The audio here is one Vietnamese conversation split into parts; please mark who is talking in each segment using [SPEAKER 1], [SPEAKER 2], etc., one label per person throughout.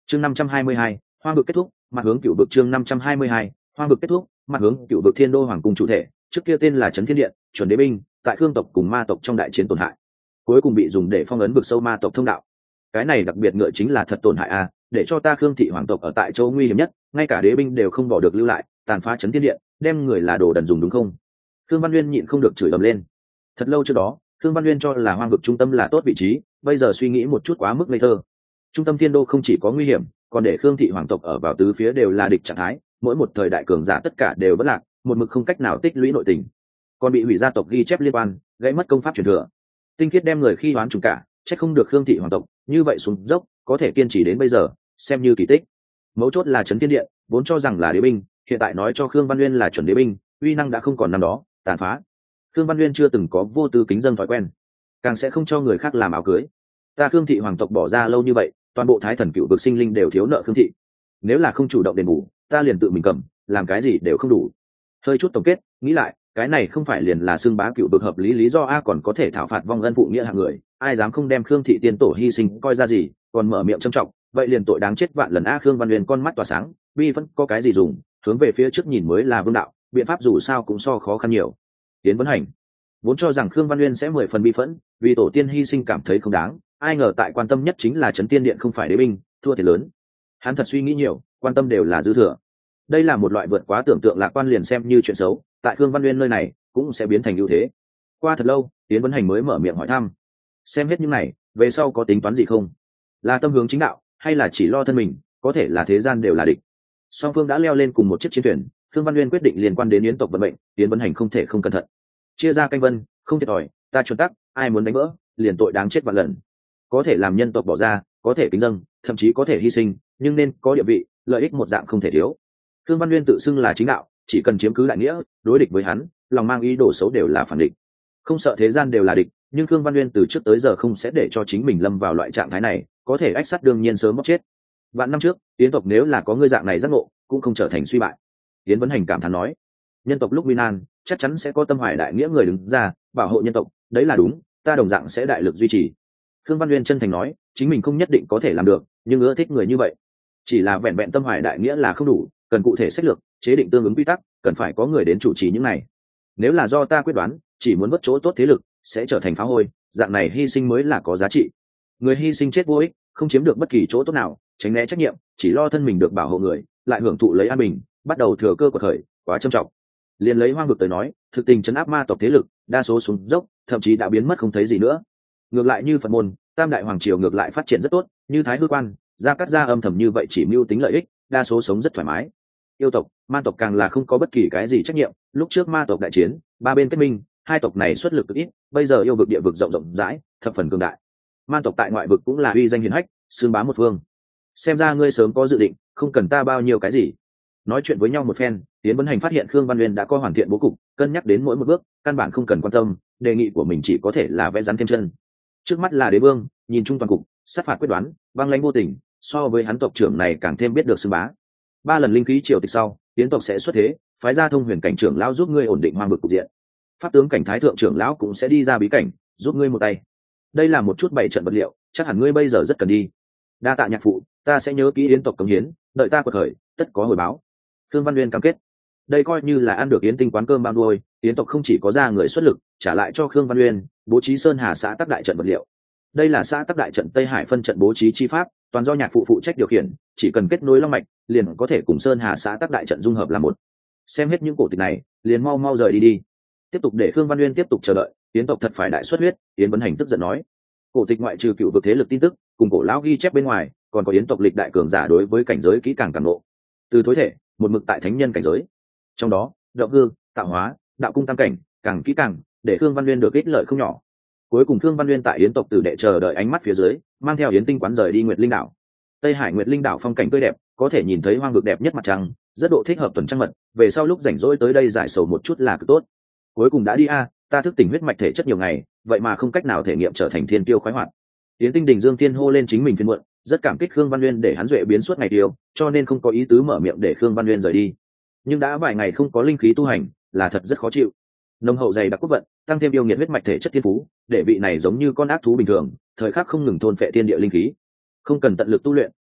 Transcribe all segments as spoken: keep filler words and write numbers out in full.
[SPEAKER 1] chương năm trăm hai mươi hai, hoang vực kết thúc, mặt hướng cựu vực. Chương năm trăm hai mươi hai, hoang vực kết thúc, mặt hướng cựu vực. Thiên đô hoàng cung chủ thể trước kia tên là trấn thiên điện, chuẩn đế binh, tại khương tộc cùng ma tộc trong đại chiến tổn hại, cuối cùng bị dùng để phong ấn vực sâu ma tộc thông đạo. Cái này đặc biệt ngựa chính là thật tổn hại à, để cho ta khương thị hoàng tộc ở tại chỗ nguy hiểm nhất, ngay cả đế binh đều không bỏ được lưu lại, tàn phá trấn thiên điện, đem người là đồ đần dùng đúng không? Khương Văn Nguyên nhịn không được chửi ầm lên. Thật lâu trước đó Khương Văn Nguyên cho là hoang vực trung tâm là tốt vị trí, bây giờ suy nghĩ một chút quá mức ngây thơ. Trung tâm thiên đô không chỉ có nguy hiểm, còn để khương thị hoàng tộc ở vào tứ phía đều là địch trạng thái, mỗi một thời đại cường giả tất cả đều bất lạc, một mực không cách nào tích lũy nội tình, còn bị hủy gia tộc ghi chép liên quan, gãy mất công pháp truyền thừa, tinh khiết đem người khi đoán trùng cả, chắc không được khương thị hoàng tộc như vậy xuống dốc có thể kiên trì đến bây giờ, xem như kỳ tích. Mấu chốt là trấn thiên điện vốn cho rằng là đế binh, hiện tại nói cho Khương Văn Nguyên là chuẩn đế binh, uy năng đã không còn năm đó, tàn phá. Khương Văn Nguyên chưa từng có vô tư kính dân thói quen, càng sẽ không cho người khác làm áo cưới. Ta khương thị hoàng tộc bỏ ra lâu như vậy, toàn bộ thái thần cựu vực sinh linh đều thiếu nợ khương thị, nếu là không chủ động đền bù, ta liền tự mình cầm, làm cái gì đều không đủ. Hơi chút tổng kết nghĩ lại, cái này không phải liền là xưng bá cựu vực hợp lý lý do a, còn có thể thảo phạt vong ân phụ nghĩa hạng người, ai dám không đem khương thị tiên tổ hy sinh coi ra gì, còn mở miệng trâm trọng, vậy liền tội đáng chết vạn lần a. Khương Văn Nguyên con mắt tỏa sáng, bi vẫn có cái gì dùng, hướng về phía trước nhìn mới là vương đạo, biện pháp dù sao cũng so khó khăn nhiều. Tiến vấn hành vốn cho rằng Khương Văn Nguyên sẽ mười phần bi phẫn, vì tổ tiên hy sinh cảm thấy không đáng, ai ngờ tại quan tâm nhất chính là trấn tiên điện không phải đế binh, thua thiệt lớn. Hắn thật suy nghĩ nhiều, quan tâm đều là dư thừa. Đây là một loại vượt quá tưởng tượng lạc quan, liền xem như chuyện xấu, tại Khương Văn Nguyên nơi này cũng sẽ biến thành ưu thế. Qua thật lâu, Tiến vấn hành mới mở miệng hỏi thăm, xem hết những này về sau có tính toán gì không, là tâm hướng chính đạo hay là chỉ lo thân mình, có thể là thế gian đều là địch. Song phương đã leo lên cùng một chiếc chiến thuyền, Khương Văn Nguyên quyết định liên quan đến yến tộc vận mệnh, Tiến vấn hành không thể không cẩn thận. Chia ra canh vân, không thiệt thòi, ta chuẩn tắc, ai muốn đánh vỡ liền tội đáng chết vạn lần. Có thể làm nhân tộc bỏ ra, có thể kính dâng, thậm chí có thể hy sinh, nhưng nên có địa vị, lợi ích một dạng không thể thiếu. Khương Văn Nguyên tự xưng là chính đạo, chỉ cần chiếm cứ đại nghĩa, đối địch với hắn, lòng mang ý đồ xấu đều là phản địch, không sợ thế gian đều là địch. Nhưng Khương Văn Nguyên từ trước tới giờ không sẽ để cho chính mình lâm vào loại trạng thái này, có thể ách sát đương nhiên sớm bóc chết. Vạn năm trước yến tộc nếu là có ngươi dạng này giác ngộ, cũng không trở thành suy bại. Yến vấn hành cảm thán nói, nhân tộc lúc nguy nan chắc chắn sẽ có tâm hoài đại nghĩa người đứng ra bảo hộ nhân tộc, đấy là đúng, ta đồng dạng sẽ đại lực duy trì. Khương Văn Nguyên chân thành nói, chính mình không nhất định có thể làm được, nhưng ưa thích người như vậy. Chỉ là vẹn vẹn tâm hoài đại nghĩa là không đủ, cần cụ thể sách lược, chế định tương ứng quy tắc, cần phải có người đến chủ trì những này. Nếu là do ta quyết đoán, chỉ muốn vớt chỗ tốt thế lực, sẽ trở thành phá hôi, dạng này hy sinh mới là có giá trị. Người hy sinh chết vô ích, không chiếm được bất kỳ chỗ tốt nào, tránh né trách nhiệm, chỉ lo thân mình được bảo hộ người, lại hưởng thụ lấy an bình, bắt đầu thừa cơ của thời, quá trầm trọng. Liền lấy hoang vực tới nói, thực tình chấn áp ma tộc thế lực, đa số xuống dốc, thậm chí đã biến mất không thấy gì nữa. Ngược lại như Phật môn, Tam đại hoàng triều ngược lại phát triển rất tốt, như Thái Hư quan, Gia Cát gia âm thầm như vậy chỉ mưu tính lợi ích, đa số sống rất thoải mái. Yêu tộc, ma tộc càng là không có bất kỳ cái gì trách nhiệm. Lúc trước ma tộc đại chiến, ba bên kết minh, hai tộc này xuất lực cực ít, bây giờ yêu vực địa vực rộng rộng rãi, thập phần cường đại. Ma tộc tại ngoại vực cũng là uy danh hiển hách, xương bá một phương. Xem ra ngươi sớm có dự định, không cần ta bao nhiêu cái gì. Nói chuyện với nhau một phen, Tiến vấn hành phát hiện Khương Văn Nguyên đã có hoàn thiện bố cục, cân nhắc đến mỗi một bước, căn bản không cần quan tâm, đề nghị của mình chỉ có thể là vẽ rắn thêm chân. Trước mắt là đế vương, nhìn chung toàn cục, sát phạt quyết đoán, băng lãnh vô tình, so với hắn tộc trưởng này càng thêm biết được xưng bá. Ba lần linh khí triều tịch sau, Tiến tộc sẽ xuất thế, phái ra thông huyền cảnh trưởng lão giúp ngươi ổn định hoang vực cục diện. Pháp tướng cảnh thái thượng trưởng lão cũng sẽ đi ra bí cảnh, giúp ngươi một tay. Đây là một chút bảy trận vật liệu, chắc hẳn ngươi bây giờ rất cần đi. Đa tạ nhạc phụ, ta sẽ nhớ kỹ yến tộc cống hiến, đợi ta quật khởi, tất có hồi báo. Khương Văn Nguyên cam kết. Đây coi như là ăn được yến tinh quán cơm bao nuôi, yến tộc không chỉ có ra người xuất lực, trả lại cho Khương Văn Nguyên bố trí sơn hà xã tắc đại trận vật liệu. Đây là xã tắc đại trận Tây Hải phân trận bố trí chi pháp, toàn do nhạc phụ phụ trách điều khiển, chỉ cần kết nối long mạch, liền có thể cùng sơn hà xã tắc đại trận dung hợp làm một. Xem hết những cổ tịch này, liền mau mau rời đi đi. Tiếp tục để Khương Văn Nguyên tiếp tục chờ đợi, yến tộc thật phải đại xuất huyết. Yến vấn hành tức giận nói, cổ tịch ngoại trừ cựu vực thế lực tin tức cùng cổ lão ghi chép bên ngoài, còn có yến tộc lịch đại cường giả đối với cảnh giới kỹ càng càng nộ, từ thối thể một mực tại thánh nhân cảnh giới, trong đó động hư, tạo hóa, đạo cung tam cảnh càng kỹ càng, để Khương Văn Nguyên được ích lợi không nhỏ. Cuối cùng Khương Văn Nguyên tại yến tộc tử đệ chờ đợi ánh mắt phía dưới, mang theo yến tinh quán rời đi Nguyệt Linh đảo. Tây Hải Nguyệt Linh đảo phong cảnh tươi đẹp, có thể nhìn thấy hoang vực đẹp nhất mặt trăng, rất độ thích hợp tuần trăng mật, về sau lúc rảnh rỗi tới đây giải sầu một chút là cực tốt. Cuối cùng đã đi a, ta thức tỉnh huyết mạch thể chất nhiều ngày, vậy mà không cách nào thể nghiệm trở thành thiên tiêu khoái hoạt. Yến Tinh Đình Dương Thiên hô lên chính mình phiên muộn, rất cảm kích Khương Văn Nguyên để hắn duệ biến suốt ngày tiêu, cho nên không có ý tứ mở miệng để Khương Văn Nguyên rời đi. Nhưng đã vài ngày không có linh khí tu hành, là thật rất khó chịu. Nông hậu dày đặc quốc vận, tăng thêm yêu nghiệt huyết mạch thể chất thiên phú, để vị này giống như con ác thú bình thường, thời khắc không ngừng thôn phệ thiên địa linh khí. Không cần tận lực tu luyện,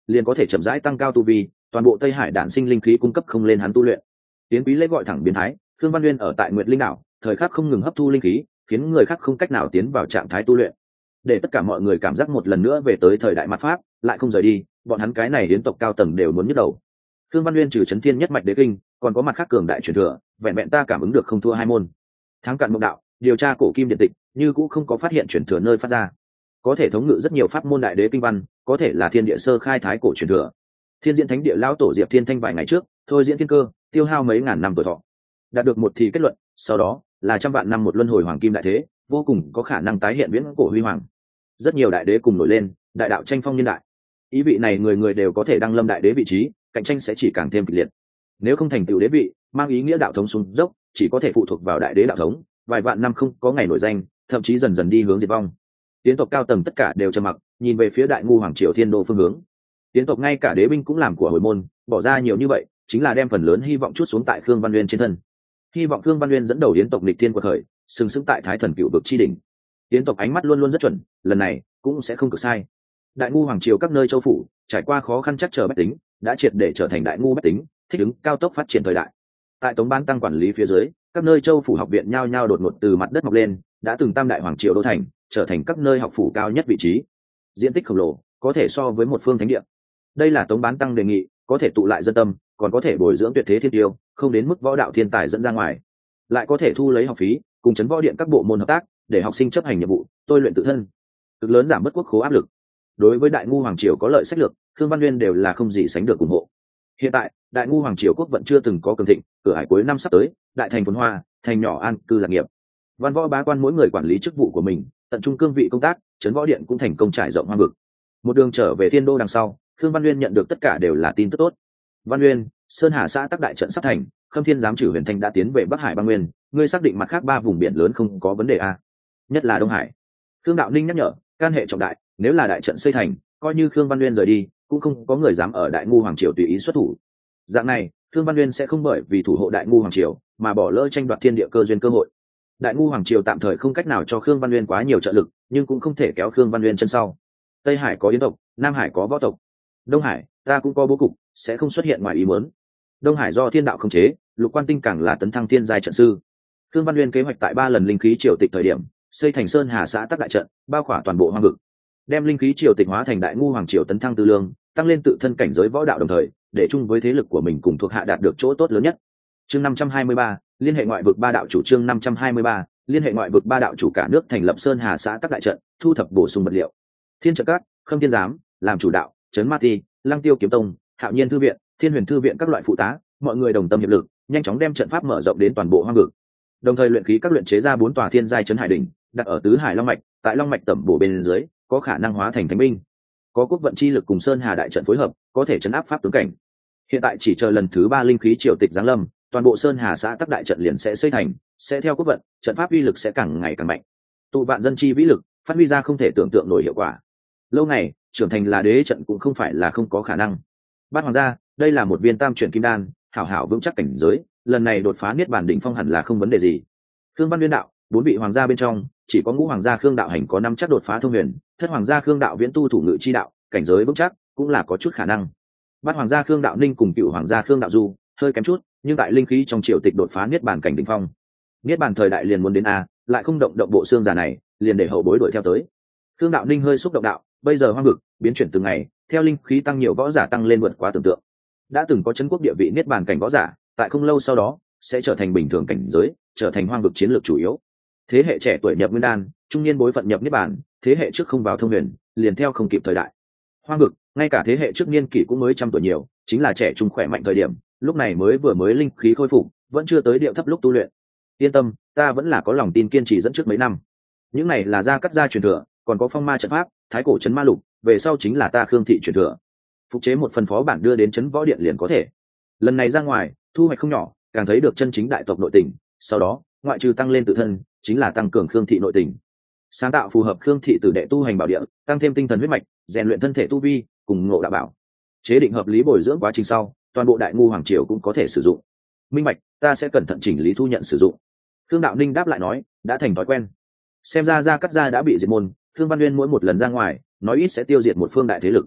[SPEAKER 1] liền có thể chậm rãi tăng cao tu vi, toàn bộ Tây Hải đản sinh linh khí cung cấp không lên hắn tu luyện. Tiến Quý lễ gọi thẳng biến thái, Khương Văn Nguyên ở tại Nguyệt Linh đảo, thời khắc không ngừng hấp thu linh khí, khiến người khác không cách nào tiến vào trạng thái tu luyện. Để tất cả mọi người cảm giác một lần nữa về tới thời đại mặt Pháp, lại không rời đi, bọn hắn cái này đến tộc cao tầng đều muốn nhức đầu. Khương Văn Nguyên trừ chấn thiên nhất mạch đế kinh, còn có mặt khác cường đại truyền thừa, vẹn vẹn ta cảm ứng được không thua hai môn. Tháng cạn mộng đạo, điều tra cổ kim điện tịch, như cũng không có phát hiện truyền thừa nơi phát ra. Có thể thống ngự rất nhiều pháp môn đại đế kinh văn, có thể là thiên địa sơ khai thái cổ truyền thừa. Thiên diễn thánh địa lão tổ Diệp Thiên Thanh vài ngày trước, thôi diễn thiên cơ, tiêu hao mấy ngàn năm tuổi thọ. Đạt được một thì kết luận, sau đó là trăm vạn năm một luân hồi hoàng kim đại thế, vô cùng có khả năng tái hiện viễn cổ huy hoàng. Rất nhiều đại đế cùng nổi lên, đại đạo tranh phong niên đại. Ý vị này người người đều có thể đăng lâm đại đế vị trí, cạnh tranh sẽ chỉ càng thêm kịch liệt. Nếu không thành tựu đế vị, mang ý nghĩa đạo thống xuống dốc, chỉ có thể phụ thuộc vào đại đế đạo thống, vài vạn năm không có ngày nổi danh, thậm chí dần dần đi hướng diệt vong. Tiến tộc cao tầng tất cả đều trầm mặc, nhìn về phía đại ngu hoàng triều thiên đô phương hướng. Tiến tộc ngay cả đế binh cũng làm của hồi môn, bỏ ra nhiều như vậy, chính là đem phần lớn hy vọng chút xuống tại Khương Văn Nguyên trên thân. Hy vọng Khương Văn Nguyên dẫn đầu Yến tộc nghịch thiên quật khởi, sừng sững tại Thái Thần Cựu vực chi đỉnh. Yến tộc ánh mắt luôn luôn rất chuẩn, lần này cũng sẽ không cực sai. Đại ngu hoàng triều các nơi châu phủ, trải qua khó khăn chắc trở bách tính, đã triệt để trở thành đại ngu bách tính, thích ứng cao tốc phát triển thời đại. Tại Tống Ban tăng quản lý phía dưới, các nơi châu phủ học viện nhao nhao đột ngột từ mặt đất mọc lên, đã từng tam đại hoàng triều đô thành, trở thành các nơi học phủ cao nhất vị trí. Diện tích khổng lồ, có thể so với một phương thánh địa. Đây là Tống Bán tăng đề nghị, có thể tụ lại dân tâm, còn có thể bồi dưỡng tuyệt thế thiên tiêu, không đến mức võ đạo thiên tài dẫn ra ngoài, lại có thể thu lấy học phí, cùng chấn võ điện các bộ môn hợp tác, để học sinh chấp hành nhiệm vụ, tôi luyện tự thân, cực lớn giảm bớt quốc khố áp lực. Đối với đại ngu hoàng triều có lợi sách lược, Khương Văn Nguyên đều là không gì sánh được ủng hộ. Hiện tại, đại ngu hoàng triều quốc vận chưa từng có cường thịnh, cửa hải cuối năm sắp tới, đại thành phồn hoa, thành nhỏ an cư lạc nghiệp. Văn võ bá quan mỗi người quản lý chức vụ của mình, tận trung cương vị công tác, chấn võ điện cũng thành công trải rộng hoang vực. Một đường trở về thiên đô đằng sau, Khương Văn Nguyên nhận được tất cả đều là tin tức tốt. Văn Nguyên, Sơn Hà xã Tắc đại trận sắp thành, Khâm Thiên giám trừ Huyền Thanh đã tiến về Bắc Hải băng nguyên, ngươi xác định mặt khác ba vùng biển lớn không có vấn đề à? Nhất là Đông Hải. Khương Đạo Ninh nhắc nhở, can hệ trọng đại, nếu là đại trận xây thành, coi như Khương Văn Nguyên rời đi, cũng không có người dám ở đại ngu hoàng triều tùy ý xuất thủ. Dạng này, Khương Văn Nguyên sẽ không bởi vì thủ hộ đại ngu hoàng triều mà bỏ lỡ tranh đoạt thiên địa cơ duyên cơ hội. Đại ngu hoàng triều tạm thời không cách nào cho Khương Văn Nguyên quá nhiều trợ lực, nhưng cũng không thể kéo Khương Văn Nguyên chân sau. Tây Hải có Yến tộc, Nam Hải có võ tộc, Đông Hải ta cũng có bố cục, sẽ không xuất hiện ngoài ý muốn. Đông Hải do thiên đạo khống chế, Lục Quan Tinh càng là tấn thăng thiên giai trận sư. Khương Văn Nguyên kế hoạch tại ba lần linh khí triều tịch thời điểm, xây thành Sơn Hà xã Tắc đại trận, bao khỏa toàn bộ hoang vực, đem linh khí triều tịch hóa thành đại ngu hoàng triều tấn thăng tư lương, tăng lên tự thân cảnh giới võ đạo đồng thời, để chung với thế lực của mình cùng thuộc hạ đạt được chỗ tốt lớn nhất. Chương năm trăm hai mươi ba, liên hệ ngoại vực ba đạo chủ. Chương năm trăm hai mươi ba, liên hệ ngoại vực ba đạo chủ cả nước thành lập Sơn Hà xã Tắc đại trận, thu thập bổ sung vật liệu. Thiên trận các, Khâm Thiên giám làm chủ đạo, Trấn Ma Ti, Lăng Tiêu kiếm tông, Hạo Nhiên thư viện, Thiên Huyền thư viện các loại phụ tá, mọi người đồng tâm hiệp lực, nhanh chóng đem trận pháp mở rộng đến toàn bộ hoang vực. Đồng thời luyện khí các luyện chế ra bốn tòa thiên giai trấn hải đỉnh, đặt ở tứ hải long mạch, tại long mạch tẩm bổ bên dưới, có khả năng hóa thành thánh binh. Có quốc vận chi lực cùng Sơn Hà đại trận phối hợp, có thể trấn áp pháp tướng cảnh. Hiện tại chỉ chờ lần thứ ba linh khí triều tịch giáng lâm, toàn bộ Sơn Hà xã Tắc đại trận liền sẽ xây thành, sẽ theo quốc vận, trận pháp uy lực sẽ càng ngày càng mạnh. Tụ vạn dân chi vĩ lực, phát huy ra không thể tưởng tượng nổi hiệu quả. Lâu ngày, trưởng thành là đế trận cũng không phải là không có khả năng. Bát hoàng gia, đây là một viên tam chuyển kim đan, hảo hảo vững chắc cảnh giới, lần này đột phá niết bàn đỉnh phong hẳn là không vấn đề gì. Khương Văn Nguyên đạo, bốn vị hoàng gia bên trong, chỉ có ngũ hoàng gia Khương đạo hành có năm chắc đột phá thông huyền, thất hoàng gia Khương đạo viễn tu thủ ngự chi đạo, cảnh giới vững chắc, cũng là có chút khả năng. Bát hoàng gia Khương đạo ninh cùng cựu hoàng gia Khương đạo du, hơi kém chút, nhưng tại linh khí trong triều tịch đột phá niết bàn cảnh đỉnh phong. Niết bàn thời đại liền muốn đến a, lại không động động bộ xương già này, liền để hậu bối đuổi theo tới. Khương đạo ninh hơi xúc động đạo, bây giờ hoang vực biến chuyển từng ngày, theo linh khí tăng nhiều võ giả tăng lên vượt quá tưởng tượng. Đã từng có chấn quốc địa vị niết bàn cảnh võ giả, tại không lâu sau đó sẽ trở thành bình thường cảnh giới, trở thành hoang vực chiến lược chủ yếu. Thế hệ trẻ tuổi nhập nguyên đan, trung niên bối phận nhập niết bàn, thế hệ trước không vào thông huyền, liền theo không kịp thời đại. Hoang vực, ngay cả thế hệ trước niên kỷ cũng mới trăm tuổi nhiều, chính là trẻ trung khỏe mạnh thời điểm, lúc này mới vừa mới linh khí khôi phục, vẫn chưa tới điệu thấp lúc tu luyện. Yên tâm, ta vẫn là có lòng tin kiên trì dẫn trước mấy năm. Những này là gia cắt gia truyền thừa, còn có phong ma trận pháp, thái cổ trấn ma lục, về sau chính là ta Khương thị truyền thừa. Phục chế một phần phó bản đưa đến trấn võ điện liền có thể. Lần này ra ngoài, thu hoạch không nhỏ, càng thấy được chân chính đại tộc nội tình. Sau đó, ngoại trừ tăng lên tự thân, chính là tăng cường Khương thị nội tình. Sáng tạo phù hợp Khương thị tử đệ tu hành bảo địa, tăng thêm tinh thần huyết mạch, rèn luyện thân thể tu vi, cùng ngộ đạo bảo. Chế định hợp lý bồi dưỡng quá trình sau, toàn bộ đại ngu hoàng triều cũng có thể sử dụng. Minh bạch, ta sẽ cẩn thận chỉnh lý thu nhận sử dụng. Khương đạo ninh đáp lại nói, đã thành thói quen. Xem ra gia cắt gia đã bị diệt môn, Khương Văn Nguyên mỗi một lần ra ngoài, nói ít sẽ tiêu diệt một phương đại thế lực.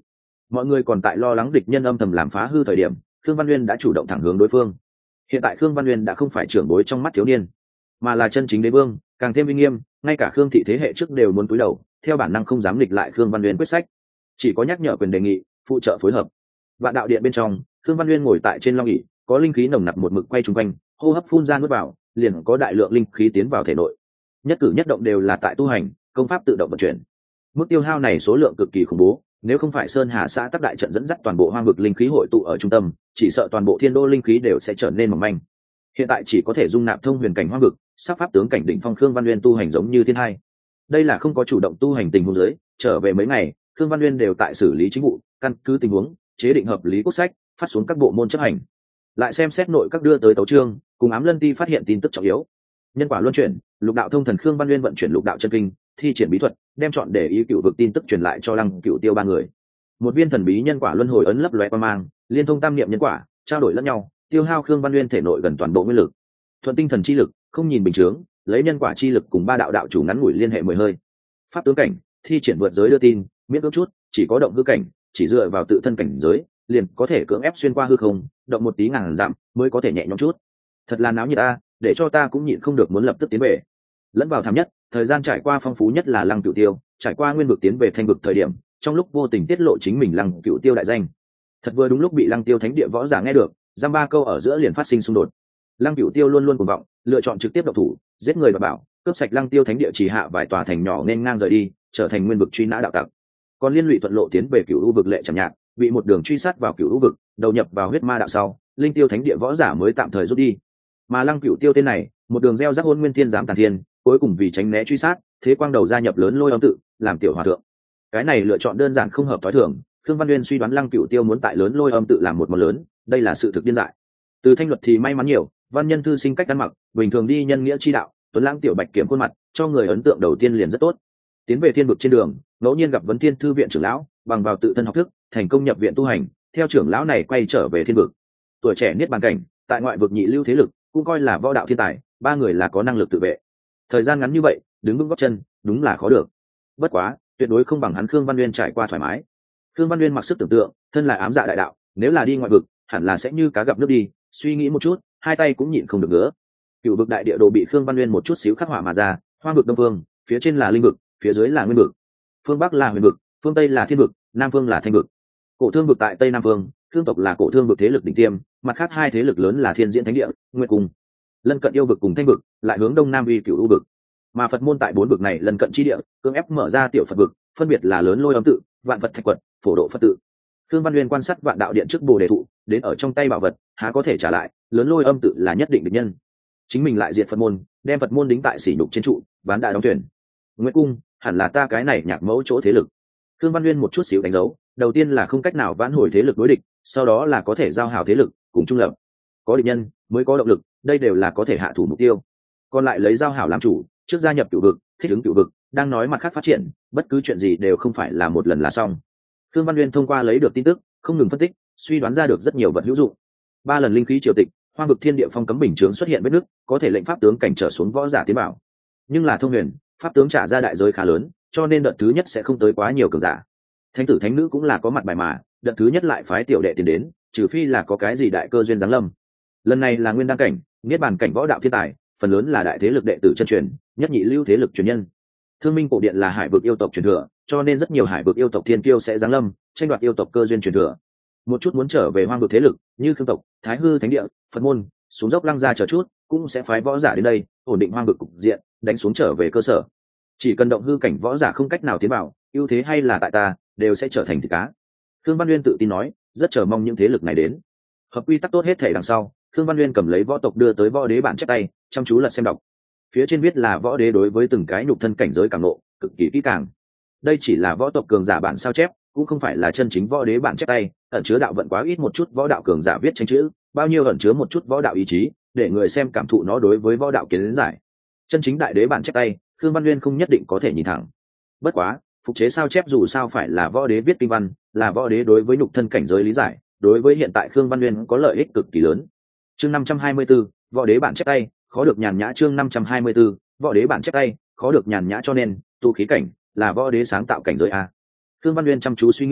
[SPEAKER 1] Mọi người còn tại lo lắng địch nhân âm thầm làm phá hư thời điểm, Khương Văn Nguyên đã chủ động thẳng hướng đối phương. Hiện tại Khương Văn Nguyên đã không phải trưởng bối trong mắt thiếu niên, mà là chân chính đế vương, càng thêm uy nghiêm, ngay cả Khương thị thế hệ trước đều muốn cúi đầu, theo bản năng không dám nghịch lại Khương Văn Nguyên quyết sách, chỉ có nhắc nhở quyền đề nghị, phụ trợ phối hợp. Vạn đạo điện bên trong, Khương Văn Nguyên ngồi tại trên long ỷ, có linh khí nồng nặc một mực quay trung quanh, hô hấp phun ra nuốt vào, liền có đại lượng linh khí tiến vào thể nội. Nhất cử nhất động đều là tại tu hành, công pháp tự động vận chuyển. Mức tiêu hao này số lượng cực kỳ khủng bố, nếu không phải Sơn Hà xã tác đại trận dẫn dắt toàn bộ hoang vực linh khí hội tụ ở trung tâm, chỉ sợ toàn bộ thiên đô linh khí đều sẽ trở nên mỏng manh. Hiện tại chỉ có thể dung nạp thông huyền cảnh hoang vực, sắp pháp tướng cảnh đỉnh phong Khương Văn Nguyên tu hành giống như thiên hai. Đây là không có chủ động tu hành tình huống dưới, trở về mấy ngày, Khương Văn Nguyên đều tại xử lý chính vụ, căn cứ tình huống, chế định hợp lý quốc sách, phát xuống các bộ môn chấp hành. Lại xem xét nội các đưa tới tấu chương, cùng Ám Lân Ti phát hiện tin tức trọng yếu. Nhân quả luân chuyển, lục đạo thông thần Khương Văn Nguyên vận chuyển lục đạo chân kinh, thi triển bí thuật, đem chọn để ý cựu vực tin tức truyền lại cho Lăng Cựu Tiêu ba người. Một viên thần bí nhân quả luân hồi ấn lấp lóe qua mang, liên thông tam niệm nhân quả, trao đổi lẫn nhau, tiêu hao Khương Văn Nguyên thể nội gần toàn bộ nguyên lực. Thuận tinh thần chi lực, không nhìn bình thường, lấy nhân quả chi lực cùng ba đạo đạo chủ ngắn ngủi liên hệ mười hơi. Pháp tướng cảnh, thi triển vượt giới đưa tin, miễn cưỡng chút, chỉ có động hư cảnh, chỉ dựa vào tự thân cảnh giới, liền có thể cưỡng ép xuyên qua hư không, động một tí ngàn dặm mới có thể nhẹ nhõm chút. Thật là náo nhiệt a, để cho ta cũng nhịn không được muốn lập tức tiến về. Lẫn vào thảm nhất, thời gian trải qua phong phú nhất là Lăng Cửu Tiêu, trải qua nguyên vực tiến về thanh vực thời điểm, trong lúc vô tình tiết lộ chính mình Lăng Cửu Tiêu đại danh. Thật vừa đúng lúc bị Lăng Tiêu Thánh Địa võ giả nghe được, giam ba câu ở giữa liền phát sinh xung đột. Lăng Cửu Tiêu luôn luôn cuồng vọng, lựa chọn trực tiếp độc thủ, giết người và bảo, cướp sạch Lăng Tiêu Thánh Địa chỉ hạ vài tòa thành nhỏ nên ngang rời đi, trở thành nguyên vực truy nã đạo tặc. Còn liên lụy thuận lộ tiến về Cửu U vực lệ trầm nhạc, bị một đường truy sát vào Cửu U vực, đầu nhập vào huyết ma đạo sau, Linh Tiêu Thánh Địa võ giả mới tạm thời rút đi. Mà Lăng Cửu Tiêu tên này, một đường gieo rắc hôn nguyên thiên giám tàn thiên, cuối cùng vì tránh né truy sát, thế quang đầu gia nhập lớn lôi âm tự, làm tiểu hòa thượng. Cái này lựa chọn đơn giản không hợp thói thường, Khương Văn Nguyên suy đoán Lăng Cửu Tiêu muốn tại lớn lôi âm tự làm một món lớn, đây là sự thực điên dại. Từ thanh luật thì may mắn nhiều, văn nhân thư sinh cách ăn mặc, bình thường đi nhân nghĩa chi đạo, tuấn lãng tiểu bạch kiểm khuôn mặt, cho người ấn tượng đầu tiên liền rất tốt. Tiến về thiên vực trên đường, ngẫu nhiên gặp vấn thiên thư viện trưởng lão, bằng vào tự thân học thức, thành công nhập viện tu hành, theo trưởng lão này quay trở về thiên vực. Tuổi trẻ niết bàn cảnh, tại ngoại vực nhị lưu thế lực, cũng coi là võ đạo thiên tài, ba người là có năng lực tự vệ. Thời gian ngắn như vậy, đứng vững gót chân, đúng là khó được. Bất quá, tuyệt đối không bằng hắn Khương Văn Nguyên trải qua thoải mái. Khương Văn Nguyên mặc sức tưởng tượng, thân là ám dạ đại đạo, nếu là đi ngoại vực, hẳn là sẽ như cá gặp nước đi, suy nghĩ một chút, hai tay cũng nhịn không được nữa. Cựu vực đại địa đồ bị Khương Văn Nguyên một chút xíu khắc họa mà ra, hoang vực đông phương, phía trên là linh vực, phía dưới là nguyên vực, phương bắc là huyền vực, phương tây là thiên vực, nam phương là thanh vực. Cổ thương vực tại tây nam phương, thương tộc là cổ thương vực thế lực đỉnh tiêm, mặt khác hai thế lực lớn là thiên diễn thánh địa, nguyệt cung. Lân cận yêu vực cùng thanh vực, lại hướng đông nam uy cửu u vực. Mà Phật môn tại bốn vực này lân cận chi địa, cưỡng ép mở ra tiểu Phật vực, phân biệt là lớn lôi âm tự, vạn Phật thạch quật, phổ độ Phật tự. Khương Văn Nguyên quan sát vạn đạo điện trước bồ đề thụ, đến ở trong tay bảo vật, há có thể trả lại, lớn lôi âm tự là nhất định địch nhân. Chính mình lại diệt Phật môn, đem Phật môn đính tại sỉ nhục trên trụ, ván đại đóng thuyền. Nguyệt cung, hẳn là ta cái này nhạc mẫu chỗ thế lực. Khương Văn Nguyên một chút xíu đánh dấu, đầu tiên là không cách nào vãn hồi thế lực đối địch, sau đó là có thể giao hảo thế lực, cùng trung lập. Có địch nhân, mới có động lực, đây đều là có thể hạ thủ mục tiêu. Còn lại lấy giao hảo làm chủ, trước gia nhập cửu vực, thích ứng cửu vực, đang nói mặt khác phát triển, bất cứ chuyện gì đều không phải là một lần là xong. Khương Văn Nguyên thông qua lấy được tin tức, không ngừng phân tích, suy đoán ra được rất nhiều vật hữu dụng. Ba lần linh khí triều tịch, hoang vực thiên địa phong cấm bình chướng xuất hiện vết nứt, có thể lệnh pháp tướng cảnh trở xuống võ giả tiến bảo. Nhưng là thông huyền, pháp tướng trả ra đại giới khá lớn, cho nên đợt thứ nhất sẽ không tới quá nhiều cường giả. Thánh tử thánh nữ cũng là có mặt bài mà, đợt thứ nhất lại phái tiểu đệ tiền đến, trừ phi là có cái gì đại cơ duyên giáng lâm. Lần này là nguyên đăng cảnh, niết bàn cảnh võ đạo thiên tài, phần lớn là đại thế lực đệ tử chân truyền, nhất nhị lưu thế lực truyền nhân. Thương Minh cổ điện là hải vực yêu tộc truyền thừa, cho nên rất nhiều hải vực yêu tộc thiên kiêu sẽ giáng lâm, tranh đoạt yêu tộc cơ duyên truyền thừa. Một chút muốn trở về hoang vực thế lực, như Khương tộc, Thái Hư thánh địa, Phật môn, xuống dốc lăng ra chờ chút, cũng sẽ phái võ giả đến đây, ổn định hoang vực cục diện, đánh xuống trở về cơ sở. Chỉ cần động hư cảnh võ giả không cách nào tiến vào, ưu thế hay là tại ta, đều sẽ trở thành thịt cá. Khương Văn Nguyên tự tin nói, rất chờ mong những thế lực này đến. Hợp quy tắc tốt hết thể đằng sau, Khương Văn Nguyên cầm lấy võ tộc đưa tới võ đế bản chép tay, chăm chú lật xem đọc. Phía trên viết là võ đế đối với từng cái nhục thân cảnh giới cảm ngộ, cực kỳ kỹ càng. Đây chỉ là võ tộc cường giả bản sao chép, cũng không phải là chân chính võ đế bản chép tay, ẩn chứa đạo vận quá ít một chút võ đạo cường giả viết tranh chữ, bao nhiêu ẩn chứa một chút võ đạo ý chí, để người xem cảm thụ nó đối với võ đạo kiến giải. Chân chính đại đế bản chép tay, Khương Văn Nguyên không nhất định có thể nhìn thẳng. Bất quá, phục chế sao chép dù sao phải là võ đế viết kinh văn, là võ đế đối với nhục thân cảnh giới lý giải, đối với hiện tại Khương Văn Nguyên có lợi ích cực kỳ lớn. Chương năm trăm hai mươi 4, võ đế bản chép tay, khó được nhàn nhã. Chương năm trăm hai mươi 4, võ đế bản chép tay, khó được nhàn nhã cho nên tu khí cảnh là võ đế sáng tạo cảnh giới a. Khương Văn Nguyên chăm chú suy nghĩ,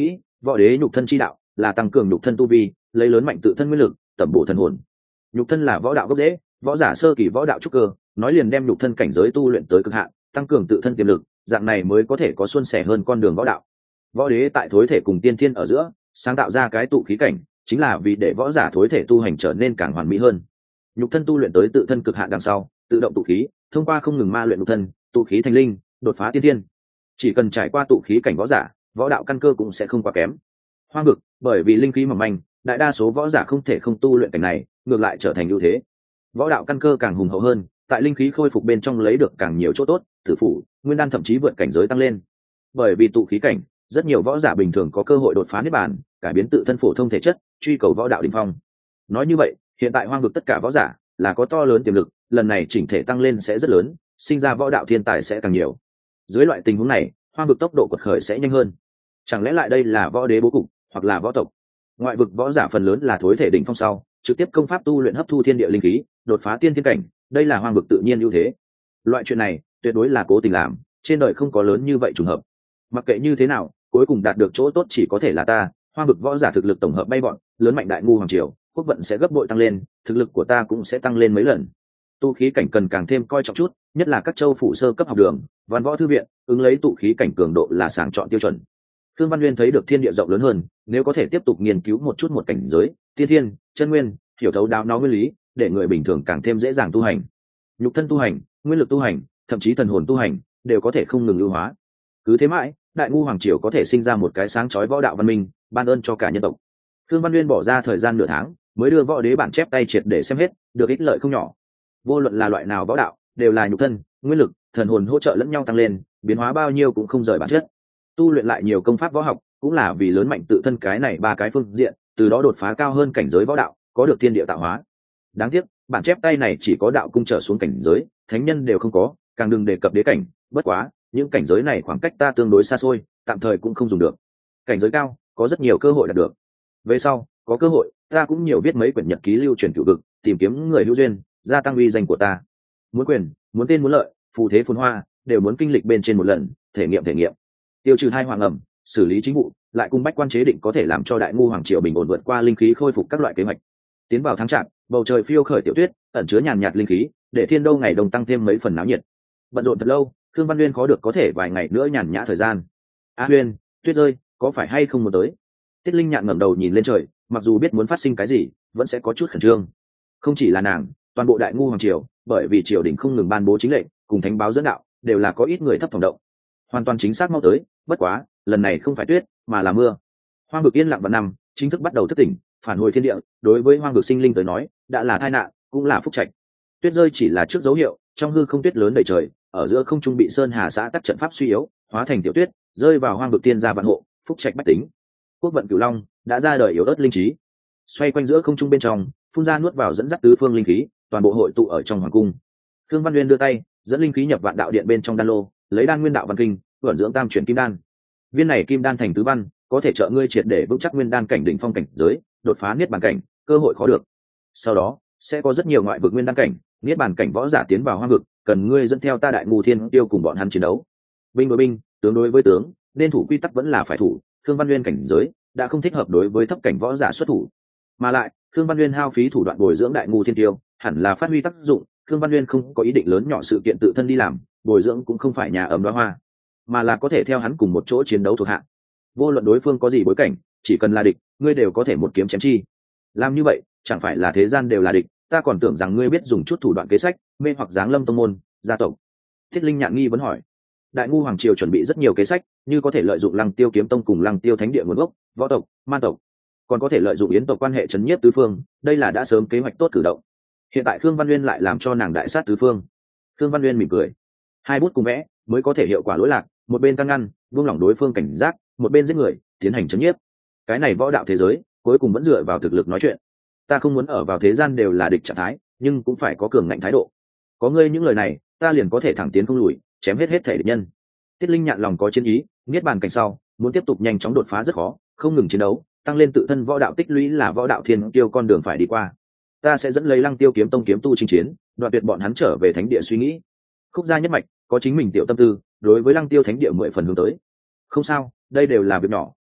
[SPEAKER 1] Võ đế nhục thân chi đạo là tăng cường nhục thân tu vi, lấy lớn mạnh tự thân nguyên lực, tẩm bổ thần hồn. Nhục thân là võ đạo gốc rễ, võ giả sơ kỳ võ đạo trúc cơ, nói liền đem nhục thân cảnh giới tu luyện tới cực hạn, tăng cường tự thân tiềm lực, dạng này mới có thể có suôn sẻ hơn con đường võ đạo. Võ đế tại thối thể cùng tiên thiên ở giữa sáng tạo ra cái tụ khí cảnh, chính là vì để võ giả thối thể tu hành trở nên càng hoàn mỹ hơn. Nhục thân tu luyện tới tự thân cực hạn đằng sau, tự động tụ khí, thông qua không ngừng ma luyện nhục thân, tụ khí thành linh, đột phá tiên thiên. Chỉ cần trải qua tụ khí cảnh võ giả, võ đạo căn cơ cũng sẽ không quá kém. Hoang vực, bởi vì linh khí mỏng manh, đại đa số võ giả không thể không tu luyện cảnh này, ngược lại trở thành ưu thế. Võ đạo căn cơ càng hùng hậu hơn, tại linh khí khôi phục bên trong lấy được càng nhiều chỗ tốt, tử phụ, nguyên đan thậm chí vượt cảnh giới tăng lên. Bởi vì tụ khí cảnh, rất nhiều võ giả bình thường có cơ hội đột phá niết bàn, cải biến tự thân phổ thông thể chất, truy cầu võ đạo đỉnh phong. Nói như vậy, hiện tại hoang vực tất cả võ giả là có to lớn tiềm lực, lần này chỉnh thể tăng lên sẽ rất lớn, sinh ra võ đạo thiên tài sẽ càng nhiều. Dưới loại tình huống này, hoang vực tốc độ quật khởi sẽ nhanh hơn. Chẳng lẽ lại đây là võ đế bố cục, hoặc là võ tộc? Ngoại vực võ giả phần lớn là thối thể đỉnh phong sau, trực tiếp công pháp tu luyện hấp thu thiên địa linh khí, đột phá tiên thiên cảnh, đây là hoang vực tự nhiên ưu thế. Loại chuyện này tuyệt đối là cố tình làm, trên đời không có lớn như vậy trùng hợp. Mặc kệ như thế nào, cuối cùng đạt được chỗ tốt chỉ có thể là ta. Hoang vực võ giả thực lực tổng hợp bay bọn, lớn mạnh đại ngu hoàng triều, quốc vận sẽ gấp bội tăng lên, thực lực của ta cũng sẽ tăng lên mấy lần. Tu khí cảnh cần càng thêm coi trọng chút, nhất là các châu phủ sơ cấp học đường, văn võ thư viện, ứng lấy tụ khí cảnh cường độ là sàng chọn tiêu chuẩn. Thương Văn Nguyên thấy được thiên địa rộng lớn hơn, nếu có thể tiếp tục nghiên cứu một chút một cảnh giới, tiên thiên, chân nguyên, hiểu thấu đáo nó nguyên lý, để người bình thường càng thêm dễ dàng tu hành. Nhục thân tu hành, nguyên lực tu hành, thậm chí thần hồn tu hành, đều có thể không ngừng ưu hóa. Cứ thế mãi, đại ngu hoàng triều có thể sinh ra một cái sáng chói võ đạo văn minh, ban ơn cho cả nhân tộc. Thương Văn Nguyên bỏ ra thời gian nửa tháng, mới đưa võ đế bản chép tay triệt để xem hết, được ích lợi không nhỏ. Vô luận là loại nào võ đạo, đều là nhục thân, nguyên lực, thần hồn hỗ trợ lẫn nhau tăng lên, biến hóa bao nhiêu cũng không rời bản chất. Tu luyện lại nhiều công pháp võ học, cũng là vì lớn mạnh tự thân cái này ba cái phương diện, từ đó đột phá cao hơn cảnh giới võ đạo, có được thiên địa tạo hóa. Đáng tiếc, bản chép tay này chỉ có đạo cung trở xuống cảnh giới, thánh nhân đều không có, càng đừng đề cập đế cảnh. Bất quá, những cảnh giới này khoảng cách ta tương đối xa xôi, tạm thời cũng không dùng được. Cảnh giới cao, có rất nhiều cơ hội đạt được. Về sau, có cơ hội, ta cũng nhiều viết mấy quyển nhật ký lưu truyền cửu vực, tìm kiếm người hữu duyên, gia tăng uy danh của ta. Muốn quyền, muốn tên muốn lợi, phù thế phồn hoa, đều muốn kinh lịch bên trên một lần, thể nghiệm thể nghiệm. Tiêu trừ hai hoàng ẩm, xử lý chính vụ, lại cùng bách quan chế định có thể làm cho đại ngu hoàng triều bình ổn vượt qua linh khí khôi phục các loại kế hoạch. Tiến vào tháng chạp, bầu trời phiêu khởi tiểu tuyết, ẩn chứa nhàn nhạt linh khí, để thiên đô ngày đông tăng thêm mấy phần náo nhiệt. Bận rộn thật lâu, Thương Văn Uyên khó được có thể vài ngày nữa nhàn nhã thời gian. A Uyên, tuyết rơi, có phải hay không muốn tới? Tiết Linh Nhạn ngẩng đầu nhìn lên trời, mặc dù biết muốn phát sinh cái gì, vẫn sẽ có chút khẩn trương. Không chỉ là nàng, toàn bộ đại ngu hoàng triều, bởi vì triều đình không ngừng ban bố chính lệnh, cùng thánh báo dẫn đạo, đều là có ít người thấp phòng động. Hoàn toàn chính xác mau tới, bất quá, lần này không phải tuyết, mà là mưa. Hoang vực yên lặng vạn năm, chính thức bắt đầu thức tỉnh, phản hồi thiên địa, đối với hoang vực sinh linh tới nói, đã là tai nạn, cũng là phúc trạch. Tuyết rơi chỉ là trước dấu hiệu, trong hư không tuyết lớn đầy trời, ở giữa không trung bị sơn hà xã tắc trận pháp suy yếu, hóa thành tiểu tuyết, rơi vào hoang vực tiên gia vạn hộ, phúc trạch bách tính. Quốc vận Cửu Long đã ra đời yếu ớt linh trí, xoay quanh giữa không trung bên trong, phun ra nuốt vào dẫn dắt tứ phương linh khí, toàn bộ hội tụ ở trong hoàng cung. Thương Văn Nguyên đưa tay, dẫn linh khí nhập vạn đạo điện bên trong đan lô, lấy đan nguyên đạo văn kinh, vận dưỡng tam chuyển kim đan. Viên này kim đan thành tứ văn, có thể trợ ngươi triệt để vững chắc nguyên đan cảnh đỉnh phong cảnh giới, đột phá niết bàn cảnh, cơ hội khó được. Sau đó, sẽ có rất nhiều ngoại vực nguyên đan cảnh, niết bàn cảnh võ giả tiến vào hoang vực, cần ngươi dẫn theo ta đại ngu thiên tiêu cùng bọn hắn chiến đấu. Binh đối binh, tướng đối với tướng, nên thủ quy tắc vẫn là phải thủ. Thương Văn Nguyên cảnh giới đã không thích hợp đối với thấp cảnh võ giả xuất thủ, mà lại Thương Văn Nguyên hao phí thủ đoạn bồi dưỡng đại ngu thiên tiêu, hẳn là phát huy tác dụng. Thương Văn Nguyên không có ý định lớn nhỏ sự kiện tự thân đi làm, bồi dưỡng cũng không phải nhà ấm đóa hoa, mà là có thể theo hắn cùng một chỗ chiến đấu thuộc hạ. Vô luận đối phương có gì bối cảnh, chỉ cần là địch, ngươi đều có thể một kiếm chém chi. Làm như vậy, chẳng phải là thế gian đều là địch? Ta còn tưởng rằng ngươi biết dùng chút thủ đoạn kế sách, mê hoặc giáng lâm tông môn, gia tộc. Thiết Linh Nhạn nghi vấn hỏi. Đại ngu hoàng triều chuẩn bị rất nhiều kế sách, như có thể lợi dụng Lăng Tiêu kiếm tông cùng Lăng Tiêu thánh địa nguồn gốc, võ tộc, man tộc, còn có thể lợi dụng yến tộc quan hệ chấn nhiếp tứ phương, đây là đã sớm kế hoạch tốt cử động. Hiện tại Khương Văn Nguyên lại làm cho nàng đại sát tứ phương. Khương Văn Nguyên mỉm cười, hai bút cùng vẽ mới có thể hiệu quả lỗi lạc, một bên căn ngăn, buông lỏng đối phương cảnh giác, một bên giết người, tiến hành chấn nhiếp. Cái này võ đạo thế giới, cuối cùng vẫn dựa vào thực lực nói chuyện. Ta không muốn ở vào thế gian đều là địch trạng thái, nhưng cũng phải có cường ngạnh thái độ. Có ngươi những lời này, ta liền có thể thẳng tiến không lùi, chém hết hết thể địch nhân. Tiết Linh Nhạn lòng có chiến ý, niết bàn cảnh sau, muốn tiếp tục nhanh chóng đột phá rất khó, không ngừng chiến đấu, tăng lên tự thân võ đạo tích lũy là võ đạo thiên tiêu con đường phải đi qua. Ta sẽ dẫn lấy Lăng Tiêu kiếm tông kiếm tu chinh chiến, đoạn tuyệt bọn hắn trở về thánh địa suy nghĩ. Khúc gia nhất mạch có chính mình tiểu tâm tư, đối với Lăng Tiêu thánh địa mười phần hướng tới. Không sao, đây đều là việc nhỏ,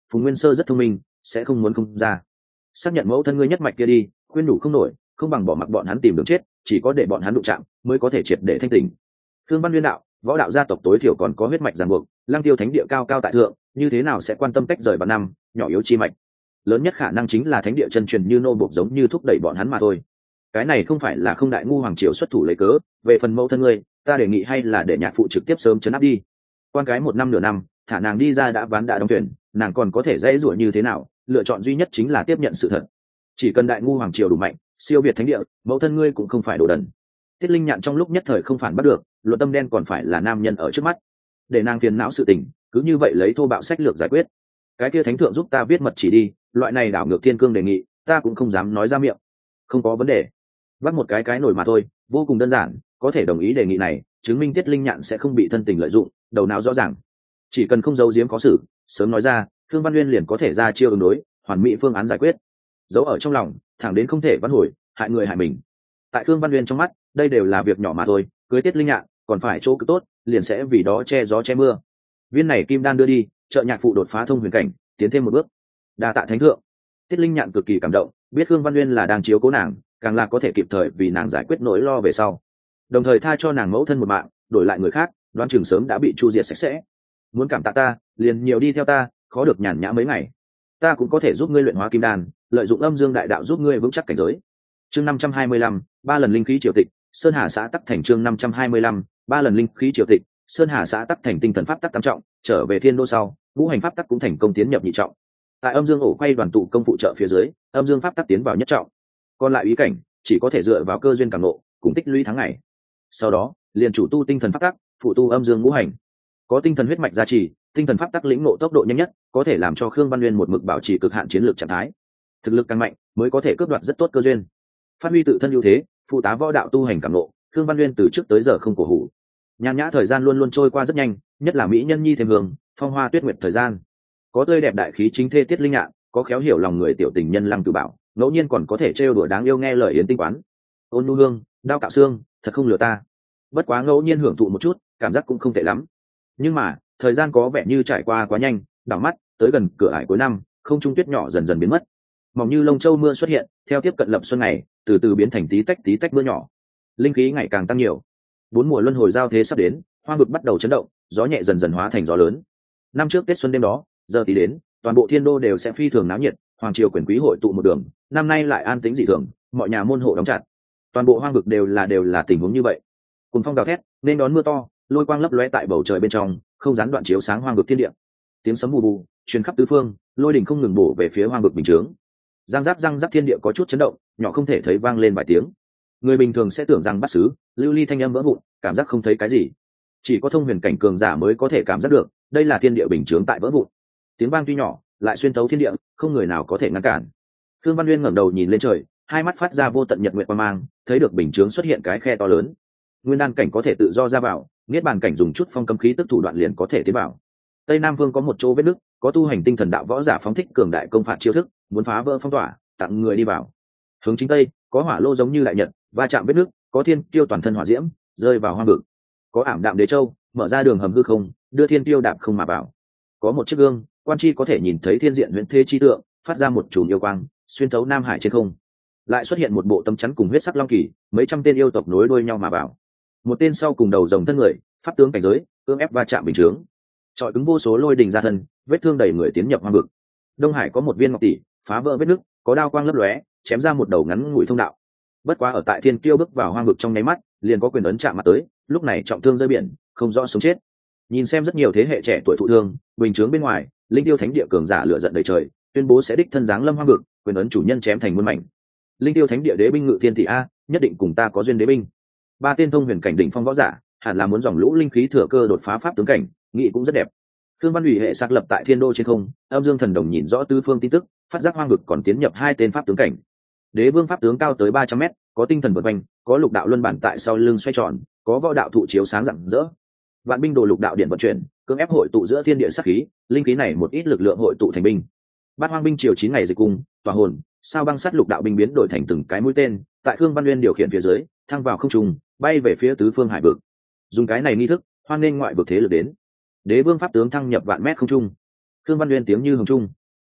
[SPEAKER 1] Phùng Nguyên Sơ rất thông minh, sẽ không muốn không ra. Xác nhận mẫu thân ngươi nhất mạch kia đi, khuyên đủ không nổi, không bằng bỏ mặc bọn hắn tìm đường chết, chỉ có để bọn hắn đụng chạm mới có thể triệt để thanh tỉnh. Thương Văn Nguyên đạo, võ đạo gia tộc tối thiểu còn có huyết mạch ràng buộc, Lăng Tiêu thánh địa cao cao tại thượng, như thế nào sẽ quan tâm tách rời vạn năm, nhỏ yếu chi mạch. Lớn nhất khả năng chính là thánh địa chân truyền như nô buộc giống như thúc đẩy bọn hắn mà thôi. Cái này không phải là không đại ngu hoàng triều xuất thủ lấy cớ, về phần mẫu thân ngươi, ta đề nghị hay là để nhạc phụ trực tiếp sớm chấn áp đi. Quan cái một năm nửa năm, thả nàng đi ra đã ván đã đóng tuyển, nàng còn có thể dễ dụa như thế nào, lựa chọn duy nhất chính là tiếp nhận sự thật. Chỉ cần đại ngu hoàng triều đủ mạnh, siêu việt thánh địa, mẫu thân ngươi cũng không phải đồ đần. Tiết Linh Nhạn trong lúc nhất thời không phản bắt được, luận tâm đen còn phải là nam nhân ở trước mắt, để nàng phiền não sự tình, cứ như vậy lấy thô bạo sách lược giải quyết. Cái kia thánh thượng giúp ta viết mật chỉ đi, loại này đảo ngược thiên cương đề nghị, ta cũng không dám nói ra miệng. Không có vấn đề, vắt một cái cái nổi mà thôi, vô cùng đơn giản, có thể đồng ý đề nghị này, chứng minh Tiết Linh Nhạn sẽ không bị thân tình lợi dụng, đầu não rõ ràng, chỉ cần không giấu giếm có xử, sớm nói ra, Thương Văn Nguyên liền có thể ra chiêu ứng đối, hoàn mỹ phương án giải quyết. Giấu ở trong lòng, thẳng đến không thể vãn hồi, hại người hại mình. Tại Thương Văn Nguyên trong mắt, đây đều là việc nhỏ mà thôi, cưới Tiết Linh Nhạn, còn phải chỗ cứ tốt, liền sẽ vì đó che gió che mưa. Viên này kim đan đưa đi, trợ nhạc phụ đột phá thông huyền cảnh, tiến thêm một bước. Đa tạ thánh thượng. Tiết Linh Nhạn cực kỳ cảm động, biết Thương Văn Nguyên là đang chiếu cố nàng, càng là có thể kịp thời vì nàng giải quyết nỗi lo về sau, đồng thời tha cho nàng mẫu thân một mạng, đổi lại người khác, đoán chừng sớm đã bị chu diệt sạch sẽ. Muốn cảm tạ ta, liền nhiều đi theo ta, khó được nhàn nhã mấy ngày. Ta cũng có thể giúp ngươi luyện hóa kim đan, lợi dụng âm dương đại đạo giúp ngươi vững chắc cảnh giới. Chương năm trăm hai mươi lăm, ba lần linh khí triều tịch, Sơn Hà xã tắc thành. Chương năm trăm hai mươi lăm, ba lần linh khí triều tịch, Sơn Hà xã tắc thành. Tinh thần pháp tắc tam trọng, trở về thiên đô sau, ngũ hành pháp tắc cũng thành công tiến nhập nhị trọng. Tại âm dương ổ quay đoàn tụ công phụ trợ phía dưới, âm dương pháp tắc tiến vào nhất trọng. Còn lại ý cảnh chỉ có thể dựa vào cơ duyên cảm ngộ, cùng tích lũy tháng ngày. Sau đó, liền chủ tu tinh thần pháp tắc, phụ tu âm dương ngũ hành. Có tinh thần huyết mạch gia trì, tinh thần pháp tắc lĩnh ngộ tốc độ nhanh nhất, có thể làm cho Khương Văn Nguyên một mực bảo trì cực hạn chiến lược trạng thái. Thực lực càng mạnh, mới có thể cướp đoạt rất tốt cơ duyên. Phát huy tự thân ưu thế, phụ tá võ đạo tu hành cảm ngộ, Khương Văn Nguyên từ trước tới giờ không cổ hủ. Nhàn nhã thời gian luôn luôn trôi qua rất nhanh, nhất là mỹ nhân nhi thêm hương, phong hoa tuyết nguyệt thời gian. Có tươi đẹp đại khí chính thê Tiết Linh Nhạn, có khéo hiểu lòng người tiểu tình nhân Lăng Tử Bảo, ngẫu nhiên còn có thể trêu đùa đáng yêu nghe lời yến tinh quán. Ôn nhu hương, đao cạo xương, thật không lừa ta. Bất quá ngẫu nhiên hưởng thụ một chút, cảm giác cũng không tệ lắm. Nhưng mà, thời gian có vẻ như trải qua quá nhanh, đảo mắt tới gần cửa ải cuối năm, không trung tuyết nhỏ dần dần biến mất. Mỏng như lông châu mưa xuất hiện, theo tiếp cận lập xuân ngày, từ từ biến thành tí tách tí tách mưa nhỏ. Linh khí ngày càng tăng nhiều. Bốn mùa luân hồi giao thế sắp đến, hoang vực bắt đầu chấn động, gió nhẹ dần dần hóa thành gió lớn. Năm trước Tết xuân đêm đó, giờ tí đến, toàn bộ thiên đô đều sẽ phi thường náo nhiệt, hoàng triều quyền quý hội tụ một đường, năm nay lại an tĩnh dị thường, mọi nhà môn hộ đóng chặt. Toàn bộ hoang vực đều là đều là tình huống như vậy. Cùng phong gào thét, nên đón mưa to, lôi quang lấp lóe tại bầu trời bên trong, không gián đoạn chiếu sáng hoang vực thiên địa. Tiếng sấm bù bù truyền khắp tứ phương, lôi đỉnh không ngừng bổ về phía hoang vực bình chướng. Răng rắc răng rắc thiên địa có chút chấn động, nhỏ không thể thấy vang lên vài tiếng. Người bình thường sẽ tưởng rằng bắt xứ, lưu ly thanh âm vỡ vụn, cảm giác không thấy cái gì. Chỉ có thông huyền cảnh cường giả mới có thể cảm giác được, đây là thiên địa bình chướng tại vỡ vụn. Tiếng vang tuy nhỏ, lại xuyên thấu thiên địa, không người nào có thể ngăn cản. Thương Văn Nguyên ngẩng đầu nhìn lên trời, hai mắt phát ra vô tận nhật nguyệt quang mang, thấy được bình chướng xuất hiện cái khe to lớn. Nguyên đan cảnh có thể tự do ra vào, niết bàn cảnh dùng chút phong cấm khí tức thủ đoạn liền có thể tiến vào. Tây Nam Vương có một chỗ vết nứt, có tu hành tinh thần đạo võ giả phóng thích cường đại công phạt chiêu thức, muốn phá vỡ phong tỏa, tặng người đi vào. Hướng chính tây, có hỏa lô giống như đại nhật, va chạm vết nứt, có thiên tiêu toàn thân hỏa diễm, rơi vào hoang vực. Có ảm đạm đế châu, mở ra đường hầm hư không, đưa thiên tiêu đạp không mà vào. Có một chiếc gương, quan chi có thể nhìn thấy thiên diện huyễn thế chi tượng, phát ra một chùm yêu quang, xuyên thấu nam hải trên không. Lại xuất hiện một bộ tấm chắn cùng huyết sắc long kỳ, mấy trăm tên yêu tộc nối đuôi nhau mà vào. Một tên sau cùng đầu rồng thân người, pháp tướng cảnh giới, cưỡng ép va chạm bình chướng, trọi cứng vô số lôi đình ra thân, vết thương đầy người tiến nhập hoang vực. Đông hải có một viên ngọc tỷ, phá vỡ vết nứt, có đao quang lấp lóe, chém ra một đầu ngắn ngủi thông đạo. Bất quá ở tại thiên kiêu bước vào hoang vực trong nháy mắt, liền có quyền ấn chạm mặt tới, lúc này trọng thương rơi biển, không rõ sống chết. Nhìn xem rất nhiều thế hệ trẻ tuổi thụ thương, bình chướng bên ngoài, linh tiêu thánh địa cường giả lửa giận đầy trời, tuyên bố sẽ đích thân giáng lâm hoang vực, quyền ấn chủ nhân chém thành muôn mảnh. Linh tiêu thánh địa đế binh ngự thiên thị a, nhất định cùng ta có duyên đế binh. Ba tên thông huyền cảnh đỉnh phong võ giả, hẳn là muốn dòng lũ linh khí thừa cơ đột phá pháp tướng cảnh, nghị cũng rất đẹp. Thương Văn Ủy hệ xác lập tại thiên đô trên không, âm dương thần đồng nhìn rõ tứ phương tin tức, phát giác hoang vực còn tiến nhập hai tên pháp tướng cảnh. Đế vương pháp tướng cao tới ba trăm mét, có tinh thần vượt quanh, có lục đạo luân bản tại sau lưng xoay tròn, có võ đạo thụ chiếu sáng rạng rỡ. Vạn binh đồ lục đạo điện vận chuyển, cưỡng ép hội tụ giữa thiên địa sát khí, linh khí này một ít lực lượng hội tụ thành binh. Bát hoang binh triều chín ngày dịch cung, tỏa hồn, sao băng sắt lục đạo binh biến đổi thành từng cái mũi tên, tại Khương Văn Nguyên điều khiển phía dưới, thăng vào không trung, bay về phía tứ phương hải vực. Dùng cái này nghi thức, hoan nên ngoại vực thế lực đến. Đế vương pháp tướng thăng nhập vạn mét không trung. Khương Văn Nguyên tiếng như hồng trung,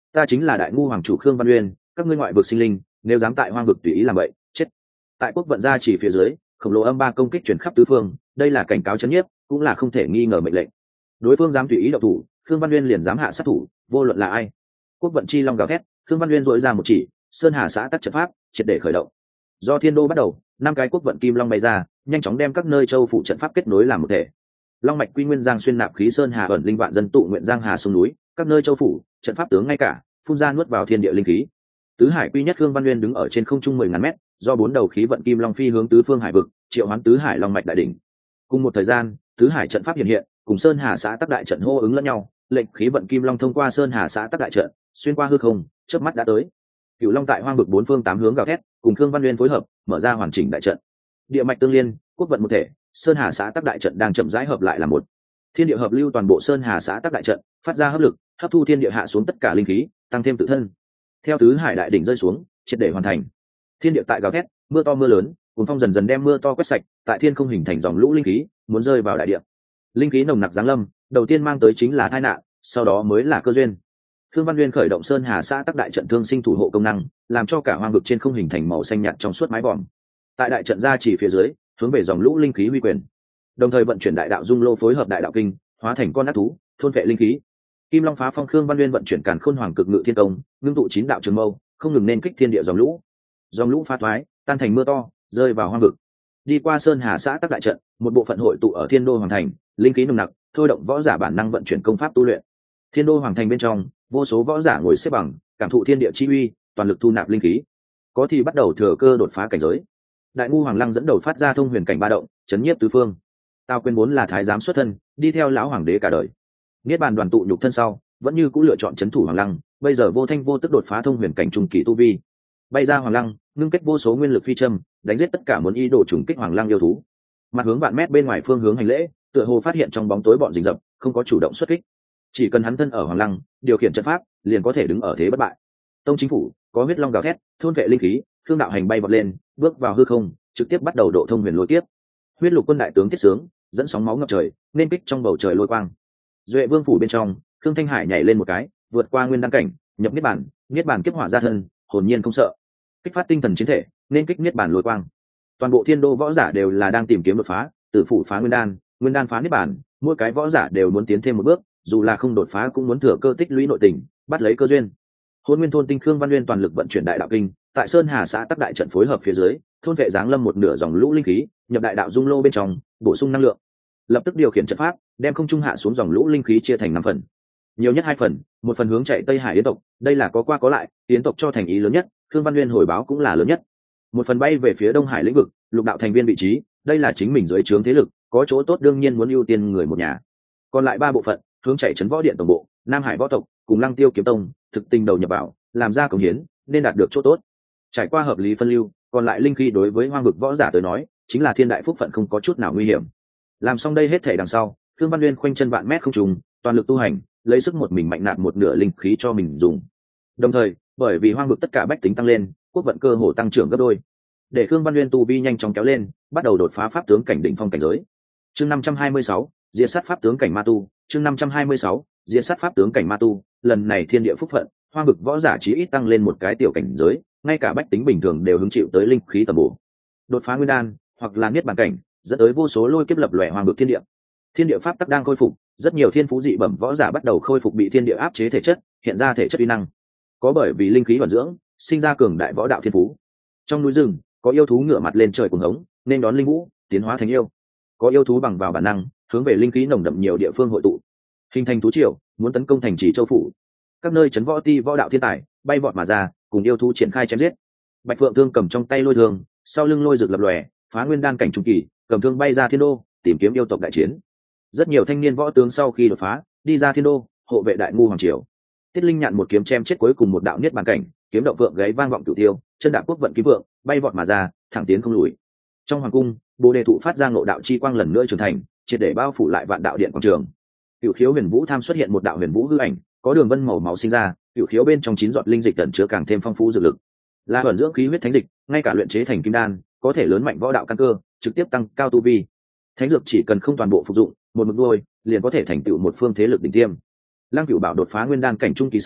[SPEAKER 1] Ta chính là đại ngu hoàng chủ Khương Văn Uyên, các ngươi ngoại vực sinh linh nếu dám tại hoang vực tùy ý làm vậy chết. Tại quốc vận gia chỉ phía dưới khổng lồ âm ba công kích chuyển khắp tứ phương, đây là cảnh cáo chấn nhiếp, cũng là không thể nghi ngờ mệnh lệnh. Đối phương dám tùy ý động thủ, Khương Văn Uyên liền dám hạ sát thủ, vô luận là ai. Quốc vận chi long gào thét, Khương Văn Uyên dội ra một chỉ, sơn hà xã tắc trận pháp triệt để khởi động. Do thiên đô bắt đầu, năm cái quốc vận kim long bay ra, nhanh chóng đem các nơi châu phụ trận pháp kết nối làm một thể. Long mạch quy nguyên giang xuyên nạp khí sơn hà ẩn linh vạn dân tụ nguyện giang hà sông núi, các nơi châu phủ trận pháp tướng ngay cả phun ra nuốt vào thiên địa linh khí. Tứ hải quy nhất Khương Văn Nguyên đứng ở trên không trung mười ngàn mét, do bốn đầu khí vận kim long phi hướng tứ phương hải vực, triệu hoán tứ hải long mạch đại đỉnh. Cùng một thời gian, tứ hải trận pháp hiện hiện, cùng sơn hà xã tắc đại trận hô ứng lẫn nhau, lệnh khí vận kim long thông qua sơn hà xã tắc đại trận, xuyên qua hư không, chớp mắt đã tới. Cửu long tại hoang vực bốn phương tám hướng gào thét, cùng Khương Văn Nguyên phối hợp, mở ra hoàn chỉnh đại trận. Địa mạch tương liên, quốc vận một thể, sơn hà xã tắc đại trận đang chậm rãi hợp lại là một. Thiên địa hợp lưu toàn bộ sơn hà xã tắc đại trận, phát ra hấp lực, hấp thu thiên địa hạ xuống tất cả linh khí, tăng thêm tự thân. Theo tứ hải đại đỉnh rơi xuống, triệt để hoàn thành. Thiên địa tại gào thét, mưa to mưa lớn, cuồng phong dần dần đem mưa to quét sạch, tại thiên không hình thành dòng lũ linh khí, muốn rơi vào đại địa. Linh khí nồng nặc giáng lâm, đầu tiên mang tới chính là tai nạn, sau đó mới là cơ duyên. Khương Văn Nguyên khởi động sơn hà xã tắc đại trận thương sinh thủ hộ công năng, làm cho cả hoang vực trên không hình thành màu xanh nhạt trong suốt mái vòm. Tại đại trận ra chỉ phía dưới, hướng về dòng lũ linh khí huy quyền, đồng thời vận chuyển đại đạo dung lô phối hợp đại đạo kinh, hóa thành con ác thú, thôn vệ linh khí. Kim Long phá phong Khương Văn Nguyên vận chuyển càn khôn hoàng cực ngự thiên công, ngưng tụ chín đạo trường mâu, không ngừng nên kích thiên địa dòng lũ. Dòng lũ phá thoái, tan thành mưa to, rơi vào hoang vực. Đi qua sơn hà xã tắc đại trận, một bộ phận hội tụ ở thiên đô hoàng thành, linh khí nồng nặc, thôi động võ giả bản năng vận chuyển công pháp tu luyện. Thiên đô hoàng thành bên trong, vô số võ giả ngồi xếp bằng, cảm thụ thiên địa chi uy, toàn lực thu nạp linh khí. Có thì bắt đầu thừa cơ đột phá cảnh giới. Đại ngu hoàng lăng dẫn đầu phát ra thông huyền cảnh ba động, chấn nhiếp tứ phương. Tao quên vốn là thái giám xuất thân, đi theo lão hoàng đế cả đời. Niết bàn đoàn tụ nhục thân sau, vẫn như cũng lựa chọn chấn thủ hoàng lăng, bây giờ vô thanh vô tức đột phá thông huyền cảnh trung kỳ tu vi. Bay ra hoàng lăng, ngưng kết vô số nguyên lực phi châm, đánh giết tất cả muốn ý đồ trùng kích hoàng lăng yêu thú. Mặt hướng vạn mét bên ngoài phương hướng hành lễ, tựa hồ phát hiện trong bóng tối bọn rình rập, không có chủ động xuất kích. Chỉ cần hắn thân ở hoàng lăng, điều khiển trận pháp, liền có thể đứng ở thế bất bại. Tông chính phủ có huyết long gào thét, thôn vệ linh khí, Khương đạo hành bay vọt lên, bước vào hư không, trực tiếp bắt đầu độ thông huyền lôi tiếp. Huyết lục quân đại tướng tiết sướng, dẫn sóng máu ngập trời, nên kích trong bầu trời lôi quang. Duệ vương phủ bên trong, Khương Thanh Hải nhảy lên một cái, vượt qua nguyên đăng cảnh, nhập niết bàn, niết bàn kiếp hỏa ra thân, hồn nhiên không sợ. Kích phát tinh thần chiến thể, nên kích niết bàn lôi quang. Toàn bộ thiên đô võ giả đều là đang tìm kiếm đột phá, tử phủ phá nguyên đan, nguyên đan phá niết bàn, mỗi cái võ giả đều muốn tiến thêm một bước, dù là không đột phá cũng muốn thừa cơ tích lũy nội tình, bắt lấy cơ duyên. Hôn Nguyên thôn tinh Khương Văn Nguyên toàn lực vận chuyển đại đạo kinh, tại sơn hà xã tắc đại trận phối hợp phía dưới, thôn vệ giáng lâm một nửa dòng lũ linh khí, nhập đại đạo dung lô bên trong, bổ sung năng lượng. Lập tức điều khiển trận pháp, đem không trung hạ xuống dòng lũ linh khí chia thành năm phần, nhiều nhất hai phần, một phần hướng chạy Tây Hải Yến tộc, đây là có qua có lại, Yến tộc cho thành ý lớn nhất, Khương Văn Nguyên hồi báo cũng là lớn nhất. Một phần bay về phía Đông Hải lĩnh vực, lục đạo thành viên vị trí, đây là chính mình dưới trướng thế lực, có chỗ tốt đương nhiên muốn ưu tiên người một nhà. Còn lại ba bộ phận, hướng chạy trấn võ điện tổng bộ, Nam Hải võ tộc, cùng Lăng Tiêu kiếm tông, thực tình đầu nhập vào, làm ra công hiến, nên đạt được chỗ tốt. Trải qua hợp lý phân lưu, còn lại linh khí đối với hoang vực võ giả tới nói, chính là thiên đại phúc phận không có chút nào nguy hiểm. Làm xong đây hết thể đằng sau, Khương Văn Nguyên khoanh chân vạn mét không trùng, toàn lực tu hành, lấy sức một mình mạnh nạp một nửa linh khí cho mình dùng. Đồng thời, bởi vì hoang vực tất cả bách tính tăng lên, quốc vận cơ hồ tăng trưởng gấp đôi, để Khương Văn Nguyên tu vi nhanh chóng kéo lên, bắt đầu đột phá pháp tướng cảnh đỉnh phong cảnh giới. Chương năm trăm hai mươi sáu, diệt sát pháp tướng cảnh ma tu. Chương năm trăm hai mươi sáu, diệt sát pháp tướng cảnh ma tu. Lần này thiên địa phúc phận, hoang vực võ giả chí ít tăng lên một cái tiểu cảnh giới, ngay cả bách tính bình thường đều hứng chịu tới linh khí tầm bổ. Đột phá nguyên đan, hoặc là niết bàn cảnh, dẫn tới vô số lôi kiếp lập lòe hoang vực thiên địa. Thiên địa pháp tắc đang khôi phục, rất nhiều thiên phú dị bẩm võ giả bắt đầu khôi phục bị thiên địa áp chế thể chất, hiện ra thể chất uy năng. Có bởi vì linh khí vận dưỡng, sinh ra cường đại võ đạo thiên phú. Trong núi rừng, có yêu thú ngửa mặt lên trời cuồng hống, nên đón linh vũ, tiến hóa thành yêu. Có yêu thú bằng vào bản năng, hướng về linh khí nồng đậm nhiều địa phương hội tụ, hình thành thú triều, muốn tấn công thành trì châu phủ. Các nơi trấn võ ti võ đạo thiên tài bay vọt mà ra, cùng yêu thú triển khai chém giết. Bạch Phượng Thương cầm trong tay lôi thương, sau lưng lôi rực lập lòe, phá nguyên đan cảnh trung kỳ, cầm thương bay ra thiên đô, tìm kiếm yêu tộc đại chiến. Rất nhiều thanh niên võ tướng sau khi đột phá, đi ra thiên đô, hộ vệ đại ngu hoàng triều. Tiết Linh nhạn một kiếm chém chết cuối cùng một đạo niết bàn cảnh, kiếm động vượng gáy vang vọng cửu tiêu, chân đạp quốc vận kiếm vượng, bay vọt mà ra, thẳng tiến không lùi. Trong hoàng cung, Bồ Đề thụ phát ra ngộ đạo chi quang lần nữa trưởng thành, triệt để bao phủ lại vạn đạo điện quảng trường. Cửu khiếu huyền vũ tham xuất hiện một đạo huyền vũ hư ảnh, có đường vân màu máu sinh ra, cửu khiếu bên trong chín giọt linh dịch tẩn chứa càng thêm phong phú dược lực. Là ẩn dưỡng khí huyết thánh dịch, ngay cả luyện chế thành kim đan, có thể lớn mạnh võ đạo căn cơ, trực tiếp tăng cao tu vi. Thánh dược chỉ cần không toàn bộ phục dụng, một mực đuôi, liền có thể thành tựu một phương thế lực đỉnh tiêm. Lăng Cửu Bảo đột phá nguyên đan cảnh trung kỳ sau,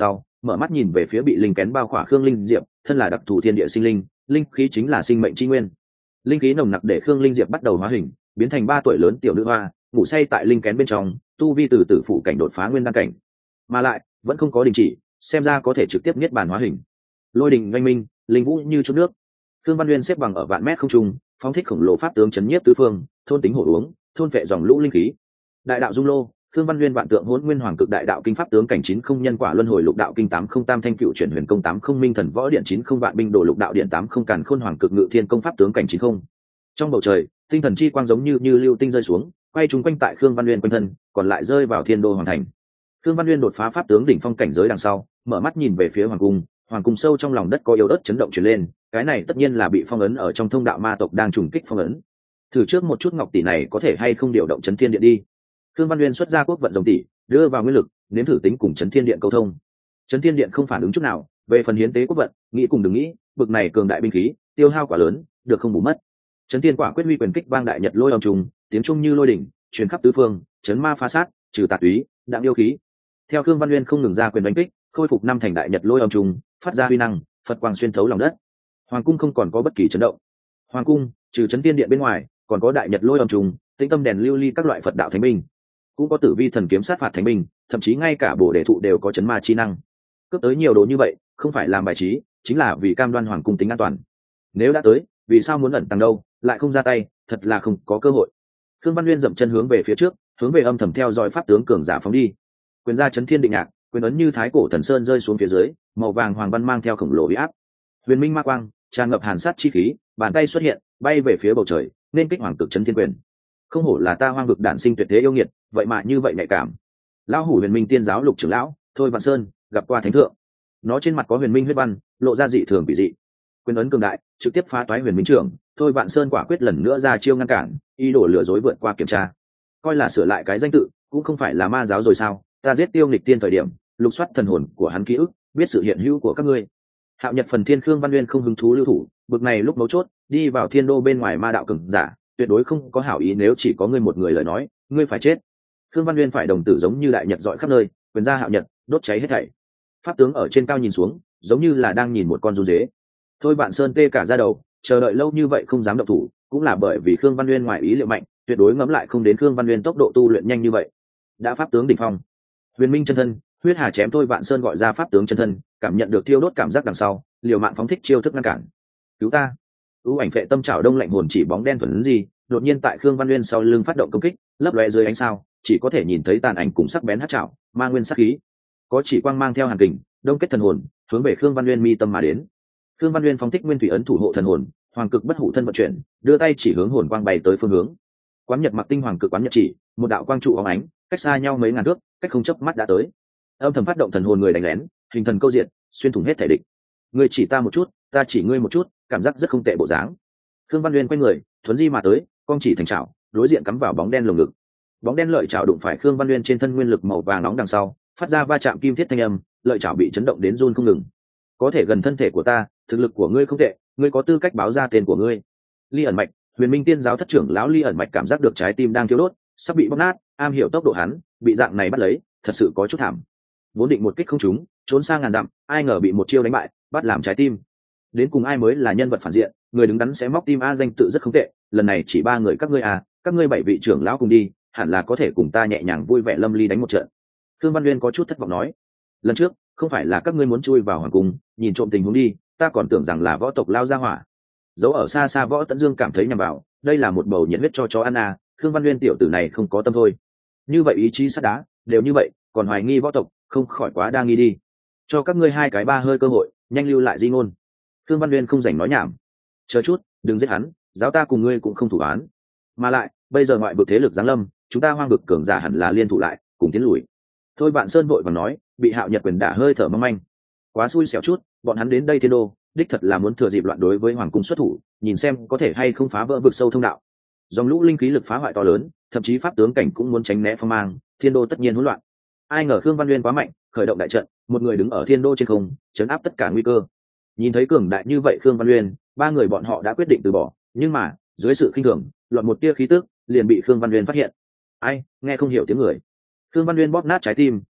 [SPEAKER 1] mở mắt nhìn về phía bị linh kén bao khỏa khương linh diệp, thân là đặc thù thiên địa sinh linh, linh khí chính là sinh mệnh chi nguyên. Linh khí nồng nặc để khương linh diệp bắt đầu hóa hình, biến thành ba tuổi lớn tiểu nữ hoa, ngủ say tại linh kén bên trong, tu vi từ tử phụ cảnh đột phá nguyên đan cảnh, mà lại vẫn không có đình chỉ, xem ra có thể trực tiếp niết bàn hóa hình. Lôi đình oanh minh, linh vũ như chút nước. Khương Văn Nguyên xếp bằng ở vạn mét không trung, phóng thích khổng lồ pháp tướng chấn nhiếp tứ phương, thôn tính hổ uống, thôn vệ dòng lũ linh khí. Đại đạo dung lô, Khương Văn Nguyên vạn tượng hỗn nguyên hoàng cực đại đạo kinh pháp tướng cảnh chín không nhân quả luân hồi lục đạo kinh tám không tam thanh cựu chuyển huyền công tám không minh thần võ điện chín không vạn binh đồ lục đạo điện tám không càn khôn hoàng cực ngự thiên công pháp tướng cảnh chín không. Trong bầu trời, tinh thần chi quang giống như như lưu tinh rơi xuống, quay trúng quanh tại Khương Văn Nguyên quanh thân, còn lại rơi vào thiên đô hoàng thành. Khương Văn Nguyên đột phá pháp tướng đỉnh phong cảnh giới đằng sau, mở mắt nhìn về phía hoàng cung, hoàng cung sâu trong lòng đất có yếu ớt chấn động truyền lên, cái này tất nhiên là bị phong ấn ở trong thông đạo ma tộc đang trùng kích phong ấn. Thử trước một chút ngọc tỷ này có thể hay không điều động chấn thiên điện đi. Khương Văn Nguyên xuất ra quốc vận rồng tỷ, đưa vào nguyên lực, nếm thử tính cùng chấn thiên điện câu thông. Chấn thiên điện không phản ứng chút nào, về phần hiến tế quốc vận, nghĩ cùng đừng nghĩ, bực này cường đại binh khí, tiêu hao quả lớn, được không bù mất. Chấn thiên quả quyết huy quyền kích vang đại nhật lôi âm trùng, tiếng trung như lôi đỉnh, truyền khắp tứ phương, chấn ma phá sát, trừ tà túy, đạm yêu khí. Theo Khương Văn Nguyên không ngừng ra quyền đánh kích, khôi phục năm thành đại nhật lôi âm trùng, phát ra huy năng, phật quang xuyên thấu lòng đất. Hoàng cung không còn có bất kỳ chấn động. Hoàng cung, trừ chấn thiên điện bên ngoài, còn có đại nhật lôi âm trùng, tĩnh tâm đèn lưu ly các loại phật đạo thánh binh, cũng có tử vi thần kiếm sát phạt thánh binh, thậm chí ngay cả bổ đề thụ đều có chấn ma chi năng. Cướp tới nhiều đồ như vậy, không phải làm bài trí, chính là vì cam đoan hoàng cung tính an toàn. Nếu đã tới, vì sao muốn ẩn tàng đâu, lại không ra tay, thật là không có cơ hội. Khương Văn Nguyên dậm chân hướng về phía trước, hướng về âm thầm theo dõi pháp tướng cường giả phóng đi. Quyền ra chấn thiên định ngạc, quyền ấn như thái cổ thần sơn rơi xuống phía dưới, màu vàng hoàng văn mang theo khổng lồ uy áp. Huyền minh ma quang, tràn ngập hàn sát chi khí, bàn tay xuất hiện, bay về phía bầu trời, nên kích hoàng cực chấn thiên quyền. Không hổ là ta hoang vực đản sinh tuyệt thế yêu nghiệt, vậy mà như vậy nhạy cảm. Lão hủ huyền minh tiên giáo lục trưởng lão, thôi vạn sơn, gặp qua thánh thượng. Nó trên mặt có huyền minh huyết văn, lộ ra dị thường bị dị. Quyền ấn cường đại, trực tiếp phá toái huyền minh trưởng, thôi vạn sơn quả quyết lần nữa ra chiêu ngăn cản, ý đồ lừa dối vượt qua kiểm tra. Coi là sửa lại cái danh tự, cũng không phải là ma giáo rồi sao? Ta giết tiêu nghịch tiên thời điểm, lục soát thần hồn của hắn ký ức, biết sự hiện hữu của các ngươi. Hạo Nhật phần thiên Khương Văn Nguyên không hứng thú lưu thủ, bực này lúc mấu chốt, đi vào thiên đô bên ngoài ma đạo cường giả, tuyệt đối không có hảo ý, nếu chỉ có ngươi một người lời nói, ngươi phải chết. Khương Văn Nguyên phải đồng tử giống như đại nhật dọi khắp nơi, quyền ra Hạo Nhật, đốt cháy hết thảy. Pháp tướng ở trên cao nhìn xuống, giống như là đang nhìn một con run dế. Thôi bạn sơn tê cả da đầu, chờ đợi lâu như vậy không dám động thủ, cũng là bởi vì Khương Văn Nguyên ngoài ý liệu mạnh, tuyệt đối ngẫm lại không đến Khương Văn Nguyên tốc độ tu luyện nhanh như vậy. Đã pháp tướng đỉnh phong, huyền minh chân thân, huyết hà chém Thôi Vạn Sơn gọi ra pháp tướng chân thân, cảm nhận được thiêu đốt cảm giác đằng sau, liều mạng phóng thích chiêu thức ngăn cản. Cứu ta! ưu ảnh phệ tâm trảo đông lạnh hồn chỉ bóng đen thuần gì, đột nhiên tại Khương Văn Nguyên sau lưng phát động công kích, lấp lóe dưới ánh sao, chỉ có thể nhìn thấy tàn ảnh cùng sắc bén hắc trảo, ma nguyên sắc khí, có chỉ quang mang theo hàn kình, đông kết thần hồn, hướng về Khương Văn Nguyên mi tâm mà đến. Khương Văn Nguyên phóng thích nguyên thủy ấn thủ hộ thần hồn, hoàng cực bất hủ thân vận chuyển, đưa tay chỉ hướng hồn quang bay tới phương hướng. Quán Nhật mặc tinh hoàng cực quán nhật chỉ, một đạo quang trụ óng ánh, cách xa nhau mấy ngàn thước, cách không chớp mắt đã tới. Âm thầm phát động thần hồn người đánh lén, hình thần câu diện, xuyên thủng hết thể địch. Ngươi chỉ ta một chút, ta chỉ ngươi một chút, cảm giác rất không tệ bộ dáng. Khương Văn Nguyên quay người, thuấn di mà tới, cong chỉ thành chảo, đối diện cắm vào bóng đen lồng ngực. Bóng đen lợi chảo đụng phải Khương Văn Nguyên trên thân nguyên lực màu vàng nóng đằng sau, phát ra va chạm kim thiết thanh âm, lợi chảo bị chấn động đến run không ngừng. Có thể gần thân thể của ta, thực lực của ngươi không tệ, ngươi có tư cách báo ra tên của ngươi. Ly ẩn mạch, huyền minh tiên giáo thất trưởng lão Ly ẩn mạch cảm giác được trái tim đang thiêu đốt, sắp bị bóp nát, am hiểu tốc độ hắn, bị dạng này bắt lấy, thật sự có chút thảm. Vốn định một kích không trúng, trốn sang ngàn dặm, ai ngờ bị một chiêu đánh bại, bắt làm trái tim. Đến cùng ai mới là nhân vật phản diện, người đứng đắn sẽ móc tim a, danh tự rất không tệ, lần này chỉ ba người các ngươi à, các ngươi bảy vị trưởng lão cùng đi, hẳn là có thể cùng ta nhẹ nhàng vui vẻ lâm ly đánh một trận. Thương Văn Nguyên có chút thất vọng nói, lần trước không phải là các ngươi muốn chui vào hoàng cung, nhìn trộm tình huống đi, ta còn tưởng rằng là võ tộc lao ra hỏa. Dấu ở xa xa Võ Tấn Dương cảm thấy nhầm vào, đây là một bầu nhiệt huyết cho chó ăn à, Thương Văn Nguyên tiểu tử này không có tâm thôi. Như vậy ý chí sắt đá, đều như vậy, còn hoài nghi võ tộc, không khỏi quá đa nghi đi. Cho các ngươi hai cái ba hơi cơ hội, nhanh lưu lại di ngôn. Thương Văn Nguyên không rảnh nói nhảm. Chờ chút, đừng giết hắn, giáo ta cùng ngươi cũng không thủ án. Mà lại, bây giờ ngoại vực thế lực giáng lâm, chúng ta hoang vực cường giả hẳn là liên thủ lại, cùng tiến lùi. Thôi bạn Sơn vội vàng nói, bị Hạo Nhật quyền đả hơi thở mong manh. Quá xui xẻo chút, bọn hắn đến đây thiên đô, đích thật là muốn thừa dịp loạn đối với hoàng cung xuất thủ, nhìn xem có thể hay không phá vỡ vực sâu thông đạo. Dòng lũ linh khí lực phá hoại to lớn, thậm chí pháp tướng cảnh cũng muốn tránh né phong mang, thiên đô tất nhiên hỗn loạn. Ai ngờ Khương Văn Nguyên quá mạnh, khởi động đại trận, một người đứng ở thiên đô trên không, chấn áp tất cả nguy cơ. Nhìn thấy cường đại như vậy Khương Văn Nguyên, ba người bọn họ đã quyết định từ bỏ, nhưng mà dưới sự khinh thường, loạn một tia khí tức, liền bị Khương Văn Nguyên phát hiện. Ai, nghe không hiểu tiếng người. Khương Văn Nguyên bóp nát trái tim,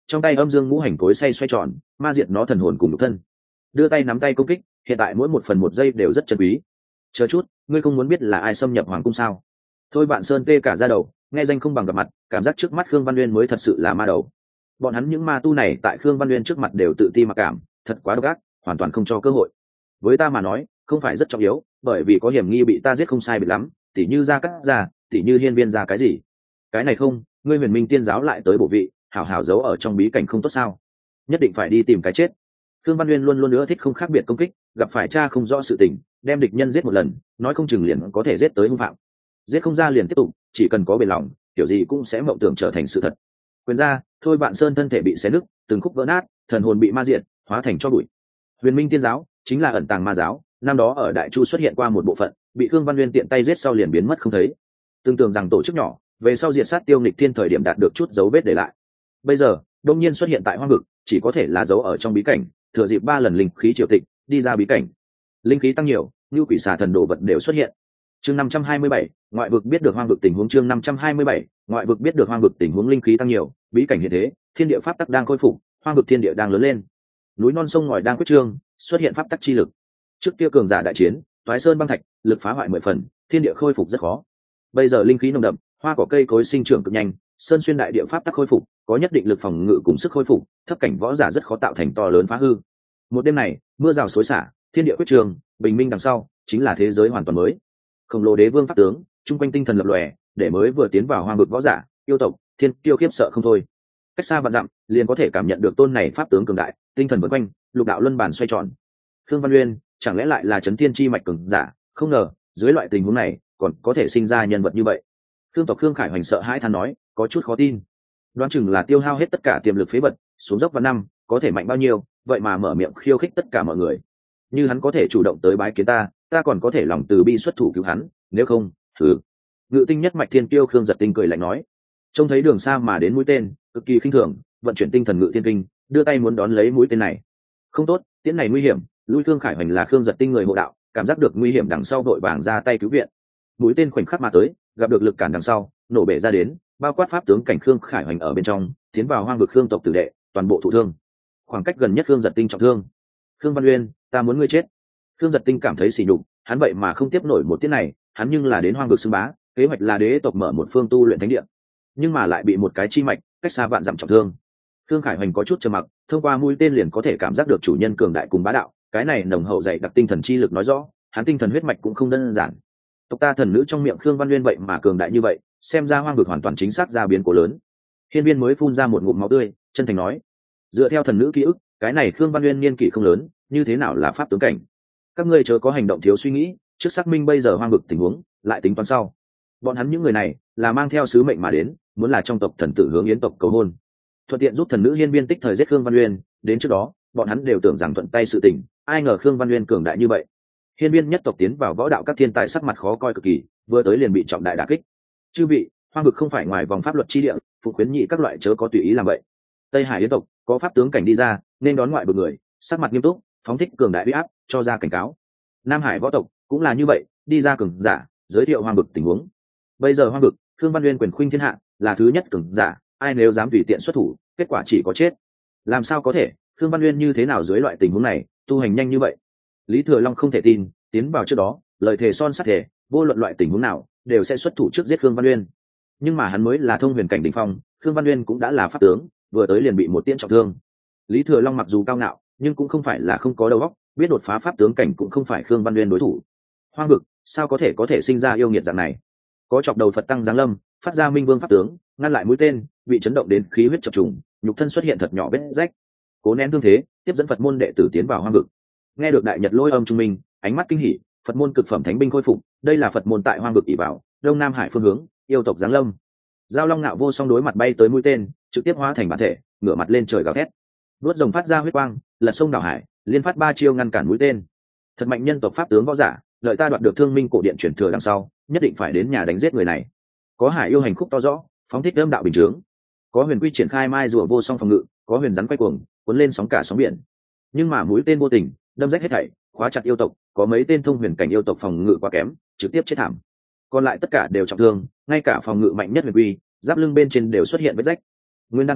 [SPEAKER 1] trong tay âm dương ngũ hành cối xoay xoay tròn, ma diệt nó thần hồn cùng nhục thân. Đưa tay nắm tay công kích, hiện tại mỗi một phần một giây đều rất chân quý. Chờ chút, ngươi không muốn biết là ai xâm nhập hoàng cung sao? Thôi bạn sơn tê cả da đầu, nghe danh không bằng gặp mặt, cảm giác trước mắt Khương Văn Nguyên mới thật sự là ma đầu. Bọn hắn những ma tu này tại Khương Văn Nguyên trước mặt đều tự ti mặc cảm, thật quá độc ác, hoàn toàn không cho cơ hội. Với ta mà nói, không phải rất trọng yếu, bởi vì có hiểm nghi bị ta giết không sai biệt lắm, tỉ như ra cắt ra, tỉ như hiên viên ra cái gì. Cái này không, ngươi huyền minh tiên giáo lại tới bổ vị, hảo hảo giấu ở trong bí cảnh không tốt sao? Nhất định phải đi tìm cái chết. Khương Văn Nguyên luôn luôn nữa thích không khác biệt công kích, gặp phải cha không rõ sự tình, đem địch nhân giết một lần, nói không chừng liền có thể giết tới hung phạm. Giết không ra liền tiếp tục, chỉ cần có bền lòng, kiểu gì cũng sẽ mộng tưởng trở thành sự thật. Quyền ra, thôi bạn sơn thân thể bị xé nứt, từng khúc vỡ nát, thần hồn bị ma diệt, hóa thành cho bụi. Huyền Minh Tiên giáo chính là ẩn tàng ma giáo, năm đó ở Đại Chu xuất hiện qua một bộ phận, bị Khương Văn Nguyên tiện tay giết sau liền biến mất không thấy. Tương tưởng rằng tổ chức nhỏ, về sau diệt sát Tiêu Nghịch Thiên thời điểm đạt được chút dấu vết để lại. Bây giờ, đông nhiên xuất hiện tại hoang vực, chỉ có thể là giấu ở trong bí cảnh, thừa dịp ba lần linh khí triều tịch, đi ra bí cảnh. Linh khí tăng nhiều, như quỷ xà thần đồ vật đều xuất hiện. Chương năm trăm hai mươi bảy, ngoại vực biết được hoang vực tình huống. Chương năm trăm hai mươi bảy, ngoại vực biết được hoang vực tình huống. Linh khí tăng nhiều, bí cảnh hiện thế, thiên địa pháp tắc đang khôi phục, hoang vực thiên địa đang lớn lên. Núi non sông ngòi đang quyết trương, xuất hiện pháp tắc chi lực. Trước kia cường giả đại chiến, toái sơn băng thạch, lực phá hoại mười phần, thiên địa khôi phục rất khó. Bây giờ linh khí nồng đậm, hoa cỏ cây cối sinh trưởng cực nhanh, sơn xuyên đại địa pháp tắc khôi phục, có nhất định lực phòng ngự cùng sức khôi phục, thấp cảnh võ giả rất khó tạo thành to lớn phá hư. Một đêm này, mưa rào xối xả, thiên địa quyết trường, bình minh đằng sau chính là thế giới hoàn toàn mới. Khổng lồ đế vương pháp tướng, trung quanh tinh thần lập lòe, để mới vừa tiến vào hoang vực võ giả, yêu tộc, thiên kiêu khiếp sợ không thôi. Cách xa vạn dặm, liền có thể cảm nhận được tôn này pháp tướng cường đại, tinh thần vần quanh, lục đạo luân bản xoay tròn. Khương Văn Nguyên, chẳng lẽ lại là chấn thiên chi mạch cường giả? Không ngờ, dưới loại tình huống này, còn có thể sinh ra nhân vật như vậy. Khương tộc Khương Khải Hoành sợ hãi than nói, có chút khó tin. Đoán chừng là tiêu hao hết tất cả tiềm lực phế vật, xuống dốc vào năm, có thể mạnh bao nhiêu, vậy mà mở miệng khiêu khích tất cả mọi người. Như hắn có thể chủ động tới bái kiến ta, ta còn có thể lòng từ bi xuất thủ cứu hắn, nếu không, thử. Ngự tinh nhất mạch thiên tiêu Khương Giật Tinh cười lạnh nói. Trông thấy đường xa mà đến mũi tên, cực kỳ khinh thường, vận chuyển tinh thần ngự thiên kinh, đưa tay muốn đón lấy mũi tên này. Không tốt, tiễn này nguy hiểm, lui Khương Khải Hoành là Khương Giật Tinh người hộ đạo, cảm giác được nguy hiểm đằng sau đội vàng ra tay cứu viện. Mũi tên khoảnh khắc mà tới, gặp được lực cản đằng sau, nổ bể ra đến, bao quát pháp tướng cảnh Khương Khải Hoành ở bên trong, tiến vào hoang vực Khương tộc tử đệ, toàn bộ thụ thương. Khoảng cách gần nhất Khương Giật Tinh trọng thương. Khương Văn Uyên, ta muốn ngươi chết. Khương Giật Tinh cảm thấy sỉ nhục, hắn vậy mà không tiếp nổi một tiết này, hắn nhưng là đến hoang vực xưng bá, kế hoạch là đế tộc mở một phương tu luyện thánh địa, nhưng mà lại bị một cái chi mạch cách xa vạn dặm trọng thương. Khương Khải Hoành có chút trầm mặc, thông qua mũi tên liền có thể cảm giác được chủ nhân cường đại cùng bá đạo, cái này nồng hậu dày đặc tinh thần chi lực nói rõ, hắn tinh thần huyết mạch cũng không đơn giản. Tộc ta thần nữ trong miệng Khương Văn Uyên vậy mà cường đại như vậy, xem ra hoang vực hoàn toàn chính xác ra biến cố lớn. Hiên Viên mới phun ra một ngụm máu tươi, chân thành nói, dựa theo thần nữ ký ức, cái này Khương Văn Uyên niên kỷ không lớn, như thế nào là pháp tướng cảnh? Các ngươi chớ có hành động thiếu suy nghĩ, trước xác minh bây giờ hoang vực tình huống, lại tính toán sau. Bọn hắn những người này là mang theo sứ mệnh mà đến, muốn là trong tộc thần tử hướng yến tộc cầu hôn, thuận tiện giúp thần nữ Hiên Viên tích thời giết Khương Văn Uyên. Đến trước đó, bọn hắn đều tưởng rằng thuận tay sự tình, ai ngờ Khương Văn Uyên cường đại như vậy. Hiên Viên nhất tộc tiến vào võ đạo các thiên tài sắc mặt khó coi cực kỳ, vừa tới liền bị trọng đại đả kích. Chư vị, hoang vực không phải ngoài vòng pháp luật chi địa, phụ khuyến nhị các loại chớ có tùy ý làm vậy. Tây Hải yến tộc có pháp tướng cảnh đi ra, nên đón ngoại vực người, sắc mặt nghiêm túc, phóng thích cường đại uy áp, cho ra cảnh cáo. Nam Hải võ tộc cũng là như vậy, đi ra cường giả, giới thiệu hoang vực tình huống. Bây giờ hoang vực, Khương Văn Uyên quyền khuynh thiên hạ, là thứ nhất cường giả, ai nếu dám tùy tiện xuất thủ, kết quả chỉ có chết. Làm sao có thể, Khương Văn Uyên như thế nào dưới loại tình huống này, tu hành nhanh như vậy? Lý Thừa Long không thể tin, tiến vào trước đó, lời thề son sắt thề, vô luận loại tình huống nào, đều sẽ xuất thủ trước giết Khương Văn Uyên. Nhưng mà hắn mới là thông huyền cảnh đỉnh phong, Khương Văn Uyên cũng đã là pháp tướng, vừa tới liền bị một tiễn trọng thương. Lý Thừa Long mặc dù cao ngạo, nhưng cũng không phải là không có đầu óc, biết đột phá pháp tướng cảnh cũng không phải Khương Văn Uyên đối thủ. Hoang vực, sao có thể có thể sinh ra yêu nghiệt dạng này? Có chọc đầu Phật tăng giáng lâm, phát ra minh vương pháp tướng, ngăn lại mũi tên, bị chấn động đến khí huyết chập trùng, nhục thân xuất hiện thật nhỏ vết rách. Cố nén thương thế, tiếp dẫn Phật môn đệ tử tiến vào hoang vực. Nghe được đại nhật lôi âm trung minh, ánh mắt kinh hỉ, Phật môn cực phẩm thánh binh khôi phục, đây là Phật môn tại hoang vực ỷ vào, Đông Nam Hải phương hướng, yêu tộc giáng lâm. Giao Long Ngạo vô song đối mặt bay tới mũi tên, trực tiếp hóa thành bản thể, ngửa mặt lên trời gào thét. Đuốt rồng phát ra huyết quang, lật sông đảo hải, liên phát ba chiêu ngăn cản mũi tên. Thật mạnh nhân tộc pháp tướng võ giả, đợi ta đoạt được Thương Minh cổ điện truyền thừa đằng sau, nhất định phải đến nhà đánh giết người này. Có hải yêu hành khúc to rõ, phóng thích âm đạo bình chướng. Có huyền quy triển khai mai rùa vô song phòng ngự, có huyền rắn quay cuồng, cuốn lên sóng cả sóng biển. Nhưng mà mũi tên vô tình, đâm rách hết thảy, khóa chặt yêu tộc, có mấy tên thông huyền cảnh yêu tộc phòng ngự quá kém, trực tiếp chết thảm. Còn lại tất cả đều trọng thương, ngay cả phòng ngự mạnh nhất huyền quy, giáp lưng bên trên đều xuất hiện vết rách. Nguyên đăng cảnh,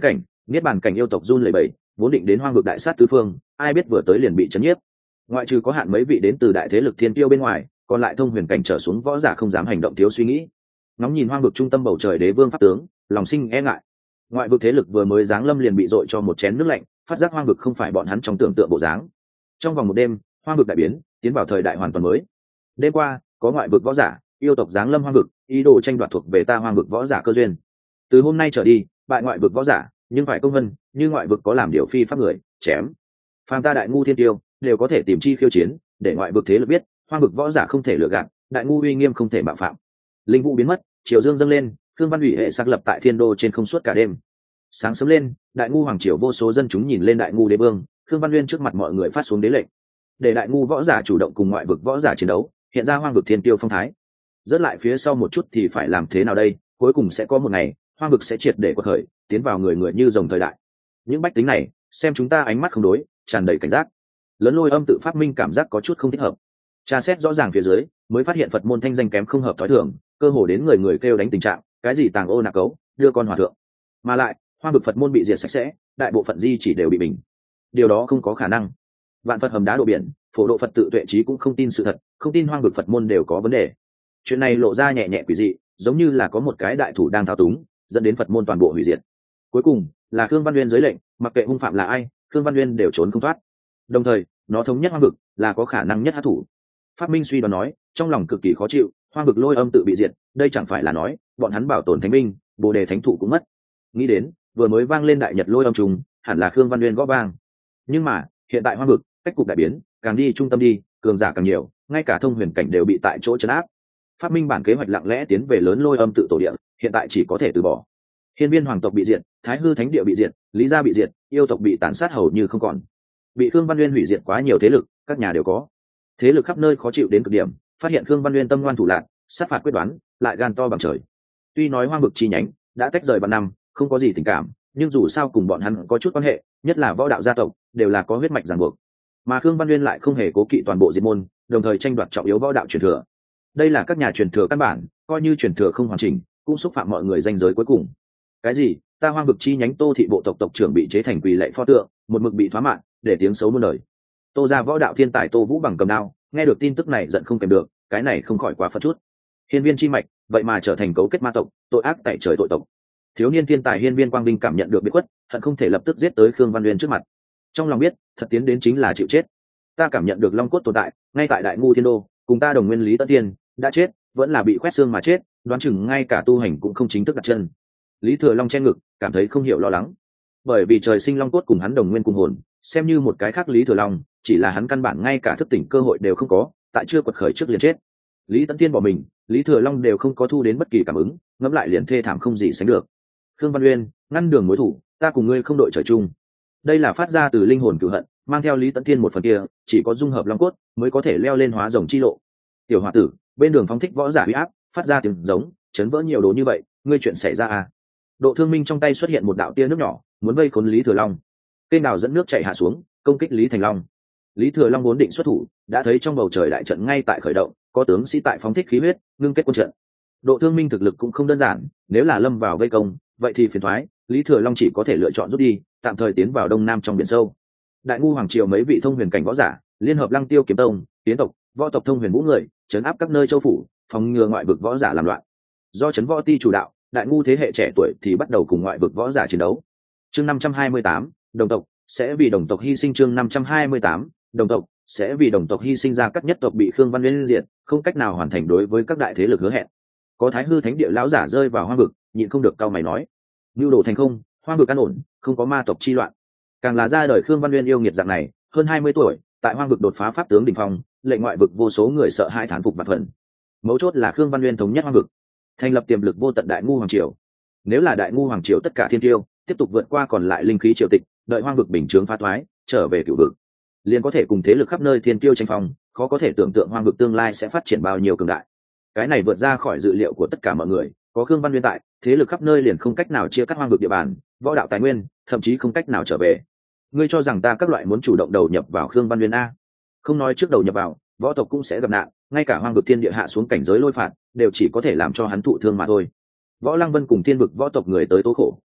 [SPEAKER 1] niết bàn cảnh yêu tộc run lẩy bẩy, vốn định đến hoang vực đại sát tứ phương, ai biết vừa tới liền bị chấn nhiếp. Ngoại trừ có hạn mấy vị đến từ đại thế lực thiên tiêu bên ngoài, còn lại thông huyền cảnh trở xuống võ giả không dám hành động thiếu suy nghĩ. Ngóng nhìn hoang vực trung tâm bầu trời đế vương pháp tướng, lòng sinh e ngại. Ngoại vực thế lực vừa mới giáng lâm liền bị dội cho một chén nước lạnh, phát giác hoang vực không phải bọn hắn trong tưởng tượng bộ dáng. Trong vòng một đêm, hoang vực đại biến, tiến vào thời đại hoàn toàn mới. Đêm qua, có ngoại vực võ giả, yêu tộc giáng lâm hoang vực, ý đồ tranh đoạt thuộc về ta hoang vực võ giả cơ duyên. Từ hôm nay trở đi, bại ngoại vực võ giả, nhưng phải công vân, như ngoại vực có làm điều phi pháp người, chém. Phàm ta đại ngu thiên tiêu, đều có thể tìm chi khiêu chiến, để ngoại vực thế lực biết, hoang vực võ giả không thể lừa gạt, đại ngu uy nghiêm không thể mạo phạm. Linh vũ biến mất, triều dương dâng lên, Khương Văn Ủy hệ xác lập tại thiên đô trên không suốt cả đêm. Sáng sớm lên, đại ngu hoàng triều vô số dân chúng nhìn lên đại ngu đế vương, Khương Văn Nguyên trước mặt mọi người phát xuống đế lệnh, để đại ngu võ giả chủ động cùng ngoại vực võ giả chiến đấu, hiện ra hoang vực thiên tiêu phong thái. Rớt lại phía sau một chút thì phải làm thế nào đây? Cuối cùng sẽ có một ngày, hoang vực sẽ triệt để quật khởi, tiến vào người người như rồng thời đại. Những bách tính này, xem chúng ta ánh mắt không đối, tràn đầy cảnh giác. Lớn Lôi Âm tự phát minh cảm giác có chút không thích hợp. Tra xét rõ ràng phía dưới, mới phát hiện Phật môn thanh danh kém không hợp thói thường, cơ hồ đến người người kêu đánh tình trạng, cái gì tàng ô nạc cấu, đưa con hòa thượng. Mà lại, hoang vực Phật môn bị diệt sạch sẽ, đại bộ phận di chỉ đều bị bình. Điều đó không có khả năng. Vạn Phật hầm đá độ biển, phổ độ Phật tự tuệ trí cũng không tin sự thật, không tin hoang vực Phật môn đều có vấn đề. Chuyện này lộ ra nhẹ nhẹ quỷ dị, giống như là có một cái đại thủ đang thao túng, dẫn đến Phật môn toàn bộ hủy diệt. Cuối cùng là Khương Văn Nguyên dưới lệnh, mặc kệ hung phạm là ai, Khương Văn Nguyên đều trốn không thoát. Đồng thời, nó thống nhất hoang vực, là có khả năng nhất hấp thủ. Pháp Minh suy đoán nói, trong lòng cực kỳ khó chịu, hoang vực Lôi Âm tự bị diệt, đây chẳng phải là nói, bọn hắn bảo tồn thánh binh, Bồ đề thánh thụ cũng mất. Nghĩ đến, vừa mới vang lên đại nhật Lôi Âm trùng, hẳn là Khương Văn Nguyên gõ vang. Nhưng mà, hiện tại hoang vực, cách cục đại biến, càng đi trung tâm đi, cường giả càng nhiều, ngay cả thông huyền cảnh đều bị tại chỗ trấn áp. Phát minh bản kế hoạch lặng lẽ tiến về lớn Lôi Âm tự tổ địa, hiện tại chỉ có thể từ bỏ. Hiên viên hoàng tộc bị diệt, Thái hư thánh địa bị diệt, Lý gia bị diệt, yêu tộc bị tàn sát hầu như không còn. Bị Khương Văn Nguyên hủy diệt quá nhiều thế lực, các nhà đều có. Thế lực khắp nơi khó chịu đến cực điểm, phát hiện Khương Văn Nguyên tâm ngoan thủ lạn, sát phạt quyết đoán, lại gan to bằng trời. Tuy nói hoang vực chi nhánh đã tách rời bao năm, không có gì tình cảm, nhưng dù sao cùng bọn hắn có chút quan hệ, nhất là võ đạo gia tộc, đều là có huyết mạch ràng buộc. Mà Khương Văn Nguyên lại không hề cố kỵ toàn bộ diệt môn, đồng thời tranh đoạt trọng yếu võ đạo truyền thừa. Đây là các nhà truyền thừa căn bản, coi như truyền thừa không hoàn chỉnh, cũng xúc phạm mọi người danh giới cuối cùng. Cái gì? Ta hoang vực chi nhánh Tô thị bộ tộc tộc trưởng bị chế thành quỳ lạy pho tượng, một mực bị thoá mạng, để tiếng xấu muôn đời. Tô gia võ đạo thiên tài Tô Vũ bằng cầm đao, nghe được tin tức này giận không kèm được, cái này không khỏi quá phật chút. Hiên viên chi mạch, vậy mà trở thành cấu kết ma tộc, tội ác tại trời tội tộc. Thiếu niên thiên tài Hiên viên Quang Vinh cảm nhận được biệt khuất, hận không thể lập tức giết tới Khương Văn Nguyên trước mặt. Trong lòng biết, thật tiến đến chính là chịu chết. Ta cảm nhận được long cốt tồn tại, ngay tại đại ngu thiên đô, cùng ta đồng nguyên Lý Tấn Tiên đã chết, vẫn là bị khoét xương mà chết, đoán chừng ngay cả tu hành cũng không chính thức đặt chân. Lý Thừa Long che ngực, cảm thấy không hiểu lo lắng, bởi vì trời sinh long cốt cùng hắn đồng nguyên cùng hồn, xem như một cái khác Lý Thừa Long, chỉ là hắn căn bản ngay cả thức tỉnh cơ hội đều không có, tại chưa quật khởi trước liền chết. Lý Tấn Tiên bỏ mình, Lý Thừa Long đều không có thu đến bất kỳ cảm ứng, ngẫm lại liền thê thảm không gì sánh được. Khương Văn Uyên, ngăn đường mối thủ, ta cùng ngươi không đội trời chung. Đây là phát ra từ linh hồn cửu hận, mang theo Lý Tấn Tiên một phần kia, chỉ có dung hợp long cốt mới có thể leo lên hóa rồng chi lộ. Tiểu hòa tử, bên đường phóng thích võ giả uy áp, phát ra tiếng giống, chấn vỡ nhiều đồ như vậy, ngươi chuyện xảy ra à? Độ Thương Minh trong tay xuất hiện một đạo tia nước nhỏ, muốn vây khốn Lý Thừa Long. Kênh đào dẫn nước chảy hạ xuống, công kích Lý Thành Long. Lý Thừa Long vốn định xuất thủ, đã thấy trong bầu trời đại trận ngay tại khởi động, có tướng sĩ tại phóng thích khí huyết, ngưng kết quân trận. Độ Thương Minh thực lực cũng không đơn giản, nếu là lâm vào vây công, vậy thì phiền toái, Lý Thừa Long chỉ có thể lựa chọn rút đi, tạm thời tiến vào đông nam trong biển sâu. Đại ngu hoàng triều mấy vị thông huyền cảnh võ giả, liên hợp Lăng Tiêu kiếm tông, tiến tộc, võ tộc thông huyền vũ người, trấn áp các nơi châu phủ, phòng ngừa ngoại vực võ giả làm loạn. Do trấn võ ti chủ đạo, đại ngu thế hệ trẻ tuổi thì bắt đầu cùng ngoại vực võ giả chiến đấu. Chương năm trăm hai mươi tám, đồng tộc sẽ vì đồng tộc hy sinh. Chương năm trăm hai mươi tám, đồng tộc sẽ vì đồng tộc hy sinh ra các nhất tộc bị Khương Văn Nguyên diệt, không cách nào hoàn thành đối với các đại thế lực hứa hẹn. Có Thái hư thánh địa lão giả rơi vào hoang vực, nhịn không được cau mày nói: "Nưu đồ thành không, hoang vực an ổn, không có ma tộc chi loạn." Càng là ra đời Khương Văn Nguyên yêu nghiệt dạng này, hơn hai mươi tuổi, tại hoang vực đột phá pháp tướng đỉnh phong, lệnh ngoại vực vô số người sợ hãi thán phục bạt phần. Mấu chốt là Khương Văn Nguyên thống nhất hoang vực, thành lập tiềm lực vô tận đại ngu hoàng triều. Nếu là đại ngu hoàng triều tất cả thiên tiêu tiếp tục vượt qua còn lại linh khí triều tịch, đợi hoang vực bình chướng phá thoái, trở về cửu vực, liền có thể cùng thế lực khắp nơi thiên tiêu tranh phong, khó có thể tưởng tượng hoang vực tương lai sẽ phát triển bao nhiêu cường đại. Cái này vượt ra khỏi dự liệu của tất cả mọi người, có Khương Văn Nguyên tại, thế lực khắp nơi liền không cách nào chia cắt hoang vực địa bàn, võ đạo tài nguyên, thậm chí không cách nào trở về. Ngươi cho rằng ta các loại muốn chủ động đầu nhập vào Khương Văn Nguyên a? Không nói trước đầu nhập vào, võ tộc cũng sẽ gặp nạn, ngay cả hoang vực thiên địa hạ xuống cảnh giới lôi phạt, đều chỉ có thể làm cho hắn thụ thương mà thôi. Võ Lăng Vân cùng thiên vực võ tộc người tới tố khổ,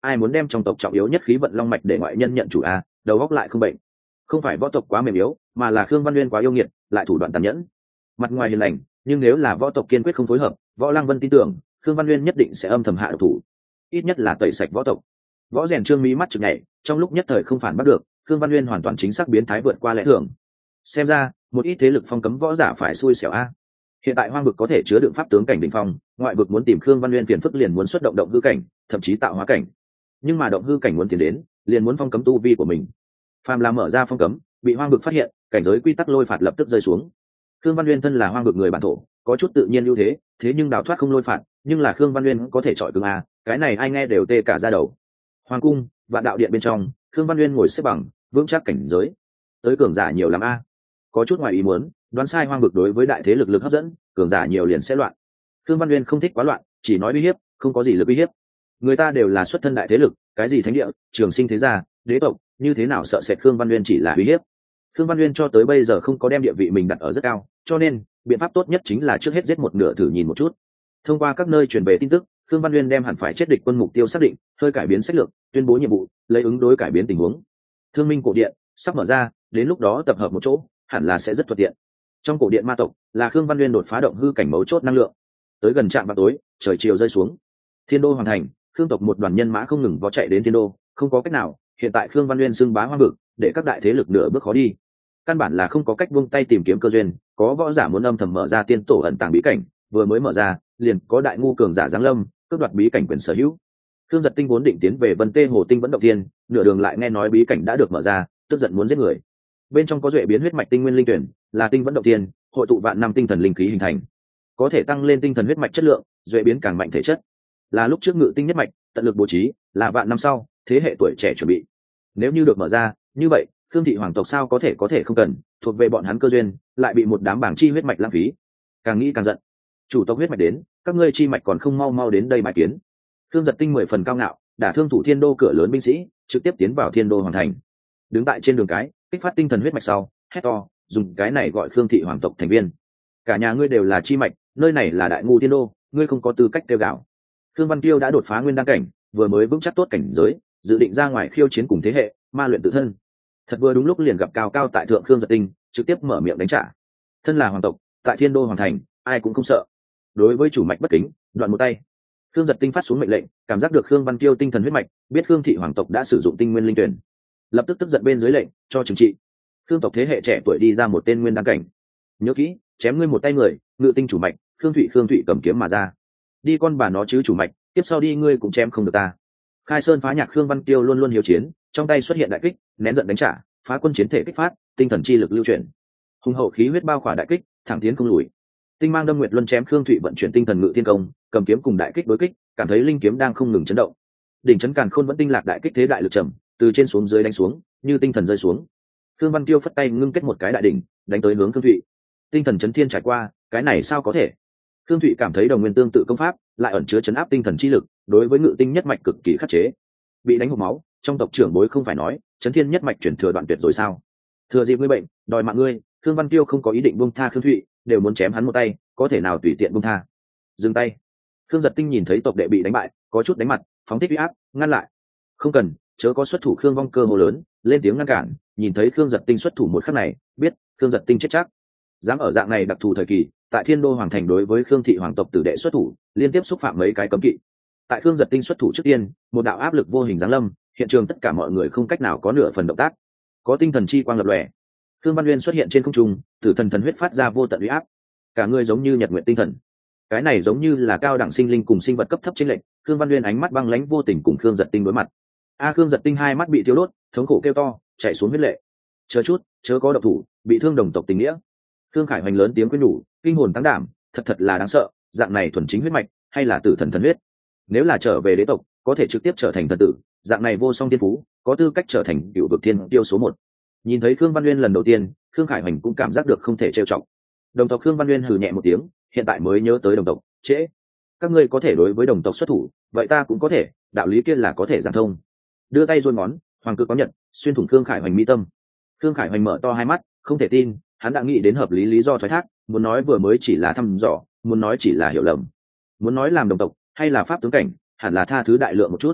[SPEAKER 1] ai muốn đem trong tộc trọng yếu nhất khí vận long mạch để ngoại nhân nhận chủ a, đầu góc lại không bệnh. Không phải võ tộc quá mềm yếu, mà là Khương Văn Nguyên quá yêu nghiệt, lại thủ đoạn tàn nhẫn. Mặt ngoài hiền lành, nhưng nếu là võ tộc kiên quyết không phối hợp, Võ Lăng Vân tin tưởng Khương Văn Nguyên nhất định sẽ âm thầm hạ độc thủ, ít nhất là tẩy sạch võ tộc. Võ rèn trương mỹ mắt chực nhảy, trong lúc nhất thời không phản bắt được, Khương Văn Nguyên hoàn toàn chính xác biến thái vượt qua lẽ thường. Xem ra một ít thế lực phong cấm võ giả phải xui xẻo a. Hiện tại hoang vực có thể chứa đựng pháp tướng cảnh đỉnh phong, ngoại vực muốn tìm Khương Văn Nguyên phiền phức liền muốn xuất động động hư cảnh, thậm chí tạo hóa cảnh. Nhưng mà động hư cảnh muốn tiến đến, liền muốn phong cấm tu vi của mình. Phàm là mở ra phong cấm, bị hoang vực phát hiện, cảnh giới quy tắc lôi phạt lập tức rơi xuống. Khương Văn Nguyên thân là hoang vực người bản thổ, có chút tự nhiên ưu thế, thế nhưng đào thoát không lôi phạt, nhưng là Khương Văn Nguyên có thể chọi cứng a, cái này ai nghe đều tê cả da đầu. Hoàng cung, Vạn Đạo Điện bên trong, Khương Văn Nguyên ngồi xếp bằng, vững chắc cảnh giới. Tới cường giả nhiều lắm a. Có chút ngoài ý muốn, đoán sai hoang vực đối với đại thế lực lực hấp dẫn, cường giả nhiều liền sẽ loạn. Khương Văn Nguyên không thích quá loạn, chỉ nói uy hiếp, không có gì lực uy hiếp. Người ta đều là xuất thân đại thế lực, cái gì thánh địa, trường sinh thế gia, đế tộc, như thế nào sợ sệt Khương Văn Nguyên chỉ là uy hiếp. Khương Văn Nguyên cho tới bây giờ không có đem địa vị mình đặt ở rất cao, cho nên biện pháp tốt nhất chính là trước hết giết một nửa thử nhìn một chút. Thông qua các nơi truyền về tin tức, Khương Văn Nguyên đem hẳn phải chết địch quân mục tiêu xác định, hơi cải biến sách lược, tuyên bố nhiệm vụ, lấy ứng đối cải biến tình huống. Thương Minh cổ điện sắp mở ra, đến lúc đó tập hợp một chỗ, hẳn là sẽ rất thuận tiện. Trong cổ điện ma tộc là Khương Văn Nguyên đột phá động hư cảnh mấu chốt năng lượng. Tới gần trạm vào tối, trời chiều rơi xuống. Thiên đô hoàn thành, Khương tộc một đoàn nhân mã không ngừng vó chạy đến Thiên đô, không có cách nào, hiện tại Khương Văn Nguyên xưng bá hoang vực, để các đại thế lực nửa bước khó đi. Căn bản là không có cách buông tay tìm kiếm cơ duyên, có võ giả muốn âm thầm mở ra tiên tổ ẩn tàng bí cảnh, vừa mới mở ra, liền có đại ngu cường giả giáng lâm, cướp đoạt bí cảnh quyền sở hữu. Khương Giật Tinh vốn định tiến về Vân Tê Hồ Tinh vẫn động thiên, nửa đường lại nghe nói bí cảnh đã được mở ra, tức giận muốn giết người. Bên trong có duệ biến huyết mạch tinh nguyên linh tuyển, là tinh vẫn động thiên, hội tụ vạn năm tinh thần linh khí hình thành, có thể tăng lên tinh thần huyết mạch chất lượng, duệ biến càng mạnh thể chất. Là lúc trước ngự tinh nhất mạch, tận lực bố trí, là vạn năm sau, thế hệ tuổi trẻ chuẩn bị. Nếu như được mở ra, như vậy, Khương thị hoàng tộc sao có thể có thể không cần, thuộc về bọn hắn cơ duyên, lại bị một đám bảng chi huyết mạch lãng phí. Càng nghĩ càng giận. Chủ tộc huyết mạch đến, các ngươi chi mạch còn không mau mau đến đây bài kiến. Khương Giật Tinh mười phần cao ngạo, đả thương thủ Thiên đô cửa lớn binh sĩ, trực tiếp tiến vào Thiên đô hoàng thành. Đứng tại trên đường cái, kích phát tinh thần huyết mạch sau, hét to, dùng cái này gọi Khương thị hoàng tộc thành viên. Cả nhà ngươi đều là chi mạch, nơi này là đại ngu Thiên đô, ngươi không có tư cách kêu gào. Khương Văn Kiêu đã đột phá nguyên đăng cảnh, vừa mới vững chắc tốt cảnh giới, dự định ra ngoài khiêu chiến cùng thế hệ, ma luyện tự thân. Thật vừa đúng lúc liền gặp cao cao tại thượng Khương Giật Tinh, trực tiếp mở miệng đánh trả. Thân là hoàng tộc, tại Thiên đô hoàng thành, ai cũng không sợ. Đối với chủ mạch bất kính, đoạn một tay. Khương Giật Tinh phát xuống mệnh lệnh, cảm giác được Khương Văn Kiêu tinh thần huyết mạch, biết Khương thị hoàng tộc đã sử dụng tinh nguyên linh tuyển, lập tức tức giận bên dưới lệnh cho trừng trị. Khương tộc thế hệ trẻ tuổi đi ra một tên nguyên đăng cảnh, nhớ kỹ, chém ngươi một tay người, ngự tinh chủ mạch, Khương Thụy Khương Thụy cầm kiếm mà ra. Đi con bà nó chứ chủ mạch, tiếp sau đi ngươi cũng chém không được ta. Khai Sơn phá nhạc Khương Văn Kiêu luôn luôn hiếu chiến, trong tay xuất hiện đại kích, nén giận đánh trả, phá quân chiến thể kích phát, tinh thần chi lực lưu chuyển, hùng hậu khí huyết bao khỏa đại kích, thẳng tiến không lùi. Tinh mang đâm nguyệt luân chém Khương Thụy vận chuyển tinh thần ngự thiên công, cầm kiếm cùng đại kích đối kích, cảm thấy linh kiếm đang không ngừng chấn động. Đỉnh chấn càn khôn vẫn tinh lạc đại kích thế đại lực trầm, từ trên xuống dưới đánh xuống, như tinh thần rơi xuống. Khương Văn Kiêu phất tay ngưng kết một cái đại đỉnh, đánh tới hướng Khương Thụy. Tinh thần chấn thiên trải qua, cái này sao có thể? Khương Thụy cảm thấy đồng nguyên tương tự công pháp, lại ẩn chứa chấn áp tinh thần chi lực, đối với ngự tinh nhất mạch cực kỳ khắc chế. Bị đánh hộc máu, trong tộc trưởng bối không phải nói, chấn thiên nhất mạch chuyển thừa đoạn tuyệt rồi sao? Thừa dịp ngươi bệnh, đòi mạng ngươi, Khương Văn Kiêu không có ý định buông tha Khương Thụy, đều muốn chém hắn một tay, có thể nào tùy tiện buông tha. Dừng tay. Khương Giật Tinh nhìn thấy tộc đệ bị đánh bại, có chút đánh mặt, phóng thích uy áp, ngăn lại. Không cần, chớ có xuất thủ. Khương Vong Cơ hô lớn, lên tiếng ngăn cản, nhìn thấy Khương Giật Tinh xuất thủ một khắc này, biết Khương Giật Tinh chết chắc. Dám ở dạng này đặc thù thời kỳ, tại Thiên đô hoàng thành đối với Khương thị hoàng tộc tử đệ xuất thủ, liên tiếp xúc phạm mấy cái cấm kỵ. Tại Khương Giật Tinh xuất thủ trước tiên, một đạo áp lực vô hình giáng lâm, hiện trường tất cả mọi người không cách nào có nửa phần động tác. Có tinh thần chi quang lập lòe, Khương Văn Nguyên xuất hiện trên không trung, tử thần thần huyết phát ra vô tận uy áp, cả người giống như nhật nguyện tinh thần. Cái này giống như là cao đẳng sinh linh cùng sinh vật cấp thấp chênh lệch. Khương Văn Nguyên ánh mắt băng lãnh vô tình cùng Khương Giật Tinh đối mặt. A Khương Giật Tinh hai mắt bị thiêu đốt, thống khổ kêu to, chạy xuống huyết lệ. Chờ chút, chớ có độc thủ, bị thương đồng tộc tình nghĩa. Khương Khải Hoành lớn tiếng khuyên nhủ, kinh hồn tăng đảm, thật thật là đáng sợ, dạng này thuần chính huyết mạch, hay là tử thần thần huyết. Nếu là trở về đế tộc, có thể trực tiếp trở thành thần tử, dạng này vô song tiên phú, có tư cách trở thành cựu vực thiên tiêu số một. Nhìn thấy Khương Văn Nguyên lần đầu tiên, Khương Khải Hoành cũng cảm giác được không thể trêu chọc. Đồng tộc Khương Văn Nguyên hừ nhẹ một tiếng, hiện tại mới nhớ tới đồng tộc, trễ. Các ngươi có thể đối với đồng tộc xuất thủ, vậy ta cũng có thể, đạo lý kia là có thể giảng thông. Đưa tay giôn ngón, hoàng cực có nhận, xuyên thủng Khương Khải Hoành mi tâm. Khương Khải Hoành mở to hai mắt, không thể tin, hắn đã nghĩ đến hợp lý lý do thoái thác, muốn nói vừa mới chỉ là thăm dò, muốn nói chỉ là hiểu lầm, muốn nói làm đồng tộc hay là pháp tướng cảnh, hẳn là tha thứ đại lượng một chút.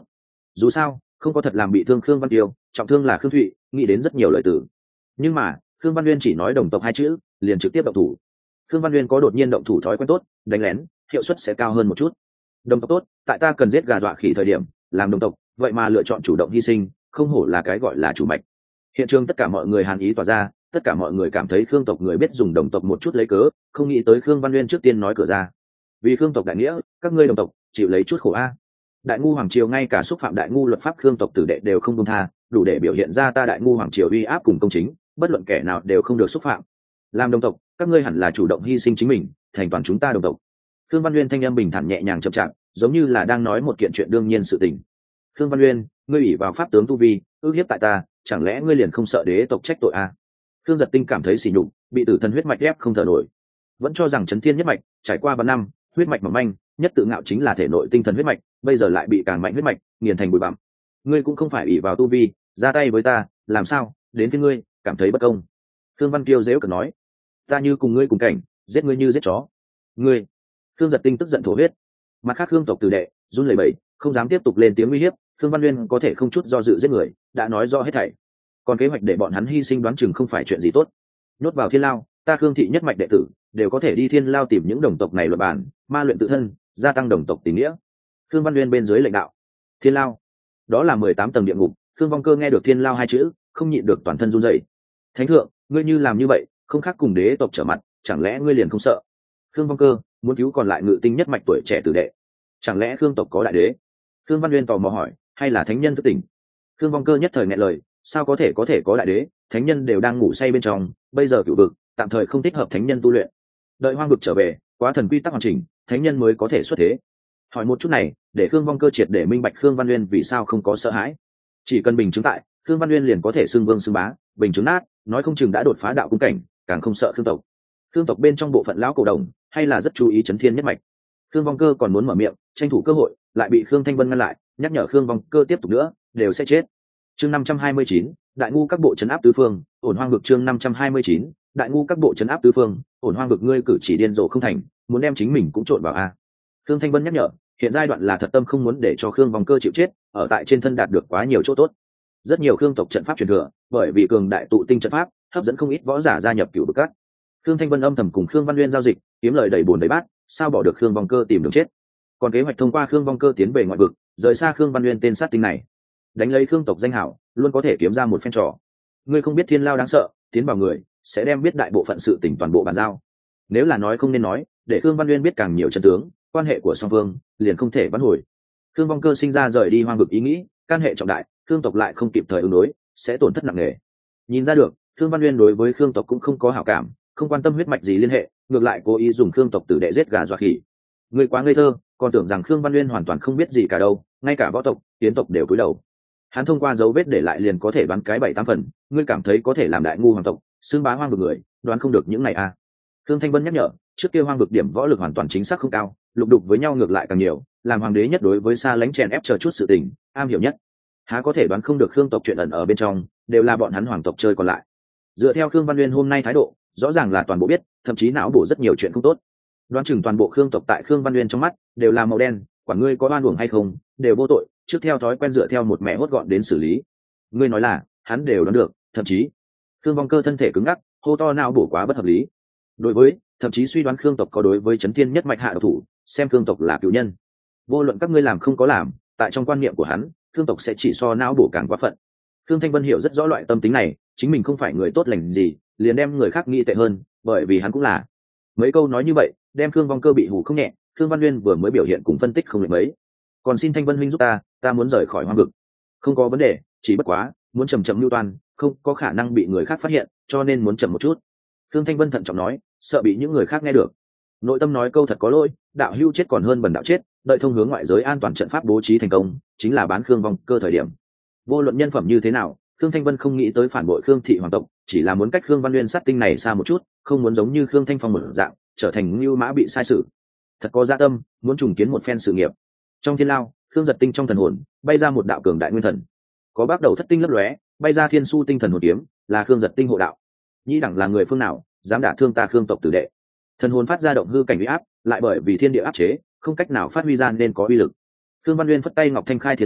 [SPEAKER 1] dù sao không có thật làm bị thương khương văn tiêu, trọng thương là khương thụy, nghĩ đến rất nhiều lời từ. Nhưng mà khương văn uyên chỉ nói đồng tộc hai chữ liền trực tiếp động thủ. khương văn uyên có đột nhiên động thủ thói quen tốt, đánh lén hiệu suất sẽ cao hơn một chút. Đồng tộc tốt, tại ta cần giết gà dọa khỉ thời điểm làm đồng tộc, vậy mà lựa chọn chủ động hy sinh, không hổ là cái gọi là chủ mạch. Hiện trường tất cả mọi người hàn ý tỏa ra, tất cả mọi người cảm thấy khương tộc người biết dùng đồng tộc một chút lấy cớ, không nghĩ tới khương văn uyên trước tiên nói cửa ra. Vì khương tộc đại nghĩa, các ngươi đồng tộc chịu lấy chút khổ a. Đại ngu hoàng triều ngay cả xúc phạm đại ngu luật pháp khương tộc tử đệ đều không công tha, đủ để biểu hiện ra ta đại ngu hoàng triều uy áp cùng công chính, bất luận kẻ nào đều không được xúc phạm. Làm đồng tộc, các ngươi hẳn là chủ động hy sinh chính mình, thành toàn chúng ta đồng tộc. Khương Văn Uyên thanh âm bình thản nhẹ nhàng chậm chạp, giống như là đang nói một kiện chuyện đương nhiên sự tình. Khương Văn Uyên, ngươi ủy vào pháp tướng tu vi, ước hiếp tại ta, chẳng lẽ ngươi liền không sợ đế tộc trách tội à? Khương Giật Tinh cảm thấy sỉ nhục, bị tử thần huyết mạch ép không thở nổi. Vẫn cho rằng chấn thiên nhất mạch, trải qua bao năm, huyết mạch mỏng manh, nhất tự ngạo chính là thể nội tinh thần huyết mạch, bây giờ lại bị càng mạnh huyết mạch nghiền thành bụi bặm. Ngươi cũng không phải ủy vào tu vi, ra tay với ta, làm sao? Đến với ngươi, cảm thấy bất công. Khương Văn Kiêu giễu cợt nói, ta như cùng ngươi cùng cảnh, giết ngươi như giết chó. Ngươi. Khương Giật Tinh tức giận thổ huyết. Mặt khác Khương tộc tử đệ run lẩy bẩy, không dám tiếp tục lên tiếng uy hiếp. Khương Văn Nguyên có thể không chút do dự giết người, đã nói rõ hết thảy. Còn kế hoạch để bọn hắn hy sinh đoán chừng không phải chuyện gì tốt. Nhốt vào thiên lao, ta Khương thị nhất mạch đệ tử đều có thể đi thiên lao tìm những đồng tộc này luận bản, ma luyện tự thân, gia tăng đồng tộc tình nghĩa. Khương Văn Nguyên bên dưới lệnh đạo. Thiên lao, đó là mười tám tầng địa ngục. Khương Vong Cơ nghe được thiên lao hai chữ, không nhịn được toàn thân run rẩy. Thánh thượng, ngươi như làm như vậy, không khác cùng đế tộc trở mặt, chẳng lẽ ngươi liền không sợ? Khương Vong Cơ muốn cứu còn lại ngự tinh nhất mạch tuổi trẻ tử đệ, chẳng lẽ Khương tộc có đại đế? Khương Văn Nguyên tò mò hỏi, hay là thánh nhân thức tỉnh? Khương Vong Cơ nhất thời nghẹn lời, sao có thể có thể có đại đế, thánh nhân đều đang ngủ say bên trong, bây giờ cửu vực tạm thời không thích hợp thánh nhân tu luyện, đợi hoang vực trở về, quá thần quy tắc hoàn chỉnh, thánh nhân mới có thể xuất thế. Hỏi một chút này, để Khương Vong Cơ triệt để minh bạch Khương Văn Nguyên vì sao không có sợ hãi. Chỉ cần bình chứng tại, Khương Văn Nguyên liền có thể xưng vương xưng bá, bình chứng nát, nói không chừng đã đột phá đạo cung cảnh, càng không sợ Khương tộc. Khương tộc bên trong bộ phận lão cổ đồng, hay là rất chú ý chấn thiên nhất mạch. Khương Vong Cơ còn muốn mở miệng, tranh thủ cơ hội, lại bị Khương Thanh Vân ngăn lại, nhắc nhở Khương Vong Cơ tiếp tục nữa, đều sẽ chết. Chương năm trăm hai mươi chín, đại ngu các bộ trấn áp tứ phương, ổn hoang vực. Chương năm trăm hai mươi chín, đại ngu các bộ trấn áp tứ phương, ổn hoang vực. Ngươi cử chỉ điên rồ không thành, muốn đem chính mình cũng trộn vào a. Khương Thanh Vân nhắc nhở, hiện giai đoạn là thật tâm không muốn để cho Khương Vong Cơ chịu chết, ở tại trên thân đạt được quá nhiều chỗ tốt. Rất nhiều Khương tộc trận pháp truyền thừa, bởi vì cường đại tụ tinh trận pháp, hấp dẫn không ít võ giả gia nhập cửu vực các. Khương Thanh Vân âm thầm cùng Khương Văn Nguyên giao dịch, kiếm lời đầy bùn đầy bát, sao bỏ được Khương Vong Cơ tìm đường chết. Còn kế hoạch thông qua Khương Vong Cơ tiến về ngoại vực, rời xa Khương Văn Nguyên tên sát tinh này, đánh lấy Khương tộc danh hảo, luôn có thể kiếm ra một phen trò. Ngươi không biết thiên lao đáng sợ, tiến vào người sẽ đem biết đại bộ phận sự tình toàn bộ bàn giao. Nếu là nói không nên nói, để Khương Văn Nguyên biết càng nhiều chân tướng, quan hệ của song phương liền không thể vãn hồi. Khương Vong Cơ sinh ra rời đi hoang vực ý nghĩ, can hệ trọng đại, Khương tộc lại không kịp thời ứng đối, sẽ tổn thất nặng nề. Nhìn ra được, Khương Văn Nguyên đối với Khương tộc cũng không có hảo cảm, không quan tâm huyết mạch gì liên hệ, ngược lại cố ý dùng Khương tộc tử đệ giết gà dọa khỉ. Ngươi quá ngây thơ, còn tưởng rằng Khương Văn Nguyên hoàn toàn không biết gì cả đâu, ngay cả võ tộc, tiến tộc đều cúi đầu. Hắn thông qua dấu vết để lại liền có thể đoán cái bảy tám phần, ngươi cảm thấy có thể làm đại ngu hoàng tộc, xương bá hoang vực người, đoán không được những này à? Khương Thanh Vân nhắc nhở, trước kia hoang vực điểm võ lực hoàn toàn chính xác không cao, lục đục với nhau ngược lại càng nhiều, làm hoàng đế nhất đối với xa lánh chèn ép chờ chút sự tình, am hiểu nhất. Há có thể đoán không được Khương tộc chuyện ẩn ở bên trong, đều là bọn hắn hoàng tộc chơi còn lại. Dựa theo Khương Văn Nguyên hôm nay thái độ, rõ ràng là toàn bộ biết, thậm chí não bổ rất nhiều chuyện không tốt. Đoán chừng toàn bộ Khương tộc tại Khương Văn Nguyên trong mắt đều là màu đen, quản ngươi có oan uổng hay không, đều vô tội, trước theo thói quen dựa theo một mẹ hốt gọn đến xử lý. Ngươi nói là, hắn đều đoán được, thậm chí Khương Vong Cơ thân thể cứng ngắc, hô to não bổ quá bất hợp lý. Đối với, thậm chí suy đoán Khương tộc có đối với chấn thiên nhất mạch hạ độc thủ, xem Khương tộc là cựu nhân. Vô luận các ngươi làm không có làm, tại trong quan niệm của hắn, Khương tộc sẽ chỉ so não bổ càng quá phận. Khương Thanh Vân hiểu rất rõ loại tâm tính này, chính mình không phải người tốt lành gì, liền đem người khác nghĩ tệ hơn, bởi vì hắn cũng là. Mấy câu nói như vậy, đem Khương Vong Cơ bị hù không nhẹ. Khương Văn Nguyên vừa mới biểu hiện cùng phân tích không lệch mấy, còn xin Thanh Vân huynh giúp ta, ta muốn rời khỏi hoang vực. Không có vấn đề, chỉ bất quá muốn chậm chậm lưu toan, không có khả năng bị người khác phát hiện, cho nên muốn chậm một chút. Khương Thanh Vân thận trọng nói, sợ bị những người khác nghe được. Nội tâm nói câu thật có lỗi, đạo hưu chết còn hơn bần đạo chết, đợi thông hướng ngoại giới an toàn trận pháp bố trí thành công, chính là bán Khương Vong Cơ thời điểm. Vô luận nhân phẩm như thế nào, Khương Thanh Vân không nghĩ tới phản bội Khương thị hoàng tộc, chỉ là muốn cách Khương Văn Nguyên sát tinh này xa một chút, không muốn giống như Khương Thanh Phong một dạng, trở thành lưu mã bị sai sử. Thật có dạ tâm, muốn trùng kiến một phen sự nghiệp. Trong thiên lao, Khương Giật Tinh trong thần hồn bay ra một đạo cường đại nguyên thần, có bắt đầu thất tinh lấp lóe, bay ra thiên su tinh thần hồn kiếm, là Khương Giật Tinh hộ đạo. Nhĩ đẳng là người phương nào, dám đả thương ta Khương tộc tử đệ? Thần hồn phát ra động hư cảnh uy áp, lại bởi vì thiên địa áp chế, không cách nào phát huy ra nên có uy lực. Khương Văn Nguyên phất tay ngọc thanh khai thiên ấn,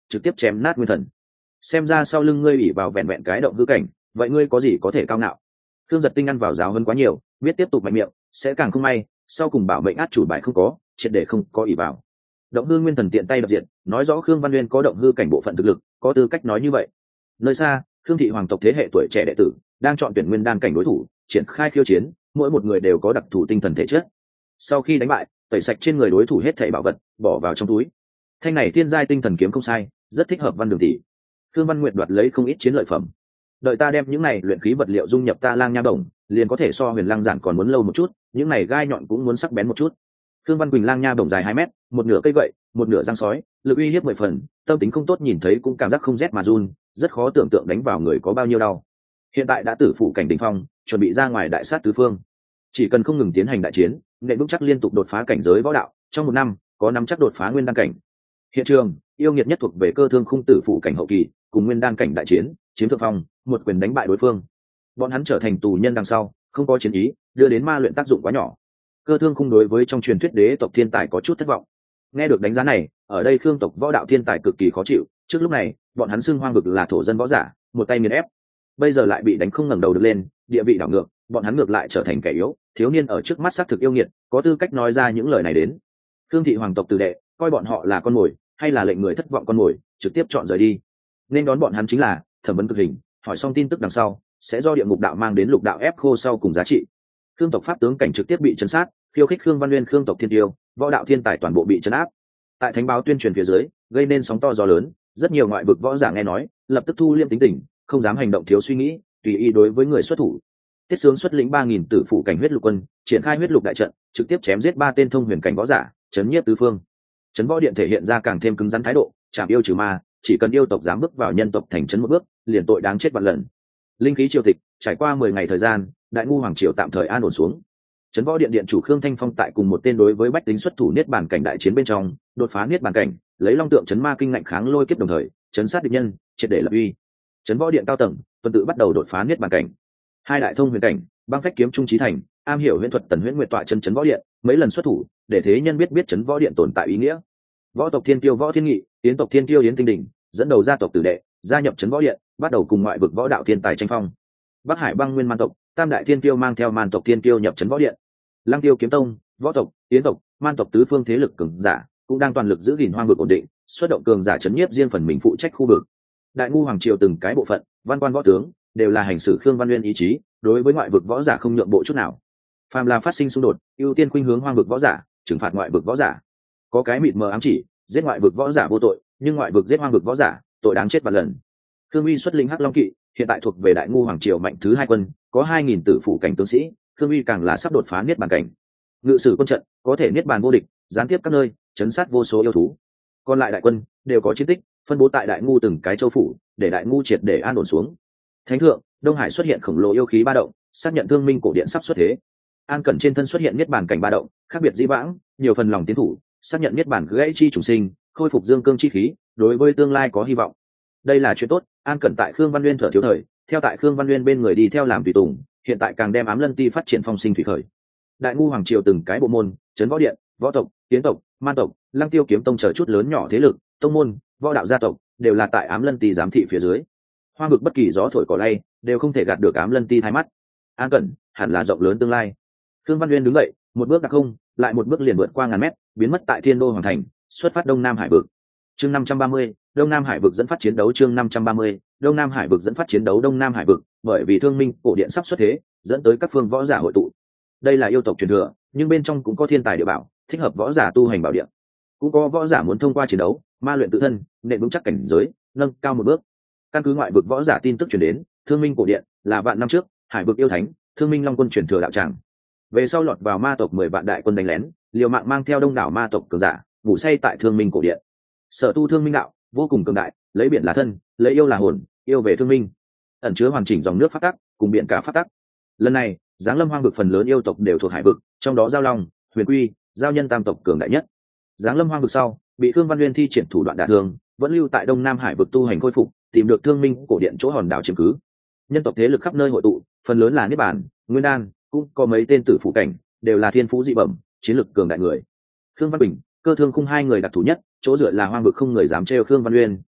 [SPEAKER 1] trực tiếp chém nát nguyên thần. Xem ra sau lưng ngươi ủy vào vẹn vẹn cái động hư cảnh, vậy ngươi có gì có thể cao ngạo? Thương Giật Tinh ăn vào giáo hơn quá nhiều, biết tiếp tục mạnh miệng sẽ càng không may, sau cùng bảo mệnh át chủ bài không có, triệt để không có ủy vào. Động hư nguyên thần tiện tay đập diện, nói rõ Khương Văn Nguyên có động hư cảnh bộ phận thực lực, có tư cách nói như vậy. Nơi xa, Khương thị hoàng tộc thế hệ tuổi trẻ đệ tử đang chọn tuyển nguyên đan cảnh đối thủ, triển khai khiêu chiến, mỗi một người đều có đặc thù tinh thần thể chất. Sau khi đánh bại, tẩy sạch trên người đối thủ hết thảy bảo vật, bỏ vào trong túi. Thanh này thiên giai tinh thần kiếm không sai, rất thích hợp Văn Đường tỷ. Khương Văn Nguyệt đoạt lấy không ít chiến lợi phẩm. Đợi ta đem những này luyện khí vật liệu dung nhập ta lang nha đồng, liền có thể so huyền lang giản còn muốn lâu một chút, những này gai nhọn cũng muốn sắc bén một chút. Khương Văn Quỳnh lang nha đồng dài hai mét, một nửa cây gậy, một nửa răng sói, lực uy hiếp mười phần, tâm tính không tốt nhìn thấy cũng cảm giác không rét mà run, rất khó tưởng tượng đánh vào người có bao nhiêu đau. Hiện tại đã tử phụ cảnh đỉnh phong, chuẩn bị ra ngoài đại sát tứ phương. Chỉ cần không ngừng tiến hành đại chiến, nện vững chắc liên tục đột phá cảnh giới võ đạo, trong một năm có năm chắc đột phá nguyên đan cảnh. Hiện trường, yêu nghiệt nhất thuộc về cơ thương khung tử phụ cảnh hậu kỳ, cùng nguyên đan cảnh đại chiến, chiếm thượng phong, một quyền đánh bại đối phương. Bọn hắn trở thành tù nhân đằng sau, không có chiến ý, đưa đến ma luyện tác dụng quá nhỏ. Cơ thương khung đối với trong truyền thuyết đế tộc thiên tài có chút thất vọng. Nghe được đánh giá này, ở đây Khương tộc võ đạo thiên tài cực kỳ khó chịu, trước lúc này, bọn hắn xưng hoang vực là thổ dân võ giả, một tay nghiền ép. Bây giờ lại bị đánh không ngẩng đầu được lên, địa vị đảo ngược, bọn hắn ngược lại trở thành kẻ yếu, thiếu niên ở trước mắt xác thực yêu nghiệt, có tư cách nói ra những lời này đến. Khương thị hoàng tộc tử đệ, coi bọn họ là con mồi, hay là lệnh người thất vọng con mồi, trực tiếp chọn rời đi. Nên đón bọn hắn chính là thẩm vấn cực hình, hỏi xong tin tức đằng sau, sẽ do địa ngục đạo mang đến lục đạo ép khô sau cùng giá trị. Khương tộc pháp tướng cảnh trực tiếp bị chấn sát, khiêu khích Khương Văn Nguyên Khương tộc thiên tiêu, võ đạo thiên tài toàn bộ bị chấn áp. Tại thánh báo tuyên truyền phía dưới, gây nên sóng to gió lớn, rất nhiều ngoại vực võ giả nghe nói, lập tức thu liêm tính tình, không dám hành động thiếu suy nghĩ, tùy ý đối với người xuất thủ. Tiết Sướng xuất lĩnh ba nghìn tử phụ cảnh huyết lục quân, triển khai huyết lục đại trận, trực tiếp chém giết ba tên thông huyền cảnh võ giả, chấn nhiếp tứ phương. Chấn võ điện thể hiện ra càng thêm cứng rắn thái độ, chạm yêu trừ ma, chỉ cần yêu tộc dám bước vào nhân tộc thành trấn một bước, liền tội đáng chết vạn lần. Linh khí triều tịch, trải qua mười ngày thời gian, đại ngu hoàng triều tạm thời an ổn xuống. Chấn võ điện điện chủ Khương Thanh Phong tại cùng một tên đối với bách tính xuất thủ niết bàn cảnh đại chiến bên trong, đột phá niết bàn cảnh, lấy long tượng chấn ma kinh ngạnh kháng lôi kiếp đồng thời, chấn sát địch nhân, triệt để lập uy. Chấn võ điện cao tầng, tuần tự bắt đầu đột phá niết bàn cảnh. Hai đại thông huyền cảnh, băng phách kiếm trung trí thành, am hiểu huyễn thuật tần huyễn nguyệt tọa chân chấn võ điện, mấy lần xuất thủ, để thế nhân biết biết chấn võ điện tồn tại ý nghĩa. Võ tộc thiên tiêu võ thiên nghị, tiến tộc thiên tiêu yến tinh đỉnh, dẫn đầu gia tộc tử đệ, gia nhập chấn võ điện, bắt đầu cùng ngoại vực võ đạo thiên tài tranh phong. Bắc Hải băng nguyên man tộc, tam đại thiên tiêu mang theo man tộc thiên tiêu nhập chấn võ điện. Lăng Tiêu kiếm tông, võ tộc, tiến tộc, man tộc tứ phương thế lực cường giả cũng đang toàn lực giữ gìn hoang vực ổn định, xuất động cường giả chấn nhiếp riêng phần mình phụ trách khu vực. Đại ngu hoàng triều từng cái bộ phận, văn quan võ tướng đều là hành xử Khương Văn Nguyên ý chí, đối với ngoại vực võ giả không nhượng bộ chút nào. Phàm là phát sinh xung đột, ưu tiên khuynh hướng hoang vực võ giả, trừng phạt ngoại vực võ giả. Có cái mịt mờ ám chỉ, giết ngoại vực võ giả vô tội, nhưng ngoại vực giết hoang vực võ giả, tội đáng chết vạn lần. Khương Uy xuất lĩnh Hắc Long kỵ, hiện tại thuộc về đại ngu hoàng triều mạnh thứ hai quân, có hai nghìn tử phụ cảnh tướng sĩ, Khương Uy càng là sắp đột phá niết bàn cảnh. Ngự sử quân trận, có thể niết bàn vô địch, gián tiếp các nơi, chấn sát vô số yêu thú. Còn lại đại quân đều có chiến tích, phân bố tại đại ngu từng cái châu phủ, để đại ngu triệt để an ổn xuống. Thánh thượng, Đông Hải xuất hiện khổng lồ yêu khí ba động, xác nhận thương minh cổ điện sắp xuất thế. An Cẩn trên thân xuất hiện niết bàn cảnh ba động, khác biệt dĩ vãng, nhiều phần lòng tiến thủ, xác nhận niết bàn gãy chi trùng sinh, khôi phục dương cương chi khí, đối với tương lai có hy vọng. Đây là chuyện tốt. An Cẩn tại Khương Văn Nguyên thở thiếu thời, theo tại Khương Văn Nguyên bên người đi theo làm tùy tùng, hiện tại càng đem Ám Lân Ti phát triển phong sinh thủy khởi. Đại ngu hoàng triều từng cái bộ môn, trấn võ điện, võ tộc, tiến tộc, man tộc, Lăng Tiêu kiếm tông chờ chút lớn nhỏ thế lực, tông môn, võ đạo gia tộc đều là tại Ám Lân Ti giám thị phía dưới. Hoa vực bất kỳ gió thổi cỏ lay đều không thể gạt được Ám Lân Ti thay mắt. An Cẩn hẳn là rộng lớn tương lai. Khương Văn Nguyên đứng dậy, một bước đặc không, lại một bước liền vượt qua ngàn mét, biến mất tại Thiên Đô hoàng thành, xuất phát Đông Nam Hải vực. Chương năm trăm ba mươi, Đông Nam Hải vực dẫn phát chiến đấu chương năm trăm ba mươi, Đông Nam Hải vực dẫn phát chiến đấu Đông Nam Hải vực, bởi vì thương minh cổ điện sắp xuất thế, dẫn tới các phương võ giả hội tụ. Đây là yêu tộc truyền thừa, nhưng bên trong cũng có thiên tài địa bảo, thích hợp võ giả tu hành bảo địa. Cũng có võ giả muốn thông qua chiến đấu, ma luyện tự thân, nện vững chắc cảnh giới, nâng cao một bước. Căn cứ ngoại vực võ giả tin tức truyền đến, thương minh cổ điện là vạn năm trước, Hải vực yêu thánh, thương minh long quân truyền thừa đạo tràng. Về sau lọt vào ma tộc mười vạn đại quân đánh lén, liều mạng mang theo đông đảo ma tộc cường giả, ngủ say tại thương minh cổ điện. Sở tu thương minh đạo vô cùng cường đại, lấy biển là thân, lấy yêu là hồn, yêu về thương minh, ẩn chứa hoàn chỉnh dòng nước phát tắc, cùng biển cả phát tắc. Lần này, giáng lâm hoang vực phần lớn yêu tộc đều thuộc hải vực, trong đó giao long, huyền quy, giao nhân tam tộc cường đại nhất. Giáng lâm hoang vực sau, bị Khương Văn Nguyên thi triển thủ đoạn đả thương, vẫn lưu tại đông nam hải vực tu hành khôi phục, tìm được thương minh cổ điện chỗ hòn đảo chiếm cứ. Nhân tộc thế lực khắp nơi hội tụ, phần lớn là niết bàn, nguyên đan, cũng có mấy tên tử phụ cảnh, đều là thiên phú dị bẩm, chiến lực cường đại người. Khương Văn Bình, Cơ Thương Khung hai người đặc thù nhất, chỗ dựa là hoang vực không người dám trêu Khương Văn Nguyên,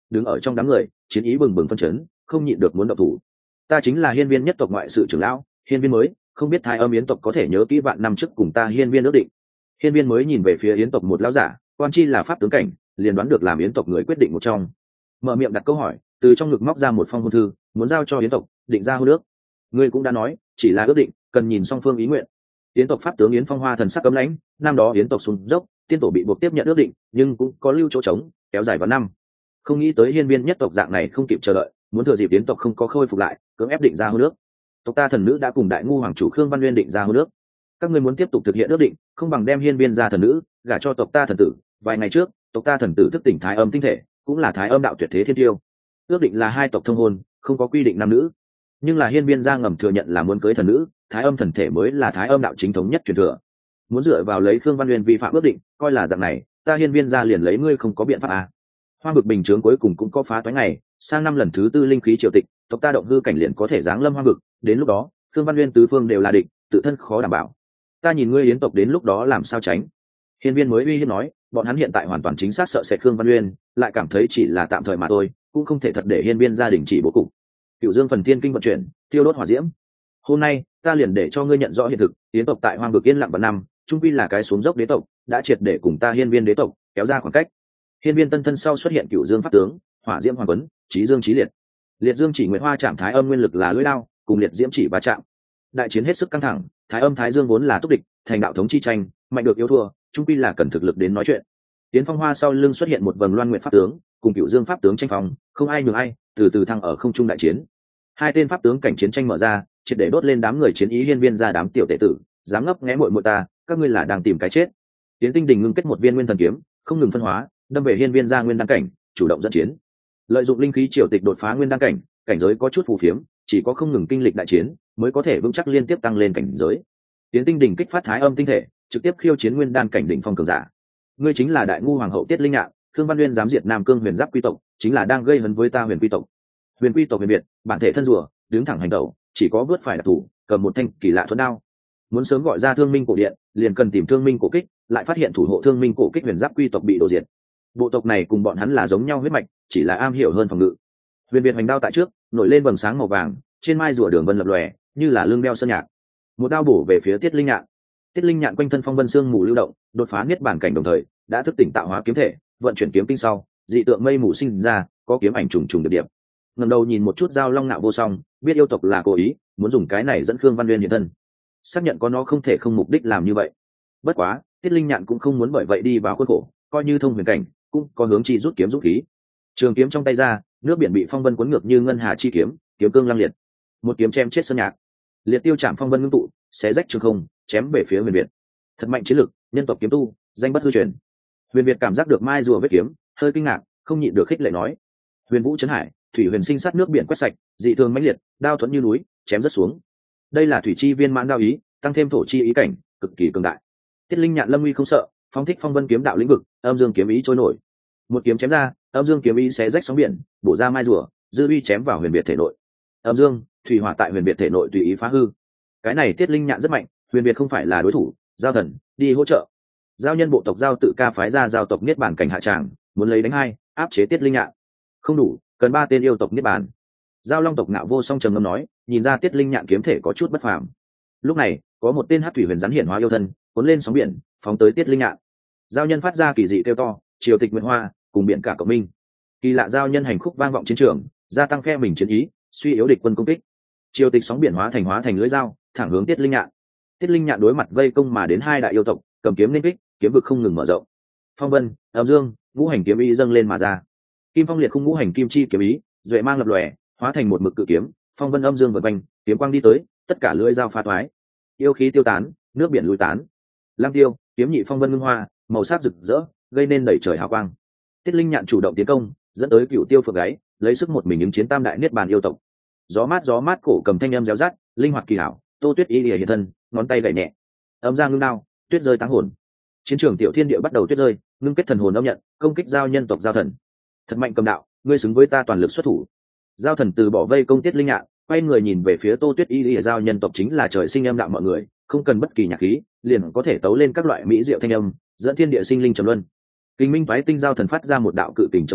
[SPEAKER 1] đứng ở trong đám người chiến ý bừng bừng phân chấn, không nhịn được muốn động thủ. Ta chính là hiên viên nhất tộc ngoại sự trưởng lão hiên viên mới, không biết thái âm yến tộc có thể nhớ kỹ vạn năm trước cùng ta hiên viên ước định. Hiên viên mới nhìn về phía yến tộc một lão giả, quan chi là pháp tướng cảnh, liền đoán được làm yến tộc người quyết định một trong, mở miệng đặt câu hỏi, từ trong ngực móc ra một phong hôn thư, muốn giao cho yến tộc định ra hôn ước. Ngươi cũng đã nói chỉ là ước định, cần nhìn song phương ý nguyện. Yến tộc pháp tướng Yến Phong Hoa thần sắc cấm lãnh, năm đó Yến tộc xuống dốc, tiên tổ bị buộc tiếp nhận ước định, nhưng cũng có lưu chỗ trống, kéo dài vào năm. Không nghĩ tới hiên viên nhất tộc dạng này không kịp chờ đợi, muốn thừa dịp Yến tộc không có khôi phục lại, cưỡng ép định ra hôn ước. Tộc ta thần nữ đã cùng đại ngu hoàng chủ Khương Văn Nguyên định ra hôn ước. Các ngươi muốn tiếp tục thực hiện ước định, không bằng đem hiên viên gia thần nữ gả cho tộc ta thần tử. Vài ngày trước, tộc ta thần tử thức tỉnh thái âm tinh thể, cũng là thái âm đạo tuyệt thế thiên tiêu. Ước định là hai tộc thông hôn, không có quy định nam nữ. Nhưng là hiên viên gia ngầm thừa nhận là muốn cưới thần nữ, thái âm thần thể mới là thái âm đạo chính thống nhất truyền thừa. Muốn dựa vào lấy Khương Văn Nguyên vi phạm ước định, coi là dạng này, ta hiên viên gia liền lấy ngươi không có biện pháp à. Hoa vực bình chướng cuối cùng cũng có phá toái ngày, sang năm lần thứ tư linh khí triều tịch, tộc ta động hư cảnh liền có thể giáng lâm hoa vực, đến lúc đó, Khương Văn Nguyên tứ phương đều là địch, tự thân khó đảm bảo. Ta nhìn ngươi yến tộc đến lúc đó làm sao tránh. Hiên viên mới uy hiếp nói, bọn hắn hiện tại hoàn toàn chính xác sợ sệt Khương Văn Nguyên, lại cảm thấy chỉ là tạm thời mà thôi, cũng không thể thật để hiên viên gia đình chỉ bố cục. Cựu Dương phần thiên kinh vận chuyển, tiêu đốt hỏa diễm. Hôm nay, ta liền để cho ngươi nhận rõ hiện thực, yến tộc tại hoang vực yên lặng vào năm, trung quy là cái xuống dốc đế tộc, đã triệt để cùng ta hiên viên đế tộc kéo ra khoảng cách. Hiên viên tân thân sau xuất hiện Cựu Dương pháp tướng, hỏa diễm hoàng quấn, chí dương chí liệt. Liệt dương chỉ nguyệt hoa chạm thái âm nguyên lực là lưỡi đao, cùng liệt diễm chỉ va chạm. Đại chiến hết sức căng thẳng, thái âm thái dương vốn là túc địch, thành đạo thống chi tranh, mạnh được yếu thua, trung quy là cần thực lực đến nói chuyện. Tiến Phong Hoa sau lưng xuất hiện một vầng loan nguyệt pháp tướng, cùng Cựu Dương pháp tướng tranh phòng, không ai nhường ai, từ từ thăng ở không trung đại chiến. Hai tên pháp tướng cảnh chiến tranh mở ra, triệt để đốt lên đám người chiến ý hiên viên ra đám tiểu tệ tử, dám ngấp nghé muội muội ta, các ngươi là đang tìm cái chết. Tiến Tinh Đình ngưng kết một viên nguyên thần kiếm, không ngừng phân hóa, đâm về hiên viên ra nguyên đăng cảnh, chủ động dẫn chiến. Lợi dụng linh khí triều tịch đột phá nguyên đăng cảnh, cảnh giới có chút phù phiếm, chỉ có không ngừng kinh lịch đại chiến, mới có thể vững chắc liên tiếp tăng lên cảnh giới. Tiến Tinh Đình kích phát thái âm tinh thể, trực tiếp khiêu chiến nguyên đan cảnh đỉnh phong cường giả. Ngươi chính là đại ngu hoàng hậu Tiết Linh Nhạn, Khương Văn Nguyên dám diệt Nam Cương Huyền Giáp quý tộc, chính là đang gây hấn với ta Huyền quý tộc. Huyền quý tộc huyền biệt, bản thể thân rùa, đứng thẳng hành động, chỉ có vớt phải đặc thủ, cầm một thanh kỳ lạ thuẫn đao. Muốn sớm gọi ra Thương Minh cổ điện, liền cần tìm Thương Minh cổ kích, lại phát hiện thủ hộ Thương Minh cổ kích Huyền Giáp quý tộc bị đổ diệt. Bộ tộc này cùng bọn hắn là giống nhau huyết mạch, chỉ là am hiểu hơn phòng ngự. Huyền biệt hành đao tại trước, nổi lên vầng sáng màu vàng, trên mai rùa đường vân lập lòe, như là lưng đeo sơn nhạc. Một đao bổ về phía Tiết Linh Nhạn. Tiết Linh Nhạn quanh thân phong vân xương mù lưu động, đột phá niết bản cảnh đồng thời, đã thức tỉnh tạo hóa kiếm thể, vận chuyển kiếm kinh sau, dị tượng mây mù sinh ra, có kiếm ảnh trùng trùng điệp điệp. Ngẩng đầu nhìn một chút Giao Long Nạo vô song, biết yêu tộc là cố ý, muốn dùng cái này dẫn Khương Văn Nguyên hiện thân. Xác nhận có nó không thể không mục đích làm như vậy. Bất quá, Tiết Linh Nhạn cũng không muốn bởi vậy đi vào khuôn khổ, coi như thông huyền cảnh, cũng có hướng chi rút kiếm rút khí. Trường kiếm trong tay ra, nước biển bị phong vân cuốn ngược như ngân hà chi kiếm, kiếm cương lăng liệt. Một kiếm chém chết sơn nhạc. Liệt tiêu chạm phong vân ngưng tụ, xé rách trường không, chém về phía Huyền Việt. Thật mạnh chiến lực, nhân tộc kiếm tu, danh bất hư truyền. Huyền Việt cảm giác được mai rùa vết kiếm, hơi kinh ngạc, không nhịn được khích lệ nói: Huyền Vũ chấn hải, thủy huyền sinh sát nước biển quét sạch, dị thường mãnh liệt, đao thuẫn như núi, chém rất xuống. Đây là thủy chi viên mãn đao ý, tăng thêm thổ chi ý cảnh, cực kỳ cường đại. Tiết Linh Nhạn lâm uy không sợ, phóng thích phong vân kiếm đạo lĩnh vực, âm dương kiếm ý trôi nổi. Một kiếm chém ra, âm dương kiếm ý xé rách sóng biển, bổ ra mai rùa, dư uy chém vào Huyền Việt thể nội. Âm dương, thủy hỏa tại Huyền Việt thể nội tùy ý phá hư. Cái này Tiết Linh Nhạn rất mạnh, Huyền Việt không phải là đối thủ, Giao Thần đi hỗ trợ. Giao nhân bộ tộc Giao tự ca phái ra giao tộc niết bàn cảnh hạ tràng, muốn lấy đánh hai, áp chế Tiết Linh Nhạn. Không đủ, cần ba tên yêu tộc niết bàn. Giao Long tộc Ngạo vô song trầm ngâm nói, nhìn ra Tiết Linh Nhạn kiếm thể có chút bất phàm. Lúc này, có một tên hắc thủy huyền rắn hiện hóa yêu thân, cuốn lên sóng biển, phóng tới Tiết Linh Nhạn. Giao nhân phát ra kỳ dị kêu to, triều tịch nguyệt hoa, cùng biển cả cộng minh. Kỳ lạ giao nhân hành khúc vang vọng chiến trường, gia tăng phe mình chiến ý, suy yếu địch quân công kích. Triều tịch sóng biển hóa thành hóa thành lưỡi dao, thẳng hướng Tiết Linh Nhạn. Tiết Linh Nhạn đối mặt vây công mà đến hai đại yêu tộc, cầm kiếm nên kích, kiếm vực không ngừng mở rộng. Phong vân, âm dương, ngũ hành kiếm ý dâng lên mà ra. Kim phong liệt khung ngũ hành kim chi kiếm ý, duệ mang lập lòe, hóa thành một mực cự kiếm, phong vân âm dương vần quanh, kiếm quang đi tới, tất cả lưỡi dao phá toái. Yêu khí tiêu tán, nước biển lùi tán. Lăng tiêu, kiếm nhị phong vân ngưng hoa, màu sắc rực rỡ, gây nên đẩy trời hào quang. Tiết Linh Nhạn chủ động tiến công, dẫn tới Cựu Tiêu phượng gáy, lấy sức một mình ứng chiến tam đại niết bàn yêu tộc. Gió mát gió mát cổ cầm thanh âm réo rắt, linh hoạt kỳ hảo, Tô Tuyết y lìa hiện thân, ngón tay gảy nhẹ. Âm ra ngưng đao, tuyết rơi táng hồn. Chiến trường tiểu thiên địa bắt đầu tuyết rơi, ngưng kết thần hồn âm nhận, công kích giao nhân tộc Giao Thần. Thật mạnh cầm đạo, ngươi xứng với ta toàn lực xuất thủ. Giao Thần từ bỏ vây công Tiết Linh Nhạn, quay người nhìn về phía Tô Tuyết y lìa giao nhân tộc chính là trời sinh âm đạo mọi người, không cần bất kỳ nhạc khí, liền có thể tấu lên các loại mỹ diệu thanh âm, dẫn thiên địa sinh linh trầm luân. Kình minh phái tinh Giao Thần phát ra một đạo cự kình trầm minh,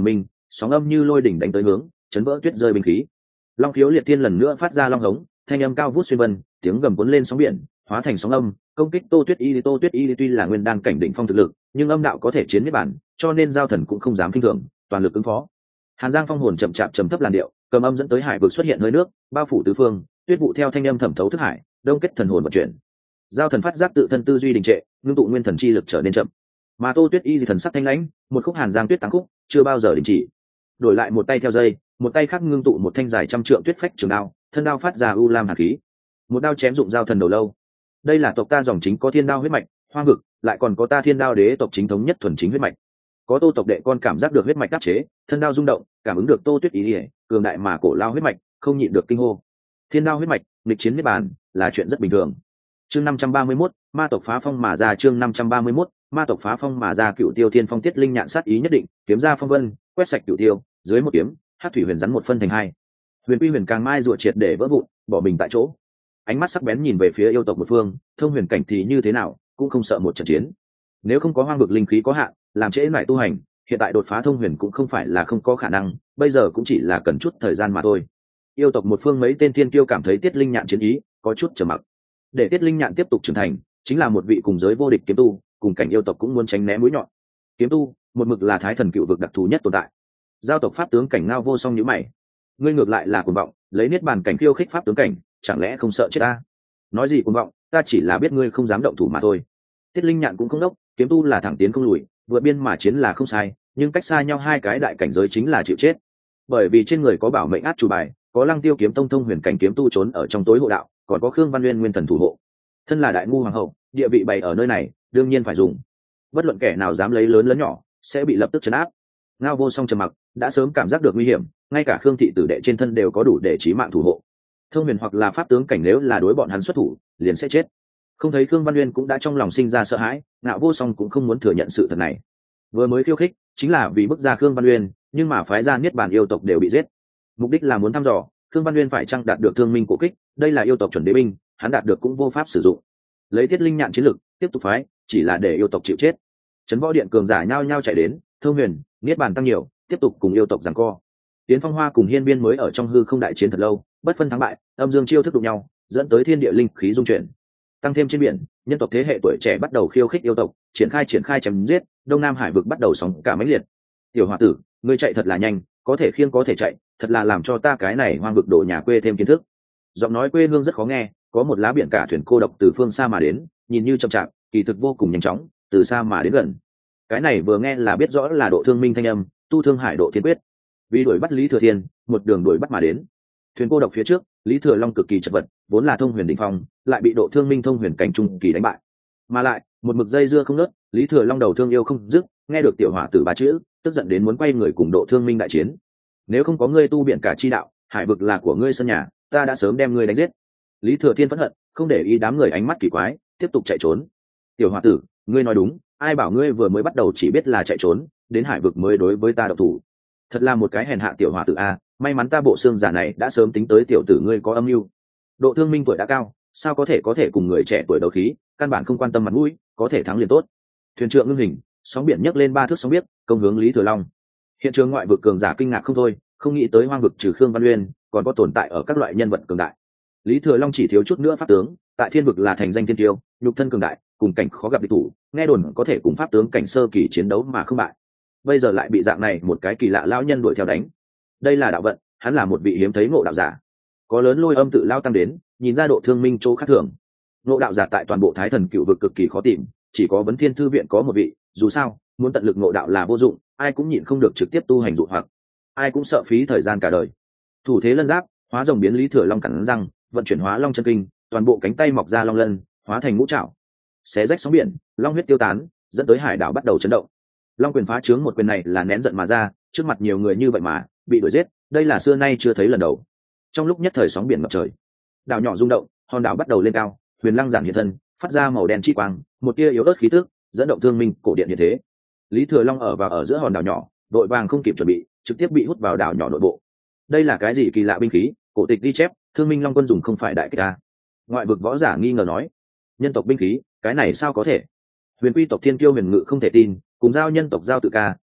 [SPEAKER 1] sóng âm như lôi đỉnh đánh tới hướng chấn vỡ tuyết rơi binh khí. Long khiếu liệt thiên lần nữa phát ra long hống, thanh âm cao vút xuyên vân, tiếng gầm cuốn lên sóng biển hóa thành sóng âm công kích Tô Tuyết Y. Tô Tuyết Y tuy là nguyên đan cảnh đỉnh phong thực lực, nhưng âm đạo có thể chiến niết bản, cho nên giao thần cũng không dám kinh thường, toàn lực ứng phó. Hàn Giang phong hồn chậm chạp trầm thấp làn điệu, cầm âm dẫn tới hải vực xuất hiện hơi nước, bao phủ tứ phương, tuyết vụ theo thanh âm thẩm thấu thức hải, đông kết thần hồn vận chuyển. Giao thần phát giác tự thân tư duy đình trệ, ngưng tụ nguyên thần chi lực trở nên chậm. Mà Tô Tuyết Y thì thần sắc thanh lãnh, một khúc Hàn Giang tuyết táng khúc, chưa bao giờ đình chỉ. Đổi lại một tay theo dây, một tay khác ngưng tụ một thanh dài trăm trượng tuyết phách trường đao, thân đao phát ra u lam hàn khí, một đao chém dụng giao thần đầu lâu. Đây là tộc ta dòng chính có thiên đao huyết mạch, hoang vực lại còn có ta thiên đao đế tộc chính thống nhất thuần chính huyết mạch. Có Tô tộc đệ con cảm giác được huyết mạch đáp chế, thân đao rung động, cảm ứng được Tô Tuyết Ý ỉa cường đại mà cổ lao huyết mạch, không nhịn được kinh hô. Thiên đao huyết mạch nghịch chiến niết bàn là chuyện rất bình thường. Chương năm trăm ba mươi mốt, ma tộc phá phong mà ra. Chương năm trăm ba mươi mốt, ma tộc phá phong mà ra. Cựu tiêu thiên phong tiết linh nhạn sát ý nhất định, kiếm ra phong vân, quét sạch cựu tiêu, dưới một kiếm, hát thủy huyền rắn một phân thành hai. Huyền quy huyền càng mai ruột triệt để vỡ vụn, bỏ mình tại chỗ. Ánh mắt sắc bén nhìn về phía yêu tộc một phương, thông huyền cảnh thì như thế nào, cũng không sợ một trận chiến. Nếu không có hoang vực linh khí có hạn, làm trễ nải tu hành, hiện tại đột phá thông huyền cũng không phải là không có khả năng, bây giờ cũng chỉ là cần chút thời gian mà thôi. Yêu tộc một phương mấy tên thiên kiêu cảm thấy tiết linh nhạn chiến ý có chút trầm mặc. Để tiết linh nhạn tiếp tục trưởng thành, chính là một vị cùng giới vô địch kiếm tu, cùng cảnh yêu tộc cũng muốn tránh né mũi nhọn. Kiếm tu một mực là thái thần cựu vực đặc thù nhất tồn tại. Giao tộc pháp tướng cảnh ngao vô song nhíu mày, ngươi ngược lại là cuồng vọng, lấy niết bàn cảnh khiêu khích pháp tướng cảnh, chẳng lẽ không sợ chết ta? Nói gì cuồng vọng, ta chỉ là biết ngươi không dám động thủ mà thôi. Tiết linh nhạn cũng không đốc, kiếm tu là thẳng tiến không lùi, vượt biên mà chiến là không sai, nhưng cách xa nhau hai cái đại cảnh giới chính là chịu chết. Bởi vì trên người có bảo mệnh át chủ bài, có Lăng Tiêu kiếm tông thông huyền cảnh kiếm tu trốn ở trong tối hộ đạo, còn có Khương Văn Nguyên nguyên thần thủ hộ. Thân là đại ngu hoàng hậu, địa vị bày ở nơi này, đương nhiên phải dùng. Bất luận kẻ nào dám lấy lớn lớn nhỏ, sẽ bị lập tức trấn áp. Ngao vô song trầm mặc, đã sớm cảm giác được nguy hiểm, ngay cả Khương thị tử đệ trên thân đều có đủ để chí mạng thủ hộ. Thông huyền hoặc là pháp tướng cảnh nếu là đối bọn hắn xuất thủ, liền sẽ chết. Không thấy Khương Văn Nguyên cũng đã trong lòng sinh ra sợ hãi, Ngao vô song cũng không muốn thừa nhận sự thật này. Vừa mới khiêu khích, chính là vì bức ra Khương Văn Nguyên, nhưng mà phái ra niết bàn yêu tộc đều bị giết. Mục đích là muốn thăm dò Khương Văn Nguyên phải chăng đạt được thương minh cổ kích, đây là yêu tộc chuẩn đế binh, hắn đạt được cũng vô pháp sử dụng. Lấy tiết linh nhạn chiến lực, tiếp tục phái, chỉ là để yêu tộc chịu chết. Trấn võ điện cường giả nhao nhao chạy đến, thông huyền, niết bàn tăng nhiều, tiếp tục cùng yêu tộc giằng co. Tiến Phong Hoa cùng Hiên Biên mới ở trong hư không đại chiến thật lâu, bất phân thắng bại, âm dương chiêu thức đụng nhau, dẫn tới thiên địa linh khí dung chuyển. Tăng thêm trên biển, nhân tộc thế hệ tuổi trẻ bắt đầu khiêu khích yêu tộc, triển khai triển khai chém giết, Đông Nam Hải vực bắt đầu sóng cả mãnh liệt. Tiểu hòa tử, ngươi chạy thật là nhanh, có thể khiêng có thể chạy, thật là làm cho ta cái này hoang vực độ nhà quê thêm kiến thức. Giọng nói quê hương rất khó nghe, có một lá biển cả thuyền cô độc từ phương xa mà đến, nhìn như chậm chạp, kỳ thực vô cùng nhanh chóng, từ xa mà đến gần. Cái này vừa nghe là biết rõ là độ thương minh thanh âm, tu thương hải độ thiên quyết. Vì đuổi bắt Lý Thừa Thiên, một đường đuổi bắt mà đến. Thuyền cô độc phía trước, Lý Thừa Long cực kỳ chật vật, vốn là thông huyền đỉnh phong, lại bị độ thương minh thông huyền cảnh trung kỳ đánh bại. Mà lại, một mực dây dưa không ngớt, Lý Thừa Long đầu thương yêu không dứt, nghe được tiểu hỏa tử ba chữ, tức giận đến muốn quay người cùng độ thương minh đại chiến. Nếu không có ngươi tu biện cả chi đạo, hải vực là của ngươi sân nhà, ta đã sớm đem ngươi đánh giết. Lý Thừa Thiên phẫn hận, không để ý đám người ánh mắt kỳ quái, tiếp tục chạy trốn. Tiểu hỏa tử, ngươi nói đúng, ai bảo ngươi vừa mới bắt đầu chỉ biết là chạy trốn, đến hải vực mới đối với ta độc thủ. Thật là một cái hèn hạ tiểu hỏa tử a, may mắn ta bộ xương giả này đã sớm tính tới tiểu tử ngươi có âm mưu. Độ thương minh tuổi đã cao, sao có thể có thể cùng người trẻ tuổi đấu khí, căn bản không quan tâm mặt mũi, có thể thắng liền tốt. Thuyền trượng ngưng hình, sóng biển nhấc lên ba thước sóng biết, công hướng Lý Thừa Long. Hiện trường ngoại vực cường giả kinh ngạc không thôi, không nghĩ tới hoang vực trừ Khương Văn Uyên, còn có tồn tại ở các loại nhân vật cường đại. Lý Thừa Long chỉ thiếu chút nữa pháp tướng, tại thiên vực là thành danh thiên tiêu, nhục thân cường đại, cùng cảnh khó gặp địch thủ, nghe đồn có thể cùng pháp tướng cảnh sơ kỳ chiến đấu mà không bại. Bây giờ lại bị dạng này một cái kỳ lạ lão nhân đuổi theo đánh. Đây là đạo vận, hắn là một vị hiếm thấy ngộ đạo giả. Có lớn lôi âm tự lao tăng đến, nhìn ra độ thương minh chỗ khác thường. Ngộ đạo giả tại toàn bộ Thái Thần Cựu vực cực kỳ khó tìm, chỉ có Vấn Thiên thư viện có một vị, dù sao, muốn tận lực ngộ đạo là vô dụng, ai cũng nhịn không được trực tiếp tu hành dụ hoặc, ai cũng sợ phí thời gian cả đời. Thủ thế lân giáp, hóa rồng biến Lý Thừa Long cắn răng, vận chuyển hóa long chân kinh, toàn bộ cánh tay mọc ra long lân, hóa thành ngũ trảo, xé rách sóng biển, long huyết tiêu tán, dẫn tới hải đảo bắt đầu chấn động. Long quyền phá trướng một quyền này là nén giận mà ra, trước mặt nhiều người như vậy mà bị đuổi giết, đây là xưa nay chưa thấy lần đầu. Trong lúc nhất thời sóng biển ngập trời, đảo nhỏ rung động, hòn đảo bắt đầu lên cao, huyền lăng giản hiện thân, phát ra màu đen chi quang, một tia yếu ớt khí tức, dẫn động thương minh cổ điện như thế. Lý Thừa Long ở và ở giữa hòn đảo nhỏ, đội vàng không kịp chuẩn bị, trực tiếp bị hút vào đảo nhỏ nội bộ. Đây là cái gì kỳ lạ binh khí? Cổ tịch ghi chép, thương minh long quân dùng không phải đại kích a. Ngoại vực võ giả nghi ngờ nói, nhân tộc binh khí, cái này sao có thể? Huyền quy tộc thiên kiêu huyền ngự không thể tin, cùng giao nhân tộc giao tự ca,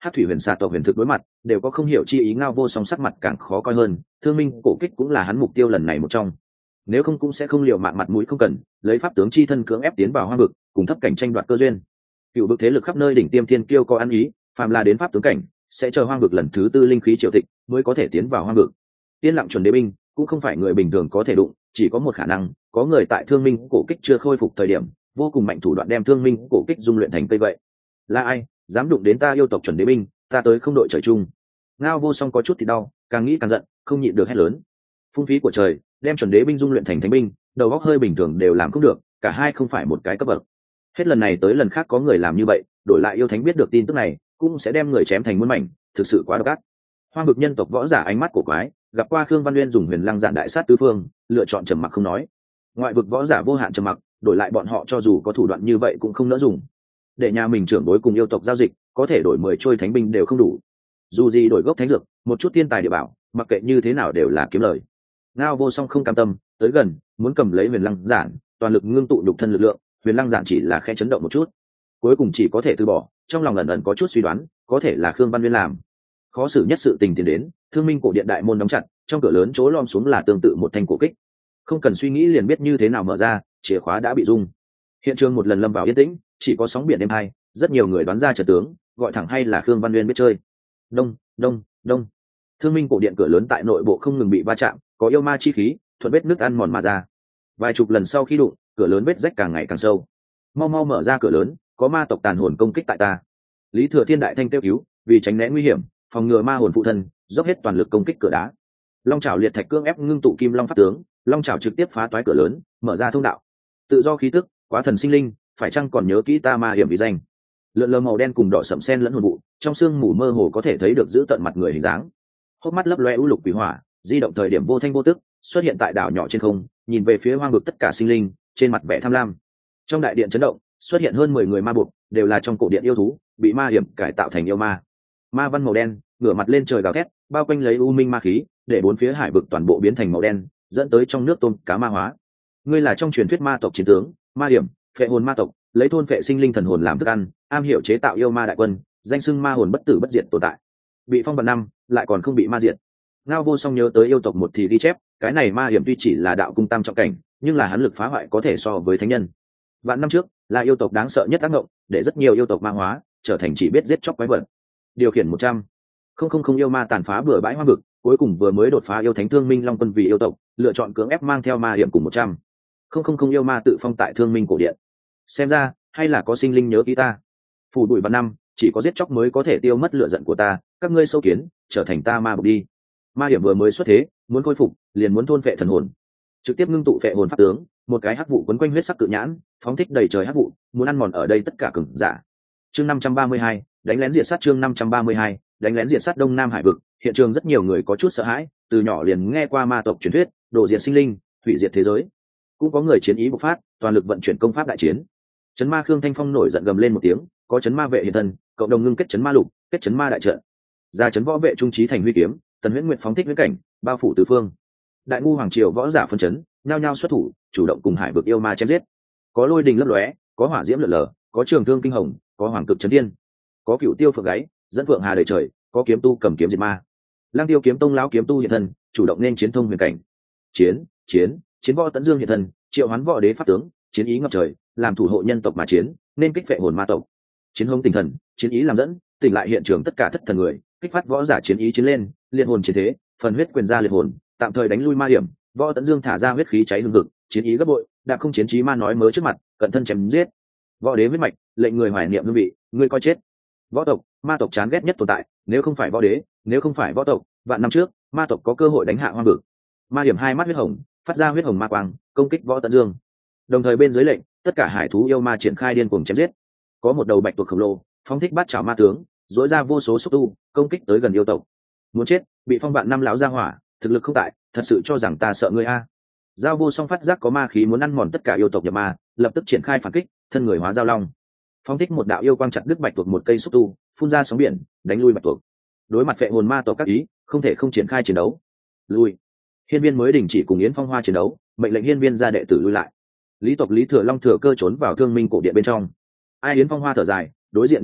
[SPEAKER 1] hát thủy huyền xà tộc huyền thực đối mặt đều có không hiểu chi ý. Ngao Vô Song sắc mặt càng khó coi hơn, thương minh cổ kích cũng là hắn mục tiêu lần này một trong, nếu không cũng sẽ không liều mạng mặt mũi không cần lấy pháp tướng chi thân cưỡng ép tiến vào hoang vực cùng thấp cảnh tranh đoạt cơ duyên. Cựu vực thế lực khắp nơi đỉnh tiêm thiên kiêu có ăn ý, phàm là đến pháp tướng cảnh sẽ chờ hoang vực lần thứ tư linh khí triều thịnh mới có thể tiến vào hoang vực. Tiên lặng chuẩn đế binh cũng không phải người bình thường có thể đụng, chỉ có một khả năng, có người tại thương minh cổ kích chưa khôi phục thời điểm vô cùng mạnh thủ đoạn đem thương minh cổ kích dung luyện thành cây vậy. Là ai dám đụng đến ta yêu tộc chuẩn đế binh, ta tới không đội trời chung. Ngao Vô Song có chút thì đau, càng nghĩ càng giận, không nhịn được hét lớn. Phung phí của trời, đem chuẩn đế binh dung luyện thành thánh binh, đầu óc hơi bình thường đều làm không được, cả hai không phải một cái cấp bậc. Hết lần này tới lần khác có người làm như vậy, đổi lại yêu thánh biết được tin tức này cũng sẽ đem người chém thành muôn mảnh, thực sự quá độc ác. Hoang vực nhân tộc võ giả ánh mắt cổ quái, gặp qua Khương Văn Nguyên dùng huyền lăng giản đại sát tứ phương, lựa chọn trầm mặc không nói. Ngoại vực võ giả vô hạn trầm mặc, đổi lại bọn họ cho dù có thủ đoạn như vậy cũng không nỡ dùng. Để nhà mình trưởng đối cùng yêu tộc giao dịch, có thể đổi mười trôi thánh binh đều không đủ. Dù gì đổi gốc thánh dược, một chút thiên tài địa bảo, mặc kệ như thế nào đều là kiếm lời. Ngao Vô Song không cam tâm, tới gần muốn cầm lấy huyền lăng giản, toàn lực ngưng tụ nhục thân lực lượng, huyền lăng giản chỉ là khẽ chấn động một chút, cuối cùng chỉ có thể từ bỏ. Trong lòng ẩn ẩn có chút suy đoán, có thể là Khương Văn Nguyên làm. Khó xử nhất sự tình tiến đến, thương minh cổ điện đại môn đóng chặt, trong cửa lớn chỗ lom xuống là tương tự một thanh cổ kích, không cần suy nghĩ liền biết như thế nào mở ra, chìa khóa đã bị rung. Hiện trường một lần lâm vào yên tĩnh, chỉ có sóng biển đêm hai, rất nhiều người đoán ra trận tướng, gọi thẳng hay là Khương Văn Nguyên biết chơi. Đông đông đông, thương minh cổ điện cửa lớn tại nội bộ không ngừng bị va chạm, có yêu ma chi khí thuận vết nước ăn mòn mà ra. Vài chục lần sau khi đụng, cửa lớn vết rách càng ngày càng sâu. Mau mau mở ra cửa lớn, có ma tộc tàn hồn công kích tại ta. Lý Thừa Thiên đại thanh kêu cứu, vì tránh né nguy hiểm, phòng ngừa ma hồn phụ thân, dốc hết toàn lực công kích cửa đá. Long Chảo liệt thạch cương ép ngưng tụ kim long pháp tướng, Long Chảo trực tiếp phá toái cửa lớn, mở ra thông đạo. Tự do khí tức, quá thần sinh linh, phải chăng còn nhớ kỹ ta ma hiểm vì danh. Lượn lờ màu đen cùng đỏ sẫm sen lẫn hồn vụ, trong sương mù mơ hồ có thể thấy được giữ tận mặt người hình dáng. Hốc mắt lấp loe u lục quỷ hỏa, di động thời điểm vô thanh vô tức, xuất hiện tại đảo nhỏ trên không, nhìn về phía hoang vực tất cả sinh linh, trên mặt vẻ tham lam. Trong đại điện chấn động, xuất hiện hơn mười người ma buộc, đều là trong cổ điện yêu thú, bị ma hiểm cải tạo thành yêu ma. Ma văn màu đen, ngửa mặt lên trời gào thét, bao quanh lấy u minh ma khí, để bốn phía hải vực toàn bộ biến thành màu đen, dẫn tới trong nước tôm cá ma hóa. Ngươi là trong truyền thuyết ma tộc chiến tướng, ma hiểm, phệ hồn ma tộc, lấy thôn phệ sinh linh thần hồn làm thức ăn, am hiểu chế tạo yêu ma đại quân, danh xưng ma hồn bất tử bất diệt tồn tại. Bị phong vạn năm, lại còn không bị ma diệt. Ngao Vô Song nhớ tới yêu tộc một thì ghi chép, cái này ma hiểm tuy chỉ là đạo cung tam trọng cảnh, nhưng là hắn lực phá hoại có thể so với thánh nhân. Vạn năm trước, là yêu tộc đáng sợ nhất ác ngộng, để rất nhiều yêu tộc ma hóa, trở thành chỉ biết giết chóc quái vật. Điều khiển một trăm không không không yêu ma tàn phá bừa bãi hoang vực, cuối cùng vừa mới đột phá yêu thánh thương minh long quân vì yêu tộc, lựa chọn cưỡng ép mang theo ma hiểm cùng một trăm không không không yêu ma tự phong tại thương minh cổ điện. Xem ra hay là có sinh linh nhớ kỹ ta. Phủ đuổi vạn năm, chỉ có giết chóc mới có thể tiêu mất lửa giận của ta, các ngươi sâu kiến, trở thành ta ma bộc đi. Ma hiểm vừa mới xuất thế, muốn khôi phục, liền muốn thôn phệ thần hồn, trực tiếp ngưng tụ phệ hồn pháp tướng, một cái hắc vụ quấn quanh huyết sắc cự nhãn, phóng thích đầy trời hắc vụ, muốn ăn mòn ở đây tất cả cường giả. Chương năm trăm ba mươi hai, đánh lén diệt sát. Chương năm trăm ba mươi hai, đánh lén diệt sát Đông Nam Hải vực. Hiện trường rất nhiều người có chút sợ hãi, từ nhỏ liền nghe qua ma tộc truyền thuyết, đồ diệt sinh linh, hủy diệt thế giới. Cũng có người chiến ý bộc phát, toàn lực vận chuyển công pháp đại chiến. Chấn ma Khương Thanh Phong nổi giận gầm lên một tiếng, có chấn ma vệ hiện thân, cộng đồng ngưng kết chấn ma lục, kết chấn ma đại trận. Ra chấn võ vệ trung trí thành huy kiếm, Tần Huyễn Nguyệt phóng thích huyễn cảnh, bao phủ tứ phương. Đại ngu hoàng triều võ giả phân chấn, nhao nhao xuất thủ, chủ động cùng hải vực yêu ma chém giết. Có lôi đình lấp lóe, có hỏa diễm lượn lờ, có trường thương kinh hồng, có hoàng cực chấn thiên, có cựu tiêu phượng gáy, dẫn phượng hà đầy trời, có kiếm tu cầm kiếm diệt ma. Lang Tiêu kiếm tông lão kiếm tu hiện thân, chủ động nên chiến thông huyền cảnh. Chiến, chiến, chiến võ tấn dương hiện thân, triệu hoán võ đế pháp tướng, chiến ý ngập trời, làm thủ hộ nhân tộc mà chiến, nên kích phệ hồn ma tộc. Chiến hống tinh thần, chiến ý làm dẫn, tỉnh lại hiện trường tất cả thất thần người, kích phát võ giả chiến ý chiến lên, liệt hồn chiến thế, phần huyết quyền ra liệt hồn, tạm thời đánh lui ma hiểm. Võ tấn dương thả ra huyết khí cháy hương hực, chiến ý gấp bội, đạp không chiến trí ma nói mớ trước mặt, cận thân chém giết. Võ đế huyết mạch, lệnh người hoài niệm hương vị, ngươi coi chết. Võ tộc, ma tộc chán ghét nhất tồn tại, nếu không phải võ đế, nếu không phải võ tộc, vạn năm trước, ma tộc có cơ hội đánh hạ hoang vực. Ma hiểm hai mắt huyết hồng, phát ra huyết hồng ma quang, công kích võ tấn dương. Đồng thời bên dưới lệnh, tất cả hải thú yêu ma triển khai điên cuồng chém giết. Có một đầu bạch tuộc khổng lồ, phóng thích bát chảo ma tướng, dỗi ra vô số xúc tu, công kích tới gần yêu tộc. Muốn chết, bị phong vạn năm lão ra hỏa, thực lực không tại, thật sự cho rằng ta sợ ngươi a? Giao Vô Song phát giác có ma khí muốn ăn mòn tất cả yêu tộc nhập ma, lập tức triển khai phản kích, thân người hóa giao long, phóng thích một đạo yêu quang chặt đứt bạch tuộc một cây xúc tu, phun ra sóng biển, đánh lui bạch tuộc. Đối mặt phệ hồn ma tộc các ý, không thể không triển khai chiến đấu. Lui. Hiên Viên mới đình chỉ cùng Yến Phong Hoa chiến đấu, mệnh lệnh Hiên Viên ra đệ tử lui lại. Lý tộc Lý Thừa Long thừa cơ trốn vào Thương Minh cổ điện bên trong. Ai Yến Phong Hoa thở dài, đối diện nguy cơ,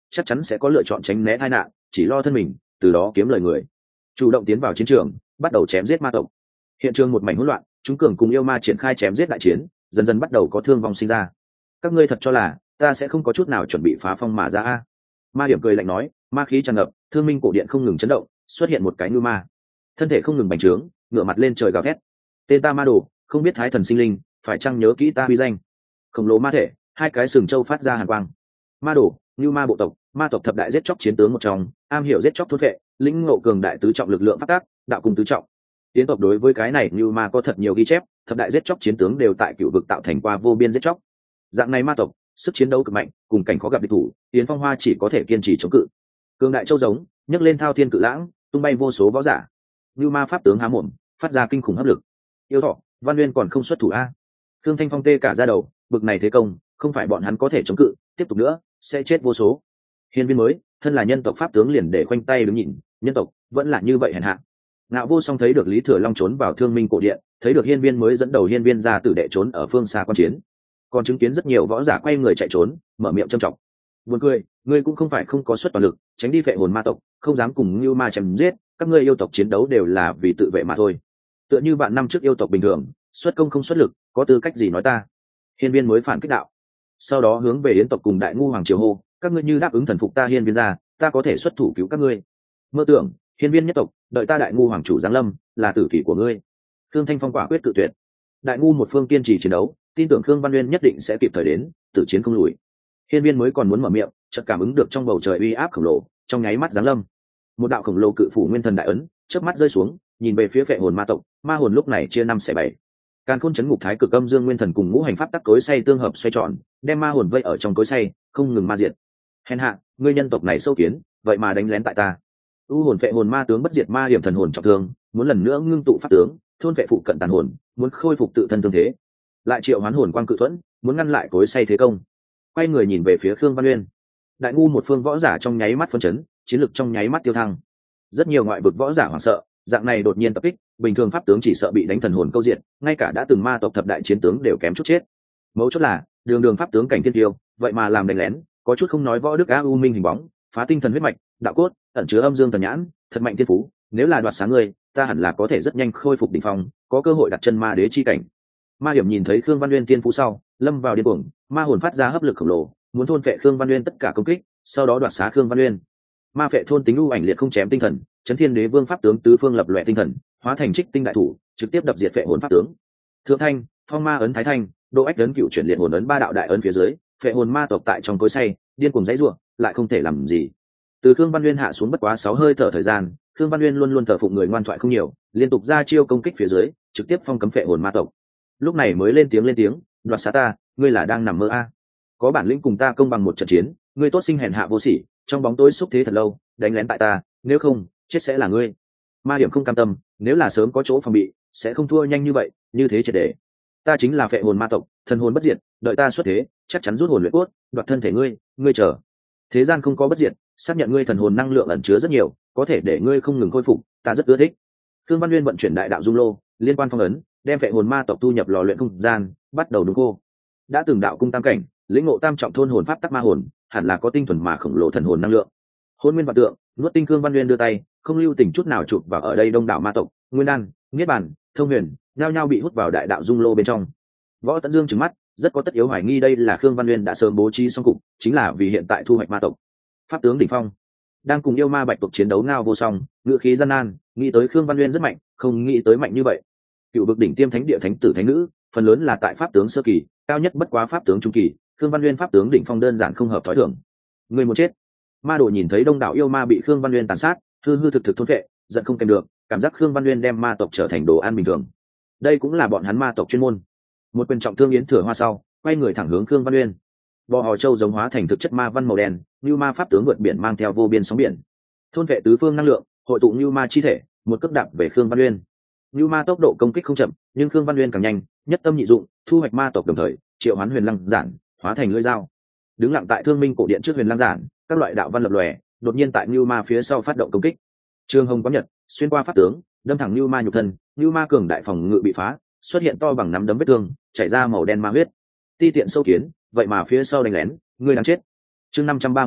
[SPEAKER 1] chắc chắn sẽ có lựa chọn tránh né tai nạn, chỉ lo thân mình, từ đó kiếm lời người, chủ động tiến vào chiến trường, bắt đầu chém giết ma tộc. Hiện trường một mảnh hỗn loạn, chúng cường cùng yêu ma triển khai chém giết đại chiến, dần dần bắt đầu có thương vong sinh ra. Các ngươi thật cho là ta sẽ không có chút nào chuẩn bị phá phong mà ra a? Ma Điểm cười lạnh nói, ma khí tràn ngập, thương minh cổ điện không ngừng chấn động, xuất hiện một cái ngưu ma, thân thể không ngừng bành trướng, ngửa mặt lên trời gào thét. Tên ta ma đồ, không biết thái thần sinh linh, phải chăng nhớ kỹ ta uy danh? Khổng lồ ma thể, hai cái sừng trâu phát ra hàn quang. Ma đồ, ngưu ma bộ tộc, ma tộc thập đại giết chóc chiến tướng một trong, am hiểu giết chóc thôn vệ, lĩnh ngộ cường đại tứ trọng lực lượng phát tác, đạo cùng tứ trọng. Tiến tộc đối với cái này ngưu ma có thật nhiều ghi chép, thập đại giết chóc chiến tướng đều tại cựu vực tạo thành qua vô biên giết chóc. Dạng này ma tộc, sức chiến đấu cực mạnh, cùng cảnh khó gặp địch thủ, Tiến Phong Hoa chỉ có thể kiên trì chống cự. Cường đại châu giống, nhấc lên thao thiên cự lãng, tung bay vô số võ giả. Ngưu ma pháp tướng há mồm, phát ra kinh khủng hấp lực. Yêu thọ, Văn Nguyên còn không xuất thủ a? Thương Thanh Phong tê cả ra đầu, bực này thế công, không phải bọn hắn có thể chống cự, tiếp tục nữa sẽ chết vô số. Hiên Viên mới, thân là nhân tộc pháp tướng liền để khoanh tay đứng nhìn, nhân tộc vẫn là như vậy hèn hạ. Ngạo Vô Song thấy được Lý Thừa Long trốn vào Thương Minh cổ điện, thấy được Hiên Viên mới dẫn đầu Hiên Viên ra tử đệ trốn ở phương xa quan chiến, còn chứng kiến rất nhiều võ giả quay người chạy trốn, mở miệng trêu chọc. Buồn cười, ngươi cũng không phải không có xuất toàn lực, tránh đi phệ hồn ma tộc, không dám cùng Ngưu Ma chém giết, các ngươi yêu tộc chiến đấu đều là vì tự vệ mà thôi. Tựa như bạn năm trước yêu tộc bình thường, xuất công không xuất lực, có tư cách gì nói ta? Hiên Viên mới phản kích đạo. Sau đó hướng về yến tộc cùng đại ngu hoàng triều hô, các ngươi như đáp ứng thần phục ta Hiên Viên ra, ta có thể xuất thủ cứu các ngươi. Mơ tưởng, Hiên Viên nhất tộc, đợi ta đại ngu hoàng chủ giáng lâm, là tử kỷ của ngươi. Khương Thanh Phong quả quyết cự tuyệt. Đại ngu một phương kiên trì chiến đấu, tin tưởng Khương Văn Nguyên nhất định sẽ kịp thời đến, tử chiến không lùi. Hiên Viên mới còn muốn mở miệng, chợt cảm ứng được trong bầu trời uy áp khổng lồ, trong nháy mắt giáng lâm. Một đạo khổng lồ cự phủ nguyên thần đại ấn, chớp mắt rơi xuống, nhìn về phía phệ hồn ma tộc, ma hồn lúc này chia năm xẻ bảy. Càn Khôn chấn ngục thái cực âm dương nguyên thần cùng ngũ hành pháp tắc cối xay tương hợp xoay tròn, đem ma hồn vây ở trong cối xay, không ngừng ma diệt. Hèn hạ, ngươi nhân tộc này sâu kiến, vậy mà đánh lén tại ta. U hồn phệ hồn ma tướng bất diệt ma hiểm thần hồn trọng thương, muốn lần nữa ngưng tụ pháp tướng, thôn phệ phụ cận tàn hồn, muốn khôi phục tự thân thương thế. Lại triệu hoán hồn quang cự thuẫn, muốn ngăn lại cối xay thế công. Quay người nhìn về phía Khương Văn Nguyên. Đại ngu một phương võ giả trong nháy mắt phân chấn, chiến lực trong nháy mắt tiêu thăng. Rất nhiều ngoại vực võ giả hoảng sợ, dạng này đột nhiên tập kích, bình thường pháp tướng chỉ sợ bị đánh thần hồn câu diện, ngay cả đã từng ma tộc thập đại chiến tướng đều kém chút chết. Mấu chốt là, đường đường pháp tướng cảnh thiên tiêu, vậy mà làm đánh lén, có chút không nói võ đức a u minh hình bóng, phá tinh thần huyết mạch, đạo cốt, ẩn chứa âm dương thần nhãn, thật mạnh thiên phú, nếu là đoạt sáng người, ta hẳn là có thể rất nhanh khôi phục đỉnh phong, có cơ hội đặt chân ma đế chi cảnh. Ma Điểm nhìn thấy Khương Văn Nguyên tiên phú sau, lâm vào điên cuồng, ma hồn phát ra hấp lực khổng lồ, muốn thôn phệ Khương Văn Nguyên tất cả công kích, sau đó đoạt xá Khương Văn Nguyên. Ma phệ thôn tính u ảnh liệt không chém tinh thần, chấn thiên đế vương pháp tướng tứ phương lập loè tinh thần, hóa thành trích tinh đại thủ, trực tiếp đập diệt phệ hồn pháp tướng. Thượng thanh, phong ma ấn thái thanh, độ ách ấn cựu chuyển liệt hồn ấn ba đạo đại ấn phía dưới, phệ hồn ma tộc tại trong cối xay, điên cuồng dãy rủa, lại không thể làm gì. Từ Khương Văn Nguyên hạ xuống bất quá sáu hơi thở thời gian, Khương Văn Nguyên luôn luôn thờ phụng người ngoan thoại không nhiều, liên tục ra chiêu công kích phía dưới, trực tiếp phong cấm phệ hồn ma tộc. Lúc này mới lên tiếng lên tiếng, đoạt xá ta, ngươi là đang nằm mơ a? Có bản lĩnh cùng ta công bằng một trận chiến, ngươi tốt sinh hèn hạ vô sỉ, trong bóng tối xúc thế thật lâu, đánh lén tại ta, nếu không, chết sẽ là ngươi. Ma Điểm không cam tâm, nếu là sớm có chỗ phòng bị, sẽ không thua nhanh như vậy, như thế triệt để. Ta chính là phệ hồn ma tộc, thần hồn bất diệt, đợi ta xuất thế, chắc chắn rút hồn luyện cốt, đoạt thân thể ngươi, ngươi chờ. Thế gian không có bất diệt, xác nhận ngươi thần hồn năng lượng ẩn chứa rất nhiều, có thể để ngươi không ngừng khôi phục, ta rất ưa thích. Khương Văn Nguyên vận chuyển đại đạo dung lô, liên quan phong ấn, đem phệ hồn ma tộc tu nhập lò luyện không gian, bắt đầu đúng cô. Đã từng đạo cung tam cảnh, lĩnh ngộ tam trọng thôn hồn pháp tắc ma hồn, hẳn là có tinh thuần mà khổng lồ thần hồn năng lượng. Hôn nguyên vạn tượng, nuốt tinh. Khương Văn Nguyên đưa tay, không lưu tình chút nào chụp vào ở đây đông đảo ma tộc, nguyên đan, niết bàn, thông huyền, nhao nhao bị hút vào đại đạo dung lô bên trong. Võ Tấn Dương trừng mắt, rất có tất yếu hoài nghi đây là Khương Văn Nguyên đã sớm bố trí xong cục, chính là vì hiện tại thu hoạch ma tộc. Pháp tướng đỉnh phong, đang cùng yêu ma bạch tộc chiến đấu ngao vô song, ngự khí gian nan, nghĩ tới Khương Văn Nguyên rất mạnh, không nghĩ tới mạnh như vậy. Cựu vực đỉnh tiêm thánh địa thánh tử thánh nữ, phần lớn là tại pháp tướng sơ kỳ, cao nhất bất quá pháp tướng trung kỳ, Khương Văn Nguyên pháp tướng đỉnh phong đơn giản không hợp thói thường. Người muốn chết. Ma Đồ nhìn thấy đông đảo yêu ma bị Khương Văn Nguyên tàn sát, hư hư thực thực thôn vệ, giận không kèm được, cảm giác Khương Văn Nguyên đem ma tộc trở thành đồ ăn bình thường. Đây cũng là bọn hắn ma tộc chuyên môn. Một quyền trọng thương yến thừa hoa sau, quay người thẳng hướng Khương Văn Nguyên. Bò hò châu giống hóa thành thực chất ma văn màu đen, như ma pháp tướng vượt biển mang theo vô biên sóng biển, thôn vệ tứ phương năng lượng, hội tụ như ma chi thể, một cước đạp về Khương Văn Nguyên. Như ma tốc độ công kích không chậm, nhưng Khương Văn Nguyên càng nhanh, nhất tâm nhị dụng, thu hoạch ma tộc đồng thời, triệu hoán huyền lăng giản, hóa thành lưỡi dao. Đứng lặng tại Thương Minh cổ điện trước huyền lăng giản, các loại đạo văn lập lòe, đột nhiên tại Như ma phía sau phát động công kích. Trường hồng có nhật, xuyên qua pháp tướng, đâm thẳng Như ma nhục thân, Như ma cường đại phòng ngự bị phá, xuất hiện to bằng nắm đấm vết thương, chảy ra màu đen ma huyết. Ti tiện sâu kiến, vậy mà phía sau đánh lén, ngươi đang chết. Chương năm trăm ba mươi ba,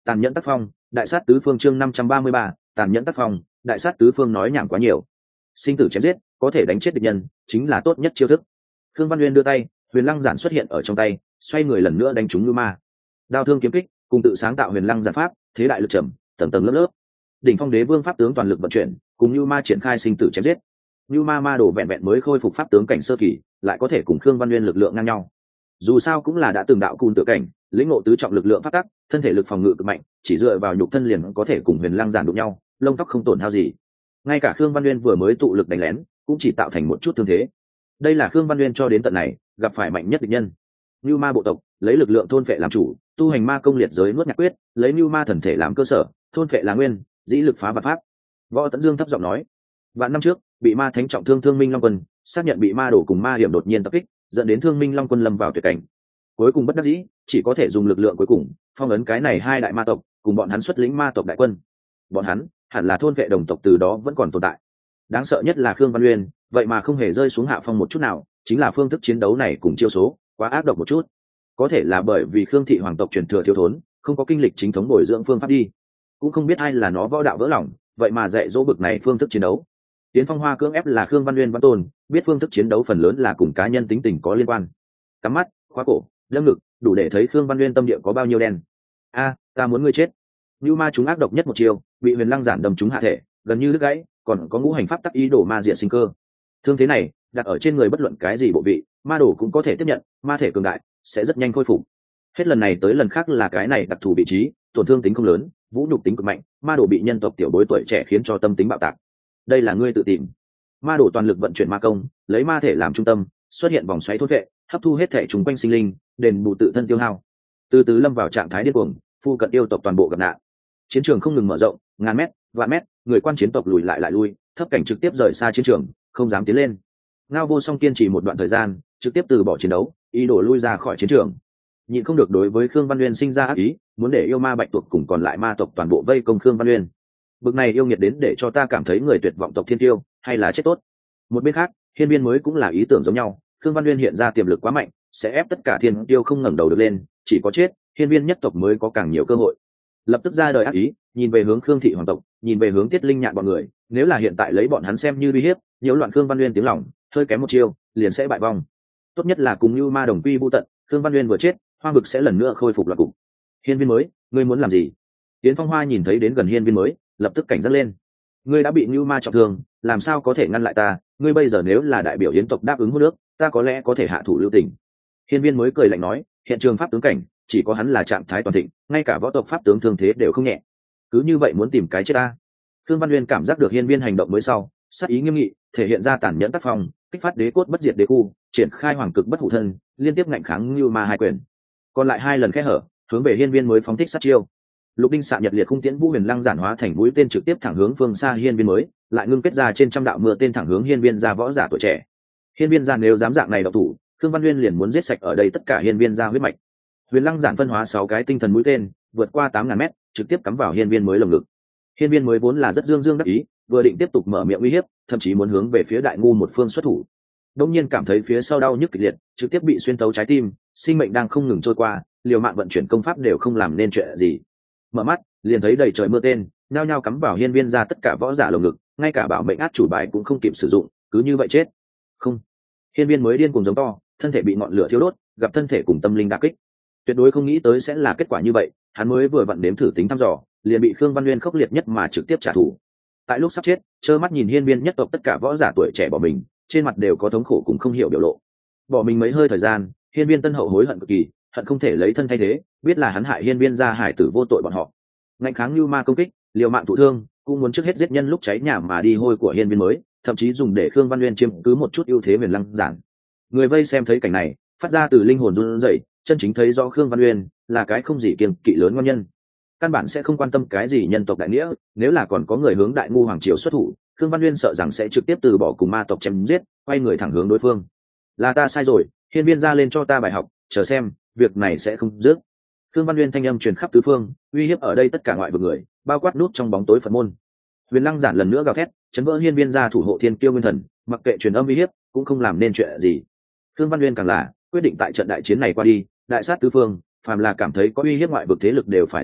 [SPEAKER 1] tàn nhẫn tác phong, đại sát tứ phương chương năm trăm ba mươi ba, tàn nhẫn tác phong, đại sát tứ phương nói nhảm quá nhiều. Sinh tử chém giết, có thể đánh chết địch nhân, chính là tốt nhất chiêu thức. Khương Văn Uyên đưa tay, Huyền Lăng Giản xuất hiện ở trong tay, xoay người lần nữa đánh trúng Nưu Ma. Đao thương kiếm kích, cùng tự sáng tạo Huyền Lăng Giản pháp, thế đại lực trầm, tầng tầng lớp lớp. Đỉnh Phong Đế Vương pháp tướng toàn lực vận chuyển, cùng Nưu Ma triển khai sinh tử chém giết. Nưu Ma ma đồ vẹn vẹn mới khôi phục pháp tướng cảnh sơ kỳ, lại có thể cùng Khương Văn Uyên lực lượng ngang nhau. Dù sao cũng là đã từng đạo cùn tự cảnh, lĩnh ngộ tứ trọng lực lượng pháp tắc, thân thể lực phòng ngự cực mạnh, chỉ dựa vào nhục thân liền có thể cùng Huyền Lăng Giản đụng nhau, lông tóc không tổn hao gì. Ngay cả Khương Văn Uyên vừa mới tụ lực đánh lén, cũng chỉ tạo thành một chút thương thế. Đây là Khương Văn Uyên cho đến tận này gặp phải mạnh nhất địch nhân. Nưu Ma bộ tộc lấy lực lượng thôn phệ làm chủ, tu hành ma công liệt giới nuốt nhạc quyết, lấy Nưu Ma thần thể làm cơ sở, thôn phệ là nguyên, dĩ lực phá vạn pháp. Võ Tấn Dương thấp giọng nói, vạn năm trước bị ma thánh trọng thương Thương Minh Long Quân, xác nhận bị ma đổ cùng ma hiểm đột nhiên tập kích, dẫn đến Thương Minh Long Quân lâm vào tuyệt cảnh. Cuối cùng bất đắc dĩ, chỉ có thể dùng lực lượng cuối cùng phong ấn cái này hai đại ma tộc, cùng bọn hắn xuất lĩnh ma tộc đại quân. Bọn hắn hẳn là thôn vệ đồng tộc từ đó vẫn còn tồn tại. Đáng sợ nhất là Khương Văn Uyên, vậy mà không hề rơi xuống hạ phong một chút nào, chính là phương thức chiến đấu này cùng chiêu số quá ác độc một chút. Có thể là bởi vì Khương thị hoàng tộc truyền thừa thiếu thốn, không có kinh lịch chính thống bồi dưỡng phương pháp đi, cũng không biết ai là nó võ đạo vỡ lòng, vậy mà dạy dỗ bực này phương thức chiến đấu. Tiến Phong Hoa cưỡng ép là Khương Văn Uyên văn tôn, biết phương thức chiến đấu phần lớn là cùng cá nhân tính tình có liên quan. Cắm mắt, khóa cổ, lâm ngực, đủ để thấy Khương Văn Uyên tâm địa có bao nhiêu đen. A, ta muốn ngươi chết. Nưu Ma chúng ác độc nhất một chiêu, bị Huyền Lăng Giản đâm trúng hạ thể, gần như đứt gãy, còn có ngũ hành pháp tắc ý đổ ma diện sinh cơ. Thương thế này đặt ở trên người bất luận cái gì bộ vị, ma đồ cũng có thể tiếp nhận, ma thể cường đại sẽ rất nhanh khôi phục. Hết lần này tới lần khác là cái này đặc thù vị trí, tổn thương tính không lớn, vũ nhục tính cực mạnh, ma đồ bị nhân tộc tiểu bối tuổi trẻ khiến cho tâm tính bạo tạc. Đây là ngươi tự tìm. Ma đồ toàn lực vận chuyển ma công, lấy ma thể làm trung tâm, xuất hiện vòng xoáy thôn vệ, hấp thu hết thể chúng quanh sinh linh, đền bù tự thân tiêu hao. Từ từ lâm vào trạng thái điên cuồng, phu cận yêu tộc toàn bộ gặp nạn. Chiến trường không ngừng mở rộng, ngàn mét, vạn mét, người quan chiến tộc lùi lại lại lui, thấp cảnh trực tiếp rời xa chiến trường, không dám tiến lên. Ngao Vô Song kiên trì một đoạn thời gian, trực tiếp từ bỏ chiến đấu, ý đồ lui ra khỏi chiến trường. Nhịn không được đối với Khương Văn Uyên sinh ra ác ý, muốn để yêu ma bạch tuộc cùng còn lại ma tộc toàn bộ vây công Khương Văn Uyên. Bực này yêu nghiệt đến để cho ta cảm thấy người tuyệt vọng tộc thiên tiêu, hay là chết tốt. Một bên khác, Hiên Viên mới cũng là ý tưởng giống nhau, Khương Văn Uyên hiện ra tiềm lực quá mạnh, sẽ ép tất cả thiên tiêu không ngẩng đầu được lên, chỉ có chết, Hiên Viên nhất tộc mới có càng nhiều cơ hội. Lập tức ra đời ác ý, nhìn về hướng Khương thị hoàng tộc, nhìn về hướng Tiết Linh Nhạn bọn người, nếu là hiện tại lấy bọn hắn xem như uy hiếp, nhiễu loạn Khương Văn Uyên tiếng lòng, hơi kém một chiêu, liền sẽ bại vong. Tốt nhất là cùng Nưu Ma đồng quy vu tận, Khương Văn Uyên vừa chết, Hoang vực sẽ lần nữa khôi phục loạn cục. Hiên Viên mới, ngươi muốn làm gì? Tiến Phong Hoa nhìn thấy đến gần Hiên Viên mới, lập tức cảnh giác lên. Ngươi đã bị Nưu Ma trọng thương, làm sao có thể ngăn lại ta? Ngươi bây giờ nếu là đại biểu yến tộc đáp ứng hút nước, ta có lẽ có thể hạ thủ lưu tình. Hiên Viên mới cười lạnh nói, hiện trường pháp tướng cảnh, chỉ có hắn là trạng thái toàn thịnh, ngay cả võ tộc pháp tướng thương thế đều không nhẹ. Cứ như vậy muốn tìm cái chết ta? Khương Văn Uyên cảm giác được Hiên Viên hành động mới sau, sát ý nghiêm nghị, thể hiện ra tàn nhẫn tác phong, kích phát đế cốt bất diệt đế khu, triển khai hoàng cực bất hủ thân, liên tiếp ngạnh kháng Nưu Ma hai quyền. Còn lại hai lần khe hở, hướng về Hiên Viên mới phóng thích sát chiêu. Lục Đinh xạ nhật liệt khung tiễn Vũ Huyền Lăng giản hóa thành mũi tên trực tiếp thẳng hướng phương xa Hiên Viên mới, lại ngưng kết ra trên trăm đạo mưa tên thẳng hướng Hiên Viên gia võ giả tuổi trẻ. Hiên Viên gia nếu dám dạng này độc thủ, Khương Văn Uyên liền muốn giết sạch ở đây tất cả Hiên Viên gia huyết mạch. Huyền Lăng giản phân hóa sáu cái tinh thần mũi tên, vượt qua tám ngàn mét, trực tiếp cắm vào Hiên Viên mới lồng ngực. Hiên Viên mới vốn là rất dương dương đắc ý, vừa định tiếp tục mở miệng uy hiếp, thậm chí muốn hướng về phía Đại ngu một phương xuất thủ. Đông nhiên cảm thấy phía sau đau nhức kịch liệt, trực tiếp bị xuyên tấu trái tim, sinh mệnh đang không ngừng trôi qua, liều mạng vận chuyển công pháp đều không làm nên chuyện gì. Mở mắt, liền thấy đầy trời mưa tên, nhao nhao cắm vào Hiên Viên gia tất cả võ giả lồng ngực, ngay cả bảo mệnh át chủ bài cũng không kịp sử dụng, cứ như vậy chết. Không. Hiên Viên mới điên cuồng giống to, thân thể bị ngọn lửa thiêu đốt, gặp thân thể cùng tâm linh đả kích. Tuyệt đối không nghĩ tới sẽ là kết quả như vậy, hắn mới vừa vặn nếm thử tính thăm dò, liền bị Khương Văn Uyên khốc liệt nhất mà trực tiếp trả thù. Tại lúc sắp chết, trơ mắt nhìn Hiên Viên nhất tộc tất cả võ giả tuổi trẻ bỏ mình, trên mặt đều có thống khổ cùng không hiểu biểu lộ. Bỏ mình mấy hơi thời gian, Hiên Viên tân hậu hối hận cực kỳ, hận không thể lấy thân thay thế, biết là hắn hại Hiên Viên gia hải tử vô tội bọn họ. Ngạnh kháng Nưu Ma công kích, liều mạng thụ thương, cũng muốn trước hết giết nhân lúc cháy nhà mà đi hôi của Hiên Viên mới, thậm chí dùng để Khương Văn Uyên chiếm cứ một chút ưu thế Huyền Lăng giản. Người vây xem thấy cảnh này, phát ra từ linh hồn run rẩy, chân chính thấy rõ Khương Văn Uyên là cái không gì kiêng kỵ lớn ngon nhân. Căn bản sẽ không quan tâm cái gì nhân tộc đại nghĩa, nếu là còn có người hướng Đại ngu hoàng triều xuất thủ, Khương Văn Uyên sợ rằng sẽ trực tiếp từ bỏ cùng ma tộc chém giết, quay người thẳng hướng đối phương. Là ta sai rồi, Hiên Viên ra lên cho ta bài học, chờ xem, việc này sẽ không dứt. Khương Văn Uyên thanh âm truyền khắp tứ phương, uy hiếp ở đây tất cả ngoại vực người, bao quát nút trong bóng tối Phật môn. Huyền Lăng giản lần nữa gào thét, chấn vỡ Hiên Viên gia thủ hộ thiên kiêu nguyên thần, mặc kệ truyền âm uy hiếp, cũng không làm nên chuyện gì. Khương Văn Uyên càng là quyết định tại trận đại chiến này qua đi, đại sát tứ phương, phàm là cảm thấy có uy hiếp ngoại vực thế lực đều phải giết chết,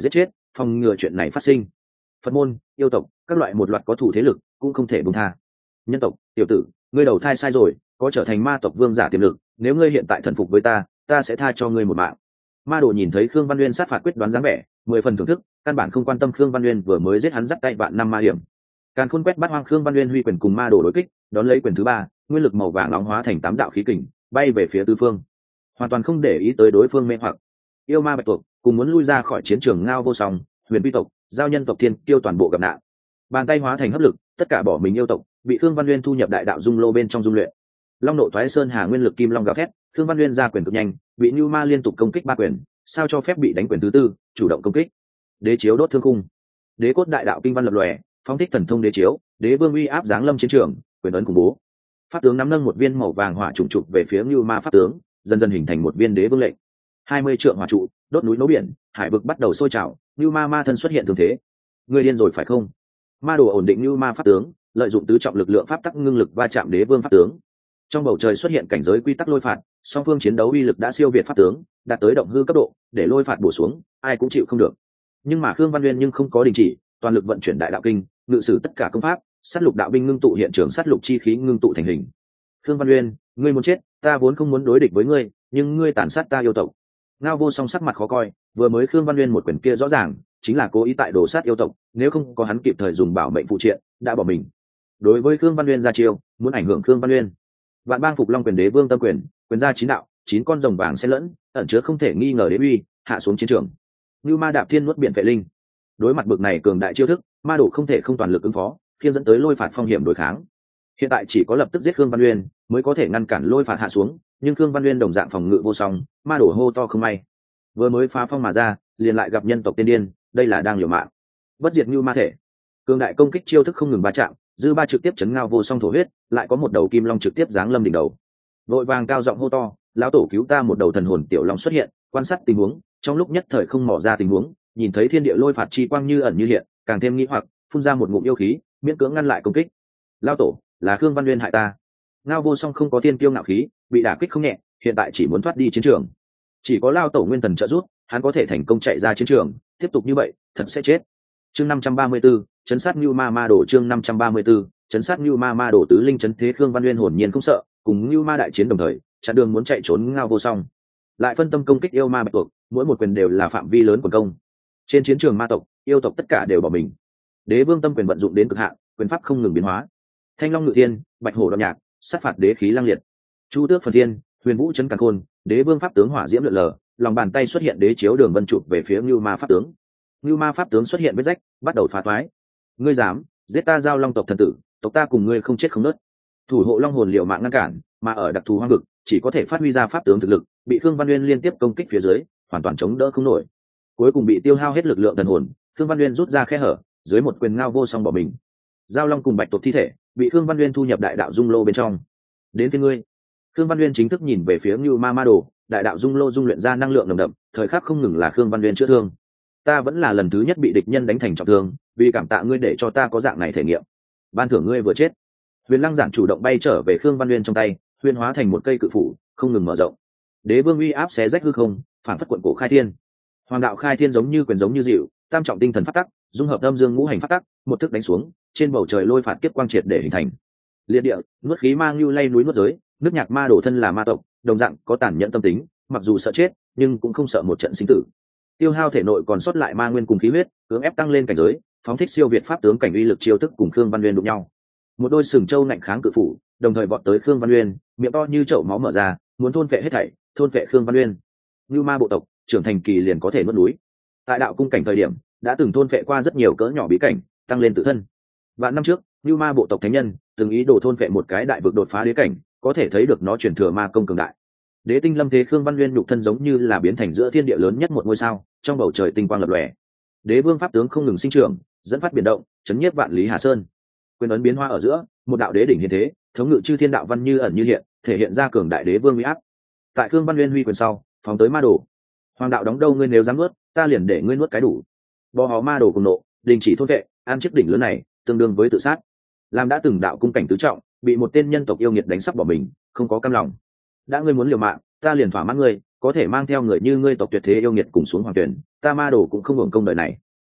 [SPEAKER 1] phòng ngừa chuyện này phát sinh. Phật môn, yêu tộc, các loại một loạt có thủ thế lực cũng không thể buông tha. Nhân tộc, tiểu tử, ngươi đầu thai sai rồi, có trở thành ma tộc vương giả tiềm lực, nếu ngươi hiện tại thần phục với ta, ta sẽ tha cho ngươi một mạng. Ma đồ nhìn thấy Khương Văn Nguyên sát phạt quyết đoán dáng vẻ, mười phần thưởng thức, căn bản không quan tâm Khương Văn Nguyên vừa mới giết hắn dắt tay vạn năm ma điểm. Càn khôn quét bắt hoang, Khương Văn Nguyên huy quyền cùng ma đồ đối kích, đón lấy quyền thứ ba, nguyên lực màu vàng nóng hóa thành tám đạo khí kình, bay về phía tứ phương, hoàn toàn không để ý tới đối phương mê hoặc. Yêu ma bạch tuộc cùng muốn lui ra khỏi chiến trường ngao vô song, huyền vi tộc, giao nhân tộc thiên tiêu toàn bộ gặp nạn. Bàn tay hóa thành hấp lực, tất cả bỏ mình yêu tộc bị Khương Văn Nguyên thu nhập đại đạo dung lô bên trong dung luyện. Long nộ thoái sơn hà nguyên lực kim long gào thét, Khương Văn Nguyên ra quyền cực nhanh, bị Nưu Ma liên tục công kích ba quyền, sao cho phép bị đánh quyền thứ tư, chủ động công kích. Đế chiếu đốt thương khung, đế cốt đại đạo kinh văn lập lòe, phóng thích thần thông đế chiếu, đế vương uy áp giáng lâm chiến trường, quyền ấn khủng bố. Pháp tướng nắm nâng một viên màu vàng hỏa trùng trục về phía Nưu Ma pháp tướng, dần dần hình thành một viên đế vương lệnh. hai mươi trượng hỏa trụ, đốt núi nấu biển, hải vực bắt đầu sôi trào, Nưu Ma ma thân xuất hiện thương thế. Người điên rồi phải không? Ma đồ ổn định Nưu Ma pháp tướng, lợi dụng tứ trọng lực lượng pháp tắc ngưng lực va chạm đế vương pháp tướng. Trong bầu trời xuất hiện cảnh giới quy tắc lôi phạt, song phương chiến đấu uy lực đã siêu việt pháp tướng, đạt tới động hư cấp độ, để lôi phạt bổ xuống, ai cũng chịu không được. Nhưng mà Khương Văn Nguyên nhưng không có đình chỉ, toàn lực vận chuyển đại đạo kinh, ngự sử tất cả công pháp, sát lục đạo binh ngưng tụ hiện trường, sát lục chi khí ngưng tụ thành hình. Khương Văn Nguyên, ngươi muốn chết, ta vốn không muốn đối địch với ngươi, nhưng ngươi tàn sát ta yêu tộc. Ngao vô song sắc mặt khó coi, vừa mới Khương Văn Nguyên một quyền kia rõ ràng chính là cố ý tại đồ sát yêu tộc, nếu không có hắn kịp thời dùng bảo mệnh phụ triện, đã bỏ mình. Đối với Khương Văn Nguyên ra chiêu, muốn ảnh hưởng Khương Văn Nguyên. Vạn Bang Phục Long quyền đế vương tâm quyền, quyền ra chín đạo, chín con rồng vàng xen lẫn, ẩn chứa không thể nghi ngờ đế uy, hạ xuống chiến trường. Như Ma đạp thiên nuốt biển vệ linh. Đối mặt bực này cường đại chiêu thức, ma đồ không thể không toàn lực ứng phó, khiến dẫn tới lôi phạt phong hiểm đối kháng. Hiện tại chỉ có lập tức giết Khương Văn Nguyên mới có thể ngăn cản lôi phạt hạ xuống, nhưng Khương Văn Nguyên đồng dạng phòng ngự vô song, ma đồ hô to không may. Vừa mới phá phong mà ra, liền lại gặp nhân tộc tiên điên, đây là đang liều mạng. Bất diệt như ma thể, cường đại công kích chiêu thức không ngừng va chạm, dư ba trực tiếp chấn ngao vô song thổ huyết, lại có một đầu kim long trực tiếp giáng lâm đỉnh đầu. Vội vàng cao giọng hô to, lão tổ cứu ta, một đầu thần hồn tiểu long xuất hiện, quan sát tình huống, trong lúc nhất thời không mò ra tình huống, nhìn thấy thiên địa lôi phạt chi quang như ẩn như hiện, càng thêm nghĩ hoặc, phun ra một ngụm yêu khí, miễn cưỡng ngăn lại công kích. Lão tổ, là Khương Văn Nguyên hại ta. Ngao vô song không có thiên kiêu ngạo khí, bị đả kích không nhẹ, hiện tại chỉ muốn thoát đi chiến trường. Chỉ có lão tổ nguyên thần trợ giúp, hắn có thể thành công chạy ra chiến trường, tiếp tục như vậy, thật sẽ chết. Chương năm trăm ba mươi 534, chấn sát Nưu Ma Ma Đồ, chương năm trăm ba mươi 534, chấn sát Nưu Ma Ma Đồ tứ linh chấn thế. Khương Văn Nguyên hồn nhiên không sợ, cùng Nưu Ma đại chiến đồng thời, chặn đường muốn chạy trốn Ngao vô song, lại phân tâm công kích yêu ma bạch tuộc, mỗi một quyền đều là phạm vi lớn quần công. Trên chiến trường ma tộc, yêu tộc tất cả đều bỏ mình. Đế vương tâm quyền vận dụng đến cực hạn, quyền pháp không ngừng biến hóa. Thanh long ngự thiên, bạch hổ đoạt nhạc, sát phạt đế khí lăng liệt. Chu tước phần thiên, huyền vũ chấn càn khôn, đế vương pháp tướng hỏa diễm lượn lờ, lòng bàn tay xuất hiện đế chiếu đường vân chụp về phía Nưu Ma pháp tướng. Nưu Ma pháp tướng xuất hiện vết rách, bắt đầu phá toái. Ngươi dám giết ta giao long tộc thần tử, tộc ta cùng ngươi không chết không nứt. Thủ hộ long hồn liều mạng ngăn cản, mà ở đặc thù hoang vực chỉ có thể phát huy ra pháp tướng thực lực, bị Khương Văn Nguyên liên tiếp công kích phía dưới, hoàn toàn chống đỡ không nổi. Cuối cùng bị tiêu hao hết lực lượng thần hồn, Khương Văn Nguyên rút ra khe hở, dưới một quyền ngao vô song bỏ mình. Giao long cùng bạch tuộc thi thể bị Khương Văn Nguyên thu nhập đại đạo dung lô bên trong. Đến phía ngươi. Khương Văn Nguyên chính thức nhìn về phía Nưu Ma Ma Đồ, đại đạo dung lô dung luyện ra năng lượng nồng đậm, thời khắc không ngừng là Khương Văn Nguyên chữa thương. Ta vẫn là lần thứ nhất bị địch nhân đánh thành trọng thương, vì cảm tạ ngươi để cho ta có dạng này thể nghiệm. Ban thưởng ngươi vừa chết. Huyền Lăng giản chủ động bay trở về Khương Văn Nguyên trong tay, huyền hóa thành một cây cự phủ, không ngừng mở rộng. Đế vương uy áp xé rách hư không, phản phất cuộn cổ khai thiên. Hoàng đạo khai thiên giống như quyền giống như dịu, tam trọng tinh thần phát tắc, dung hợp âm dương ngũ hành phát tắc, một thức đánh xuống, trên bầu trời lôi phạt kiếp quang triệt để hình thành. Liệt địa, nuốt khí mang lưu lay núi nuốt giới, nước nhạc ma đổ thân là ma tộc, đồng dạng có tàn nhẫn tâm tính, mặc dù sợ chết, nhưng cũng không sợ một trận sinh tử. Tiêu hao thể nội còn sót lại ma nguyên cùng khí huyết, cưỡng ép tăng lên cảnh giới, phóng thích siêu việt pháp tướng cảnh uy lực chiêu thức cùng Khương Văn Nguyên đụng nhau. Một đôi sừng trâu ngạnh kháng cự phủ, đồng thời vọt tới Khương Văn Nguyên, miệng to như chậu máu mở ra, muốn thôn phệ hết thảy, thôn phệ Khương Văn Nguyên. Như ma bộ tộc, trưởng thành kỳ liền có thể nuốt núi. Tại đạo cung cảnh thời điểm, đã từng thôn phệ qua rất nhiều cỡ nhỏ bí cảnh, tăng lên tự thân. Vạn năm trước, Như ma bộ tộc thánh nhân từng ý đồ thôn phệ một cái đại vực đột phá đế cảnh, có thể thấy được nó truyền thừa ma công cường đại. Đế tinh lâm thế, Khương Văn Nguyên nhục thân giống như là biến thành giữa thiên địa lớn nhất một ngôi sao, trong bầu trời tinh quang lập lòe. Đế vương pháp tướng không ngừng sinh trưởng, dẫn phát biển động, chấn nhiếp vạn lý hà sơn. Quyền ấn biến hóa ở giữa, một đạo đế đỉnh hiện thế, thống ngự chư thiên đạo văn như ẩn như hiện, thể hiện ra cường đại đế vương uy áp. Tại Khương Văn Nguyên huy quyền sau, phóng tới ma đồ. Hoàng đạo đóng đâu, ngươi nếu dám nuốt, ta liền để ngươi nuốt cái đủ. Bò hò ma đồ cùng nộ, đình chỉ thôn vệ, ăn chiếc đỉnh lớn này, tương đương với tự sát. Làm đã từng đạo cung cảnh tứ trọng, bị một tên nhân tộc yêu nghiệt đánh sắp bỏ mình, không có cam lòng. Đã ngươi muốn liều mạng, ta liền thỏa mãn ngươi, có thể mang theo người như ngươi tộc tuyệt thế yêu nghiệt cùng xuống hoàng tuyển, ta ma đồ cũng không hưởng công đời này.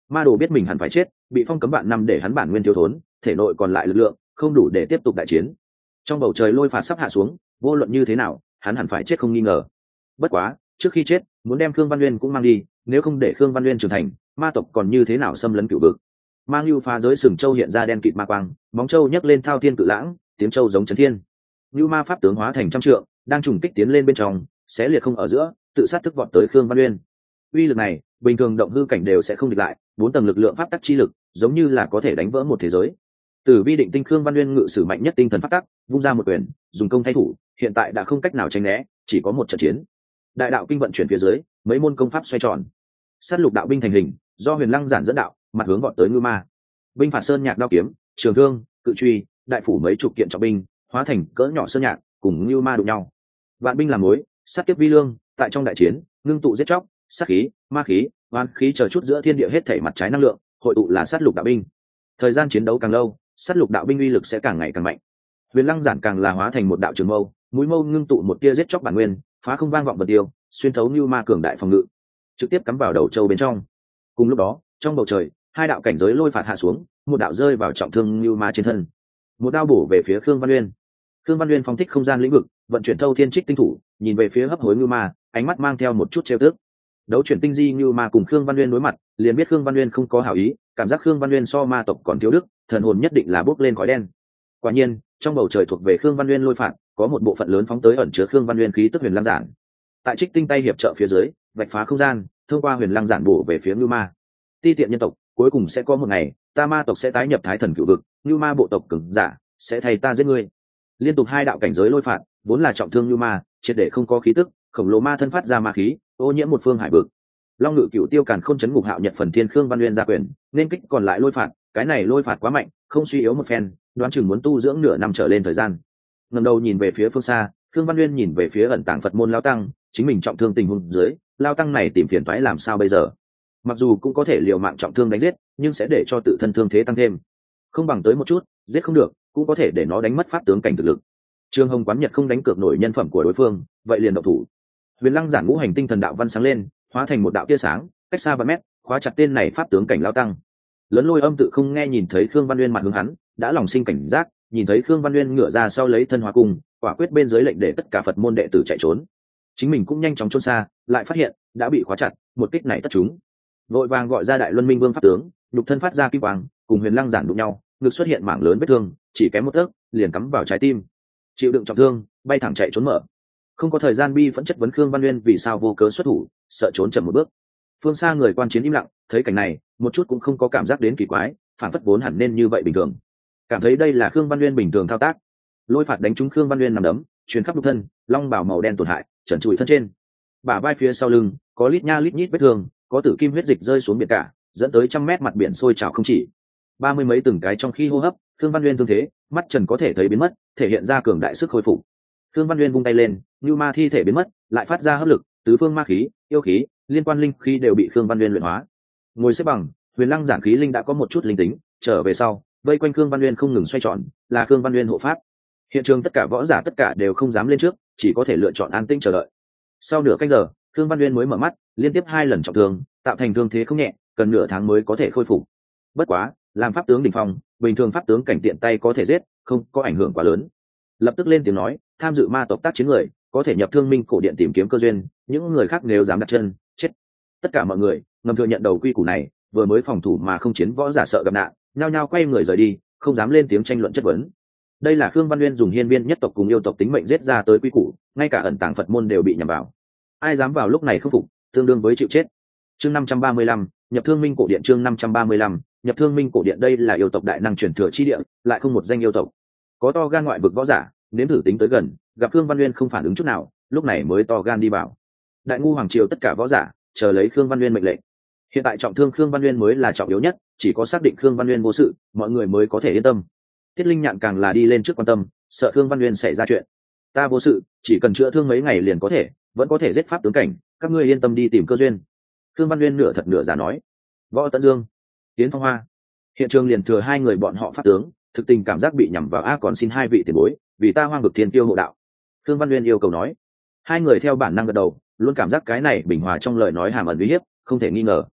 [SPEAKER 1] Ma đồ biết mình hẳn phải chết, bị phong cấm vạn năm để hắn bản nguyên thiếu thốn, thể nội còn lại lực lượng không đủ để tiếp tục đại chiến. Trong bầu trời lôi phạt sắp hạ xuống, vô luận như thế nào hắn hẳn phải chết không nghi ngờ. Bất quá trước khi chết muốn đem Khương Văn Nguyên cũng mang đi, nếu không để Khương Văn Nguyên trưởng thành, ma tộc còn như thế nào xâm lấn cửu vực. Mang lưu phá giới sừng châu hiện ra đen kịt ma quang, móng châu nhấc lên thao thiên cự lãng, tiếng châu giống chấn thiên. Lưu ma pháp tướng hóa thành trăm trượng, đang trùng kích tiến lên bên trong, xé liệt không ở giữa, tự sát thức vọt tới Khương Văn Nguyên. Uy lực này, bình thường động hư cảnh đều sẽ không địch lại, bốn tầng lực lượng pháp tắc chi lực, giống như là có thể đánh vỡ một thế giới. Tử vi định tinh Khương Văn Nguyên ngự sử mạnh nhất tinh thần pháp tắc, vung ra một quyền, dùng công thay thủ, hiện tại đã không cách nào tránh né, chỉ có một trận chiến. Đại đạo kinh vận chuyển phía dưới, mấy môn công pháp xoay tròn. Sát lục đạo binh thành hình, do Huyền Lăng giản dẫn đạo, mặt hướng vọt tới Ngưu Ma. Binh phạt sơn nhạc đao kiếm, trường thương, cự truy, đại phủ mấy chục kiện trọng binh, hóa thành cỡ nhỏ sơn nhạc, cùng Ngưu Ma đụng nhau. Vạn binh làm mối, sát kiếp vi lương, tại trong đại chiến, ngưng tụ giết chóc, sát khí, ma khí, oán khí chờ chút giữa thiên địa hết thảy mặt trái năng lượng, hội tụ là sát lục đạo binh. Thời gian chiến đấu càng lâu, sát lục đạo binh uy lực sẽ càng ngày càng mạnh. Huyền Lăng giản càng là hóa thành một đạo trường mâu, mũi mâu ngưng tụ một tia giết chóc bản nguyên, phá không vang vọng vật tiêu, xuyên thấu Ngưu Ma cường đại phòng ngự, trực tiếp cắm vào đầu châu bên trong. Cùng lúc đó, trong bầu trời, hai đạo cảnh giới lôi phạt hạ xuống, một đạo rơi vào trọng thương Ngưu Ma trên thân, một đao bổ về phía Khương Văn Nguyên. Khương Văn Nguyên phóng thích không gian lĩnh vực, vận chuyển thâu thiên trích tinh thủ, nhìn về phía hấp hối Ngưu Ma, ánh mắt mang theo một chút trêu tức. Đấu chuyển tinh di Ngưu Ma cùng Khương Văn Nguyên đối mặt, liền biết Khương Văn Nguyên không có hảo ý, cảm giác Khương Văn Nguyên so ma tộc còn thiếu đức, thần hồn nhất định là bốc lên khói đen. Quả nhiên, trong bầu trời thuộc về Khương Văn Nguyên lôi phạt, có một bộ phận lớn phóng tới ẩn chứa Khương Văn Nguyên khí tức Huyền Lăng giản. Tại trích tinh tay hiệp trợ phía dưới, vạch phá không gian, thông qua Huyền Lăng giản bổ về phía Ngưu Ma. Ti tiện nhân tộc, cuối cùng sẽ có một ngày, ta ma tộc sẽ tái nhập Thái Thần Cửu Vực, Ngưu Ma bộ tộc cường giả sẽ thay ta giết ngươi. Liên tục hai đạo cảnh giới lôi phạt, vốn là trọng thương Ngưu Ma, triệt để không có khí tức, khổng lồ ma thân phát ra ma khí, ô nhiễm một phương hải vực. Long Ngự Cửu Tiêu Càn Khôn chấn ngục hạo nhật phần thiên Khương Văn Nguyên ra quyền, nên kích còn lại lôi phạt, cái này lôi phạt quá mạnh, không suy yếu một phen, đoán chừng muốn tu dưỡng nửa năm trở lên thời gian. Ngẩng đầu nhìn về phía phương xa, Khương Văn Nguyên nhìn về phía ẩn tàng Phật môn lão tăng, chính mình trọng thương tình huống dưới, lão tăng này tìm phiền toái làm sao bây giờ? Mặc dù cũng có thể liều mạng trọng thương đánh giết, nhưng sẽ để cho tự thân thương thế tăng thêm. Không bằng tới một chút, giết không được, cũng có thể để nó đánh mất pháp tướng cảnh thực lực. Trương Hồng quán nhật không đánh cược nổi nhân phẩm của đối phương, vậy liền động thủ. Huyền Lăng giản ngũ hành tinh thần đạo văn sáng lên, hóa thành một đạo tia sáng, cách xa vài mét, khóa chặt tên này pháp tướng cảnh lão tăng. Lớn Lôi Âm tự không nghe nhìn thấy Khương Văn Nguyên mặt hướng hắn, đã lòng sinh cảnh giác, nhìn thấy Khương Văn Nguyên ngửa ra sau lấy thân hóa cung, quả quyết bên dưới lệnh để tất cả Phật môn đệ tử chạy trốn. Chính mình cũng nhanh chóng trốn xa, lại phát hiện đã bị khóa chặt, một kích này tất trúng. Vội vàng gọi ra Đại Luân Minh Vương pháp tướng, nhục thân phát ra kim quang, cùng Huyền Lăng giản đụng nhau, ngực xuất hiện mảng lớn vết thương, chỉ kém một tấc, liền cắm vào trái tim. Chịu đựng trọng thương, bay thẳng chạy trốn mở. Không có thời gian bi phẫn chất vấn Khương Văn Nguyên vì sao vô cớ xuất thủ, sợ trốn chậm một bước. Phương xa người quan chiến im lặng, thấy cảnh này, một chút cũng không có cảm giác đến kỳ quái, phản phất vốn hẳn nên như vậy bình thường. Cảm thấy đây là Khương Văn Nguyên bình thường thao tác. Lôi phạt đánh trúng Khương Văn Nguyên nằm đấm, truyền khắp nhục thân, long bào màu đen tổn hại, trần trụi thân trên. Bả vai phía sau lưng, có lít nha lít nhít vết thương, có tử kim huyết dịch rơi xuống biển cả, dẫn tới trăm mét mặt biển sôi trào không chỉ. Ba mươi mấy từng cái trong khi hô hấp, Khương Văn Nguyên thương thế, mắt trần có thể thấy biến mất, thể hiện ra cường đại sức hồi phục. Khương Văn Nguyên vung tay lên, như ma thi thể biến mất, lại phát ra hấp lực, tứ phương ma khí, yêu khí, liên quan linh khí đều bị Khương Văn Nguyên luyện hóa. Ngồi xếp bằng, Huyền Lăng giản khí linh đã có một chút linh tính, trở về sau, vây quanh Khương Văn Nguyên không ngừng xoay tròn, là Khương Văn Nguyên hộ pháp. Hiện trường tất cả võ giả tất cả đều không dám lên trước, chỉ có thể lựa chọn an tĩnh chờ đợi. Sau nửa canh giờ, Khương Văn Nguyên mới mở mắt, liên tiếp hai lần trọng thương, tạo thành thương thế không nhẹ, cần nửa tháng mới có thể khôi phục. Bất quá, làm pháp tướng đỉnh phong, bình thường pháp tướng cảnh tiện tay có thể giết, không có ảnh hưởng quá lớn. Lập tức lên tiếng nói, tham dự ma tộc tác chiến người, có thể nhập Thương Minh cổ điện tìm kiếm cơ duyên, những người khác nếu dám đặt chân, chết. Tất cả mọi người ngầm thừa nhận đầu quy củ này, vừa mới phòng thủ mà không chiến võ giả sợ gặp nạn, nhao nhao quay người rời đi, không dám lên tiếng tranh luận chất vấn. Đây là Khương Văn Nguyên dùng hiên viên nhất tộc cùng yêu tộc tính mệnh giết ra tới quy củ, ngay cả ẩn tàng Phật môn đều bị nhằm vào. Ai dám vào lúc này không phục, tương đương với chịu chết. Chương năm trăm ba mươi lăm, nhập Thương Minh cổ điện. Chương năm trăm ba mươi lăm, nhập Thương Minh cổ điện. Đây là yêu tộc đại năng truyền thừa chi địa, lại không một danh yêu tộc. Có to gan ngoại vực võ giả, nếm thử tính tới gần, gặp Khương Văn Nguyên không phản ứng chút nào, lúc này mới to gan đi vào. Đại ngu hoàng triều tất cả võ giả chờ lấy Khương Văn Nguyên mệnh lệnh. Hiện tại trọng thương Khương Văn Nguyên mới là trọng yếu nhất, chỉ có xác định Khương Văn Nguyên vô sự, mọi người mới có thể yên tâm. Tiết Linh Nhạn càng là đi lên trước quan tâm, sợ Khương Văn Nguyên xảy ra chuyện. Ta vô sự, chỉ cần chữa thương mấy ngày liền có thể, vẫn có thể giết pháp tướng cảnh, các ngươi yên tâm đi tìm cơ duyên. Khương Văn Nguyên nửa thật nửa giả nói. Võ Tấn Dương, Tiến Phong Hoa, hiện trường liền thừa hai người bọn họ pháp tướng, thực tình cảm giác bị nhằm vào a còn xin hai vị tiền bối, vì ta Hoang vực thiên tiêu hộ đạo. Khương Văn Nguyên yêu cầu nói. Hai người theo bản năng gật đầu, luôn cảm giác cái này bình hòa trong lời nói hàm ẩn uy hiếp, không thể nghi ngờ.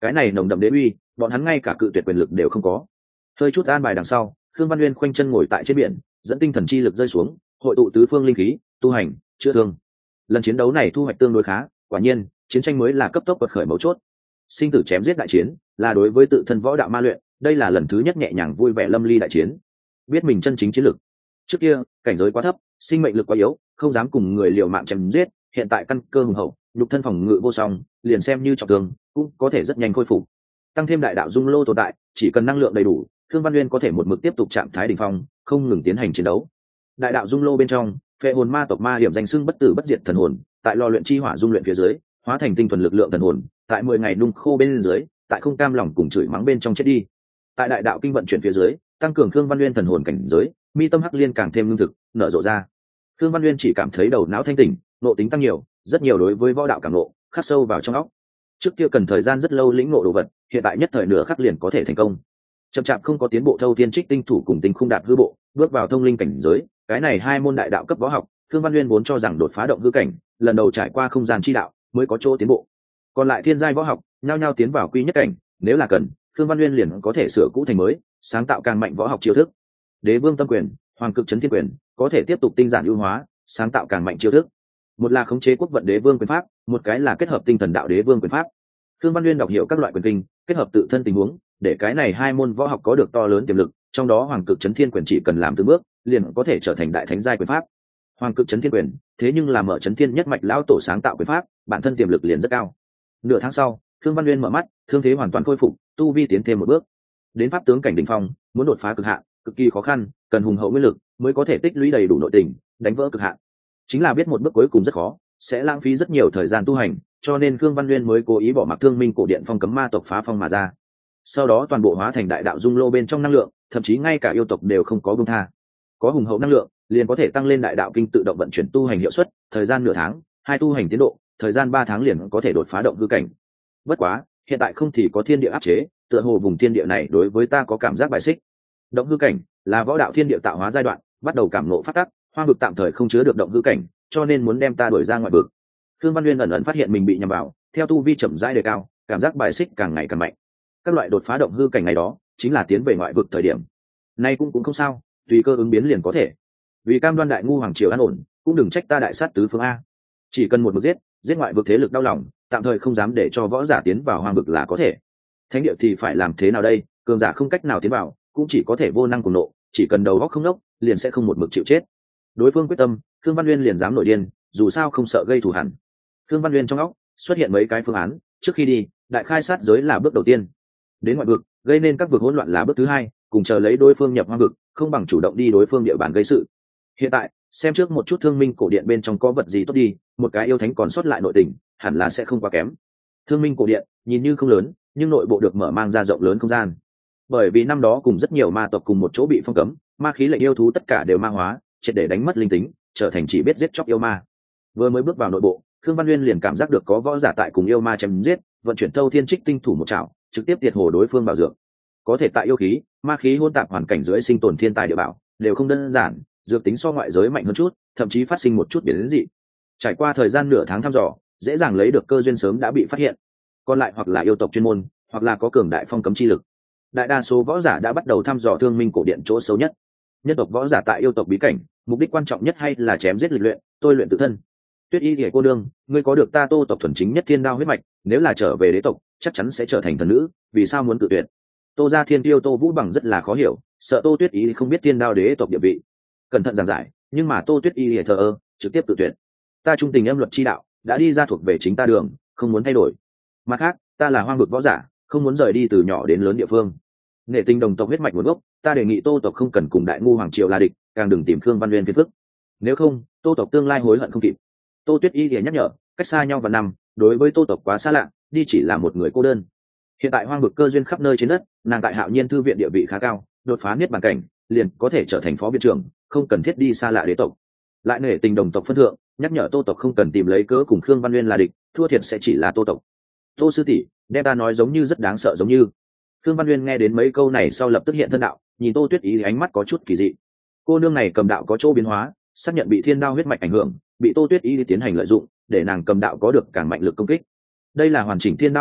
[SPEAKER 1] cái này nồng đậm đế uy, bọn hắn ngay cả cự tuyệt quyền lực đều không có. Hơi chút an bài đằng sau, Khương Văn Nguyên khoanh chân ngồi tại trên biển, dẫn tinh thần chi lực rơi xuống, hội tụ tứ phương linh khí, tu hành, chữa thương. Lần chiến đấu này thu hoạch tương đối khá, quả nhiên, chiến tranh mới là cấp tốc quật khởi mấu chốt. Sinh tử chém giết đại chiến, là đối với tự thân võ đạo ma luyện, đây là lần thứ nhất nhẹ nhàng vui vẻ lâm ly đại chiến. Biết mình chân chính chiến lực. Trước kia, cảnh giới quá thấp, sinh mệnh lực quá yếu, không dám cùng người liều mạng chém giết, hiện tại căn cơ hùng hậu, nhục thân phòng ngự vô song, liền xem như trọng thương, cũng có thể rất nhanh khôi phục. Tăng thêm đại đạo dung lô tồn tại, chỉ cần năng lượng đầy đủ, Khương Văn Nguyên có thể một mực tiếp tục trạng thái đỉnh phong, không ngừng tiến hành chiến đấu. Đại đạo dung lô bên trong, phệ hồn ma tộc ma hiểm danh xưng bất tử bất diệt thần hồn, tại lò luyện chi hỏa dung luyện phía dưới, hóa thành tinh thuần lực lượng thần hồn, tại mười ngày nung khô bên dưới, tại không cam lòng cùng chửi mắng bên trong chết đi. Tại đại đạo kinh vận chuyển phía dưới, tăng cường Khương Văn Nguyên thần hồn cảnh giới, mi tâm hắc liên càng thêm lương thực, nở rộ ra. Khương Văn Nguyên chỉ cảm thấy đầu não thanh tỉnh, nội tính tăng nhiều, rất nhiều đối với võ đạo cảm ngộ, khắc sâu vào trong óc. Trước kia cần thời gian rất lâu lĩnh ngộ đồ vật, hiện tại nhất thời nửa khắc liền có thể thành công. Chậm chạp không có tiến bộ thâu thiên trích tinh thủ cùng tinh khung đạp hư bộ, bước vào thông linh cảnh giới, cái này hai môn đại đạo cấp võ học, Khương Văn Nguyên vốn cho rằng đột phá động hư cảnh, lần đầu trải qua không gian chi đạo mới có chỗ tiến bộ. Còn lại thiên giai võ học, nhao nhao tiến vào quy nhất cảnh, nếu là cần, Khương Văn Nguyên liền có thể sửa cũ thành mới, sáng tạo càng mạnh võ học chiêu thức. Đế vương tâm quyền, hoàng cực chấn thiên quyền, có thể tiếp tục tinh giản ưu hóa, sáng tạo càng mạnh chiêu thức. Một là khống chế quốc vận đế vương quyền pháp, một cái là kết hợp tinh thần đạo đế vương quyền pháp. Khương Văn Nguyên đọc hiểu các loại quyền kinh, kết hợp tự thân tình huống, để cái này hai môn võ học có được to lớn tiềm lực, trong đó hoàng cực chấn thiên quyền chỉ cần làm từng bước, liền có thể trở thành đại thánh giai quyền pháp. Hoàng cực chấn thiên quyền, thế nhưng là mở chấn thiên nhất mạch lão tổ sáng tạo quyền pháp, bản thân tiềm lực liền rất cao. Nửa tháng sau, Khương Văn Nguyên mở mắt, thương thế hoàn toàn khôi phục, tu vi tiến thêm một bước. Đến pháp tướng cảnh đỉnh phong, muốn đột phá cực hạn, cực kỳ khó khăn, cần hùng hậu nguyên lực mới có thể tích lũy đầy đủ nội tình, đánh vỡ cực hạn. Chính là biết một bước cuối cùng rất khó, sẽ lãng phí rất nhiều thời gian tu hành, cho nên Khương Văn Nguyên mới cố ý bỏ mặc Thương Minh cổ điện phong cấm ma tộc phá phong mà ra. Sau đó toàn bộ hóa thành đại đạo dung lô bên trong năng lượng, thậm chí ngay cả yêu tộc đều không có buông tha. Có hùng hậu năng lượng, liền có thể tăng lên đại đạo kinh tự động vận chuyển tu hành hiệu suất, thời gian nửa tháng, hai tu hành tiến độ, thời gian ba tháng liền có thể đột phá động hư cảnh. Bất quá, hiện tại không thì có thiên địa áp chế, tựa hồ vùng thiên địa này đối với ta có cảm giác bài xích. Động hư cảnh là võ đạo thiên địa tạo hóa giai đoạn, bắt đầu cảm ngộ phát tắc, hoang vực tạm thời không chứa được động hư cảnh, cho nên muốn đem ta đuổi ra ngoài vực. Khương Văn Nguyên ẩn ẩn phát hiện mình bị nhầm vào, theo tu vi chậm rãi đề cao, cảm giác bài xích càng ngày càng mạnh. Các loại đột phá động hư cảnh này đó, chính là tiến về ngoại vực thời điểm. Nay cũng cũng không sao, tùy cơ ứng biến liền có thể. Vì cam đoan đại ngu hoàng triều an ổn, cũng đừng trách ta đại sát tứ phương a. Chỉ cần một mực giết, giết ngoại vực thế lực đau lòng, tạm thời không dám để cho võ giả tiến vào hoang vực là có thể. Thánh địa thì phải làm thế nào đây? Cường giả không cách nào tiến vào, cũng chỉ có thể vô năng cùng nộ, chỉ cần đầu óc không nốc, liền sẽ không một mực chịu chết. Đối phương quyết tâm, Khương Văn Nguyên liền dám nổi điên, dù sao không sợ gây thù hằn. Khương Văn Nguyên trong óc xuất hiện mấy cái phương án, trước khi đi, đại khai sát giới là bước đầu tiên. Đến ngoại vực, gây nên các vực hỗn loạn là bước thứ hai, cùng chờ lấy đối phương nhập hoang vực, không bằng chủ động đi đối phương địa bàn gây sự. Hiện tại, xem trước một chút Thương Minh cổ điện bên trong có vật gì tốt đi, một cái yêu thánh còn sót lại nội tình, hẳn là sẽ không quá kém. Thương Minh cổ điện nhìn như không lớn, nhưng nội bộ được mở mang ra rộng lớn không gian. Bởi vì năm đó cùng rất nhiều ma tộc cùng một chỗ bị phong cấm, ma khí lệnh yêu thú tất cả đều ma hóa, triệt để đánh mất linh tính, trở thành chỉ biết giết chóc yêu ma. Vừa mới bước vào nội bộ, Khương Văn Nguyên liền cảm giác được có võ giả tại cùng yêu ma chém giết, vận chuyển thâu thiên trích tinh thủ một chảo, trực tiếp tiệt hồ đối phương bảo dược. Có thể tại yêu khí, ma khí hỗn tạp hoàn cảnh dưới sinh tồn thiên tài địa bảo, đều không đơn giản, dược tính so ngoại giới mạnh hơn chút, thậm chí phát sinh một chút biến dị. Trải qua thời gian nửa tháng thăm dò, dễ dàng lấy được cơ duyên sớm đã bị phát hiện. Còn lại hoặc là yêu tộc chuyên môn, hoặc là có cường đại phong cấm chi lực. Đại đa số võ giả đã bắt đầu thăm dò Thương Minh cổ điện chỗ xấu nhất. Nhân tộc võ giả tại yêu tộc bí cảnh, mục đích quan trọng nhất hay là chém giết lịch luyện, tôi luyện tự thân. Tuyết Y Liễu cô đương, ngươi có được ta Tô tộc thuần chính nhất thiên đao huyết mạch, nếu là trở về đế tộc, chắc chắn sẽ trở thành thần nữ, vì sao muốn tự tuyệt? Tô gia thiên tiêu Tô Vũ Bằng rất là khó hiểu, sợ Tô Tuyết Y không biết thiên đao đế tộc địa vị. Cẩn thận giảng giải, nhưng mà Tô Tuyết Y Liễu thờ ơ, trực tiếp tự tuyệt. Ta trung tình âm luật chi đạo, đã đi ra thuộc về chính ta đường, không muốn thay đổi. Mặt khác, ta là hoang vực võ giả, không muốn rời đi từ nhỏ đến lớn địa phương. Nể tình đồng tộc huyết mạch nguồn gốc, ta đề nghị Tô tộc không cần cùng đại ngu hoàng triều là địch, càng đừng tìm Khương Văn Nguyên phiền phức. Nếu không, Tô tộc tương lai hối hận không kịp. Tô Tuyết Y thì nhắc nhở, cách xa nhau và năm, đối với Tô tộc quá xa lạ, đi chỉ là một người cô đơn. Hiện tại hoang vực cơ duyên khắp nơi trên đất, nàng tại Hạo Nhiên thư viện địa vị khá cao, đột phá niết bàn cảnh, liền có thể trở thành phó viện trưởng, không cần thiết đi xa lạ đế tộc. Lại nể tình đồng tộc phân thượng, nhắc nhở Tô tộc không cần tìm lấy cớ cùng Khương Văn Nguyên là địch, thua thiệt sẽ chỉ là Tô tộc. Tô sư tỷ, đem ta nói giống như rất đáng sợ giống như. Khương Văn Nguyên nghe đến mấy câu này sau lập tức hiện thân đạo, nhìn Tô Tuyết Y ánh mắt có chút kỳ dị. Cô nương này cầm đạo có chỗ biến hóa, xác nhận bị thiên đao huyết mạch ảnh hưởng, bị Tô Tuyết Y tiến hành lợi dụng, để nàng cầm đạo có được càng mạnh lực công kích. Đây là hoàn chỉnh thiên đao huyết mạch,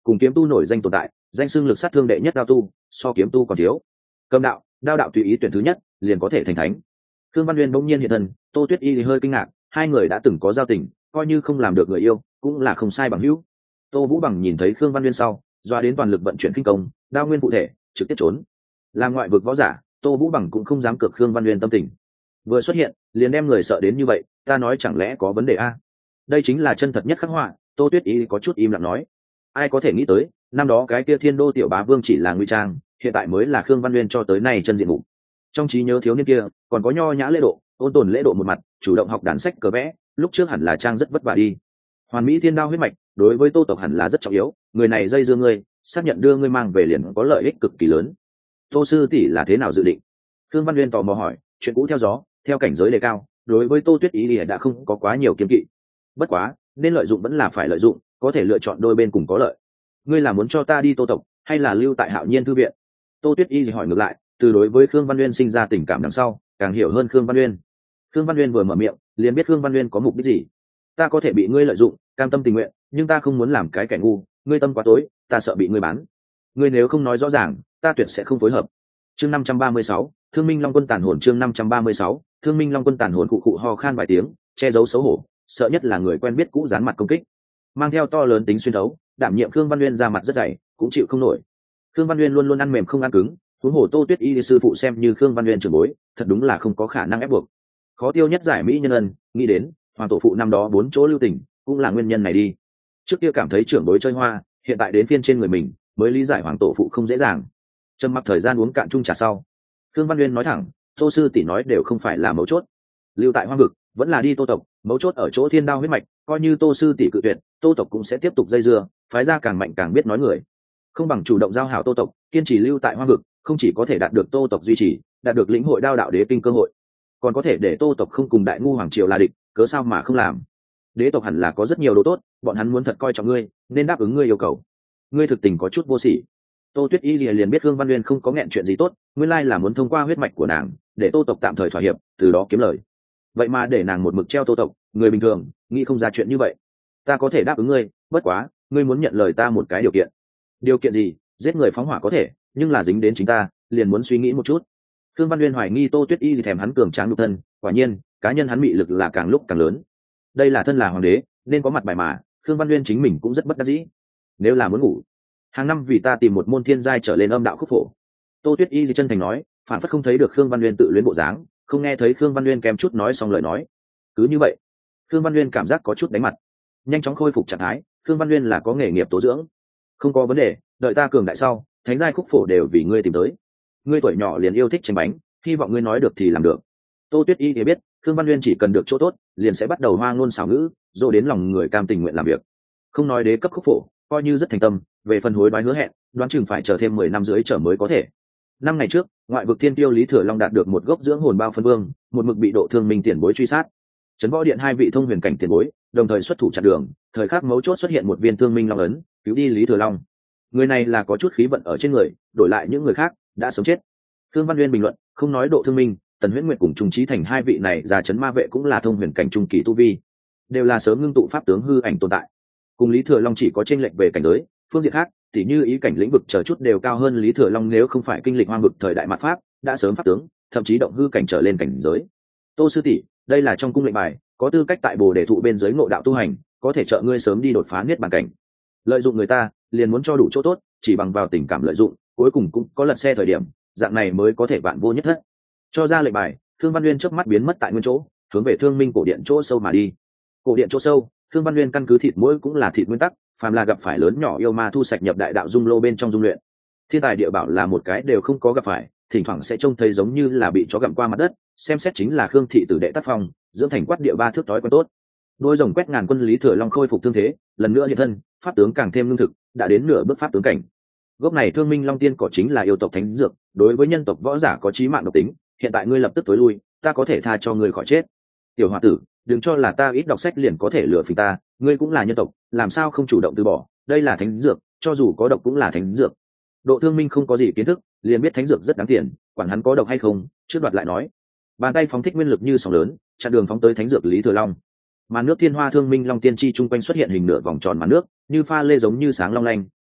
[SPEAKER 1] cùng kiếm tu nổi danh tồn tại, danh xưng lực sát thương đệ nhất đao tu, so kiếm tu còn thiếu. Cầm đạo, đao đạo tùy ý tuyển thứ nhất, liền có thể thành thánh. Khương Văn Nguyên bỗng nhiên hiện thân, Tô Tuyết Y thì hơi kinh ngạc, hai người đã từng có giao tình, coi như không làm được người yêu, cũng là không sai bằng hữu. Tô Vũ Bằng nhìn thấy Khương Văn Nguyên sau, doa đến toàn lực vận chuyển kinh công, đao nguyên cụ thể, trực tiếp trốn. Làm ngoại vực võ giả, Tô Vũ Bằng cũng không dám cược Khương Văn Nguyên tâm tình. Vừa xuất hiện, liền đem người sợ đến như vậy, ta nói chẳng lẽ có vấn đề a? Đây chính là chân thật nhất khắc họa. Tô Tuyết Y có chút im lặng nói, ai có thể nghĩ tới, năm đó cái kia Thiên Đô tiểu bá vương chỉ là ngụy trang, hiện tại mới là Khương Văn Nguyên cho tới nay chân diện mục. Trong trí nhớ thiếu niên kia, còn có nho nhã lễ độ, ôn tồn lễ độ một mặt, chủ động học đàn sách cờ vẽ, lúc trước hẳn là trang rất vất vả đi. Hoàn mỹ thiên đao huyết mạch, đối với Tô tộc hẳn là rất trọng yếu, người này dây dưa ngươi, xác nhận đưa ngươi mang về liền có lợi ích cực kỳ lớn. Tô sư tỷ là thế nào dự định? Khương Văn Nguyên tò mò hỏi, chuyện cũ theo gió, theo cảnh giới đề cao, đối với Tô Tuyết Y thì đã không có quá nhiều kiêng kỵ. Bất quá, nên lợi dụng vẫn là phải lợi dụng, có thể lựa chọn đôi bên cùng có lợi. Ngươi là muốn cho ta đi Tô tộc, hay là lưu tại Hạo Nhiên thư viện? Tô Tuyết Y thì hỏi ngược lại, từ đối với Khương Văn Nguyên sinh ra tình cảm đằng sau, càng hiểu hơn Khương Văn Nguyên. Khương Văn Nguyên vừa mở miệng, liền biết Khương Văn Nguyên có mục đích gì. Ta có thể bị ngươi lợi dụng, cam tâm tình nguyện, nhưng ta không muốn làm cái kẻ ngu, ngươi tâm quá tối, ta sợ bị ngươi bán. Ngươi nếu không nói rõ ràng, ta tuyệt sẽ không phối hợp. Chương năm trăm ba mươi sáu, Thương Minh Long Quân tàn hồn. Chương năm trăm ba mươi sáu, Thương Minh Long Quân tàn hồn. Cụ cụ ho khan vài tiếng, che giấu xấu hổ, sợ nhất là người quen biết cũ dán mặt công kích. Mang theo to lớn tính xuyên thấu, đảm nhiệm Khương Văn Nguyên ra mặt rất dày, cũng chịu không nổi. Khương Văn Nguyên luôn luôn ăn mềm không ăn cứng, huống hồ Tô Tuyết Y sư phụ xem như Khương Văn Nguyên trưởng bối, thật đúng là không có khả năng ép buộc. Khó tiêu nhất giải mỹ nhân ân, nghĩ đến hoàng tổ phụ năm đó bốn chỗ lưu tình, cũng là nguyên nhân này đi. Trước kia cảm thấy trưởng bối chơi hoa, hiện tại đến phiên trên người mình, mới lý giải hoàng tổ phụ không dễ dàng. Trầm mặc thời gian uống cạn chung trà sau, Khương Văn Nguyên nói thẳng, Tô sư tỷ nói đều không phải là mấu chốt. Lưu tại hoang vực, vẫn là đi Tô tộc, mấu chốt ở chỗ thiên đao huyết mạch, coi như Tô sư tỷ cự tuyệt, Tô tộc cũng sẽ tiếp tục dây dưa, phái ra càng mạnh càng biết nói người. Không bằng chủ động giao hảo Tô tộc, kiên trì lưu tại hoang vực, không chỉ có thể đạt được Tô tộc duy trì, đạt được lĩnh hội đao đạo đế kinh cơ hội, còn có thể để Tô tộc không cùng đại ngu hoàng triều là địch, cớ sao mà không làm? Đế tộc hẳn là có rất nhiều đồ tốt, bọn hắn muốn thật coi trọng ngươi, nên đáp ứng ngươi yêu cầu. Ngươi thực tình có chút vô sỉ. Tô Tuyết Y liền biết Khương Văn Nguyên không có nghẹn chuyện gì tốt, nguyên lai là muốn thông qua huyết mạch của nàng, để Tô tộc tạm thời thỏa hiệp, từ đó kiếm lời. Vậy mà để nàng một mực treo Tô tộc, người bình thường nghĩ không ra chuyện như vậy. Ta có thể đáp ứng ngươi, bất quá, ngươi muốn nhận lời ta một cái điều kiện. Điều kiện gì? Giết người phóng hỏa có thể, nhưng là dính đến chính ta, liền muốn suy nghĩ một chút. Khương Văn Nguyên hoài nghi Tô Tuyết Y thì thèm hắn cường tráng nhục thân, quả nhiên, cá nhân hắn mị lực là càng lúc càng lớn. Đây là thân là hoàng đế, nên có mặt bài mà, Khương Văn Nguyên chính mình cũng rất bất đắc dĩ. Nếu là muốn ngủ, hàng năm vì ta tìm một môn thiên giai trở lên âm đạo khúc phổ. Tô Tuyết Y thì chân thành nói, phản phất không thấy được Khương Văn Nguyên tự luyến bộ dáng, không nghe thấy Khương Văn Nguyên kèm chút nói xong lời nói. Cứ như vậy, Khương Văn Nguyên cảm giác có chút đánh mặt, nhanh chóng khôi phục trạng thái. Khương Văn Nguyên là có nghề nghiệp tố dưỡng, không có vấn đề, đợi ta cường đại sau, thánh giai khúc phổ đều vì ngươi tìm tới. Ngươi tuổi nhỏ liền yêu thích chém bánh, hy vọng ngươi nói được thì làm được. Tô Tuyết Y thì biết, Khương Văn Nguyên chỉ cần được chỗ tốt, liền sẽ bắt đầu hoa ngôn xảo ngữ, dỗ đến lòng người cam tình nguyện làm việc. Không nói đế cấp khúc phổ, coi như rất thành tâm, về phần hối đoái hứa hẹn, đoán chừng phải chờ thêm mười năm dưới trở mới có thể. Năm ngày trước, ngoại vực thiên tiêu Lý Thừa Long đạt được một gốc dưỡng hồn bao phân vương, một mực bị Độ Thương Minh tiền bối truy sát. Trấn Võ Điện hai vị thông huyền cảnh tiền bối, đồng thời xuất thủ chặn đường, thời khắc mấu chốt xuất hiện một viên Thương Minh Long ấn, cứu đi Lý Thừa Long. Người này là có chút khí vận ở trên người, đổi lại những người khác đã sống chết. Khương Văn Nguyên bình luận, không nói Độ Thương Minh, Tần Huyễn Nguyệt cùng Trung Chí Thành hai vị này già trấn ma vệ cũng là thông huyền cảnh trung kỳ tu vi, đều là sớm ngưng tụ pháp tướng hư ảnh tồn tại. Cùng Lý Thừa Long chỉ có chênh lệch về cảnh giới, phương diện khác, tỉ như ý cảnh lĩnh vực chờ chút đều cao hơn Lý Thừa Long, nếu không phải kinh lịch hoang vực thời đại mạt pháp, đã sớm pháp tướng, thậm chí động hư cảnh trở lên cảnh giới. Tô sư tỷ, đây là trong cung lệnh bài, có tư cách tại Bồ Đề thụ bên dưới ngộ đạo tu hành, có thể trợ ngươi sớm đi đột phá niết bàn cảnh. Lợi dụng người ta, liền muốn cho đủ chỗ tốt, chỉ bằng vào tình cảm lợi dụng, cuối cùng cũng có lật xe thời điểm, dạng này mới có thể vạn vô nhất thất. Cho ra lệnh bài, Thương Văn Nguyên chớp mắt biến mất tại nguyên chỗ, hướng về Thương Minh cổ điện chỗ sâu mà đi. Cổ điện chỗ sâu, Thương Văn Nguyên căn cứ thịt mỗi cũng là thịt nguyên tắc, phàm là gặp phải lớn nhỏ yêu ma thu sạch nhập đại đạo dung lô bên trong dung luyện. Thiên tài địa bảo là một cái đều không có gặp phải, thỉnh thoảng sẽ trông thấy giống như là bị chó gặm qua mặt đất, xem xét chính là Khương thị tử đệ tác phong, dưỡng thành quát địa ba thước tối quen tốt. Đôi rồng quét ngàn quân Lý Thừa Long khôi phục thương thế, lần nữa hiện thân, pháp tướng càng thêm lương thực, đã đến nửa bước pháp tướng cảnh. Gốc này Thương Minh Long Tiên cỏ chính là yêu tộc thánh dược, đối với nhân tộc võ giả có chí mạng độc tính, hiện tại ngươi lập tức tối lui, ta có thể tha cho ngươi khỏi chết. Tiểu hòa tử, đừng cho là ta ít đọc sách liền có thể lừa phỉnh ta, ngươi cũng là nhân tộc, làm sao không chủ động từ bỏ, đây là thánh dược, cho dù có độc cũng là thánh dược. Độ Thương Minh không có gì kiến thức, liền biết thánh dược rất đáng tiền, quản hắn có độc hay không, trước đoạt lại nói. Bàn tay phóng thích nguyên lực như sóng lớn, chặn đường phóng tới thánh dược Lý Thừa Long. Màn nước thiên hoa Thương Minh Long Tiên chi trung quanh xuất hiện hình nửa vòng tròn màn nước, như pha lê giống như sáng long lanh,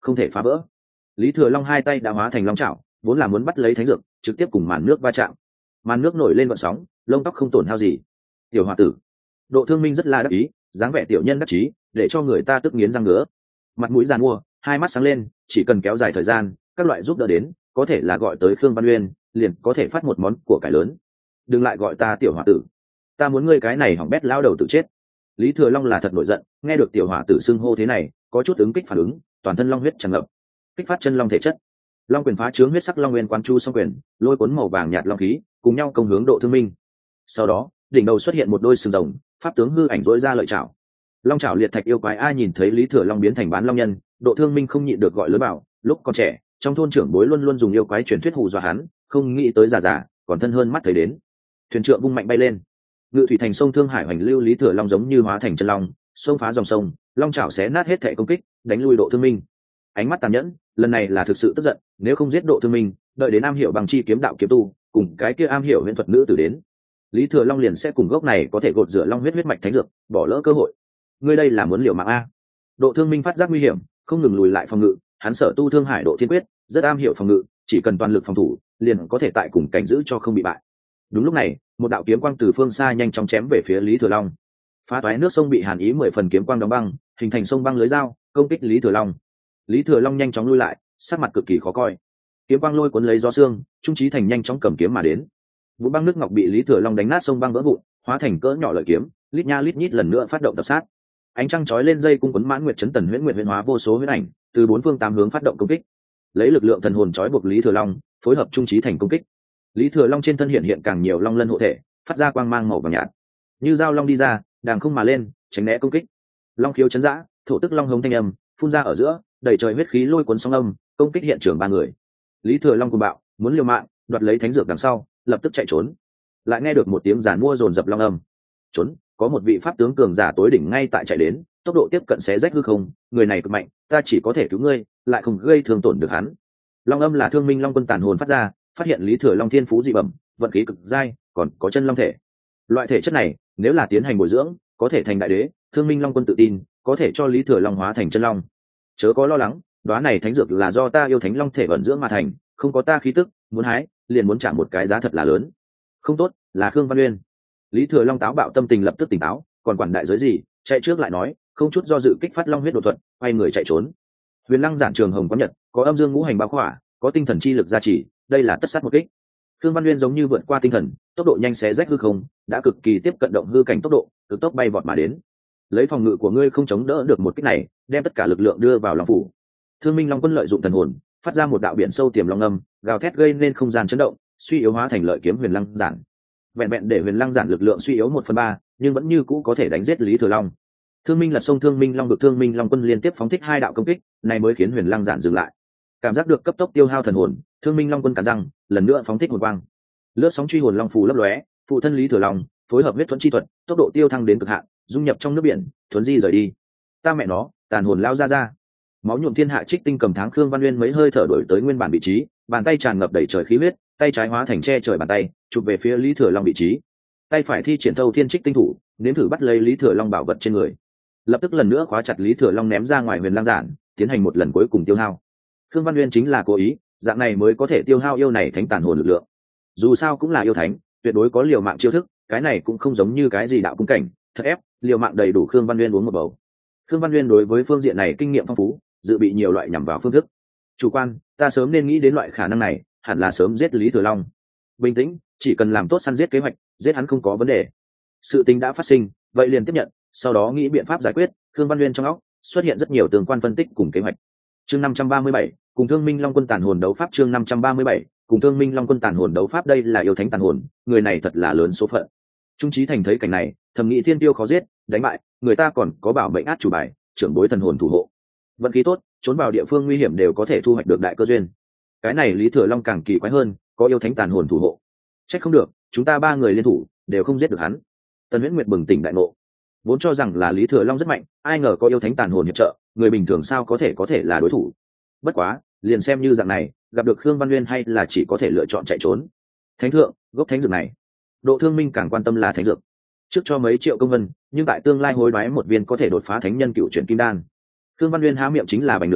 [SPEAKER 1] không thể phá vỡ. Lý Thừa Long hai tay đã hóa thành long chảo, vốn là muốn bắt lấy thánh dược, trực tiếp cùng màn nước va chạm. Màn nước nổi lên gợn sóng, lông tóc không tổn hao gì. Tiểu hòa tử, Độ Thương Minh rất là đắc ý, dáng vẻ tiểu nhân đắc chí, để cho người ta tức nghiến răng ngứa. Mặt mũi giàn mua, hai mắt sáng lên, chỉ cần kéo dài thời gian, các loại giúp đỡ đến, có thể là gọi tới Khương Văn Uyên, liền có thể phát một món của cải lớn. Đừng lại gọi ta tiểu hòa tử, ta muốn ngươi cái này hỏng bét lao đầu tự chết. Lý Thừa Long là thật nổi giận, nghe được tiểu hòa tử xưng hô thế này, có chút ứng kích phản ứng, toàn thân long huyết tràn ngập, kích phát chân long thể chất. Long quyền phá trướng huyết sắc long nguyên quán chu song quyền, lôi cuốn màu vàng nhạt long khí, cùng nhau công hướng Độ Thương Minh. Sau đó, đỉnh đầu xuất hiện một đôi sừng rồng, pháp tướng hư ảnh rỗi ra lợi chảo. Long chảo liệt thạch yêu quái ai nhìn thấy Lý Thừa Long biến thành bán long nhân, Độ Thương Minh không nhịn được gọi lớn bảo, lúc còn trẻ, trong thôn trưởng bối luôn luôn dùng yêu quái truyền thuyết hù dọa hắn, không nghĩ tới già già, còn thân hơn mắt thấy đến. Thuyền trượng vung mạnh bay lên, ngự thủy thành sông Thương Hải hoành lưu, Lý Thừa Long giống như hóa thành chân long, xông phá dòng sông, long chảo xé nát hết thảy công kích, đánh lui Độ Thương Minh. Ánh mắt tàn nhẫn, lần này là thực sự tức giận, nếu không giết Độ Thương Minh, đợi đến am hiểu bằng chi kiếm đạo kiếm tu, cùng cái kia am hiểu huyền thuật nữ tử đến, Lý Thừa Long liền sẽ cùng gốc này có thể gột rửa long huyết huyết mạch thánh dược, bỏ lỡ cơ hội. Ngươi đây là muốn liều mạng a? Độ Thương Minh phát giác nguy hiểm, không ngừng lùi lại phòng ngự, hắn sở tu Thương Hải Độ Thiên Quyết, rất am hiểu phòng ngự, chỉ cần toàn lực phòng thủ, liền có thể tại cùng cảnh giữ cho không bị bại. Đúng lúc này, một đạo kiếm quang từ phương xa nhanh chóng chém về phía Lý Thừa Long. Phá toái nước sông bị hàn ý mười phần kiếm quang đóng băng, hình thành sông băng lưới dao, công kích Lý Thừa Long. Lý Thừa Long nhanh chóng lui lại, sắc mặt cực kỳ khó coi. Kiếm quang lôi cuốn lấy gió xương, Trung Chí Thành nhanh chóng cầm kiếm mà đến. Vũ băng nước ngọc bị Lý Thừa Long đánh nát, sông băng vỡ vụn, hóa thành cỡ nhỏ lợi kiếm, lít nha lít nhít lần nữa phát động tập sát. Ánh trăng chói lên dây cung quấn Mãn Nguyệt Chấn Tần Huyễn Nguyệt huyễn hóa vô số huyễn ảnh, từ bốn phương tám hướng phát động công kích. Lấy lực lượng thần hồn chói buộc Lý Thừa Long, phối hợp Trung Chí Thành công kích. Lý Thừa Long trên thân hiện hiện càng nhiều long lân hộ thể, phát ra quang mang màu vàng nhạt. Như dao long đi ra, đàng không mà lên, tránh né công kích. Long khiếu chấn dã, thổ tức long hống thanh âm phun ra ở giữa, đầy trời huyết khí lôi cuốn sóng âm, công kích hiện trường ba người. Lý Thừa Long cuồng bạo, muốn liều mạng, đoạt lấy thánh dược đằng sau, lập tức chạy trốn. Lại nghe được một tiếng giàn mua dồn dập long âm. Trốn, có một vị pháp tướng cường giả tối đỉnh ngay tại chạy đến, tốc độ tiếp cận xé rách hư không, người này cực mạnh, ta chỉ có thể cứu ngươi, lại không gây thương tổn được hắn. Long âm là Thương Minh Long Quân tàn hồn phát ra, phát hiện Lý Thừa Long thiên phú dị bẩm, vận khí cực dai, còn có chân long thể. Loại thể chất này, nếu là tiến hành bồi dưỡng, có thể thành đại đế. Thương Minh Long Quân tự tin, có thể cho Lý Thừa Long hóa thành chân long. Chớ có lo lắng, đóa này thánh dược là do ta yêu thánh long thể vận dưỡng mà thành, không có ta khí tức, muốn hái, liền muốn trả một cái giá thật là lớn. Không tốt, là Khương Văn Uyên. Lý Thừa Long táo bạo tâm tình lập tức tỉnh táo, còn quản đại giới gì, chạy trước lại nói, không chút do dự kích phát long huyết đột thuật, quay người chạy trốn. Huyền Lăng Giản Trường Hồng có nhật, có âm dương ngũ hành bao khỏa, có tinh thần chi lực gia trì, đây là tất sát một kích. Khương Văn Uyên giống như vượt qua tinh thần, tốc độ nhanh xé rách hư không, đã cực kỳ tiếp cận động hư cảnh tốc độ, cực tốc bay vọt mà đến. Lấy phòng ngự của ngươi không chống đỡ được một kích này, đem tất cả lực lượng đưa vào long phủ. Thương Minh Long Quân lợi dụng thần hồn, phát ra một đạo biển sâu tiềm long âm, gào thét gây nên không gian chấn động, suy yếu hóa thành lợi kiếm Huyền Lăng Giản. Vẹn vẹn để Huyền Lăng Giản lực lượng suy yếu một phần ba, nhưng vẫn như cũ có thể đánh giết Lý Thừa Long. Thương Minh là sông Thương Minh Long được Thương Minh Long Quân liên tiếp phóng thích hai đạo công kích, này mới khiến Huyền Lăng Giản dừng lại. Cảm giác được cấp tốc tiêu hao thần hồn, Thương Minh Long Quân cắn răng, lần nữa phóng thích hồn quang. Lướt sóng truy hồn long phù lấp lóe, phụ thân Lý Thừa Long, phối hợp huyết thuẫn chi thuật, tốc độ tiêu thăng đến cực hạn, dung nhập trong nước biển, thuấn di rời đi. Ta mẹ nó, tàn hồn lao ra ra. Máu nhuộm thiên hạ trích tinh cầm tháng Khương Văn Uyên mấy hơi thở đổi tới nguyên bản vị trí, bàn tay tràn ngập đầy trời khí huyết, tay trái hóa thành che trời bàn tay, chụp về phía Lý Thừa Long vị trí. Tay phải thi triển thâu thiên trích tinh thủ, nếm thử bắt lấy Lý Thừa Long bảo vật trên người. Lập tức lần nữa khóa chặt Lý Thừa Long ném ra ngoài Huyền Lăng Giản, tiến hành một lần cuối cùng tiêu hao. Khương Văn Uyên chính là cố ý, dạng này mới có thể tiêu hao yêu này thánh tàn hồn lực lượng. Dù sao cũng là yêu thánh, tuyệt đối có liều mạng chiêu thức, cái này cũng không giống như cái gì đạo cung cảnh, thật ép, liều mạng đầy đủ. Khương Văn Uyên uống một bầu. Khương Văn Uyên đối với phương diện này kinh nghiệm phong phú, dự bị nhiều loại nhằm vào phương thức. Chủ quan, ta sớm nên nghĩ đến loại khả năng này, hẳn là sớm giết Lý Thừa Long. Bình tĩnh, chỉ cần làm tốt săn giết kế hoạch, giết hắn không có vấn đề. Sự tình đã phát sinh, vậy liền tiếp nhận, sau đó nghĩ biện pháp giải quyết. Khương Văn Uyên trong óc xuất hiện rất nhiều tương quan phân tích cùng kế hoạch. Chương năm trăm ba mươi bảy, cùng Thương Minh Long Quân tàn hồn đấu pháp. Chương năm trăm ba mươi bảy, cùng Thương Minh Long Quân tàn hồn đấu pháp. Đây là yêu thánh tàn hồn, người này thật là lớn số phận. Trung Chí Thành thấy cảnh này, thầm nghĩ thiên tiêu khó giết, đánh bại, người ta còn có bảo mệnh át chủ bài, trưởng bối thần hồn thủ hộ. Vận khí tốt, trốn vào địa phương nguy hiểm đều có thể thu hoạch được đại cơ duyên. Cái này Lý Thừa Long càng kỳ quái hơn, có yêu thánh tàn hồn thủ hộ. Trách không được, chúng ta ba người liên thủ, đều không giết được hắn. Tần Huyễn Nguyệt bừng tỉnh đại ngộ, vốn cho rằng là Lý Thừa Long rất mạnh, ai ngờ có yêu thánh tàn hồn hiệp trợ, người bình thường sao có thể có thể là đối thủ. Bất quá, liền xem như dạng này, gặp được Khương Văn Uyên hay là chỉ có thể lựa chọn chạy trốn. Thánh thượng, gốc thánh dược này, Độ Thương Minh càng quan tâm là thánh dược. Trước cho mấy triệu công vân, nhưng tại tương lai hối đoái một viên có thể đột phá thánh nhân cựu chuyển kim đan. Khương Văn Uyên há miệng chính là bánh nướng,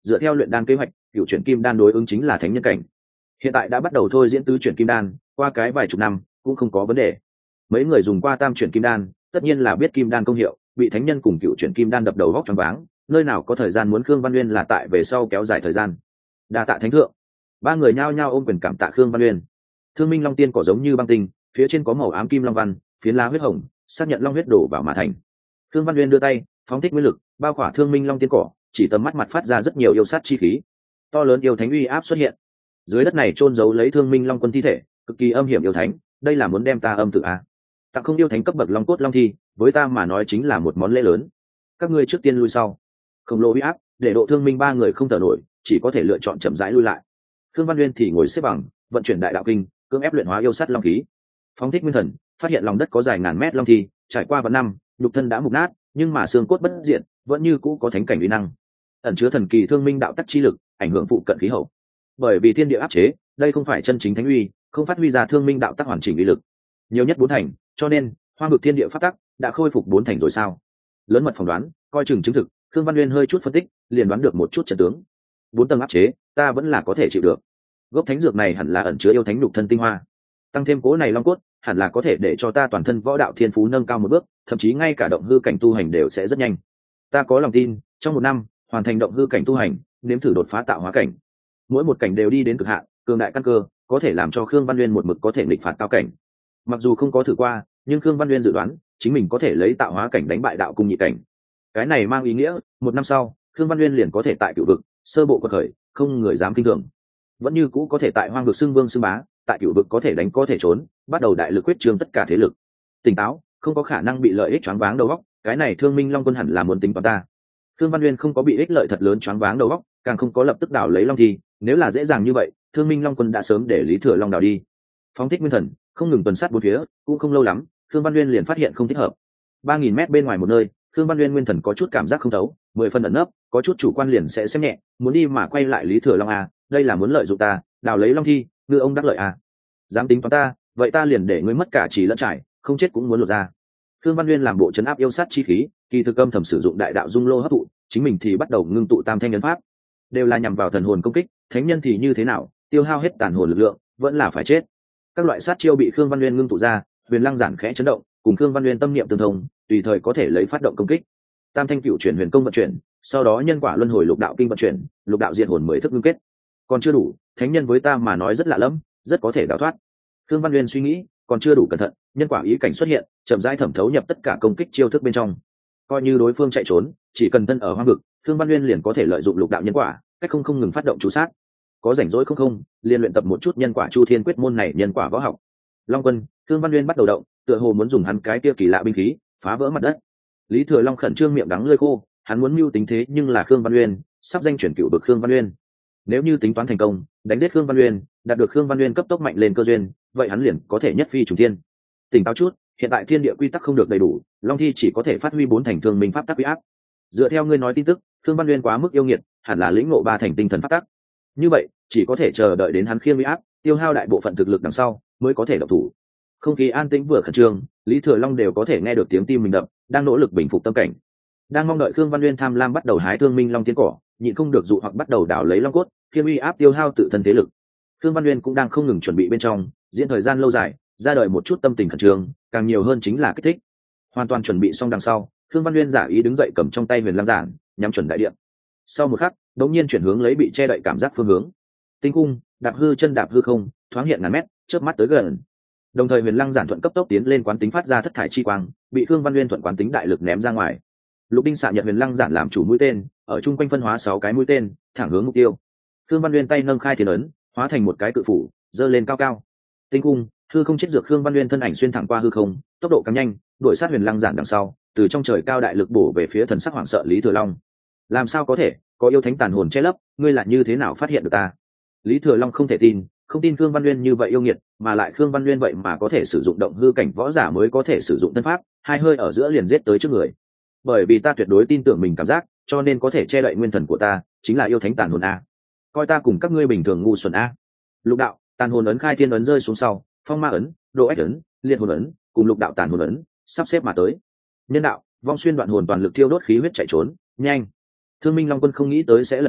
[SPEAKER 1] dựa theo luyện đan kế hoạch, cựu chuyển kim đan đối ứng chính là thánh nhân cảnh. Hiện tại đã bắt đầu thôi diễn tứ chuyển kim đan, qua cái vài chục năm cũng không có vấn đề. Mấy người dùng qua tam chuyển kim đan tất nhiên là biết kim đan công hiệu, bị thánh nhân cùng cựu chuyển kim đan đập đầu góc choáng váng, nơi nào có thời gian muốn Khương Văn Uyên là tại về sau kéo dài thời gian. Đa tạ thánh thượng. Ba người nhao nhao ôm quyền cảm tạ Khương Văn Uyên. Thương Minh Long Tiên cỏ giống như băng tinh, phía trên có màu ám kim long văn, phiến lá huyết hồng, xác nhận long huyết đổ vào mà thành. Khương Văn Uyên đưa tay phóng thích nguyên lực bao khỏa Thương Minh Long Tiên cỏ, chỉ tầm mắt mặt phát ra rất nhiều yêu sát chi khí, to lớn yêu thánh uy áp xuất hiện. Dưới đất này chôn giấu lấy Thương Minh Long quân thi thể, cực kỳ âm hiểm yêu thánh, đây là muốn đem ta âm tự à? Tặng không yêu thánh cấp bậc long cốt long thi, với ta mà nói chính là một món lễ lớn. Các ngươi trước tiên lui sau. Khổng lồ uy áp để độ Thương Minh ba người không thở nổi, chỉ có thể lựa chọn chậm rãi lui lại. Khương Văn Uyên thì ngồi xếp bằng, vận chuyển đại đạo kinh, cưỡng ép luyện hóa yêu sát long khí. Phóng thích nguyên thần, phát hiện lòng đất có dài ngàn mét long thi, trải qua vạn năm, nhục thân đã mục nát, nhưng mà xương cốt bất diệt, vẫn như cũ có thánh cảnh uy năng, ẩn chứa thần kỳ thương minh đạo tắc chi lực, ảnh hưởng phụ cận khí hậu. Bởi vì thiên địa áp chế, đây không phải chân chính thánh uy, không phát huy ra thương minh đạo tắc hoàn chỉnh uy lực, nhiều nhất bốn thành, cho nên hoang vực thiên địa pháp tắc đã khôi phục bốn thành rồi sao? Lớn mật phỏng đoán, coi chừng chứng thực. Khương Văn Uyên hơi chút phân tích, liền đoán được một chút trận tướng. Bốn tầng áp chế, ta vẫn là có thể chịu được. Gốc thánh dược này hẳn là ẩn chứa yêu thánh nhục thân tinh hoa, tăng thêm cố này long cốt, hẳn là có thể để cho ta toàn thân võ đạo thiên phú nâng cao một bước, thậm chí ngay cả động hư cảnh tu hành đều sẽ rất nhanh. Ta có lòng tin, trong một năm hoàn thành động hư cảnh tu hành, nếm thử đột phá tạo hóa cảnh. Mỗi một cảnh đều đi đến cực hạn, cường đại căn cơ, có thể làm cho Khương Văn Uyên một mực có thể nghịch phạt cao cảnh. Mặc dù không có thử qua, nhưng Khương Văn Uyên dự đoán chính mình có thể lấy tạo hóa cảnh đánh bại đạo cung nhị cảnh. Cái này mang ý nghĩa, một năm sau, Khương Văn Uyên liền có thể tại cựu vực sơ bộ quật khởi, không người dám kinh thường. Vẫn như cũ có thể tại hoang vực xưng vương xưng bá, tại cựu vực có thể đánh có thể trốn, bắt đầu đại lực quyết trương tất cả thế lực. Tỉnh táo, không có khả năng bị lợi ích choáng váng đầu óc, cái này Thương Minh Long quân hẳn là muốn tính toán ta. Khương Văn Uyên không có bị ích lợi thật lớn choáng váng đầu óc, càng không có lập tức đảo lấy long thi, nếu là dễ dàng như vậy, Thương Minh Long quân đã sớm để Lý Thừa Long đảo đi. Phóng thích nguyên thần, không ngừng tuần sát bốn phía, cũng không lâu lắm, Khương Văn Uyên liền phát hiện không thích hợp. ba nghìn mét bên ngoài một nơi, Khương Văn Uyên nguyên thần có chút cảm giác không thấu, mười phần ẩn nấp, có chút chủ quan liền sẽ xem nhẹ, muốn đi mà quay lại Lý Thừa Long à, đây là muốn lợi dụng ta, đào lấy long thi, ngư ông đắc lợi à? Dám tính toán ta, vậy ta liền để ngươi mất cả trí lẫn trải, không chết cũng muốn lột ra. Khương Văn Uyên làm bộ trấn áp yêu sát chi khí, kỳ thực âm thầm sử dụng đại đạo dung lô hấp thụ, chính mình thì bắt đầu ngưng tụ tam thanh nhân pháp, đều là nhằm vào thần hồn công kích, thánh nhân thì như thế nào, tiêu hao hết tàn hồn lực lượng, vẫn là phải chết. Các loại sát chiêu bị Khương Văn Uyên ngưng tụ ra, Huyền Lăng giản khẽ chấn động, cùng Khương Văn Uyên tâm niệm tương thông, tùy thời có thể lấy phát động công kích. Tam thanh cựu chuyển huyền công vận chuyển, sau đó nhân quả luân hồi lục đạo kinh vận chuyển, lục đạo diệt hồn mới thức ngưng kết. Còn chưa đủ, thánh nhân với ta mà nói rất lạ lẫm, rất có thể đào thoát. Khương Văn Uyên suy nghĩ, còn chưa đủ cẩn thận, nhân quả ý cảnh xuất hiện, chậm rãi thẩm thấu nhập tất cả công kích chiêu thức bên trong. Coi như đối phương chạy trốn, chỉ cần thân ở hoang vực, Khương Văn Uyên liền có thể lợi dụng lục đạo nhân quả, cách không không ngừng phát động chú sát. Có rảnh rỗi không không, liền luyện tập một chút nhân quả chu thiên quyết môn này nhân quả võ học. Long quân, Khương Văn Uyên bắt đầu động, tựa hồ muốn dùng hắn cái kia kỳ lạ binh khí phá vỡ mặt đất. Lý Thừa Long khẩn trương miệng đắng lưỡi khô, hắn muốn mưu tính thế nhưng là Khương Văn Uyên, sắp danh chuyển cựu bực Khương Văn Uyên. Nếu như tính toán thành công, đánh giết Khương Văn Uyên, đạt được Khương Văn Uyên cấp tốc mạnh lên cơ duyên, vậy hắn liền có thể nhất phi trùng thiên. Tỉnh táo chút, hiện tại thiên địa quy tắc không được đầy đủ, long thi chỉ có thể phát huy bốn thành thương minh pháp tắc uy áp. Dựa theo ngươi nói tin tức, Khương Văn Uyên quá mức yêu nghiệt, hẳn là lĩnh ngộ ba thành tinh thần pháp tắc. Như vậy, chỉ có thể chờ đợi đến hắn khiêng uy áp, tiêu hao đại bộ phận thực lực đằng sau, mới có thể động thủ. Không khí an tĩnh vừa khẩn trương, Lý Thừa Long đều có thể nghe được tiếng tim mình đập, đang nỗ lực bình phục tâm cảnh. Đang mong đợi Khương Văn Uyên tham lam bắt đầu hái thương minh long tiên cỏ, nhịn không được dụ hoặc bắt đầu đảo lấy long cốt, khiêng uy áp tiêu hao tự thân thế lực. Khương Văn Uyên cũng đang không ngừng chuẩn bị bên trong, diễn thời gian lâu dài, ra đời một chút tâm tình khẩn trương, càng nhiều hơn chính là kích thích. Hoàn toàn chuẩn bị xong đằng sau, Khương Văn Uyên giả ý đứng dậy cầm trong tay Huyền Lăng giản, nhắm chuẩn đại địa. Sau một khắc, đột nhiên chuyển hướng lấy bị che đậy cảm giác phương hướng. Tinh cung, đạp hư chân đạp hư không, thoáng hiện ngàn mét, chớp mắt tới gần. Đồng thời Huyền Lăng giản thuận cấp tốc tiến lên quán tính phát ra thất thải chi quang, bị Khương Văn Uyên thuận quán tính đại lực ném ra ngoài. Lục Đinh xạ nhận Huyền Lăng giản làm chủ mũi tên, ở trung quanh phân hóa sáu cái mũi tên, thẳng hướng mục tiêu. Khương Văn Uyên tay nâng khai thiên ấn, hóa thành một cái cự phủ, giơ lên cao cao. Tinh cung, hư không chết dược Khương Văn Uyên thân ảnh xuyên thẳng qua hư không, tốc độ càng nhanh, đuổi sát Huyền Lăng giản đằng sau, từ trong trời cao đại lực bổ về phía thần sắc hoảng sợ Lý Thừa Long. Làm sao có thể, có yêu thánh tàn hồn che lấp, ngươi lại như thế nào phát hiện được ta? Lý Thừa Long không thể tin, không tin Khương Văn Uyên như vậy yêu nghiệt, mà lại Khương Văn Uyên vậy mà có thể sử dụng động hư cảnh võ giả mới có thể sử dụng thân pháp, hai hơi ở giữa liền giết tới trước người. Bởi vì ta tuyệt đối tin tưởng mình cảm giác, cho nên có thể che đậy nguyên thần của ta, chính là yêu thánh tàn hồn a. Coi ta cùng các ngươi bình thường ngu xuẩn a. Lục đạo, tàn hồn ấn khai thiên ấn rơi xuống sau, phong ma ấn, độ ách ấn, liệt hồn ấn, cùng lục đạo tàn hồn ấn, sắp xếp mà tới. Nhân đạo, vong xuyên đoạn hồn toàn lực thiêu đốt khí huyết chạy trốn, nhanh. Thương Minh Long quân không nghĩ tới sẽ lật xe,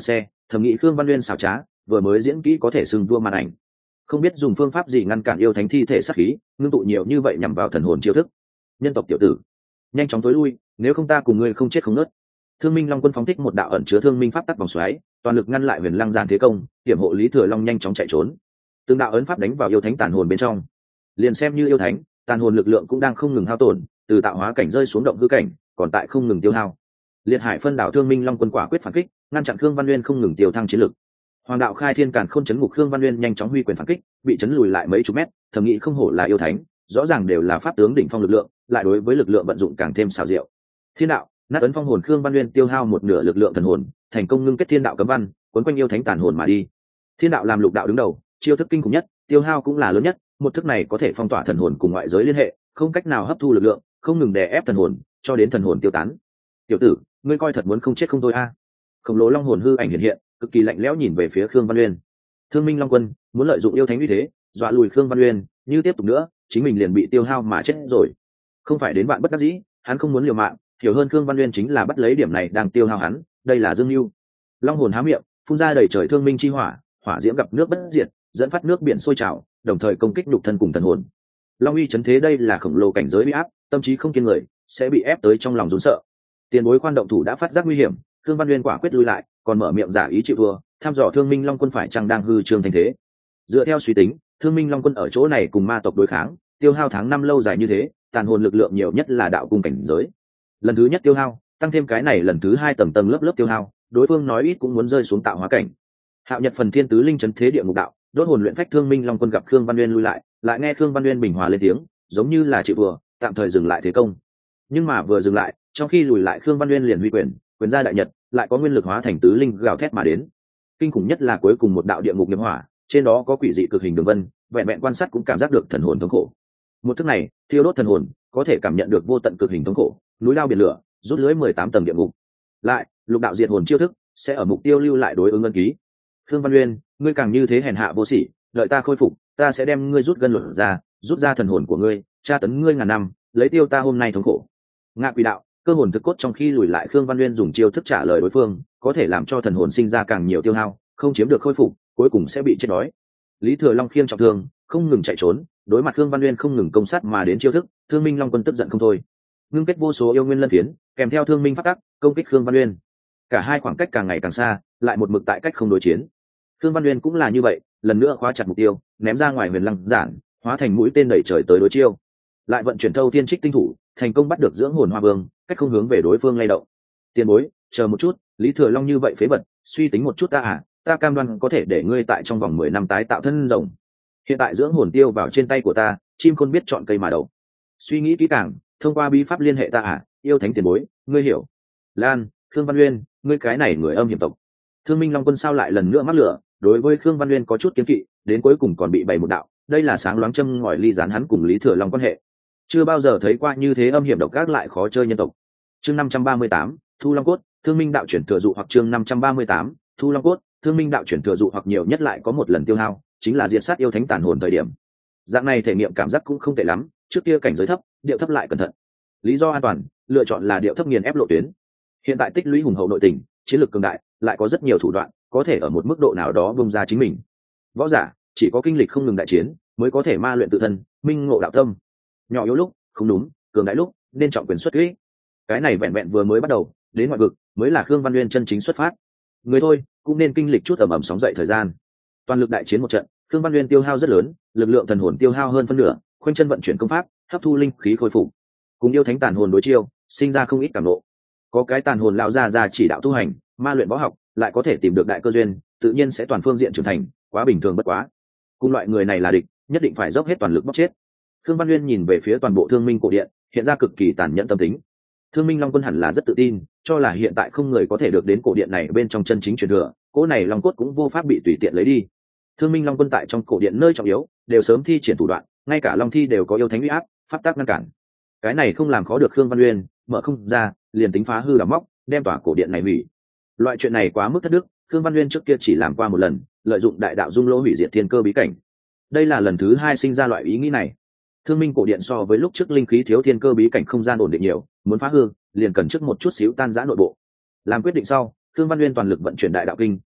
[SPEAKER 1] thầm nghĩ Khương Văn Nguyên xảo trá, vừa mới diễn kỹ có thể xưng vua màn ảnh, không biết dùng phương pháp gì ngăn cản yêu thánh thi thể sát khí ngưng tụ nhiều như vậy nhằm vào thần hồn chiêu thức. Nhân tộc tiểu tử, nhanh chóng tối lui, nếu không ta cùng ngươi không chết không nứt. Thương Minh Long Quân phóng thích một đạo ẩn chứa thương minh pháp tắc vòng xoáy, toàn lực ngăn lại Huyền Lăng Giàn thế công, hiểm hộ Lý Thừa Long nhanh chóng chạy trốn. Từng đạo ấn pháp đánh vào yêu thánh tàn hồn bên trong, liền xem như yêu thánh tàn hồn lực lượng cũng đang không ngừng hao tổn, từ tạo hóa cảnh rơi xuống động hư cảnh, còn tại không ngừng tiêu hao. Liệt Hải phân đảo Thương Minh Long Quân quả quyết phản kích, ngăn chặn Khương Văn Nguyên không ngừng tiêu thăng chiến lực. Hoàng đạo khai thiên càn khôn chấn ngục Khương Văn Nguyên nhanh chóng huy quyền phản kích, bị chấn lùi lại mấy chục mét, thầm nghĩ không hổ là yêu thánh, rõ ràng đều là pháp tướng đỉnh phong lực lượng, lại đối với lực lượng vận dụng càng thêm xảo diệu. Thiên đạo, nát ấn phong hồn Khương Văn Nguyên tiêu hao một nửa lực lượng thần hồn, thành công ngưng kết thiên đạo cấm văn, cuốn quanh yêu thánh tàn hồn mà đi. Thiên đạo làm lục đạo đứng đầu, chiêu thức kinh khủng nhất, tiêu hao cũng là lớn nhất, một thức này có thể phong tỏa thần hồn cùng ngoại giới liên hệ, không cách nào hấp thu lực lượng, không ngừng đè ép thần hồn, cho đến thần hồn tiêu tán. Tiểu tử, ngươi coi thật muốn không chết không thôi a? À. Khổng lồ long hồn hư ảnh hiện hiện, cực kỳ lạnh lẽo nhìn về phía Khương Văn Nguyên. Thương Minh Long Quân muốn lợi dụng yêu thánh uy thế, dọa lùi Khương Văn Nguyên, như tiếp tục nữa, chính mình liền bị tiêu hao mà chết rồi. Không phải đến bạn bất đắc dĩ, hắn không muốn liều mạng, hiểu hơn Khương Văn Nguyên chính là bắt lấy điểm này đang tiêu hao hắn, đây là dương mưu. Long hồn há miệng, phun ra đầy trời thương minh chi hỏa, hỏa diễm gặp nước bất diệt, dẫn phát nước biển sôi trào, đồng thời công kích nhục thân cùng thần hồn. Long uy chấn thế đây là khổng lồ cảnh giới uy áp, tâm trí không kiên người, sẽ bị ép tới trong lòng run sợ. Tiền bối khoan động thủ đã phát giác nguy hiểm, Khương Văn Nguyên quả quyết lui lại, còn mở miệng giả ý chịu thua, tham dò Thương Minh Long Quân phải chăng đang hư trương thành thế. Dựa theo suy tính, Thương Minh Long Quân ở chỗ này cùng ma tộc đối kháng, tiêu hao tháng năm lâu dài như thế, tàn hồn lực lượng nhiều nhất là đạo cung cảnh giới. Lần thứ nhất tiêu hao, tăng thêm cái này lần thứ hai tầng tầng lớp lớp tiêu hao, đối phương nói ít cũng muốn rơi xuống tạo hóa cảnh. Hạo Nhật phần thiên tứ linh chấn thế địa ngục đạo, đốt hồn luyện phách Thương Minh Long Quân gặp Khương Văn Nguyên lui lại, lại nghe Khương Văn Nguyên bình hòa lên tiếng, giống như là chịu vừa, tạm thời dừng lại thế công. Nhưng mà vừa dừng lại, trong khi lùi lại Khương Văn Nguyên liền huy quyền, quyền ra đại nhật, lại có nguyên lực hóa thành tứ linh gào thét mà đến. Kinh khủng nhất là cuối cùng một đạo địa ngục nghiệp hỏa, trên đó có quỷ dị cực hình đường vân, vẹn vẹn quan sát cũng cảm giác được thần hồn thống khổ. Một thức này, thiêu đốt thần hồn, có thể cảm nhận được vô tận cực hình thống khổ, núi lao biển lửa, rút lưới mười tám tầng địa ngục. Lại, lục đạo diệt hồn chiêu thức sẽ ở mục tiêu lưu lại đối ứng ân ký. Khương Văn Nguyên, ngươi càng như thế hèn hạ vô sỉ, đợi ta khôi phục, ta sẽ đem ngươi rút gân luận ra, rút ra thần hồn của ngươi, tra tấn ngươi ngàn năm, lấy tiêu ta hôm nay thống khổ. Ngạ quỷ đạo, cơ hồn thực cốt trong khi lùi lại Khương Văn Nguyên dùng chiêu thức trả lời đối phương, có thể làm cho thần hồn sinh ra càng nhiều tiêu hao, không chiếm được khôi phục, cuối cùng sẽ bị chết đói. Lý Thừa Long khiêng trọng thương, không ngừng chạy trốn, đối mặt Khương Văn Nguyên không ngừng công sát mà đến chiêu thức, Thương Minh Long Quân tức giận không thôi. Ngưng kết vô số yêu nguyên lân phiến, kèm theo thương minh phát tắc, công kích Khương Văn Nguyên. Cả hai khoảng cách càng ngày càng xa, lại một mực tại cách không đối chiến. Khương Văn Nguyên cũng là như vậy, lần nữa khóa chặt mục tiêu, ném ra ngoài Huyền Lăng Giản, hóa thành mũi tên đẩy trời tới đối chiêu. Lại vận chuyển thâu thiên trích tinh thủ, thành công bắt được dưỡng hồn hoa vương, cách không hướng về đối phương lay động. Tiền bối, chờ một chút, Lý Thừa Long như vậy phế vật, suy tính một chút ta à, ta cam đoan có thể để ngươi tại trong vòng mười năm tái tạo thân rồng. Hiện tại dưỡng hồn tiêu vào trên tay của ta, chim khôn biết chọn cây mà đậu. Suy nghĩ kỹ càng, thông qua bí pháp liên hệ ta à, yêu thánh tiền bối, ngươi hiểu. Lan, Khương Văn Nguyên, ngươi cái này người âm hiểm tộc. Thương Minh Long Quân sao lại lần nữa mắc lửa, đối với Khương Văn Nguyên có chút kiến kỵ, đến cuối cùng còn bị bày một đạo, đây là sáng loáng châm ngòi ly gián hắn cùng Lý Thừa Long quan hệ. Chưa bao giờ thấy qua như thế âm hiểm độc ác lại khó chơi nhân tộc. Chương năm trăm ba mươi tám, Thu Long Cốt, Thương Minh đạo chuyển thừa dụ hoặc chương năm trăm ba mươi tám, Thu Long Cốt, Thương Minh đạo chuyển thừa dụ hoặc nhiều nhất lại có một lần tiêu hao, chính là diệt sát yêu thánh tàn hồn thời điểm. Dạng này thể nghiệm cảm giác cũng không tệ lắm, trước kia cảnh giới thấp, điệu thấp lại cẩn thận. Lý do an toàn, lựa chọn là điệu thấp nghiền ép lộ tuyến. Hiện tại tích lũy hùng hậu nội tình, chiến lược cường đại, lại có rất nhiều thủ đoạn, có thể ở một mức độ nào đó bung ra chính mình. Võ giả chỉ có kinh lịch không ngừng đại chiến, mới có thể ma luyện tự thân, minh ngộ đạo tâm. Nhỏ yếu lúc không đúng, cường đại lúc nên trọng quyền xuất kỹ. Cái này vẹn vẹn vừa mới bắt đầu, đến ngoại vực mới là Khương Văn Nguyên chân chính xuất phát. Người thôi cũng nên kinh lịch chút ẩm ẩm sóng dậy thời gian. Toàn lực đại chiến một trận, Khương Văn Nguyên tiêu hao rất lớn, lực lượng thần hồn tiêu hao hơn phân nửa, khoanh chân vận chuyển công pháp, hấp thu linh khí khôi phục. Cùng yêu thánh tàn hồn đối chiêu, sinh ra không ít cảm nộ. Có cái tàn hồn lão ra ra chỉ đạo tu hành, ma luyện võ học, lại có thể tìm được đại cơ duyên, tự nhiên sẽ toàn phương diện trưởng thành, quá bình thường bất quá. Cùng loại người này là địch, nhất định phải dốc hết toàn lực bóc chết. Khương Văn Nguyên nhìn về phía toàn bộ Thương Minh cổ điện, hiện ra cực kỳ tàn nhẫn tâm tính. Thương Minh Long Quân hẳn là rất tự tin, cho là hiện tại không người có thể được đến cổ điện này bên trong chân chính truyền thừa, cỗ này long cốt cũng vô pháp bị tùy tiện lấy đi. Thương Minh Long Quân tại trong cổ điện nơi trọng yếu, đều sớm thi triển thủ đoạn, ngay cả long thi đều có yêu thánh uy áp, pháp tác ngăn cản. Cái này không làm khó được Khương Văn Nguyên, mở không ra, liền tính phá hư đào móc, đem tỏa cổ điện này hủy. Loại chuyện này quá mức thất đức, Khương Văn Nguyên trước kia chỉ làm qua một lần, lợi dụng đại đạo dung lỗ hủy diệt thiên cơ bí cảnh. Đây là lần thứ hai sinh ra loại ý nghĩ này. Thương Minh cổ điện so với lúc trước linh khí thiếu thiên cơ bí cảnh không gian ổn định nhiều, muốn phá hư, liền cần trước một chút xíu tan rã nội bộ. Làm quyết định sau, Khương Văn Nguyên toàn lực vận chuyển đại đạo kinh,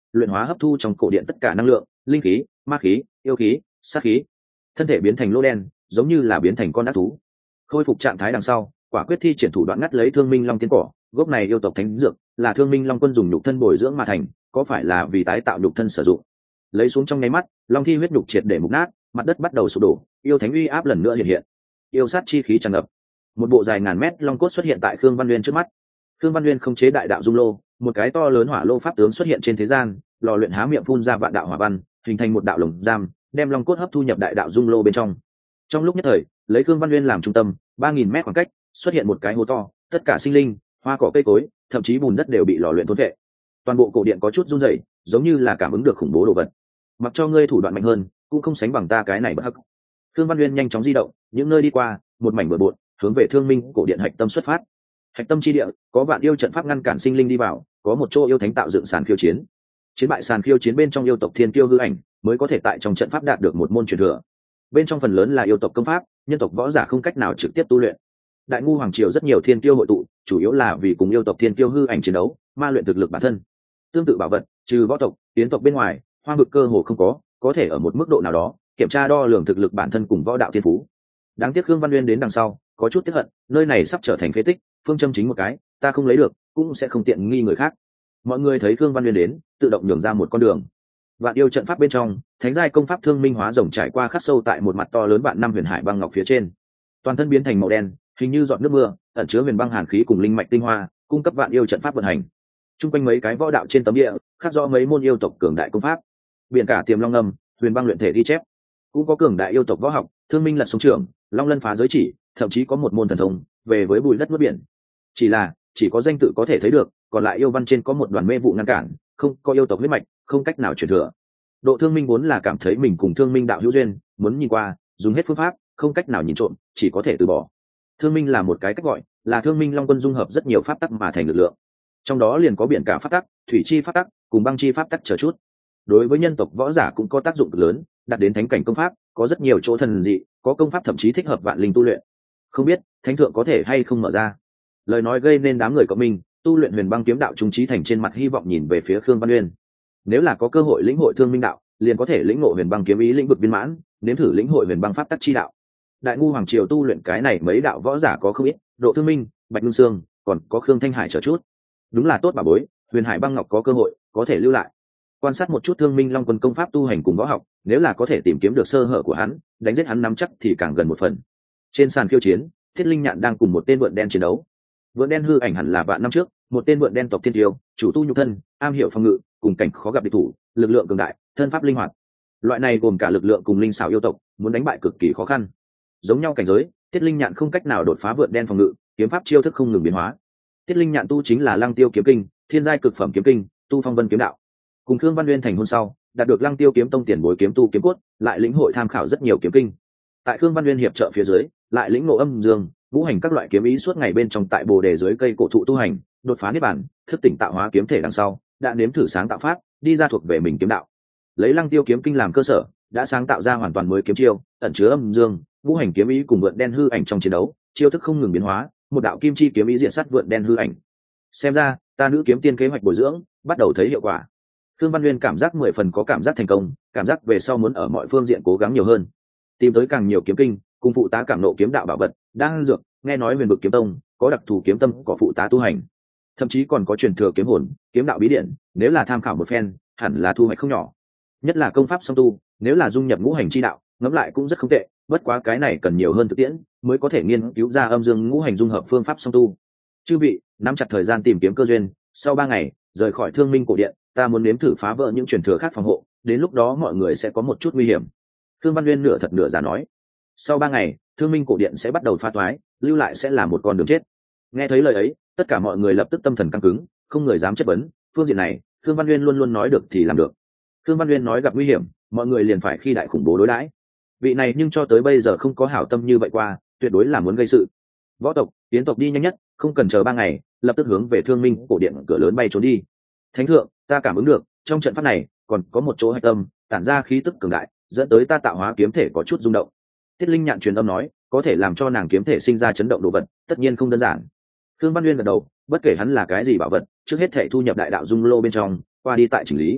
[SPEAKER 1] luyện hóa hấp thu trong cổ điện tất cả năng lượng, linh khí, ma khí, yêu khí, sát khí, thân thể biến thành lô đen, giống như là biến thành con ác thú. Khôi phục trạng thái đằng sau, quả quyết thi triển thủ đoạn ngắt lấy Thương Minh Long tiên cỏ, gốc này yêu tộc thánh dược, là Thương Minh Long quân dùng nhục thân bồi dưỡng mà thành, có phải là vì tái tạo nhục thân sử dụng. Lấy xuống trong nháy mắt, long thi huyết nhục triệt để mục nát, mặt đất bắt đầu sụp đổ, yêu thánh uy áp lần nữa hiện hiện, yêu sát chi khí tràn ngập. Một bộ dài ngàn mét long cốt xuất hiện tại Khương Văn Nguyên trước mắt. Khương Văn Nguyên không chế đại đạo dung lô, một cái to lớn hỏa lô pháp tướng xuất hiện trên thế gian, lò luyện há miệng phun ra vạn đạo hỏa văn, hình thành một đạo lồng giam, đem long cốt hấp thu nhập đại đạo dung lô bên trong. Trong lúc nhất thời, lấy Khương Văn Nguyên làm trung tâm, ba nghìn mét khoảng cách, xuất hiện một cái hố to, tất cả sinh linh, hoa cỏ cây cối, thậm chí bùn đất đều bị lò luyện thôn vệ. Toàn bộ cổ điện có chút run rẩy, giống như là cảm ứng được khủng bố đồ vật. Mặc cho ngươi thủ đoạn mạnh hơn, cũng không sánh bằng ta cái này bất hắc. Khương Văn Nguyên nhanh chóng di động, những nơi đi qua, một mảnh bừa bộn, hướng về Thương Minh cổ điện hạch tâm xuất phát. Hạch tâm chi địa, có vạn yêu trận pháp ngăn cản sinh linh đi vào, có một chỗ yêu thánh tạo dựng sàn khiêu chiến. Chiến bại sàn khiêu chiến bên trong yêu tộc thiên kiêu hư ảnh, mới có thể tại trong trận pháp đạt được một môn truyền thừa. Bên trong phần lớn là yêu tộc công pháp, nhân tộc võ giả không cách nào trực tiếp tu luyện. Đại ngu hoàng triều rất nhiều thiên kiêu hội tụ, chủ yếu là vì cùng yêu tộc thiên kiêu hư ảnh chiến đấu, ma luyện thực lực bản thân. Tương tự bảo vật, trừ võ tộc, tiến tộc bên ngoài, hoang vực cơ hồ không có, có thể ở một mức độ nào đó kiểm tra đo lường thực lực bản thân cùng võ đạo thiên phú. Đáng tiếc Khương Văn Nguyên đến đằng sau, có chút tiếc hận, nơi này sắp trở thành phế tích, phương châm chính một cái, ta không lấy được, cũng sẽ không tiện nghi người khác. Mọi người thấy Khương Văn Nguyên đến, tự động nhường ra một con đường. Vạn yêu trận pháp bên trong, thánh giai công pháp Thương Minh hóa rồng trải qua khắc sâu tại một mặt to lớn vạn năm huyền hải băng ngọc phía trên. Toàn thân biến thành màu đen, hình như giọt nước mưa, ẩn chứa huyền băng hàn khí cùng linh mạch tinh hoa, cung cấp vạn yêu trận pháp vận hành. Trung quanh mấy cái võ đạo trên tấm địa, khắc rõ mấy môn yêu tộc cường đại công pháp. Biển cả tiềm long ngâm, huyền băng luyện thể ghi chép. Cũng có cường đại yêu tộc võ học, Thương Minh lật sông trưởng, long lân phá giới chỉ, thậm chí có một môn thần thông về với bùi đất nuốt biển. Chỉ là chỉ có danh tự có thể thấy được, còn lại yêu văn trên có một đoàn mê vụ ngăn cản, không có yêu tộc huyết mạch, không cách nào truyền thừa. Độ Thương Minh vốn là cảm thấy mình cùng Thương Minh đạo hữu duyên, muốn nhìn qua, dùng hết phương pháp, không cách nào nhìn trộm, chỉ có thể từ bỏ. Thương Minh là một cái cách gọi, là Thương Minh Long Quân dung hợp rất nhiều pháp tắc mà thành lực lượng. Trong đó liền có biển cả pháp tắc, thủy chi pháp tắc, cùng băng chi pháp tắc chờ chút. Đối với nhân tộc võ giả cũng có tác dụng cực lớn, đạt đến thánh cảnh công pháp, có rất nhiều chỗ thần dị, có công pháp thậm chí thích hợp vạn linh tu luyện. Không biết thánh thượng có thể hay không mở ra. Lời nói gây nên đám người cộng minh, tu luyện huyền băng kiếm đạo trung trí thành trên mặt hy vọng nhìn về phía Khương Văn Nguyên. Nếu là có cơ hội lĩnh hội Thương Minh đạo, liền có thể lĩnh ngộ huyền băng kiếm ý lĩnh vực viên mãn, nếm thử lĩnh hội huyền băng pháp tắc chi đạo. Đại ngu hoàng triều tu luyện cái này mấy đạo võ giả có không ít, Độ Thương Minh, Bạch Ngưng Sương, còn có Khương Thanh Hải chờ chút. Đúng là tốt bà bối, huyền hải băng ngọc có cơ hội có thể lưu lại. Quan sát một chút Thương Minh Long Quân công pháp tu hành cùng võ học, nếu là có thể tìm kiếm được sơ hở của hắn, đánh giết hắn nắm chắc thì càng gần một phần. Trên sàn khiêu chiến, Thiết Linh Nhạn đang cùng một tên vượn đen chiến đấu. Vượn đen hư ảnh hẳn là vạn năm trước, một tên vượn đen tộc thiên tiêu, chủ tu nhục thân, am hiểu phòng ngự, cùng cảnh khó gặp địch thủ, lực lượng cường đại, thân pháp linh hoạt. Loại này gồm cả lực lượng cùng linh xảo yêu tộc, muốn đánh bại cực kỳ khó khăn. Giống nhau cảnh giới, Thiết Linh Nhạn không cách nào đột phá vượn đen phòng ngự, kiếm pháp chiêu thức không ngừng biến hóa. Thiết Linh Nhạn tu chính là Lăng Tiêu kiếm kinh, thiên giai cực phẩm kiếm kinh, tu phong vân kiếm đạo. Cùng Khương Văn Nguyên thành hôn sau, đạt được Lăng Tiêu kiếm tông tiền bối kiếm tu kiếm cốt, lại lĩnh hội tham khảo rất nhiều kiếm kinh. Tại Khương Văn Nguyên hiệp trợ phía dưới, lại lĩnh ngộ âm dương, ngũ hành các loại kiếm ý suốt ngày bên trong tại Bồ đề dưới cây cổ thụ tu hành, đột phá niết bàn, thức tỉnh tạo hóa kiếm thể đằng sau, đã nếm thử sáng tạo pháp, đi ra thuộc về mình kiếm đạo. Lấy Lăng Tiêu kiếm kinh làm cơ sở, đã sáng tạo ra hoàn toàn mới kiếm chiêu, ẩn chứa âm dương, ngũ hành kiếm ý cùng vượn đen hư ảnh trong chiến đấu, chiêu thức không ngừng biến hóa, một đạo kim chi kiếm ý diện sát vượn đen hư ảnh. Xem ra, ta nữ kiếm tiên kế hoạch bồi dưỡng bắt đầu thấy hiệu quả. Khương Văn Nguyên cảm giác mười phần có cảm giác thành công, cảm giác về sau muốn ở mọi phương diện cố gắng nhiều hơn, tìm tới càng nhiều kiếm kinh, cùng phụ tá cảm nộ kiếm đạo bảo vật, đang dược, nghe nói Huyền Vực kiếm tông có đặc thù kiếm tâm có phụ tá tu hành, thậm chí còn có truyền thừa kiếm hồn, kiếm đạo bí điển, nếu là tham khảo một phen, hẳn là thu hoạch không nhỏ. Nhất là công pháp song tu, nếu là dung nhập ngũ hành chi đạo, ngẫm lại cũng rất không tệ, bất quá cái này cần nhiều hơn thực tiễn, mới có thể nghiên cứu ra âm dương ngũ hành dung hợp phương pháp song tu. Chư vị, nắm chặt thời gian tìm kiếm cơ duyên, sau ba ngày rời khỏi Thương Minh cổ điện, ta muốn nếm thử phá vỡ những truyền thừa khác phòng hộ, đến lúc đó mọi người sẽ có một chút nguy hiểm. Thương Văn Nguyên nửa thật nửa giả nói. Sau ba ngày, Thương Minh cổ điện sẽ bắt đầu phá toái, lưu lại sẽ là một con đường chết. Nghe thấy lời ấy, tất cả mọi người lập tức tâm thần căng cứng, không người dám chất vấn. Phương diện này, Thương Văn Nguyên luôn luôn nói được thì làm được. Thương Văn Nguyên nói gặp nguy hiểm, mọi người liền phải khi đại khủng bố đối đãi. Vị này nhưng cho tới bây giờ không có hảo tâm như vậy qua, tuyệt đối là muốn gây sự. Võ tộc, tiến tộc đi nhanh nhất, không cần chờ ba ngày, lập tức hướng về Thương Minh cổ điện cửa lớn bay trốn đi. Thánh thượng, ta cảm ứng được, trong trận pháp này còn có một chỗ hạch tâm, tản ra khí tức cường đại, dẫn tới ta tạo hóa kiếm thể có chút rung động. Tiết Linh Nhạn truyền âm nói, có thể làm cho nàng kiếm thể sinh ra chấn động đồ vật, tất nhiên không đơn giản. Thương Văn Nguyên gật đầu, bất kể hắn là cái gì bảo vật, trước hết thể thu nhập đại đạo dung lô bên trong, qua đi tại chỉnh lý.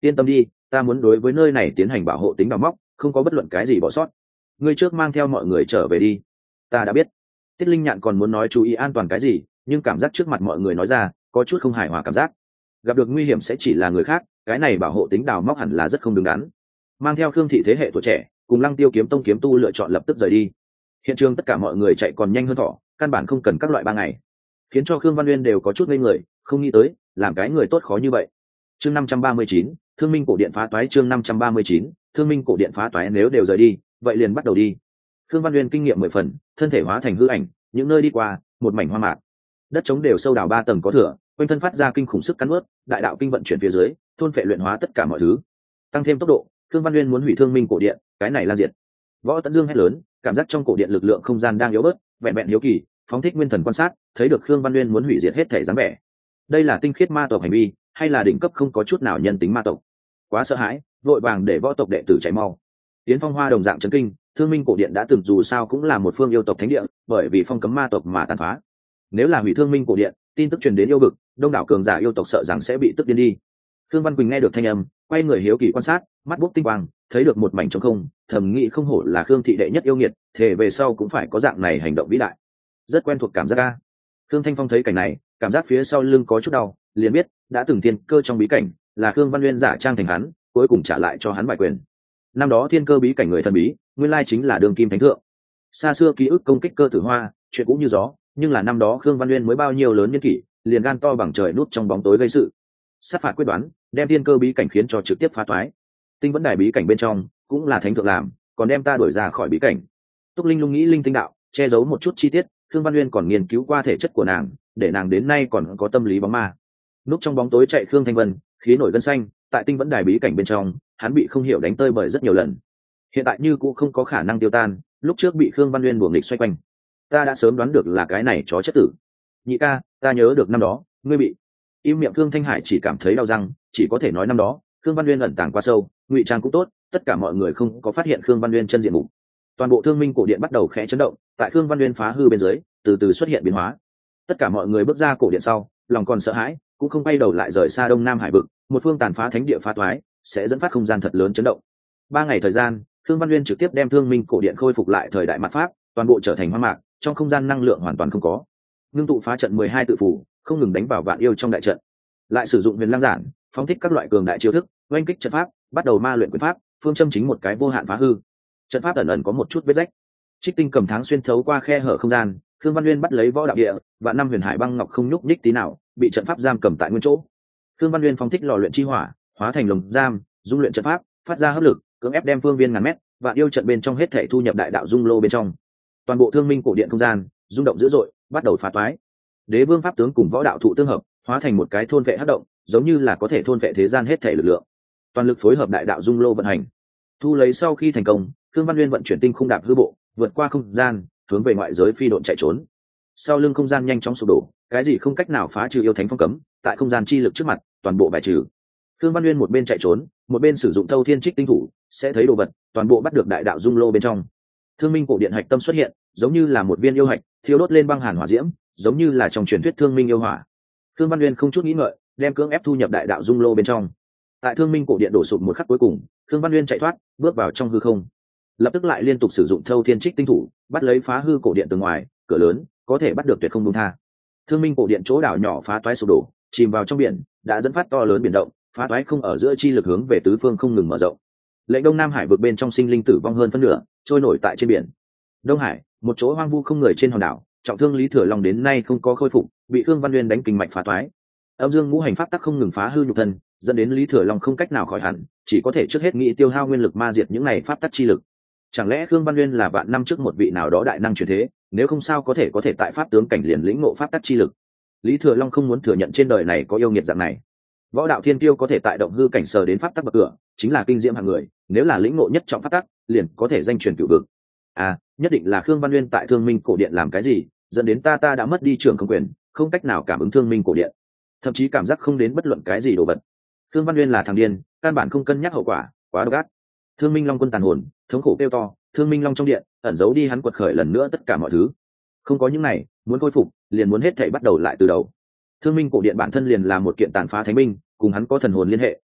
[SPEAKER 1] yên tâm đi, ta muốn đối với nơi này tiến hành bảo hộ tính đào móc, không có bất luận cái gì bỏ sót. Ngươi trước mang theo mọi người trở về đi. Ta đã biết. Tiết Linh Nhạn còn muốn nói chú ý an toàn cái gì, nhưng cảm giác trước mặt mọi người nói ra có chút không hài hòa cảm giác. Gặp được nguy hiểm sẽ chỉ là người khác, cái này bảo hộ tính đào móc hẳn là rất không đứng đắn. Mang theo Khương thị thế hệ tuổi trẻ cùng Lăng Tiêu kiếm tông kiếm tu lựa chọn lập tức rời đi. Hiện trường tất cả mọi người chạy còn nhanh hơn thỏ, căn bản không cần các loại ba ngày, khiến cho Khương Văn Uyên đều có chút ngây người, không nghĩ tới làm cái người tốt khó như vậy. Chương năm trăm ba mươi chín, Thương Minh cổ điện phá toái. Chương năm trăm ba mươi chín, Thương Minh cổ điện phá toái. Nếu đều rời đi, vậy liền bắt đầu đi. Khương Văn Uyên kinh nghiệm mười phần, thân thể hóa thành hư ảnh, những nơi đi qua, một mảnh hoa mạc. Đất trống đều sâu đào ba tầng có thừa, quanh thân phát ra kinh khủng sức cắn nuốt, đại đạo kinh vận chuyển phía dưới, thôn phệ luyện hóa tất cả mọi thứ. Tăng thêm tốc độ, Khương Văn Uyên muốn hủy Thương Minh cổ điện, cái này lan diệt. Võ Tấn Dương hét lớn, cảm giác trong cổ điện lực lượng không gian đang yếu bớt, vẹn vẹn hiếu kỳ, phóng thích nguyên thần quan sát, thấy được Khương Văn Uyên muốn hủy diệt hết thể dáng vẻ. Đây là tinh khiết ma tộc hành vi, hay là đỉnh cấp không có chút nào nhân tính ma tộc? Quá sợ hãi, vội vàng để võ tộc đệ tử chạy mau. Tiến Phong Hoa đồng dạng chấn kinh, Thương Minh cổ điện đã từng dù sao cũng là một phương yêu tộc thánh địa, bởi vì phong cấm ma tộc mà tàn phá. Nếu là hủy Thương Minh cổ điện, tin tức truyền đến yêu vực, đông đảo cường giả yêu tộc sợ rằng sẽ bị tức điên đi. Khương Văn Quỳnh nghe được thanh âm, quay người hiếu kỳ quan sát, mắt bốc tinh quang, thấy được một mảnh trống không, thầm nghĩ không hổ là Khương thị đệ nhất yêu nghiệt, thể về sau cũng phải có dạng này hành động vĩ đại. Rất quen thuộc cảm giác a. Khương Thanh Phong thấy cảnh này, cảm giác phía sau lưng có chút đau, liền biết đã từng thiên cơ trong bí cảnh là Khương Văn Nguyên giả trang thành hắn, cuối cùng trả lại cho hắn bài quyền. Năm đó thiên cơ bí cảnh người thần bí, nguyên lai chính là Đường Kim Thánh Thượng. Xa xưa ký ức công kích cơ tử hoa, chuyện cũng như gió, nhưng là năm đó Khương Văn Nguyên mới bao nhiêu lớn nhân kỷ, liền gan to bằng trời núp trong bóng tối gây sự. Sát phạt quyết đoán, đem thiên cơ bí cảnh khiến cho trực tiếp phá toái. Tinh vẫn đài bí cảnh bên trong cũng là thánh thượng làm, còn đem ta đuổi ra khỏi bí cảnh. Túc Linh lung nghĩ linh tinh đạo, che giấu một chút chi tiết, Khương Văn Nguyên còn nghiên cứu qua thể chất của nàng, để nàng đến nay còn có tâm lý bóng ma. Núp trong bóng tối chạy Khương Thanh Vân, khí nổi gân xanh, tại tinh vẫn đài bí cảnh bên trong, hắn bị không hiểu đánh tơi bời rất nhiều lần. Hiện tại như cũng không có khả năng tiêu tan, lúc trước bị Khương Văn Nguyên buồng nghịch xoay quanh. Ta đã sớm đoán được là cái này chó chất tử. Nhị ca, ta nhớ được năm đó, ngươi bị. Im miệng Khương Thanh Hải chỉ cảm thấy đau răng, chỉ có thể nói năm đó, Khương Văn Nguyên ẩn tàng quá sâu, ngụy trang cũng tốt, tất cả mọi người không có phát hiện Khương Văn Nguyên chân diện mục. Toàn bộ Thương Minh cổ điện bắt đầu khẽ chấn động, tại Khương Văn Nguyên phá hư bên dưới, từ từ xuất hiện biến hóa. Tất cả mọi người bước ra cổ điện sau, lòng còn sợ hãi, cũng không quay đầu lại rời xa Đông Nam Hải vực, một phương tàn phá thánh địa phá toái, sẽ dẫn phát không gian thật lớn chấn động. Ba ngày thời gian, Khương Văn Nguyên trực tiếp đem Thương Minh cổ điện khôi phục lại thời đại mạt pháp, toàn bộ trở thành hoang mạc, trong không gian năng lượng hoàn toàn không có. Ngưng tụ phá trận mười hai tự phủ, không ngừng đánh vào vạn yêu trong đại trận. Lại sử dụng huyền lang giản, phóng thích các loại cường đại chiêu thức, oanh kích trận pháp, bắt đầu ma luyện quyền pháp, phương châm chính một cái vô hạn phá hư. Trận pháp ẩn ẩn có một chút vết rách. Trích tinh cầm tháng xuyên thấu qua khe hở không gian, Khương Văn Nguyên bắt lấy võ đạo địa, và năm huyền hải băng ngọc không nhúc nhích tí nào, bị trận pháp giam cầm tại nguyên chỗ. Khương Văn Nguyên phóng thích lò luyện chi hỏa, hóa thành lồng giam, dung luyện trận pháp, phát ra hấp lực, cưỡng ép đem phương viên ngàn mét, và yêu trận bên trong hết thể thu nhập đại đạo dung lô bên trong. Toàn bộ Thương Minh cổ điện không gian rung động dữ dội, bắt đầu phá toái. Đế vương pháp tướng cùng võ đạo thụ tương hợp, hóa thành một cái thôn vệ hấp động, giống như là có thể thôn vệ thế gian hết thể lực lượng. Toàn lực phối hợp đại đạo dung lô vận hành. Thu lấy sau khi thành công, Khương Văn Nguyên vận chuyển tinh khung đạp hư bộ, vượt qua không gian, hướng về ngoại giới phi độn chạy trốn. Sau lưng không gian nhanh chóng sụp đổ, cái gì không cách nào phá trừ yêu thánh phong cấm, tại không gian chi lực trước mặt, toàn bộ bài trừ. Khương Văn Nguyên một bên chạy trốn, một bên sử dụng thâu thiên trích tinh thủ, sẽ thấy đồ vật, toàn bộ bắt được đại đạo dung lô bên trong. Thương Minh cổ điện hạch tâm xuất hiện, giống như là một viên yêu hạch, thiêu đốt lên băng hàn hỏa diễm, giống như là trong truyền thuyết Thương Minh yêu hỏa. Khương Văn Nguyên không chút nghĩ ngợi, đem cưỡng ép thu nhập đại đạo dung lô bên trong. Tại Thương Minh cổ điện đổ sụp một khắc cuối cùng, Khương Văn Nguyên chạy thoát, bước vào trong hư không. Lập tức lại liên tục sử dụng thâu thiên trích tinh thủ, bắt lấy phá hư cổ điện từ ngoài, cửa lớn, có thể bắt được tuyệt không buông tha. Thương Minh cổ điện chỗ đảo nhỏ phá toái sụp đổ, chìm vào trong biển, đã dẫn phát to lớn biển động, phá toái không ở giữa chi lực hướng về tứ phương không ngừng mở rộng. Lệnh Đông Nam Hải vực bên trong sinh linh tử vong hơn phân nửa, trôi nổi tại trên biển. Đông Hải, một chỗ hoang vu không người trên hòn đảo, trọng thương Lý Thừa Long đến nay không có khôi phục, bị Khương Văn Nguyên đánh kinh mạch phá toái. Âm dương ngũ hành pháp tắc không ngừng phá hư nhục thân, dẫn đến Lý Thừa Long không cách nào khỏi hẳn, chỉ có thể trước hết nghĩ tiêu hao nguyên lực ma diệt những này pháp tắc chi lực. Chẳng lẽ Khương Văn Nguyên là vạn năm trước một vị nào đó đại năng truyền thế, nếu không sao có thể có thể tại pháp tướng cảnh liền lĩnh ngộ pháp tắc chi lực. Lý Thừa Long không muốn thừa nhận trên đời này có yêu nghiệt dạng này. Võ đạo thiên tiêu có thể tại động hư cảnh sờ đến pháp tắc bậc cửa, chính là kinh diễm hạng người, nếu là lĩnh ngộ nhất trọng pháp tắc, liền có thể danh truyền cửu vực. À, nhất định là Khương Văn Nguyên tại Thương Minh cổ điện làm cái gì, dẫn đến ta ta đã mất đi trưởng không quyền, không cách nào cảm ứng Thương Minh cổ điện, thậm chí cảm giác không đến bất luận cái gì đồ vật. Khương Văn Nguyên là thằng điên, căn bản không cân nhắc hậu quả, quá độc ác. Thương Minh Long quân tàn hồn, thống khổ kêu to, Thương Minh Long trong điện, ẩn giấu đi hắn quật khởi lần nữa tất cả mọi thứ. Không có những này, muốn khôi phục, liền muốn hết thảy bắt đầu lại từ đầu. Thương Minh cổ điện bản thân liền là một kiện tàn phá thánh binh, cùng hắn có thần hồn liên hệ,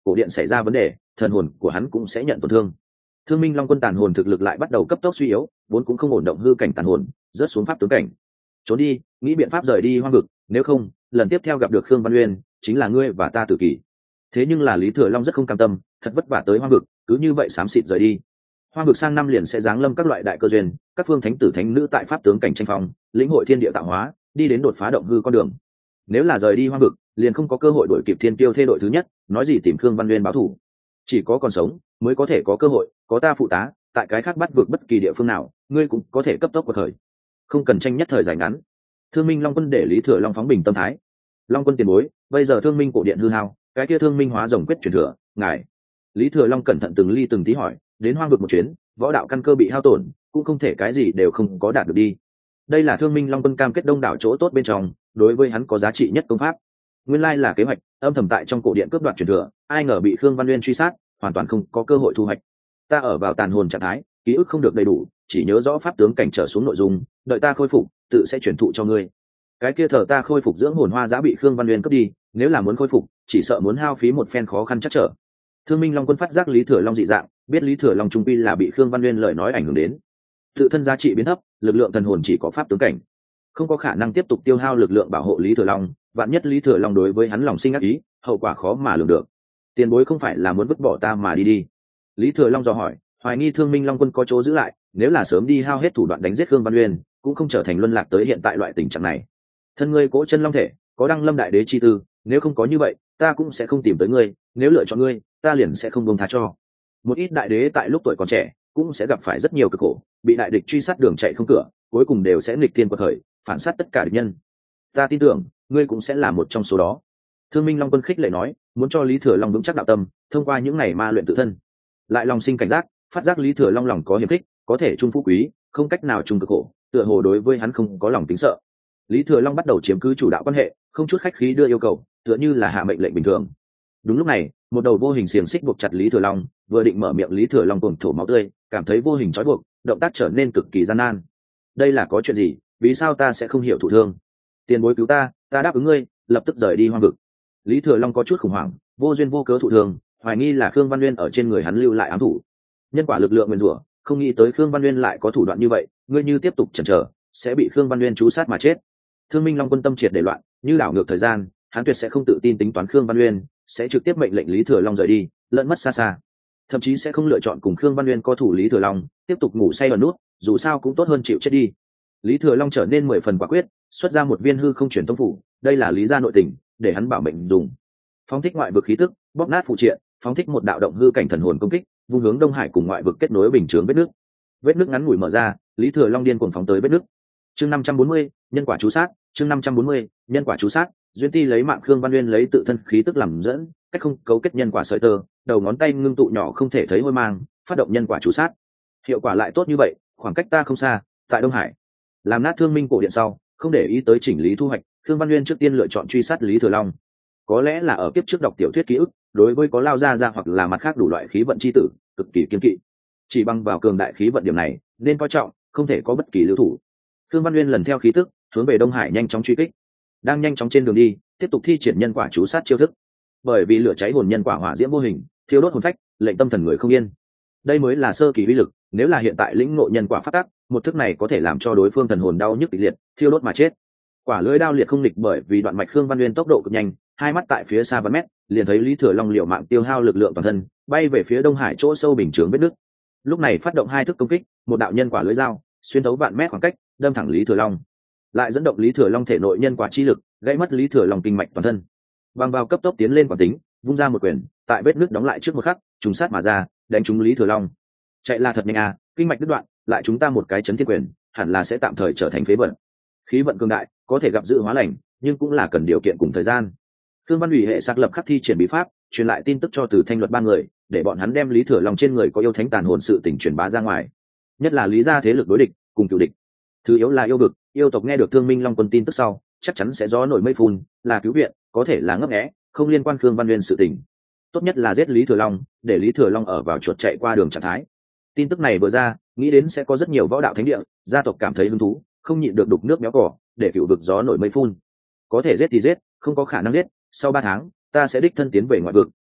[SPEAKER 1] cổ điện xảy ra vấn đề, thần hồn của hắn cũng sẽ nhận tổn thương. Thương Minh Long Quân tàn hồn thực lực lại bắt đầu cấp tốc suy yếu, vốn cũng không ổn động hư cảnh tàn hồn, rớt xuống pháp tướng cảnh. Trốn đi, nghĩ biện pháp rời đi hoang vực, nếu không, lần tiếp theo gặp được Khương Văn Uyên, chính là ngươi và ta tử kỳ. Thế nhưng là Lý Thừa Long rất không cam tâm, thật vất vả tới hoang vực, cứ như vậy xám xịt rời đi. Hoang vực sang năm liền sẽ giáng lâm các loại đại cơ duyên, các phương thánh tử thánh nữ tại pháp tướng cảnh tranh phong, lĩnh hội thiên địa tạo hóa, đi đến đột phá động hư con đường. Nếu là rời đi hoang vực, liền không có cơ hội đuổi kịp thiên tiêu thê đội thứ nhất, nói gì tìm Khương Văn Uyên báo thù. Chỉ có còn sống mới có thể có cơ hội, có ta phụ tá, tại cái khác bắt vực bất kỳ địa phương nào, ngươi cũng có thể cấp tốc quật khởi, không cần tranh nhất thời dài ngắn. Thương Minh Long Quân để Lý Thừa Long phóng bình tâm thái. Long Quân tiền bối, bây giờ Thương Minh cổ điện hư hao, cái kia Thương Minh hóa rồng quyết truyền thừa, ngài. Lý Thừa Long cẩn thận từng ly từng tí hỏi, đến hoang vực một chuyến, võ đạo căn cơ bị hao tổn, cũng không thể cái gì đều không có đạt được đi. Đây là Thương Minh Long Quân cam kết đông đảo chỗ tốt bên trong, đối với hắn có giá trị nhất công pháp. Nguyên lai là kế hoạch, âm thầm tại trong cổ điện cướp đoạt truyền thừa, ai ngờ bị Khương Văn Uyên truy sát, hoàn toàn không có cơ hội thu hoạch. Ta ở vào tàn hồn trạng thái, ký ức không được đầy đủ, chỉ nhớ rõ pháp tướng cảnh trở xuống nội dung, đợi ta khôi phục, tự sẽ truyền thụ cho ngươi. Cái kia thờ ta khôi phục dưỡng hồn hoa giá bị Khương Văn Uyên cướp đi, nếu là muốn khôi phục, chỉ sợ muốn hao phí một phen khó khăn chắc trở. Thương Minh Long Quân phát giác Lý Thừa Long dị dạng, biết Lý Thừa Long trung quy là bị Khương Văn Uyên lời nói ảnh hưởng đến. Tự thân giá trị biến thấp, lực lượng thần hồn chỉ có pháp tướng cảnh, không có khả năng tiếp tục tiêu hao lực lượng bảo hộ Lý Thừa Long, vạn nhất Lý Thừa Long đối với hắn lòng sinh ác ý, hậu quả khó mà lường được. Tiền bối không phải là muốn vứt bỏ ta mà đi đi? Lý Thừa Long dò hỏi, hoài nghi Thương Minh Long Quân có chỗ giữ lại, nếu là sớm đi hao hết thủ đoạn đánh giết Khương Văn Uyên, cũng không trở thành luân lạc tới hiện tại loại tình trạng này. Thân ngươi cố chân long thể, có đăng lâm đại đế chi tư, nếu không có như vậy, ta cũng sẽ không tìm tới ngươi, nếu lựa chọn ngươi, ta liền sẽ không buông tha cho. Một ít đại đế tại lúc tuổi còn trẻ, cũng sẽ gặp phải rất nhiều cực khổ, bị đại địch truy sát đường chạy không cửa, cuối cùng đều sẽ nghịch thiên quật khởi, phản sát tất cả địch nhân. Ta tin tưởng, ngươi cũng sẽ là một trong số đó. Thương Minh Long Quân khích lệ nói, muốn cho Lý Thừa Long vững chắc đạo tâm, thông qua những ngày ma luyện tự thân, lại lòng sinh cảnh giác, phát giác Lý Thừa Long lòng có hiểm khích, có thể trung phú quý, không cách nào trung cực khổ, tựa hồ đối với hắn không có lòng tính sợ. Lý Thừa Long bắt đầu chiếm cứ chủ đạo quan hệ, không chút khách khí đưa yêu cầu, tựa như là hạ mệnh lệnh bình thường. Đúng lúc này, một đầu vô hình xiềng xích buộc chặt Lý Thừa Long, vừa định mở miệng, Lý Thừa Long cuồng thổ máu tươi, cảm thấy vô hình trói buộc, động tác trở nên cực kỳ gian nan. Đây là có chuyện gì? Vì sao ta sẽ không hiểu thụ thương? Tiền bối cứu ta, ta đáp ứng ngươi, lập tức rời đi hoang vực. Lý Thừa Long có chút khủng hoảng, vô duyên vô cớ thụ thương, hoài nghi là Khương Văn Uyên ở trên người hắn lưu lại ám thủ. Nhân quả lực lượng nguyên rủa, không nghĩ tới Khương Văn Uyên lại có thủ đoạn như vậy, ngươi như tiếp tục chần chờ, sẽ bị Khương Văn Uyên chú sát mà chết. Thương Minh Long Quân tâm triệt để loạn, như đảo ngược thời gian, hắn tuyệt sẽ không tự tin tính toán Khương Văn Uyên, sẽ trực tiếp mệnh lệnh Lý Thừa Long rời đi, lẫn mất xa xa. Thậm chí sẽ không lựa chọn cùng Khương Văn Uyên co thủ Lý Thừa Long, tiếp tục ngủ say ở nút, dù sao cũng tốt hơn chịu chết đi. Lý Thừa Long trở nên mười phần quả quyết, xuất ra một viên hư không chuyển tông phủ, đây là lý gia nội tình, để hắn bảo mệnh dùng. Phóng thích ngoại vực khí tức, bóp nát phụ triện, phóng thích một đạo động hư cảnh thần hồn công kích, vung hướng Đông Hải cùng ngoại vực kết nối bình chướng vết nước. Vết nước ngắn ngủi mở ra, Lý Thừa Long điên cuồng phóng tới vết nước. Chương năm trăm bốn mươi, nhân quả chú sát, chương năm trăm bốn mươi, nhân quả chú sát, duyên ti lấy mạng Khương Văn Uyên lấy tự thân khí tức làm dẫn, cách không cấu kết nhân quả sợi tơ, đầu ngón tay ngưng tụ nhỏ không thể thấy hôi mang, phát động nhân quả chú sát. Hiệu quả lại tốt như vậy, khoảng cách ta không xa, tại Đông Hải. Làm nát Thương Minh cổ điện sau, không để ý tới chỉnh lý thu hoạch, Khương Văn Uyên trước tiên lựa chọn truy sát Lý Thừa Long. Có lẽ là ở kiếp trước đọc tiểu thuyết ký ức, đối với có lao ra ra hoặc là mặt khác đủ loại khí vận chi tử, cực kỳ kiên kỵ. Chỉ bằng vào cường đại khí vận điểm này, nên coi trọng, không thể có bất kỳ lưu thủ. Khương Văn Uyên lần theo khí tức, hướng về Đông Hải nhanh chóng truy kích. Đang nhanh chóng trên đường đi, tiếp tục thi triển nhân quả chú sát chiêu thức. Bởi vì lửa cháy hồn nhân quả hỏa diễm vô hình, thiêu đốt hồn phách, lệnh tâm thần người không yên. Đây mới là sơ kỳ uy lực, nếu là hiện tại lĩnh ngộ nhân quả phát tác, một thức này có thể làm cho đối phương thần hồn đau nhức kịch liệt, thiêu đốt mà chết. Quả lưỡi đao liệt không địch, bởi vì đoạn mạch Khương Văn Uyên tốc độ cực nhanh, hai mắt tại phía xa vạn mét, liền thấy Lý Thừa Long liều mạng tiêu hao lực lượng toàn thân, bay về phía Đông Hải chỗ sâu bình chướng vết nứt. Lúc này phát động hai thức công kích, một đạo nhân quả lưỡi dao, xuyên thấu vạn mét khoảng cách, đâm thẳng Lý Thừa Long. Lại dẫn động Lý Thừa Long thể nội nhân quả chi lực, gãy mất Lý Thừa Long kinh mạch toàn thân. Bằng vào cấp tốc tiến lên quản tính, vung ra một quyền, tại vết nứt đóng lại trước một khắc, trùng sát mà ra, đánh trúng Lý Thừa Long. Chạy là thật nhanh à, kinh mạch đứt đoạn, lại chúng ta một cái chấn thiên quyền, hẳn là sẽ tạm thời trở thành phế vận. Khí vận cường đại, có thể gặp dự hóa lành, nhưng cũng là cần điều kiện cùng thời gian. Thương Văn Ủy hệ xác lập khắc thi triển bí pháp, truyền lại tin tức cho Từ Thanh Luật ba người, để bọn hắn đem Lý Thừa Long trên người có yêu thánh tàn hồn sự tình truyền bá ra ngoài. Nhất là Lý gia thế lực đối địch, cùng cựu địch. Thứ yếu là yêu vực, yêu tộc nghe được Thương Minh Long Quân tin tức sau, chắc chắn sẽ gió nổi mây phun, là cứu viện, có thể là ngấp nghé, không liên quan Khương Văn Uyên sự tình. Tốt nhất là giết Lý Thừa Long, để Lý Thừa Long ở vào chuột chạy qua đường trạng thái. Tin tức này vừa ra, nghĩ đến sẽ có rất nhiều võ đạo thánh địa, gia tộc cảm thấy hứng thú, không nhịn được đục nước méo cỏ, để cựu vực gió nổi mây phun. Có thể giết thì giết, không có khả năng giết, sau ba tháng, ta sẽ đích thân tiến về ngoại vực,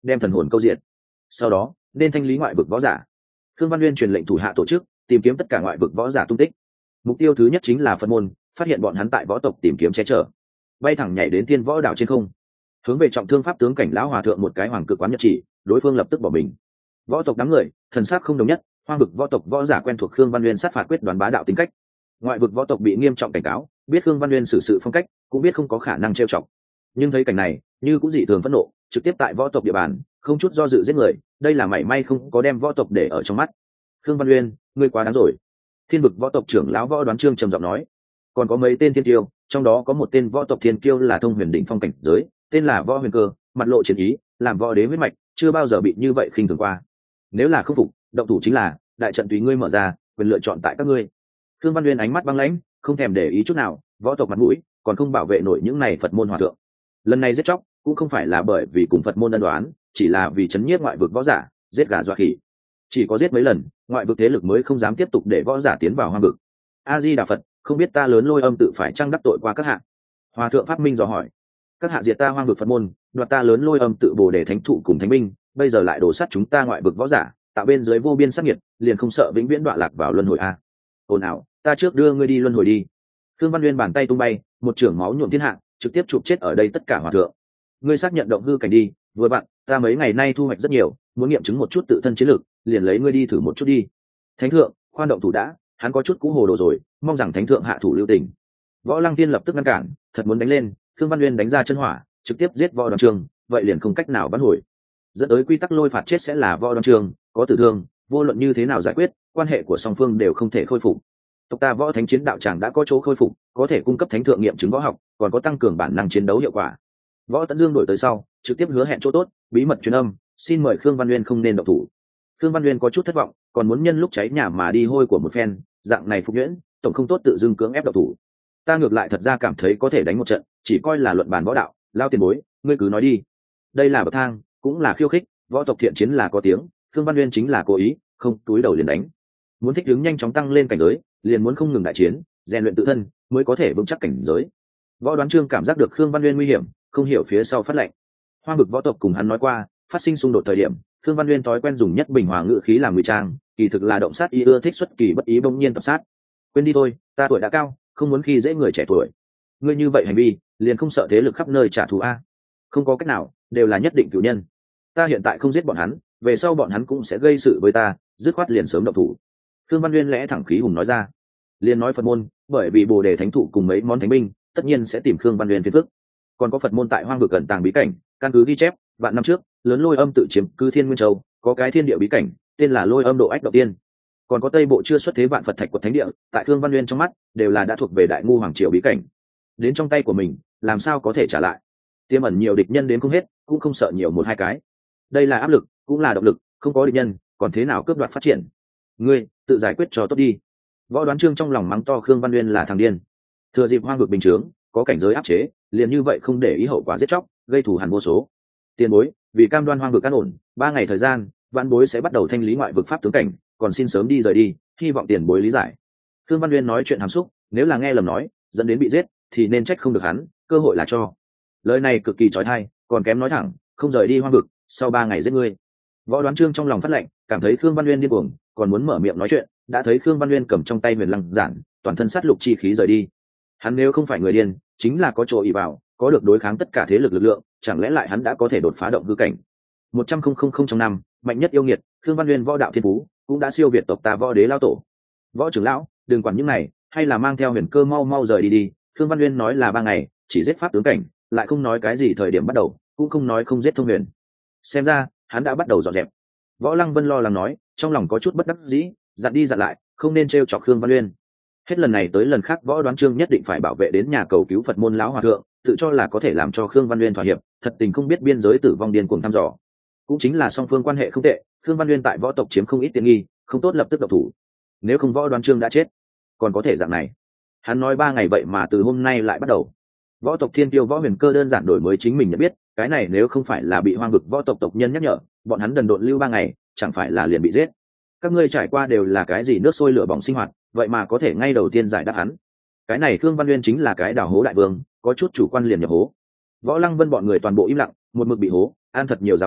[SPEAKER 1] đem thần hồn câu diệt. Sau đó nên thanh lý ngoại vực võ giả. Khương Văn Nguyên truyền lệnh thủ hạ tổ chức tìm kiếm tất cả ngoại vực võ giả tung tích. Mục tiêu thứ nhất chính là Phật môn, phát hiện bọn hắn tại võ tộc tìm kiếm che chở, bay thẳng nhảy đến Thiên Võ đảo trên không, hướng về trọng thương pháp tướng cảnh lão hòa thượng một cái hoàng cực quán nhật chỉ, đối phương lập tức bỏ mình. Võ tộc đám người thần sắc không đồng nhất, hoang vực võ tộc võ giả quen thuộc Khương Văn Nguyên sát phạt quyết đoán bá đạo tính cách, ngoại vực võ tộc bị nghiêm trọng cảnh cáo, biết Khương Văn Nguyên xử sự phong cách, cũng biết không có khả năng trêu chọc, nhưng thấy cảnh này như cũng dị thường phẫn nộ, trực tiếp tại võ tộc địa bàn không chút do dự giết người, đây là mảy may không có đem võ tộc để ở trong mắt. Khương Văn Nguyên, ngươi quá đáng rồi. Thiên vực võ tộc trưởng lão Võ Đoán Trương trầm giọng nói. Còn có mấy tên thiên kiêu, trong đó có một tên võ tộc thiên kiêu là thông huyền đỉnh phong cảnh giới, tên là Võ Huyền Cơ, mặt lộ chiến ý, làm võ đế huyết mạch, chưa bao giờ bị như vậy khinh thường qua. Nếu là không phục, động thủ chính là, đại trận tùy ngươi mở ra, quyền lựa chọn tại các ngươi. Khương Văn Nguyên ánh mắt băng lãnh, không thèm để ý chút nào, võ tộc mặt mũi, còn không bảo vệ nổi những này Phật môn hòa thượng. Lần này giết chóc, cũng không phải là bởi vì cùng Phật môn ân đoán, chỉ là vì chấn nhiếp ngoại vực võ giả, giết gà dọa khỉ. Chỉ có giết mấy lần, ngoại vực thế lực mới không dám tiếp tục để võ giả tiến vào hoang vực. A Di Đà Phật, không biết ta lớn Lôi Âm tự phải chăng đắc tội qua các hạ? Hòa thượng Pháp Minh dò hỏi. Các hạ diệt ta hoang vực Phật môn, đoạt ta lớn Lôi Âm tự Bồ Đề thánh thụ cùng thánh binh, bây giờ lại đổ sát chúng ta ngoại vực võ giả, tạo bên dưới vô biên sát nghiệt, liền không sợ vĩnh viễn đọa lạc vào luân hồi a? Ồn ào, ta trước đưa ngươi đi luân hồi đi. Khương Văn Nguyên bàn tay tung bay, một trưởng máu nhuộm thiên hạ, trực tiếp chụp chết ở đây tất cả hòa thượng. Ngươi xác nhận động hư cảnh đi, vừa bạn, ta mấy ngày nay thu hoạch rất nhiều, muốn nghiệm chứng một chút tự thân chiến lược, liền lấy ngươi đi thử một chút đi. Thánh thượng, khoan động thủ đã, hắn có chút cũ hồ đồ rồi, mong rằng thánh thượng hạ thủ lưu tình. Võ Lăng Tiên lập tức ngăn cản, thật muốn đánh lên, Khương Văn Nguyên đánh ra chân hỏa, trực tiếp giết Võ Đoán Trường, vậy liền không cách nào vãn hồi. Dẫn tới quy tắc lôi phạt chết sẽ là Võ Đoán Trường, có tử thương, vô luận như thế nào giải quyết, quan hệ của song phương đều không thể khôi phục. Tộc ta Võ Thánh chiến đạo tràng đã có chỗ khôi phục, có thể cung cấp thánh thượng nghiệm chứng võ học, còn có tăng cường bản năng chiến đấu hiệu quả. Võ Tấn Dương đổi tới sau, trực tiếp hứa hẹn chỗ tốt, bí mật truyền âm, xin mời Khương Văn Nguyên không nên động thủ. Khương Văn Nguyên có chút thất vọng, còn muốn nhân lúc cháy nhà mà đi hôi của một phen, dạng này phục nhuyễn, tổng không tốt tự dưng cưỡng ép động thủ. Ta ngược lại thật ra cảm thấy có thể đánh một trận, chỉ coi là luận bàn võ đạo, lao tiền bối, ngươi cứ nói đi. Đây là bậc thang, cũng là khiêu khích, võ tộc thiện chiến là có tiếng, Khương Văn Nguyên chính là cố ý, không túi đầu liền đánh. Muốn thích ứng nhanh chóng tăng lên cảnh giới, liền muốn không ngừng đại chiến, rèn luyện tự thân, mới có thể vững chắc cảnh giới. Võ Đoán Trương cảm giác được Khương Văn Nguyên nguy hiểm, không hiểu phía sau phát lệnh. Hoa bực võ tộc cùng hắn nói qua, phát sinh xung đột thời điểm, Khương Văn Nguyên thói quen dùng nhất bình hòa ngữ khí làm ngụy trang, kỳ thực là động sát ý, ưa thích xuất kỳ bất ý bỗng nhiên tập sát. Quên đi thôi, ta tuổi đã cao, không muốn khi dễ người trẻ tuổi. Ngươi như vậy hành vi, liền không sợ thế lực khắp nơi trả thù a? Không có cách nào, đều là nhất định cửu nhân. Ta hiện tại không giết bọn hắn, về sau bọn hắn cũng sẽ gây sự với ta, dứt khoát liền sớm động thủ. Khương Văn Nguyên lẽ thẳng khí hùng nói ra. Liền nói Phật môn, bởi vì Bồ Đề thánh thụ cùng mấy món thánh binh, tất nhiên sẽ tìm Khương Văn Nguyên phiền phức. Còn có Phật môn tại hoang vực cẩn tàng bí cảnh, căn cứ ghi chép, vạn năm trước, lớn Lôi Âm tự chiếm cứ Thiên Nguyên Châu, có cái thiên địa bí cảnh, tên là Lôi Âm Độ Ách Đầu Tiên. Còn có Tây Bộ chưa xuất thế vạn Phật thạch của thánh địa, tại Khương Văn Nguyên trong mắt, đều là đã thuộc về Đại Ngu hoàng triều bí cảnh. Đến trong tay của mình, làm sao có thể trả lại? Tiềm ẩn nhiều địch nhân đến không hết, cũng không sợ nhiều một hai cái. Đây là áp lực, cũng là động lực, không có địch nhân, còn thế nào cướp đoạt phát triển? Ngươi, tự giải quyết cho tốt đi. Võ Đoán Trương trong lòng mắng to Khương Văn Nguyên là thằng điên. Thừa dịp hoang vực bình chướng, có cảnh giới áp chế, liền như vậy không để ý hậu quả giết chóc, gây thù hằn vô số. Tiền bối, vì cam đoan hoang vực an ổn, ba ngày thời gian, vạn bối sẽ bắt đầu thanh lý ngoại vực pháp tướng cảnh, còn xin sớm đi rời đi, hy vọng tiền bối lý giải. Khương Văn Nguyên nói chuyện hàm xúc, nếu là nghe lầm nói, dẫn đến bị giết, thì nên trách không được hắn, cơ hội là cho. Lời này cực kỳ trói thai, còn kém nói thẳng, không rời đi hoang vực, sau ba ngày giết ngươi. Võ Đoán Trương trong lòng phát lệnh, cảm thấy Khương Văn Nguyên điên cuồng, còn muốn mở miệng nói chuyện, đã thấy Khương Văn Nguyên cầm trong tay huyền lăng giản, toàn thân sát lục chi khí rời đi. Hắn nếu không phải người điên, chính là có chỗ ỷ vào, có được đối kháng tất cả thế lực lực lượng, chẳng lẽ lại hắn đã có thể đột phá động hư cảnh. Một trăm không không không trong năm, mạnh nhất yêu nghiệt, Khương Văn Nguyên võ đạo thiên phú, cũng đã siêu việt tộc ta võ đế lao tổ. Võ trưởng lão, đừng quản những này, hay là mang theo huyền cơ mau mau rời đi đi. Khương Văn Nguyên nói là ba ngày, chỉ giết pháp tướng cảnh, lại không nói cái gì thời điểm bắt đầu, cũng không nói không giết thông huyền. Xem ra, hắn đã bắt đầu dọn dẹp. Võ Lăng Vân lo lắng nói, trong lòng có chút bất đắc dĩ, dặn đi dặn lại, không nên trêu chọc Khương Văn Nguyên. Hết lần này tới lần khác Võ Đoán Trương nhất định phải bảo vệ đến nhà cầu cứu Phật môn lão hòa thượng, tự cho là có thể làm cho Khương Văn Nguyên thỏa hiệp, thật tình không biết biên giới tử vong điên cuồng thăm dò. Cũng chính là song phương quan hệ không tệ, Khương Văn Nguyên tại võ tộc chiếm không ít tiện nghi, không tốt lập tức động thủ. Nếu không Võ Đoán Trương đã chết, còn có thể dạng này. Hắn nói ba ngày vậy mà từ hôm nay lại bắt đầu. Võ tộc Thiên Tiêu Võ Huyền Cơ đơn giản đổi mới chính mình nhận biết, cái này nếu không phải là bị hoang vực võ tộc tộc nhân nhắc nhở, bọn hắn đần độn lưu ba ngày, chẳng phải là liền bị giết. Các ngươi trải qua đều là cái gì nước sôi lửa bỏng sinh hoạt, vậy mà có thể ngay đầu tiên giải đáp hắn. Cái này Khương Văn Nguyên chính là cái đào hố đại vương, có chút chủ quan liền nhập hố. Võ Lăng Vân bọn người toàn bộ im lặng, một mực bị hố, an thật nhiều giáo huấn,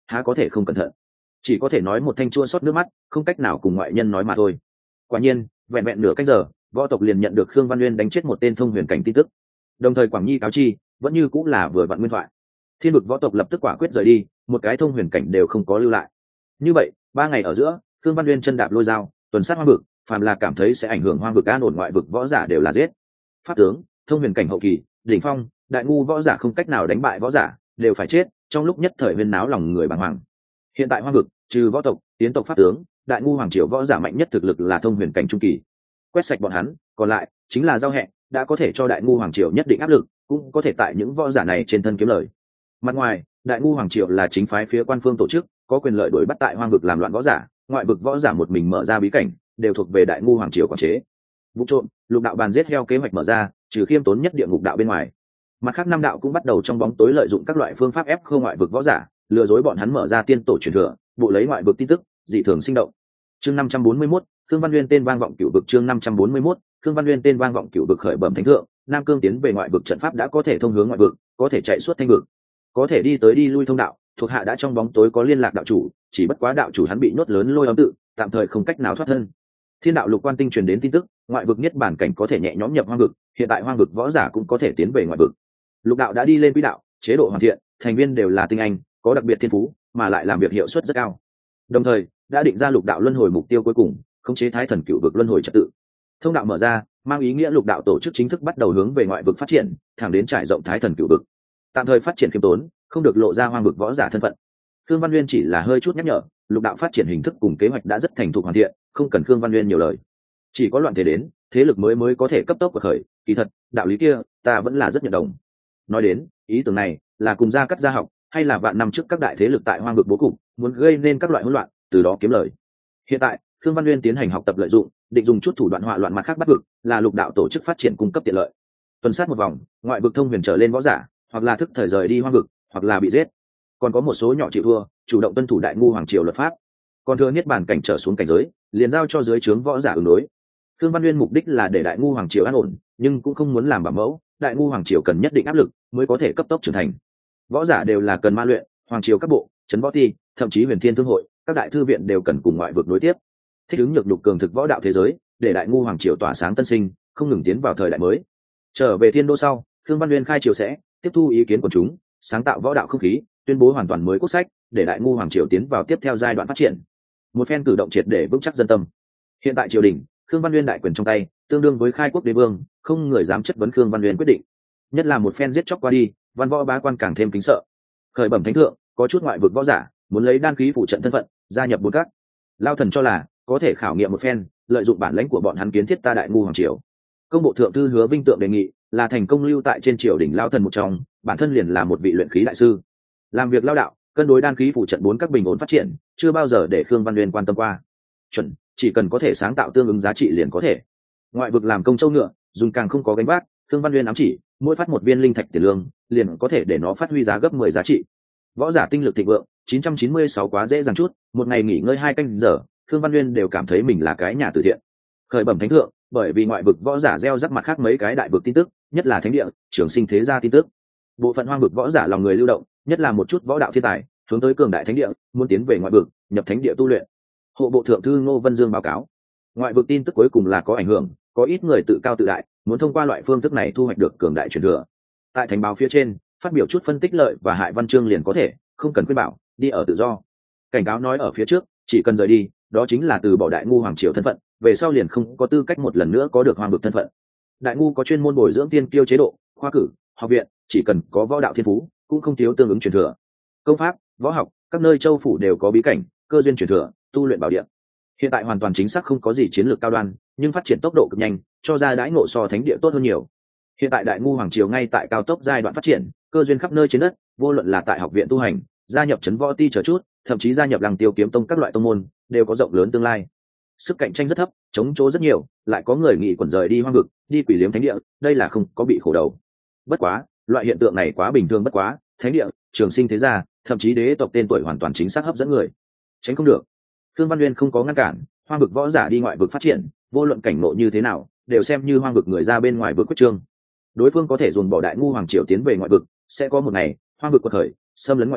[SPEAKER 1] há có thể không cẩn thận. Chỉ có thể nói một thanh chua xót nước mắt, không cách nào cùng ngoại nhân nói mà thôi. Quả nhiên, vẹn vẹn nửa canh giờ, võ tộc liền nhận được Khương Văn Nguyên đánh chết một tên thông huyền cảnh tin tức. Đồng thời Quảng Nhi cáo chi, vẫn như cũng là vừa vặn nguyên thoại. Thiên vực võ tộc lập tức quả quyết rời đi, một cái thông huyền cảnh đều không có lưu lại. Như vậy, ba ngày ở giữa, Khương Văn Nguyên chân đạp lôi dao, tuần sát hoang vực, phàm là cảm thấy sẽ ảnh hưởng hoang vực an ổn ngoại vực võ giả đều là giết. Pháp tướng, thông huyền cảnh hậu kỳ, đỉnh phong, đại ngu võ giả không cách nào đánh bại võ giả, đều phải chết, trong lúc nhất thời huyên náo lòng người bàng hoàng. Hiện tại hoang vực, trừ võ tộc, tiến tộc pháp tướng, đại ngu hoàng triều võ giả mạnh nhất thực lực là thông huyền cảnh trung kỳ. Quét sạch bọn hắn, còn lại chính là giao hẹ, đã có thể cho đại ngu hoàng triều nhất định áp lực, cũng có thể tại những võ giả này trên thân kiếm lời. Mặt ngoài, đại ngu hoàng triều là chính phái phía quan phương tổ chức, có quyền lợi đuổi bắt tại hoang vực làm loạn võ giả, ngoại vực võ giả một mình mở ra bí cảnh, đều thuộc về đại ngu hoàng triều quản chế. Vụ trộm, lục đạo bàn giết heo kế hoạch mở ra, trừ khiêm tốn nhất địa ngục đạo bên ngoài, mặt khác năm đạo cũng bắt đầu trong bóng tối lợi dụng các loại phương pháp ép khô ngoại vực võ giả, lừa dối bọn hắn mở ra tiên tổ truyền thừa, bộ lấy ngoại vực tin tức dị thường sinh động. Chương năm trăm bốn mươi mốt, Khương Văn Nguyên tên vang vọng cửu vực. Chương năm trăm bốn mươi mốt, Khương Văn Nguyên tên vang vọng cửu vực khởi bẩm thánh thượng, Nam Cương tiến về ngoại vực trận pháp đã có thể thông hướng ngoại vực, có thể chạy suốt thanh vực, có thể đi tới đi lui thông đạo, thuộc hạ đã trong bóng tối có liên lạc đạo chủ, chỉ bất quá đạo chủ hắn bị nhốt lớn lôi âm tự, tạm thời không cách nào thoát thân. Thiên đạo lục quan tinh truyền đến tin tức, ngoại vực nhất bản cảnh có thể nhẹ nhõm nhập hoang vực, hiện tại hoang vực võ giả cũng có thể tiến về ngoại vực. Lục đạo đã đi lên quỹ đạo, chế độ hoàn thiện, thành viên đều là tinh anh, có đặc biệt thiên phú, mà lại làm việc hiệu suất rất cao. Đồng thời, đã định ra lục đạo luân hồi mục tiêu cuối cùng, khống chế thái thần cựu vực luân hồi trật tự. Thông đạo mở ra, mang ý nghĩa lục đạo tổ chức chính thức bắt đầu hướng về ngoại vực phát triển, thẳng đến trải rộng thái thần cựu vực. Tạm thời phát triển khiêm tốn, không được lộ ra hoang vực võ giả thân phận. Khương Văn Nguyên chỉ là hơi chút nhắc nhở, lục đạo phát triển hình thức cùng kế hoạch đã rất thành thục hoàn thiện, không cần Khương Văn Nguyên nhiều lời. Chỉ có loạn thế đến, thế lực mới mới có thể cấp tốc của khởi, kỳ thật, đạo lý kia, ta vẫn là rất nhận đồng. Nói đến, ý tưởng này là cùng gia cắt gia học, hay là vạn năm trước các đại thế lực tại hoang vực bố cục, muốn gây nên các loại hỗn loạn, từ đó kiếm lời. Hiện tại, Khương Văn Nguyên tiến hành học tập lợi dụng, định dùng chút thủ đoạn họa loạn mặt khác bắt vực, là lục đạo tổ chức phát triển cung cấp tiện lợi. Tuần sát một vòng, ngoại vực thông huyền trở lên võ giả, hoặc là thức thời rời đi hoang vực, hoặc là bị giết. Còn có một số nhỏ chịu thua, chủ động tuân thủ đại ngu hoàng triều luật pháp. Còn thừa niết bàn cảnh trở xuống cảnh giới, liền giao cho dưới trướng võ giả ứng đối. Khương Văn Nguyên mục đích là để đại ngu hoàng triều an ổn, nhưng cũng không muốn làm bảo mẫu, đại ngu hoàng triều cần nhất định áp lực mới có thể cấp tốc trưởng thành. Võ giả đều là cần ma luyện, hoàng triều các bộ, trấn võ ti, thậm chí huyền thiên thương hội, các đại thư viện đều cần cùng ngoại vực nối tiếp. Thích ứng nhược nhục cường thực võ đạo thế giới, để đại ngu hoàng triều tỏa sáng tân sinh, không ngừng tiến vào thời đại mới. Trở về thiên đô sau, Khương Văn Nguyên khai triều sẽ tiếp thu ý kiến của chúng, sáng tạo võ đạo không khí, tuyên bố hoàn toàn mới quốc sách, để đại ngu hoàng triều tiến vào tiếp theo giai đoạn phát triển. Một phen cử động triệt để vững chắc dân tâm. Hiện tại triều đình, Khương Văn Nguyên đại quyền trong tay, tương đương với khai quốc đế vương, không người dám chất vấn Khương Văn Nguyên quyết định. Nhất là một phen giết chóc qua đi, văn võ bá quan càng thêm kính sợ. Khởi bẩm thánh thượng, có chút ngoại vực võ giả muốn lấy đan khí phụ trận thân phận, gia nhập bốn các. Lao thần cho là có thể khảo nghiệm một phen, lợi dụng bản lãnh của bọn hắn kiến thiết ta đại ngu hoàng triều. Công bộ thượng thư Hứa Vinh Tượng đề nghị, là thành công lưu tại trên triều đình lao thần một trong, bản thân liền là một vị luyện khí đại sư, làm việc lao đạo, cân đối đan khí phụ trận bốn các bình ổn phát triển, chưa bao giờ để Khương Văn Nguyên quan tâm qua. Chuẩn, chỉ cần có thể sáng tạo tương ứng giá trị liền có thể. Ngoại vực làm công châu ngựa, dùng càng không có gánh vác, Khương Văn Nguyên ám chỉ, mỗi phát một viên linh thạch tiền lương, liền có thể để nó phát huy giá gấp mười giá trị. Võ giả tinh lực thịnh vượng, chín trăm chín mươi sáu quá dễ dàng chút, một ngày nghỉ ngơi hai canh giờ, Khương Văn Nguyên đều cảm thấy mình là cái nhà từ thiện. Khởi bẩm thánh thượng, bởi vì ngoại vực võ giả gieo rắc mặt khác mấy cái đại vực tin tức, nhất là thánh địa, trường sinh thế gia tin tức. Bộ phận hoang vực võ giả lòng người lưu động, nhất là một chút võ đạo thiên tài, hướng tới cường đại thánh địa, muốn tiến về ngoại vực, nhập thánh địa tu luyện. Hộ bộ thượng thư Ngô Vân Dương báo cáo, ngoại vực tin tức cuối cùng là có ảnh hưởng, có ít người tự cao tự đại, muốn thông qua loại phương thức này thu hoạch được cường đại truyền thừa. Tại thành báo phía trên, phát biểu chút phân tích lợi và hại văn chương liền có thể, không cần khuyên bảo, đi ở tự do. Cảnh cáo nói ở phía trước, chỉ cần rời đi, đó chính là từ bỏ đại ngu hoàng triều thân phận, về sau liền không có tư cách một lần nữa có được hoàng vực thân phận. Đại ngu có chuyên môn bồi dưỡng tiên kiêu chế độ, khoa cử, học viện, chỉ cần có võ đạo thiên phú, cũng không thiếu tương ứng truyền thừa. Công pháp, võ học, các nơi châu phủ đều có bí cảnh, cơ duyên truyền thừa, tu luyện bảo địa. Hiện tại hoàn toàn chính xác không có gì chiến lược cao đoan, nhưng phát triển tốc độ cực nhanh, cho ra đãi ngộ so thánh địa tốt hơn nhiều. Hiện tại đại ngu hoàng triều ngay tại cao tốc giai đoạn phát triển, cơ duyên khắp nơi trên đất, vô luận là tại học viện tu hành, gia nhập trấn võ ti chờ chút, thậm chí gia nhập Lăng Tiêu kiếm tông các loại tông môn, đều có rộng lớn tương lai. Sức cạnh tranh rất thấp, chống chỗ rất nhiều, lại có người nghị quẩn rời đi hoang vực, đi quỷ liếm thánh địa, đây là không có bị khổ đầu. Bất quá, loại hiện tượng này quá bình thường bất quá, thánh địa, trường sinh thế gia, thậm chí đế tộc tên tuổi hoàn toàn chính xác hấp dẫn người. Tránh không được. Khương Văn Nguyên không có ngăn cản, hoang vực võ giả đi ngoại vực phát triển, vô luận cảnh ngộ như thế nào, đều xem như hoang vực người ra bên ngoài vực quyết trương. Đối phương có thể dồn bỏ đại ngu hoàng triều tiến về ngoại vực, sẽ có một ngày, hoang vực quật khởi, xâm lấn ngoại vực,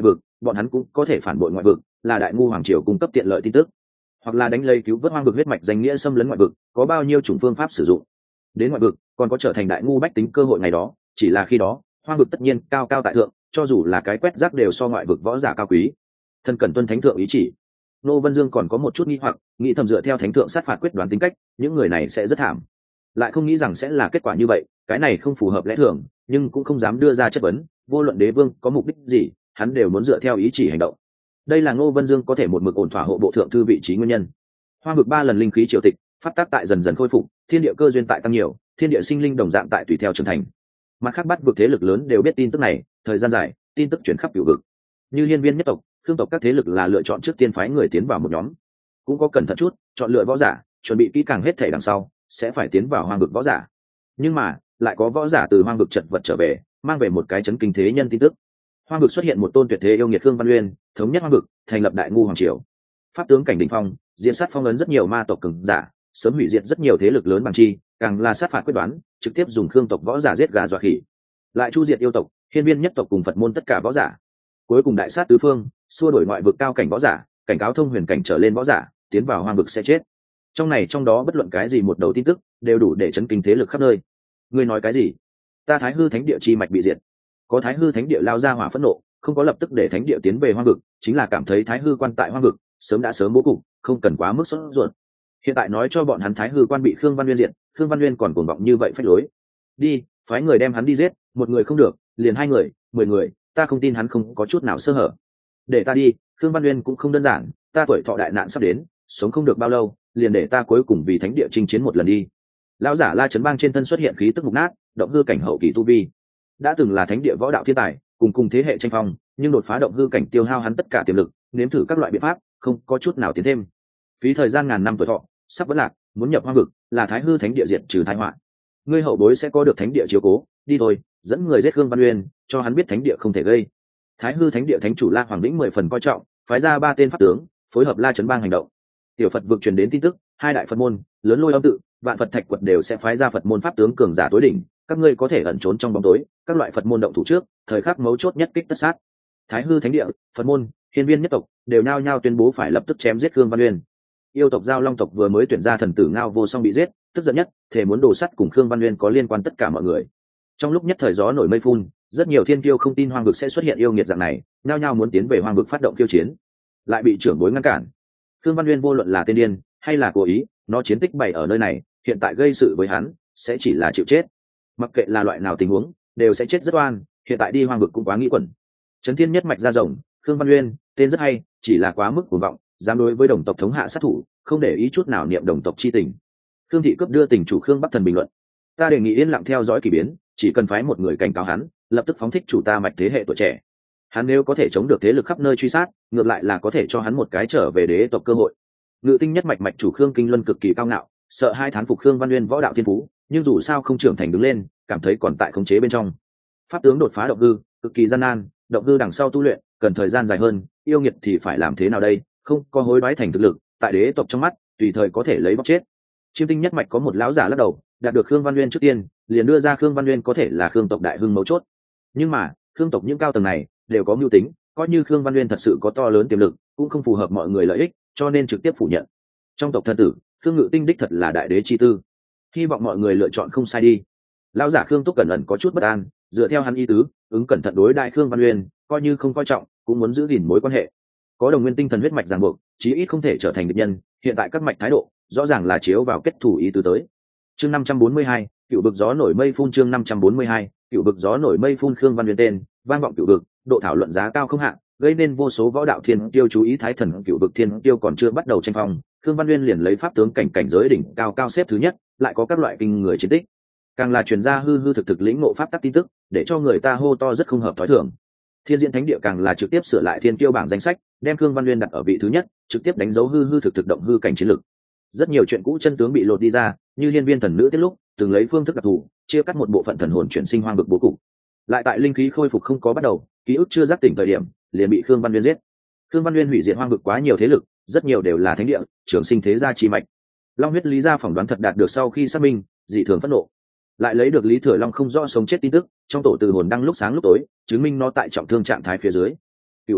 [SPEAKER 1] bọn hắn cũng có thể phản bội ngoại vực, là đại ngu hoàng triều cung cấp tiện lợi tin tức, hoặc là đánh lấy cứu vớt hoang vực huyết mạch danh nghĩa xâm lấn ngoại vực, có bao nhiêu chủng phương pháp sử dụng. Đến ngoại vực còn có trở thành đại ngu bách tính cơ hội ngày đó, chỉ là khi đó hoang vực tất nhiên cao cao tại thượng, cho dù là cái quét rác đều so ngoại vực võ giả cao quý. Thân cần tuân thánh thượng ý chỉ. Nô Vân Dương còn có một chút nghi hoặc, nghĩ thầm dựa theo thánh thượng sát phạt quyết đoán tính cách, những người này sẽ rất thảm, lại không nghĩ rằng sẽ là kết quả như vậy. Cái này không phù hợp lẽ thường, nhưng cũng không dám đưa ra chất vấn. Vô luận đế vương có mục đích gì, hắn đều muốn dựa theo ý chỉ hành động. Đây là Ngô Vân Dương có thể một mực ổn thỏa hộ bộ thượng thư vị trí nguyên nhân. Hoang vực ba lần linh khí triều tịch, phát tác tại dần dần khôi phục, thiên địa cơ duyên tại tăng nhiều, thiên địa sinh linh đồng dạng tại tùy theo trưởng thành. Mặt khác bắt vực thế lực lớn đều biết tin tức này, thời gian dài, tin tức chuyển khắp cửu vực. Như Hiên Viên nhất tộc, Khương tộc các thế lực là lựa chọn trước tiên phái người tiến vào một nhóm, cũng có cẩn thận chút, chọn lựa võ giả, chuẩn bị kỹ càng hết thể đằng sau, sẽ phải tiến vào hoang vực võ giả. Nhưng mà, lại có võ giả từ hoang vực chật vật trở về, mang về một cái chấn kinh thế nhân tin tức. Hoang vực xuất hiện một tôn tuyệt thế yêu nghiệt Khương Văn Uyên, thống nhất hoang vực, thành lập đại ngu hoàng triều. Pháp tướng cảnh đỉnh phong, diện sát phong ấn rất nhiều ma tộc cường giả, sớm hủy diệt rất nhiều thế lực lớn bằng chi, càng là sát phạt quyết đoán, trực tiếp dùng Khương tộc võ giả giết gà dọa khỉ, lại chu diệt yêu tộc, Hiên Viên nhất tộc cùng Phật môn tất cả võ giả. Cuối cùng đại sát tứ phương, xua đuổi ngoại vực cao cảnh võ giả, cảnh cáo thông huyền cảnh trở lên võ giả tiến vào hoang vực sẽ chết. Trong này trong đó bất luận cái gì một đầu tin tức đều đủ để chấn kinh thế lực khắp nơi. Ngươi nói cái gì? Ta Thái Hư Thánh địa chi mạch bị diệt. Có Thái Hư Thánh địa lao ra hỏa phẫn nộ, không có lập tức để thánh địa tiến về hoang vực, chính là cảm thấy Thái Hư quan tại hoang vực sớm đã sớm bố cục, không cần quá mức sốt ruột. Hiện tại nói cho bọn hắn Thái Hư quan bị Khương Văn Uyên diệt, Khương Văn Uyên còn cuồng vọng như vậy phách lối. Đi, phái người đem hắn đi giết, một người không được, liền hai người, mười người, ta không tin hắn không có chút nào sơ hở. Để ta đi, Khương Văn Uyên cũng không đơn giản, ta tuổi thọ đại nạn sắp đến, sống không được bao lâu, liền để ta cuối cùng vì thánh địa chinh chiến một lần đi. Lão giả La Chấn Bang trên thân xuất hiện khí tức mục nát, động hư cảnh hậu kỳ tu vi, đã từng là thánh địa võ đạo thiên tài, cùng cùng thế hệ tranh phong, nhưng đột phá động hư cảnh tiêu hao hắn tất cả tiềm lực, nếm thử các loại biện pháp, không có chút nào tiến thêm. Phí thời gian ngàn năm tuổi thọ, sắp vẫn lạc, muốn nhập hoang vực, là Thái Hư Thánh địa diệt trừ tai họa. Ngươi hậu bối sẽ có được thánh địa chiếu cố, đi thôi, dẫn người giết Khương Văn Uyên, cho hắn biết thánh địa không thể gây. Thái Hư Thánh địa thánh chủ La Hoàng Vĩnh mười phần coi trọng, phái ra ba tên pháp tướng, phối hợp La Chấn Bang hành động. Tiểu Phật vực truyền đến tin tức, hai đại Phật môn, lớn Lôi Âm tự, Vạn Phật Thạch quật đều sẽ phái ra Phật môn pháp tướng cường giả tối đỉnh, các ngươi có thể ẩn trốn trong bóng tối, các loại Phật môn động thủ trước, thời khắc mấu chốt nhất kích tất sát. Thái Hư Thánh địa, Phật môn, Hiên Viên nhất tộc đều nhao nhao tuyên bố phải lập tức chém giết Khương Văn Uyên. Yêu tộc Giao Long tộc vừa mới tuyển ra thần tử Ngao Vô Song bị giết, tức giận nhất, thể muốn đổ sắt cùng Khương Văn Uyên có liên quan tất cả mọi người. Trong lúc nhất thời gió nổi mây phun, rất nhiều thiên kiêu không tin hoang vực sẽ xuất hiện yêu nghiệt dạng này, nhao nhao muốn tiến về hoang vực phát động khiêu chiến, lại bị trưởng bối ngăn cản. Khương Văn Uyên vô luận là tên điên hay là cố ý, nó chiến tích bày ở nơi này, hiện tại gây sự với hắn sẽ chỉ là chịu chết. Mặc kệ là loại nào tình huống, đều sẽ chết rất oan, hiện tại đi hoang vực cũng quá nghĩ quẩn. Trấn Thiên nhất mạch ra rồng, Khương Văn Uyên, tên rất hay, chỉ là quá mức cuồng vọng, dám đối với đồng tộc thống hạ sát thủ, không để ý chút nào niệm đồng tộc chi tình. Khương thị cướp đưa tình chủ Khương Bắc Thần bình luận. Ta đề nghị yên lặng theo dõi kỳ biến, chỉ cần phái một người cảnh cáo hắn, lập tức phóng thích chủ ta mạch thế hệ tuổi trẻ. Hắn nếu có thể chống được thế lực khắp nơi truy sát, ngược lại là có thể cho hắn một cái trở về đế tộc cơ hội. Ngự tinh nhất mạch mạch chủ Khương Kinh Luân cực kỳ cao ngạo, sợ hai thán phục Khương Văn Uyên võ đạo thiên phú, nhưng dù sao không trưởng thành đứng lên, cảm thấy còn tại khống chế bên trong. Pháp tướng đột phá động hư, cực kỳ gian nan, động hư đằng sau tu luyện, cần thời gian dài hơn, yêu nghiệt thì phải làm thế nào đây? Không có hối đoái thành thực lực, tại đế tộc trong mắt, tùy thời có thể lấy bóc chết. Chiêm tinh nhất mạch có một lão giả lắc đầu, đạt được Khương Văn Uyên trước tiên, liền đưa ra Khương Văn Uyên có thể là Khương tộc đại hưng mấu chốt. Nhưng mà, Khương tộc những cao tầng này đều có mưu tính, coi như Khương Văn Uyên thật sự có to lớn tiềm lực, cũng không phù hợp mọi người lợi ích, cho nên trực tiếp phủ nhận. Trong tộc thần tử, Khương Ngự Tinh đích thật là đại đế chi tư, hy vọng mọi người lựa chọn không sai đi. Lão giả Khương Túc cẩn ẩn có chút bất an, dựa theo hắn ý tứ, ứng cẩn thận đối đại Khương Văn Uyên, coi như không coi trọng, cũng muốn giữ gìn mối quan hệ. Có đồng nguyên tinh thần huyết mạch ràng buộc, chí ít không thể trở thành địch nhân, hiện tại các mạch thái độ, rõ ràng là chiếu vào kết thủ ý tứ tới. Chương năm trăm bốn mươi hai, cựu bực gió nổi mây phun chương năm trăm bốn mươi hai, cựu bực gió nổi mây phun Khương Văn Uyên tên, vang vọng cựu bực, độ thảo luận giá cao không hạn, gây nên vô số võ đạo thiên tiêu chú ý. Thái thần cựu bực thiên tiêu còn chưa bắt đầu tranh phong, Khương Văn Uyên liền lấy pháp tướng cảnh cảnh giới đỉnh cao cao xếp thứ nhất, lại có các loại kinh người chiến tích, càng là truyền ra hư hư thực thực lĩnh ngộ pháp tắc tin tức, để cho người ta hô to rất không hợp thói thường. Thiên Diễn Thánh địa càng là trực tiếp sửa lại thiên tiêu bảng danh sách, đem Khương Văn Uyên đặt ở vị thứ nhất, trực tiếp đánh dấu hư hư thực thực động hư cảnh chiến lực. Rất nhiều chuyện cũ chân tướng bị lột đi ra, như Hiên Viên thần nữ tiết lúc, từng lấy phương thức đặc thù chia cắt một bộ phận thần hồn chuyển sinh hoang vực bố cục. Lại tại linh khí khôi phục không có bắt đầu, ký ức chưa giác tỉnh thời điểm, liền bị Khương Văn Uyên giết. Khương Văn Uyên hủy diệt hoang vực quá nhiều thế lực, rất nhiều đều là thánh địa, trường sinh thế gia chi mạch. Long huyết Lý gia phỏng đoán thật đạt được sau khi xác minh, dị thường phẫn nộ. Lại lấy được Lý Thừa Long không rõ sống chết tin tức, trong tổ từ hồn đăng lúc sáng lúc tối, chứng minh nó tại trọng thương trạng thái phía dưới. Cựu u vực,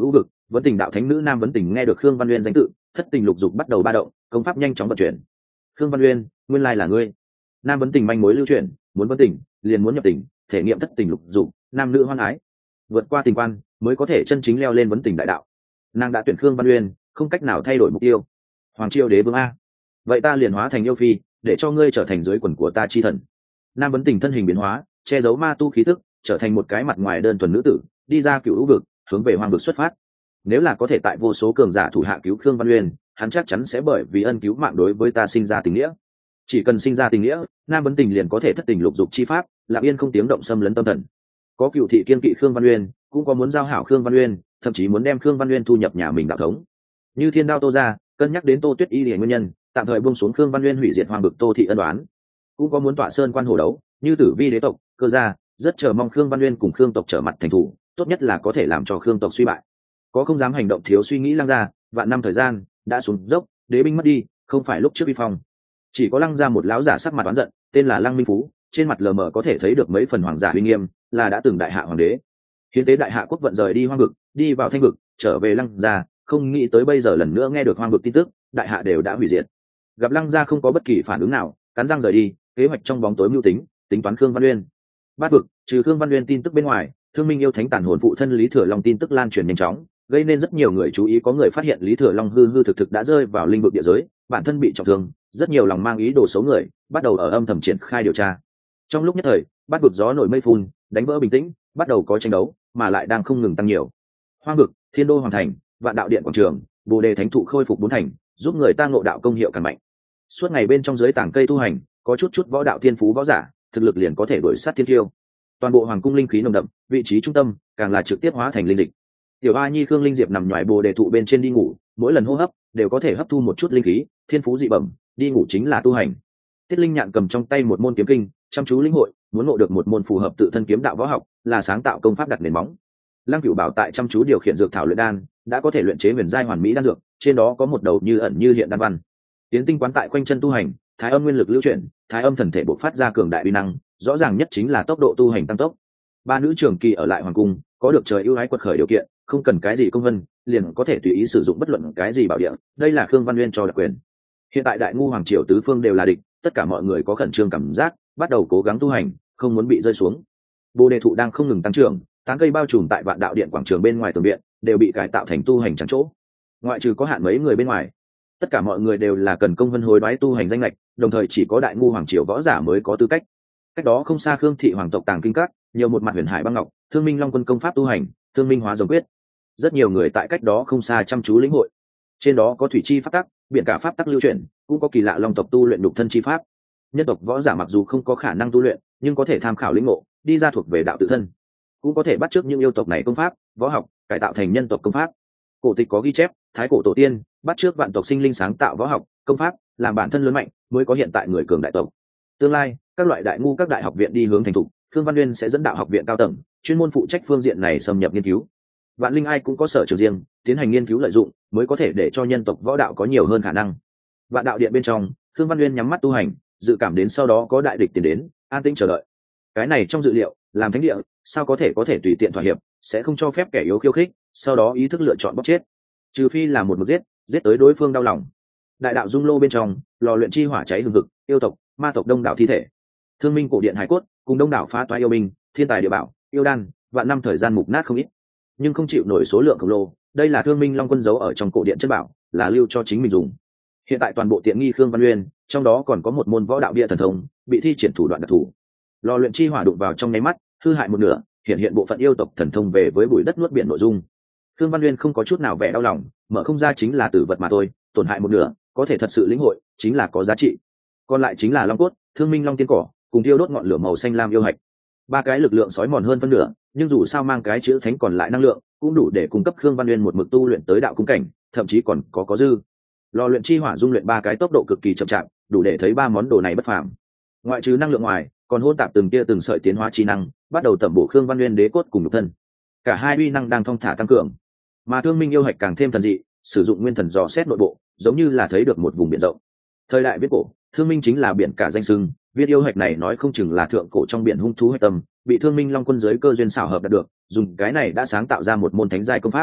[SPEAKER 1] Vấn Tình đạo thánh nữ Nam Vấn Tình nghe được Khương Văn Uyên danh tự, thất tình lục dục bắt đầu ba động, công pháp nhanh chóng vận chuyển. Khương Văn Uyên, nguyên lai là ngươi. Nam Vấn Tình manh mối lưu chuyển, muốn vấn tình, liền muốn nhập tình, thể nghiệm thất tình lục dục, nam nữ hoan ái. Vượt qua tình quan, mới có thể chân chính leo lên vấn tình đại đạo. Nàng đã tuyển Khương Văn Uyên, không cách nào thay đổi mục tiêu. Hoàng Triều đế vương a. Vậy ta liền hóa thành yêu phi, để cho ngươi trở thành dưới quần của ta chi thần. Nam Vấn Tình thân hình biến hóa, che giấu ma tu khí tức, trở thành một cái mặt ngoài đơn thuần nữ tử, đi ra cựu hữu vực, hướng về hoang vực xuất phát. Nếu là có thể tại vô số cường giả thủ hạ cứu Khương Văn Uyên, hắn chắc chắn sẽ bởi vì ân cứu mạng đối với ta sinh ra tình nghĩa. Chỉ cần sinh ra tình nghĩa, Nam Vấn Tình liền có thể thất tình lục dục chi pháp, lặng yên không tiếng động xâm lấn tâm thần. Có cựu thị kiên kỵ Khương Văn Uyên, cũng có muốn giao hảo Khương Văn Uyên, thậm chí muốn đem Khương Văn Uyên thu nhập nhà mình đạo thống. Như Thiên Đao Tô ra, cân nhắc đến Tô Tuyết Y liền nguyên nhân, tạm thời buông xuống Khương Văn Uyên hủy diệt hoàng vực Tô thị ân đoán. Cũng có muốn tọa sơn quan hồ đấu, như Tử Vi đế tộc, Cơ gia, rất chờ mong Khương Văn Uyên cùng Khương tộc trở mặt thành thủ, tốt nhất là có thể làm cho Khương tộc suy bại. Có không dám hành động thiếu suy nghĩ Lăng gia, vạn năm thời gian đã xuống dốc, đế binh mất đi, không phải lúc trước vi phong. Chỉ có Lăng gia một lão giả sắc mặt oán giận, tên là Lăng Minh Phú, trên mặt lờ mờ có thể thấy được mấy phần hoàng giả uy nghiêm, là đã từng đại hạ hoàng đế. Hiến tế đại hạ quốc vận rời đi hoang vực, đi vào thanh vực, trở về Lăng gia, không nghĩ tới bây giờ lần nữa nghe được hoang vực tin tức, đại hạ đều đã hủy diệt. Gặp Lăng gia không có bất kỳ phản ứng nào, cắn răng rời đi, kế hoạch trong bóng tối mưu tính, tính toán Khương Văn Uyên. Bát vực, trừ Khương Văn Uyên tin tức bên ngoài, Thương Minh yêu thánh tàn hồn phụ thân Lý Thừa Long tin tức lan truyền nhanh chóng, gây nên rất nhiều người chú ý, có người phát hiện Lý Thừa Long hư hư thực thực đã rơi vào linh vực địa giới, bản thân bị trọng thương, rất nhiều lòng mang ý đồ xấu người, bắt đầu ở âm thầm triển khai điều tra. Trong lúc nhất thời, bát vực gió nổi mây phun, đánh vỡ bình tĩnh, bắt đầu có tranh đấu, mà lại đang không ngừng tăng nhiều. Hoang vực, Thiên Đô Hoàng thành, Vạn Đạo điện quảng trường, Bồ Đề thánh thụ khôi phục bốn thành, giúp người ta ngộ đạo công hiệu càng mạnh. Suốt ngày bên trong dưới tảng cây tu hành, có chút chút võ đạo thiên phú võ giả, thực lực liền có thể đuổi sát thiên kiêu. Toàn bộ hoàng cung linh khí nồng đậm, vị trí trung tâm càng là trực tiếp hóa thành linh dịch. Tiểu A Nhi Khương Linh Diệp nằm nhòi Bồ Đề thụ bên trên đi ngủ, mỗi lần hô hấp đều có thể hấp thu một chút linh khí, thiên phú dị bẩm, đi ngủ chính là tu hành. Tiết Linh Nhạn cầm trong tay một môn kiếm kinh, chăm chú lĩnh hội, muốn ngộ được một môn phù hợp tự thân kiếm đạo võ học, là sáng tạo công pháp đặt nền móng. Lăng Cửu Bảo tại chăm chú điều khiển dược thảo luyện đan, đã có thể luyện chế huyền giai hoàn mỹ đan dược, trên đó có một đầu như ẩn như hiện đan văn. Tiến Tinh quán tại quanh chân tu hành, thái âm nguyên lực lưu chuyển, thái âm thần thể bộc phát ra cường đại uy năng, rõ ràng nhất chính là tốc độ tu hành tăng tốc. Ba nữ trưởng kỳ ở lại hoàng cung, có được trời ưu ái quật khởi điều kiện, không cần cái gì công vân, liền có thể tùy ý sử dụng bất luận cái gì bảo địa, đây là Khương Văn Uyên cho đặc quyền. Hiện tại đại ngu hoàng triều tứ phương đều là địch, tất cả mọi người có khẩn trương cảm giác, bắt đầu cố gắng tu hành, không muốn bị rơi xuống. Bồ Đề thụ đang không ngừng tăng trưởng, tán cây bao trùm tại Vạn Đạo điện quảng trường bên ngoài tường viện, đều bị cải tạo thành tu hành chẳng chỗ. Ngoại trừ có hạn mấy người bên ngoài, tất cả mọi người đều là cần công vân hối đoái tu hành danh lệch, đồng thời chỉ có đại ngu hoàng triều võ giả mới có tư cách. Cách đó không xa Khương thị hoàng tộc tàng kinh các, nhiều một mặt huyền hải băng ngọc, Thương Minh Long quân công pháp tu hành, Thương Minh hóa dòng quyết. Rất nhiều người tại cách đó không xa chăm chú lĩnh hội. Trên đó có thủy chi pháp tắc, biển cả pháp tắc lưu chuyển, cũng có kỳ lạ long tộc tu luyện đục thân chi pháp. Nhân tộc võ giả mặc dù không có khả năng tu luyện, nhưng có thể tham khảo lĩnh ngộ, đi ra thuộc về đạo tự thân. Cũng có thể bắt chước những yêu tộc này công pháp, võ học, cải tạo thành nhân tộc công pháp. Cổ tịch có ghi chép, thái cổ tổ tiên bắt chước vạn tộc sinh linh sáng tạo võ học, công pháp, làm bản thân lớn mạnh, mới có hiện tại người cường đại tộc. Tương lai, các loại đại ngu các đại học viện đi hướng thành thục, Khương Văn Uyên sẽ dẫn đạo học viện cao tầng, chuyên môn phụ trách phương diện này xâm nhập nghiên cứu. Vạn Linh Ai cũng có sở trường riêng, tiến hành nghiên cứu lợi dụng, mới có thể để cho nhân tộc võ đạo có nhiều hơn khả năng. Vạn Đạo điện bên trong, Khương Văn Uyên nhắm mắt tu hành, dự cảm đến sau đó có đại địch tiến đến, an tĩnh chờ đợi. Cái này trong dự liệu, làm thánh địa, sao có thể có thể tùy tiện thỏa hiệp, sẽ không cho phép kẻ yếu khiêu khích, sau đó ý thức lựa chọn bóc chết. Trừ phi là một mực giết, giết tới đối phương đau lòng. Đại đạo dung lô bên trong, lò luyện chi hỏa cháy hừng hực, yêu tộc, ma tộc đông đảo thi thể. Thương Minh cổ điện hải cốt, cùng đông đảo phá toái yêu binh, thiên tài địa bảo, yêu đan, vạn năm thời gian mục nát không ít, nhưng không chịu nổi số lượng khổng lồ. Đây là Thương Minh Long quân giấu ở trong cổ điện chất bảo, là lưu cho chính mình dùng. Hiện tại toàn bộ tiện nghi Khương Văn Uyên, trong đó còn có một môn võ đạo bia thần thông, bị thi triển thủ đoạn đặc thù. Lò luyện chi hỏa đụng vào trong nháy mắt, hư hại một nửa, hiện hiện bộ phận yêu tộc thần thông về với bụi đất nuốt biển nội dung. Khương Văn Uyên không có chút nào vẻ đau lòng, mở không ra chính là tử vật mà thôi, tổn hại một nửa, có thể thật sự lĩnh hội, chính là có giá trị. Còn lại chính là long cốt, Thương Minh Long tiên cỏ, cùng thiêu đốt ngọn lửa màu xanh lam yêu hạch. Ba cái lực lượng sói mòn hơn phân nửa, nhưng dù sao mang cái chữ thánh còn lại năng lượng, cũng đủ để cung cấp Khương Văn Uyên một mực tu luyện tới đạo cung cảnh, thậm chí còn có có dư. Lò luyện chi hỏa dung luyện ba cái tốc độ cực kỳ chậm chạp, đủ để thấy ba món đồ này bất phàm. Ngoại trừ năng lượng ngoài, còn hôn tạp từng tia từng sợi tiến hóa chi năng, bắt đầu tẩm bổ Khương Văn Uyên đế cốt cùng nhục thân. Cả hai uy năng đang thong thả tăng cường, mà Thương Minh yêu hạch càng thêm thần dị, sử dụng nguyên thần dò xét nội bộ, giống như là thấy được một vùng biển rộng. Thời đại viết cổ, Thương Minh chính là biển cả danh sưng, viên yêu hạch này nói không chừng là thượng cổ trong biển hung thú hạch tâm, bị Thương Minh Long quân giới cơ duyên xảo hợp đạt được, dùng cái này đã sáng tạo ra một môn thánh giai công pháp.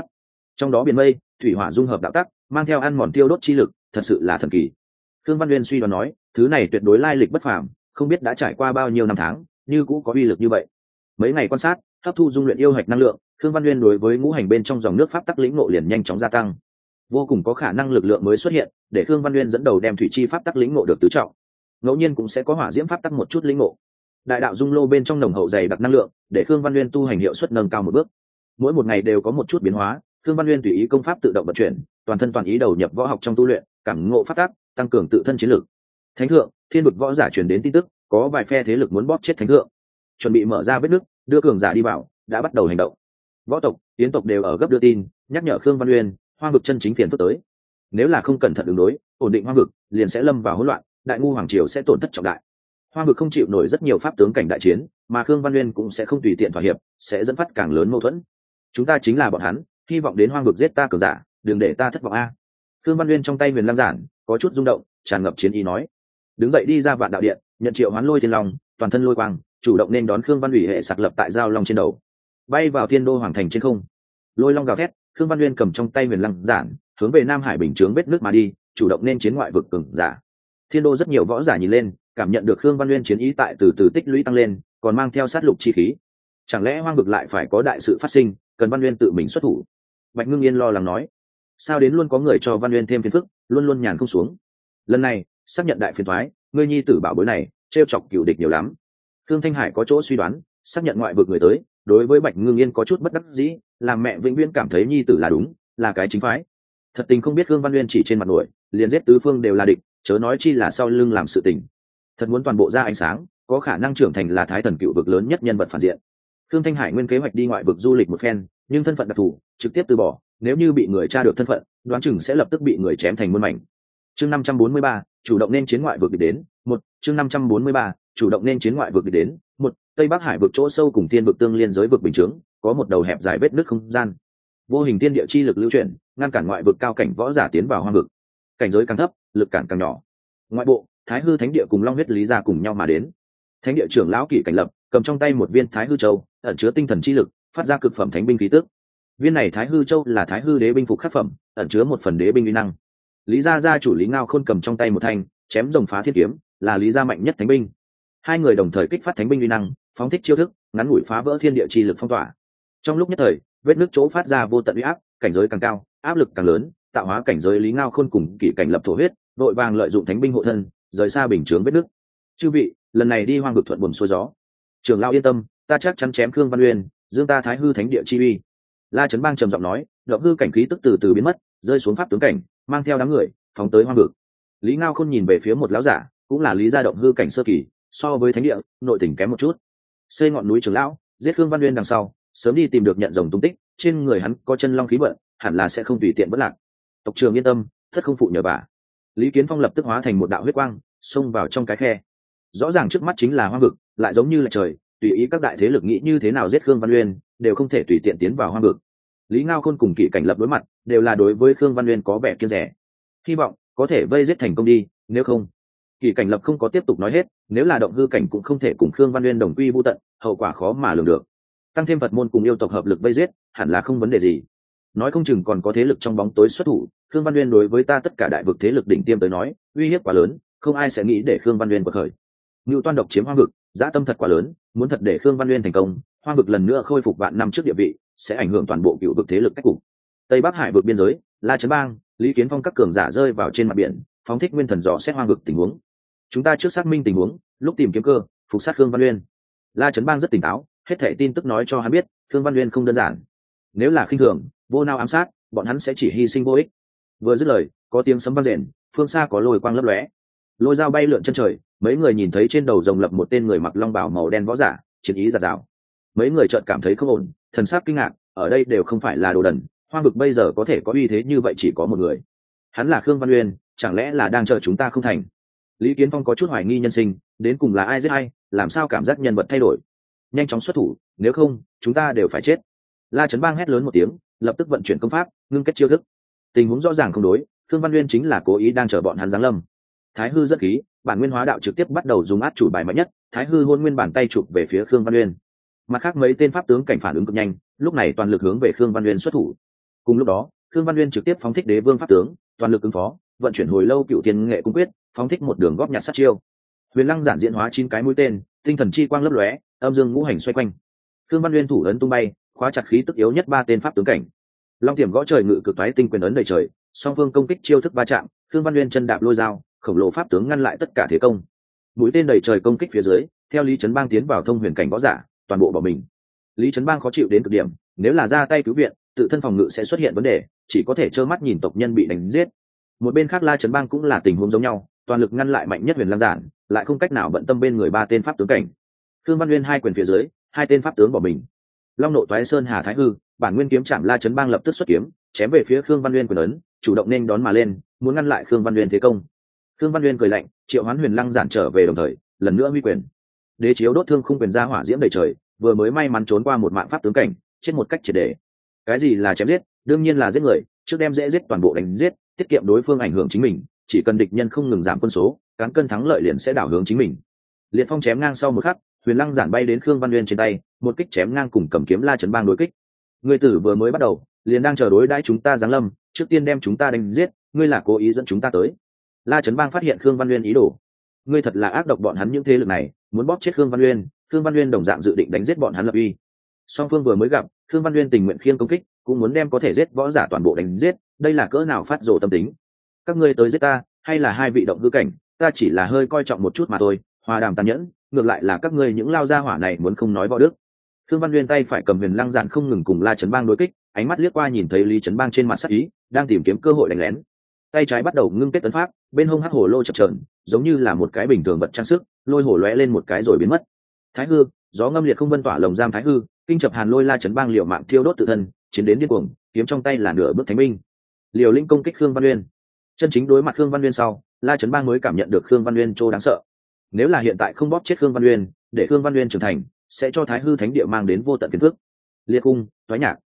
[SPEAKER 1] trong đó biển mây thủy hỏa dung hợp đạo tắc, mang theo ăn mòn tiêu đốt chi lực, thật sự là thần kỳ. Khương Văn Nguyên suy đoán nói, thứ này tuyệt đối lai lịch bất phàm, không biết đã trải qua bao nhiêu năm tháng, như cũ có uy lực như vậy. Mấy ngày quan sát, hấp thu dung luyện yêu hạch năng lượng, Khương Văn Nguyên đối với ngũ hành bên trong dòng nước pháp tắc lĩnh ngộ liền nhanh chóng gia tăng, vô cùng có khả năng lực lượng mới xuất hiện, để Khương Văn Nguyên dẫn đầu đem thủy chi pháp tắc lĩnh ngộ được tứ trọng. Ngẫu nhiên cũng sẽ có hỏa diễm pháp tắc một chút lĩnh ngộ. Đại đạo dung lô bên trong nồng hậu dày đặc năng lượng, để Khương Văn Nguyên tu hành hiệu suất nâng cao một bước. Mỗi một ngày đều có một chút biến hóa, Khương Văn Nguyên tùy ý công pháp tự động vận chuyển, toàn thân toàn ý đầu nhập võ học trong tu luyện, cảm ngộ pháp tắc, tăng cường tự thân chiến lực. Thánh thượng, thiên vực võ giả truyền đến tin tức, có vài phe thế lực muốn bóp chết thánh thượng, chuẩn bị mở ra vết nứt, đưa cường giả đi vào, đã bắt đầu hành động. Võ tộc, tiến tộc đều ở gấp đưa tin, nhắc nhở Khương Văn Nguyên, hoang vực chân chính phiền phức tới. Nếu là không cẩn thận ứng đối, ổn định hoang vực, liền sẽ lâm vào hỗn loạn, đại ngu hoàng triều sẽ tổn thất trọng đại. Hoang vực không chịu nổi rất nhiều pháp tướng cảnh đại chiến, mà Khương Văn Nguyên cũng sẽ không tùy tiện thỏa hiệp, sẽ dẫn phát càng lớn mâu thuẫn. Chúng ta chính là bọn hắn, hy vọng đến hoang vực giết ta cường giả, đừng để ta thất vọng a. Khương Văn Nguyên trong tay huyền lam giản có chút rung động, tràn ngập chiến ý nói. Đứng dậy đi ra vạn đạo điện, nhận triệu hoán lôi thiên long, toàn thân lôi quang, chủ động nên đón Khương Văn ủy hệ sạc lập tại giao long trên đầu, bay vào thiên đô hoàng thành trên không. Lôi long gào thét, Khương Văn Nguyên cầm trong tay huyền lam giản, hướng về Nam Hải bình chướng vết nước mà đi, chủ động nên chiến ngoại vực cường giả. Thiên đô rất nhiều võ giả nhìn lên, cảm nhận được Khương Văn Nguyên chiến ý tại từ từ tích lũy tăng lên, còn mang theo sát lục chi khí. Chẳng lẽ hoang vực lại phải có đại sự phát sinh, cần Văn Nguyên tự mình xuất thủ? Bạch Ngưng Yên lo lắng nói. Sao đến luôn có người cho Văn Nguyên thêm phiền phức, luôn luôn nhàn không xuống. Lần này xác nhận đại phiền toái, ngươi nhi tử bảo bối này trêu chọc cựu địch nhiều lắm. Khương Thanh Hải có chỗ suy đoán, xác nhận ngoại vực người tới, đối với Bạch Ngưng Yên có chút bất đắc dĩ, làm mẹ vĩnh viễn cảm thấy nhi tử là đúng, là cái chính phái. Thật tình không biết Khương Văn Nguyên chỉ trên mặt nổi, liền giết tứ phương đều là địch, chớ nói chi là sau lưng làm sự tình. Thật muốn toàn bộ ra ánh sáng, có khả năng trưởng thành là thái thần cựu vực lớn nhất nhân vật phản diện. Khương Thanh Hải nguyên kế hoạch đi ngoại vực du lịch một phen, nhưng thân phận đặc thù, trực tiếp từ bỏ, nếu như bị người tra được thân phận, đoán chừng sẽ lập tức bị người chém thành muôn mảnh. Chương năm trăm bốn mươi ba, chủ động nên chiến ngoại vực đến, một, chương năm trăm bốn mươi ba, chủ động nên chiến ngoại vực đến, một, Tây Bắc Hải vực chỗ sâu cùng thiên vực tương liên giới vực bình chướng, có một đầu hẹp dài vết nứt không gian. Vô hình thiên địa chi lực lưu chuyển, ngăn cản ngoại vực cao cảnh võ giả tiến vào hoang vực. Cảnh giới càng thấp, lực cản càng nhỏ. Ngoại bộ, Thái Hư Thánh địa cùng Long huyết Lý gia cùng nhau mà đến. Thánh địa trưởng lão Kỷ Cảnh Lập cầm trong tay một viên Thái Hư Châu, ẩn chứa tinh thần chi lực, phát ra cực phẩm thánh binh khí tức. Viên này Thái Hư Châu là Thái Hư Đế binh phục khắc phẩm, ẩn chứa một phần đế binh uy năng. Lý gia gia chủ Lý Ngao Khôn cầm trong tay một thanh chém rồng phá thiên kiếm, là Lý gia mạnh nhất thánh binh. Hai người đồng thời kích phát thánh binh uy năng, phóng thích chiêu thức, ngắn ngủi phá vỡ thiên địa chi lực phong tỏa. Trong lúc nhất thời, vết nước chỗ phát ra vô tận uy áp, cảnh giới càng cao, áp lực càng lớn, tạo hóa cảnh giới Lý Ngao Khôn cùng Kỷ Cảnh Lập thổ huyết, đội vàng lợi dụng thánh binh hộ thân, rời xa bình chướng vết nước. Chư vị, lần này đi hoang vực thuận buồm xuôi gió. Trưởng lão yên tâm, ta chắc chắn chém Khương Văn Uyên, dương ta Thái Hư Thánh địa chi uy. La Chấn Bang trầm giọng nói, động hư cảnh khí tức từ từ biến mất, rơi xuống pháp tướng cảnh, mang theo đám người phóng tới hoang vực. Lý Ngao Khôn nhìn về phía một lão giả, cũng là Lý gia động hư cảnh sơ kỳ, so với thánh địa nội tình kém một chút. Xây ngọn núi trưởng lão, giết Khương Văn Uyên đằng sau, sớm đi tìm được nhận rồng tung tích, trên người hắn có chân long khí vận, hẳn là sẽ không tùy tiện bất lạc. Tộc trưởng yên tâm, thất không phụ nhờ bà. Lý Kiến Phong lập tức hóa thành một đạo huyết quang, xông vào trong cái khe. Rõ ràng trước mắt chính là hoang vực, lại giống như là trời, tùy ý các đại thế lực nghĩ như thế nào giết Khương Văn Uyên, đều không thể tùy tiện tiến vào hoang vực. Lý Ngao Khôn cùng Kỷ Cảnh Lập đối mặt, đều là đối với Khương Văn Uyên có vẻ kiêng rẻ. Hy vọng có thể vây giết thành công đi, nếu không. Kỷ Cảnh Lập không có tiếp tục nói hết, nếu là động hư cảnh cũng không thể cùng Khương Văn Uyên đồng quy vu tận, hậu quả khó mà lường được. Tăng thêm Phật môn cùng yêu tộc hợp lực vây giết, hẳn là không vấn đề gì. Nói không chừng còn có thế lực trong bóng tối xuất thủ, Khương Văn Uyên đối với ta tất cả đại vực thế lực đỉnh tiêm tới nói, uy hiếp quá lớn, không ai sẽ nghĩ để Khương Văn Uyên bật khởi. Ngưu Toan độc chiếm hoang vực, dã tâm thật quá lớn, muốn thật để Khương Văn Uyên thành công, hoang vực lần nữa khôi phục vạn năm trước địa vị, sẽ ảnh hưởng toàn bộ cựu vực thế lực cách cục. Tây Bắc Hải vực biên giới, La Chấn Bang, Lý Kiến Phong các cường giả rơi vào trên mặt biển, phóng thích nguyên thần dò xét hoang vực tình huống. Chúng ta trước xác minh tình huống, lúc tìm kiếm cơ, phục sát Khương Văn Uyên. La Chấn Bang rất tỉnh táo, hết thảy tin tức nói cho hắn biết, Khương Văn Uyên không đơn giản. Nếu là khinh thường, vô nao ám sát, bọn hắn sẽ chỉ hy sinh vô ích. Vừa dứt lời, có tiếng sấm vang rền, phương xa có lôi quang lấp lóe, lôi dao bay lượn chân trời, mấy người nhìn thấy trên đầu rồng lập một tên người mặc long bào màu đen võ giả, chiến ý giạt rào. Mấy người chợt cảm thấy không ổn, thần sắc kinh ngạc, ở đây đều không phải là đồ đần, hoang vực bây giờ có thể có uy thế như vậy chỉ có một người. Hắn là Khương Văn Uyên, chẳng lẽ là đang chờ chúng ta không thành? Lý Kiến Phong có chút hoài nghi nhân sinh, đến cùng là ai giết ai, làm sao cảm giác nhân vật thay đổi? Nhanh chóng xuất thủ, nếu không, chúng ta đều phải chết. La Chấn Bang hét lớn một tiếng, lập tức vận chuyển công pháp, ngưng kết chiêu thức. Tình huống rõ ràng không đối, Khương Văn Uyên chính là cố ý đang chờ bọn hắn giáng lâm. Thái Hư rất khí, bản nguyên hóa đạo trực tiếp bắt đầu dùng át chủ bài mạnh nhất, Thái Hư hôn nguyên bản tay chụp về phía Khương Văn Uyên. Mặt khác mấy tên pháp tướng cảnh phản ứng cực nhanh, lúc này toàn lực hướng về Khương Văn Uyên xuất thủ. Cùng lúc đó Khương Văn Nguyên trực tiếp phóng thích đế vương pháp tướng, toàn lực ứng phó, vận chuyển hồi lâu cựu thiên nghệ cung quyết, phóng thích một đường góp nhặt sát chiêu. Huyền Lăng giản diễn hóa chín cái mũi tên, tinh thần chi quang lấp lóe, âm dương ngũ hành xoay quanh. Khương Văn Nguyên thủ ấn tung bay, khóa chặt khí tức yếu nhất ba tên pháp tướng cảnh. Long tiềm gõ trời ngự cực toái tinh quyền ấn đầy trời, song phương công kích chiêu thức va chạm, Khương Văn Nguyên chân đạp lôi dao, khổng lồ pháp tướng ngăn lại tất cả thế công. Mũi tên đầy trời công kích phía dưới, theo Lý Chấn Bang tiến vào thông huyền cảnh võ giả, toàn bộ bỏ mình. Lý Chấn Bang khó chịu đến cực điểm, nếu là ra tay cứu viện, tự thân phòng ngự sẽ xuất hiện vấn đề, chỉ có thể trơ mắt nhìn tộc nhân bị đánh giết. Một bên khác La Chấn Bang cũng là tình huống giống nhau, toàn lực ngăn lại mạnh nhất Huyền Lăng giản, lại không cách nào bận tâm bên người ba tên pháp tướng cảnh. Khương Văn Nguyên hai quyền phía dưới, hai tên pháp tướng bỏ mình. Long nộ toái sơn hà thái hư, bản nguyên kiếm chạm La Chấn Bang lập tức xuất kiếm, chém về phía Khương Văn Nguyên quyền ấn, chủ động nên đón mà lên, muốn ngăn lại Khương Văn Nguyên thế công. Khương Văn Nguyên cười lạnh, triệu hoán Huyền Lăng giản trở về đồng thời, lần nữa huy quyền. Đế chiếu đốt thương khung quyền ra hỏa diễm đầy trời, vừa mới may mắn trốn qua một mạng pháp tướng cảnh, chết một cách triệt để. Cái gì là chém giết? Đương nhiên là giết người, trước đem dễ giết toàn bộ đánh giết, tiết kiệm đối phương ảnh hưởng chính mình, chỉ cần địch nhân không ngừng giảm quân số, cán cân thắng lợi liền sẽ đảo hướng chính mình. Liệt phong chém ngang sau một khắc, Huyền Lăng giản bay đến Khương Văn Nguyên trên tay, một kích chém ngang cùng cầm kiếm La Chấn Bang đối kích. Ngươi tử vừa mới bắt đầu, liền đang chờ đối đãi chúng ta giáng lâm, trước tiên đem chúng ta đánh giết, ngươi là cố ý dẫn chúng ta tới. La Chấn Bang phát hiện Khương Văn Nguyên ý đồ, ngươi thật là ác độc, bọn hắn những thế lực này muốn bóp chết Khương Văn Nguyên, Khương Văn Nguyên đồng dạng dự định đánh giết bọn hắn lập uy. Song phương vừa mới gặp, Khương Văn Nguyên tình nguyện khiêng công kích, cũng muốn đem có thể giết võ giả toàn bộ đánh giết, đây là cỡ nào phát rồ tâm tính. Các ngươi tới giết ta, hay là hai vị động hư cảnh, ta chỉ là hơi coi trọng một chút mà thôi, hòa đàm tàn nhẫn, ngược lại là các ngươi những lao gia hỏa này muốn không nói võ đức. Khương Văn Nguyên tay phải cầm Huyền Lăng giản không ngừng cùng La Chấn Bang đối kích, ánh mắt liếc qua nhìn thấy Lý Chấn Bang trên mặt sắc ý, đang tìm kiếm cơ hội đánh lén. Tay trái bắt đầu ngưng kết ấn pháp, bên hông hắc hổ lô chập chờn, giống như là một cái bình thường vật trang sức, lôi hổ lóe lên một cái rồi biến mất. Thái hư, gió ngâm liệt không vân tỏa lồng giam thái hư, kinh chập hàn lôi La Chấn Bang liều mạng thiêu đốt tự thân, chiến đến điên cuồng, kiếm trong tay là nửa bước thánh binh. Liều linh công kích Khương Văn Nguyên. Chân chính đối mặt Khương Văn Nguyên sau, La Chấn Bang mới cảm nhận được Khương Văn Nguyên trô đáng sợ. Nếu là hiện tại không bóp chết Khương Văn Nguyên, để Khương Văn Nguyên trưởng thành, sẽ cho Thái hư thánh địa mang đến vô tận phiền phức. Liệt cung, toái nhạc.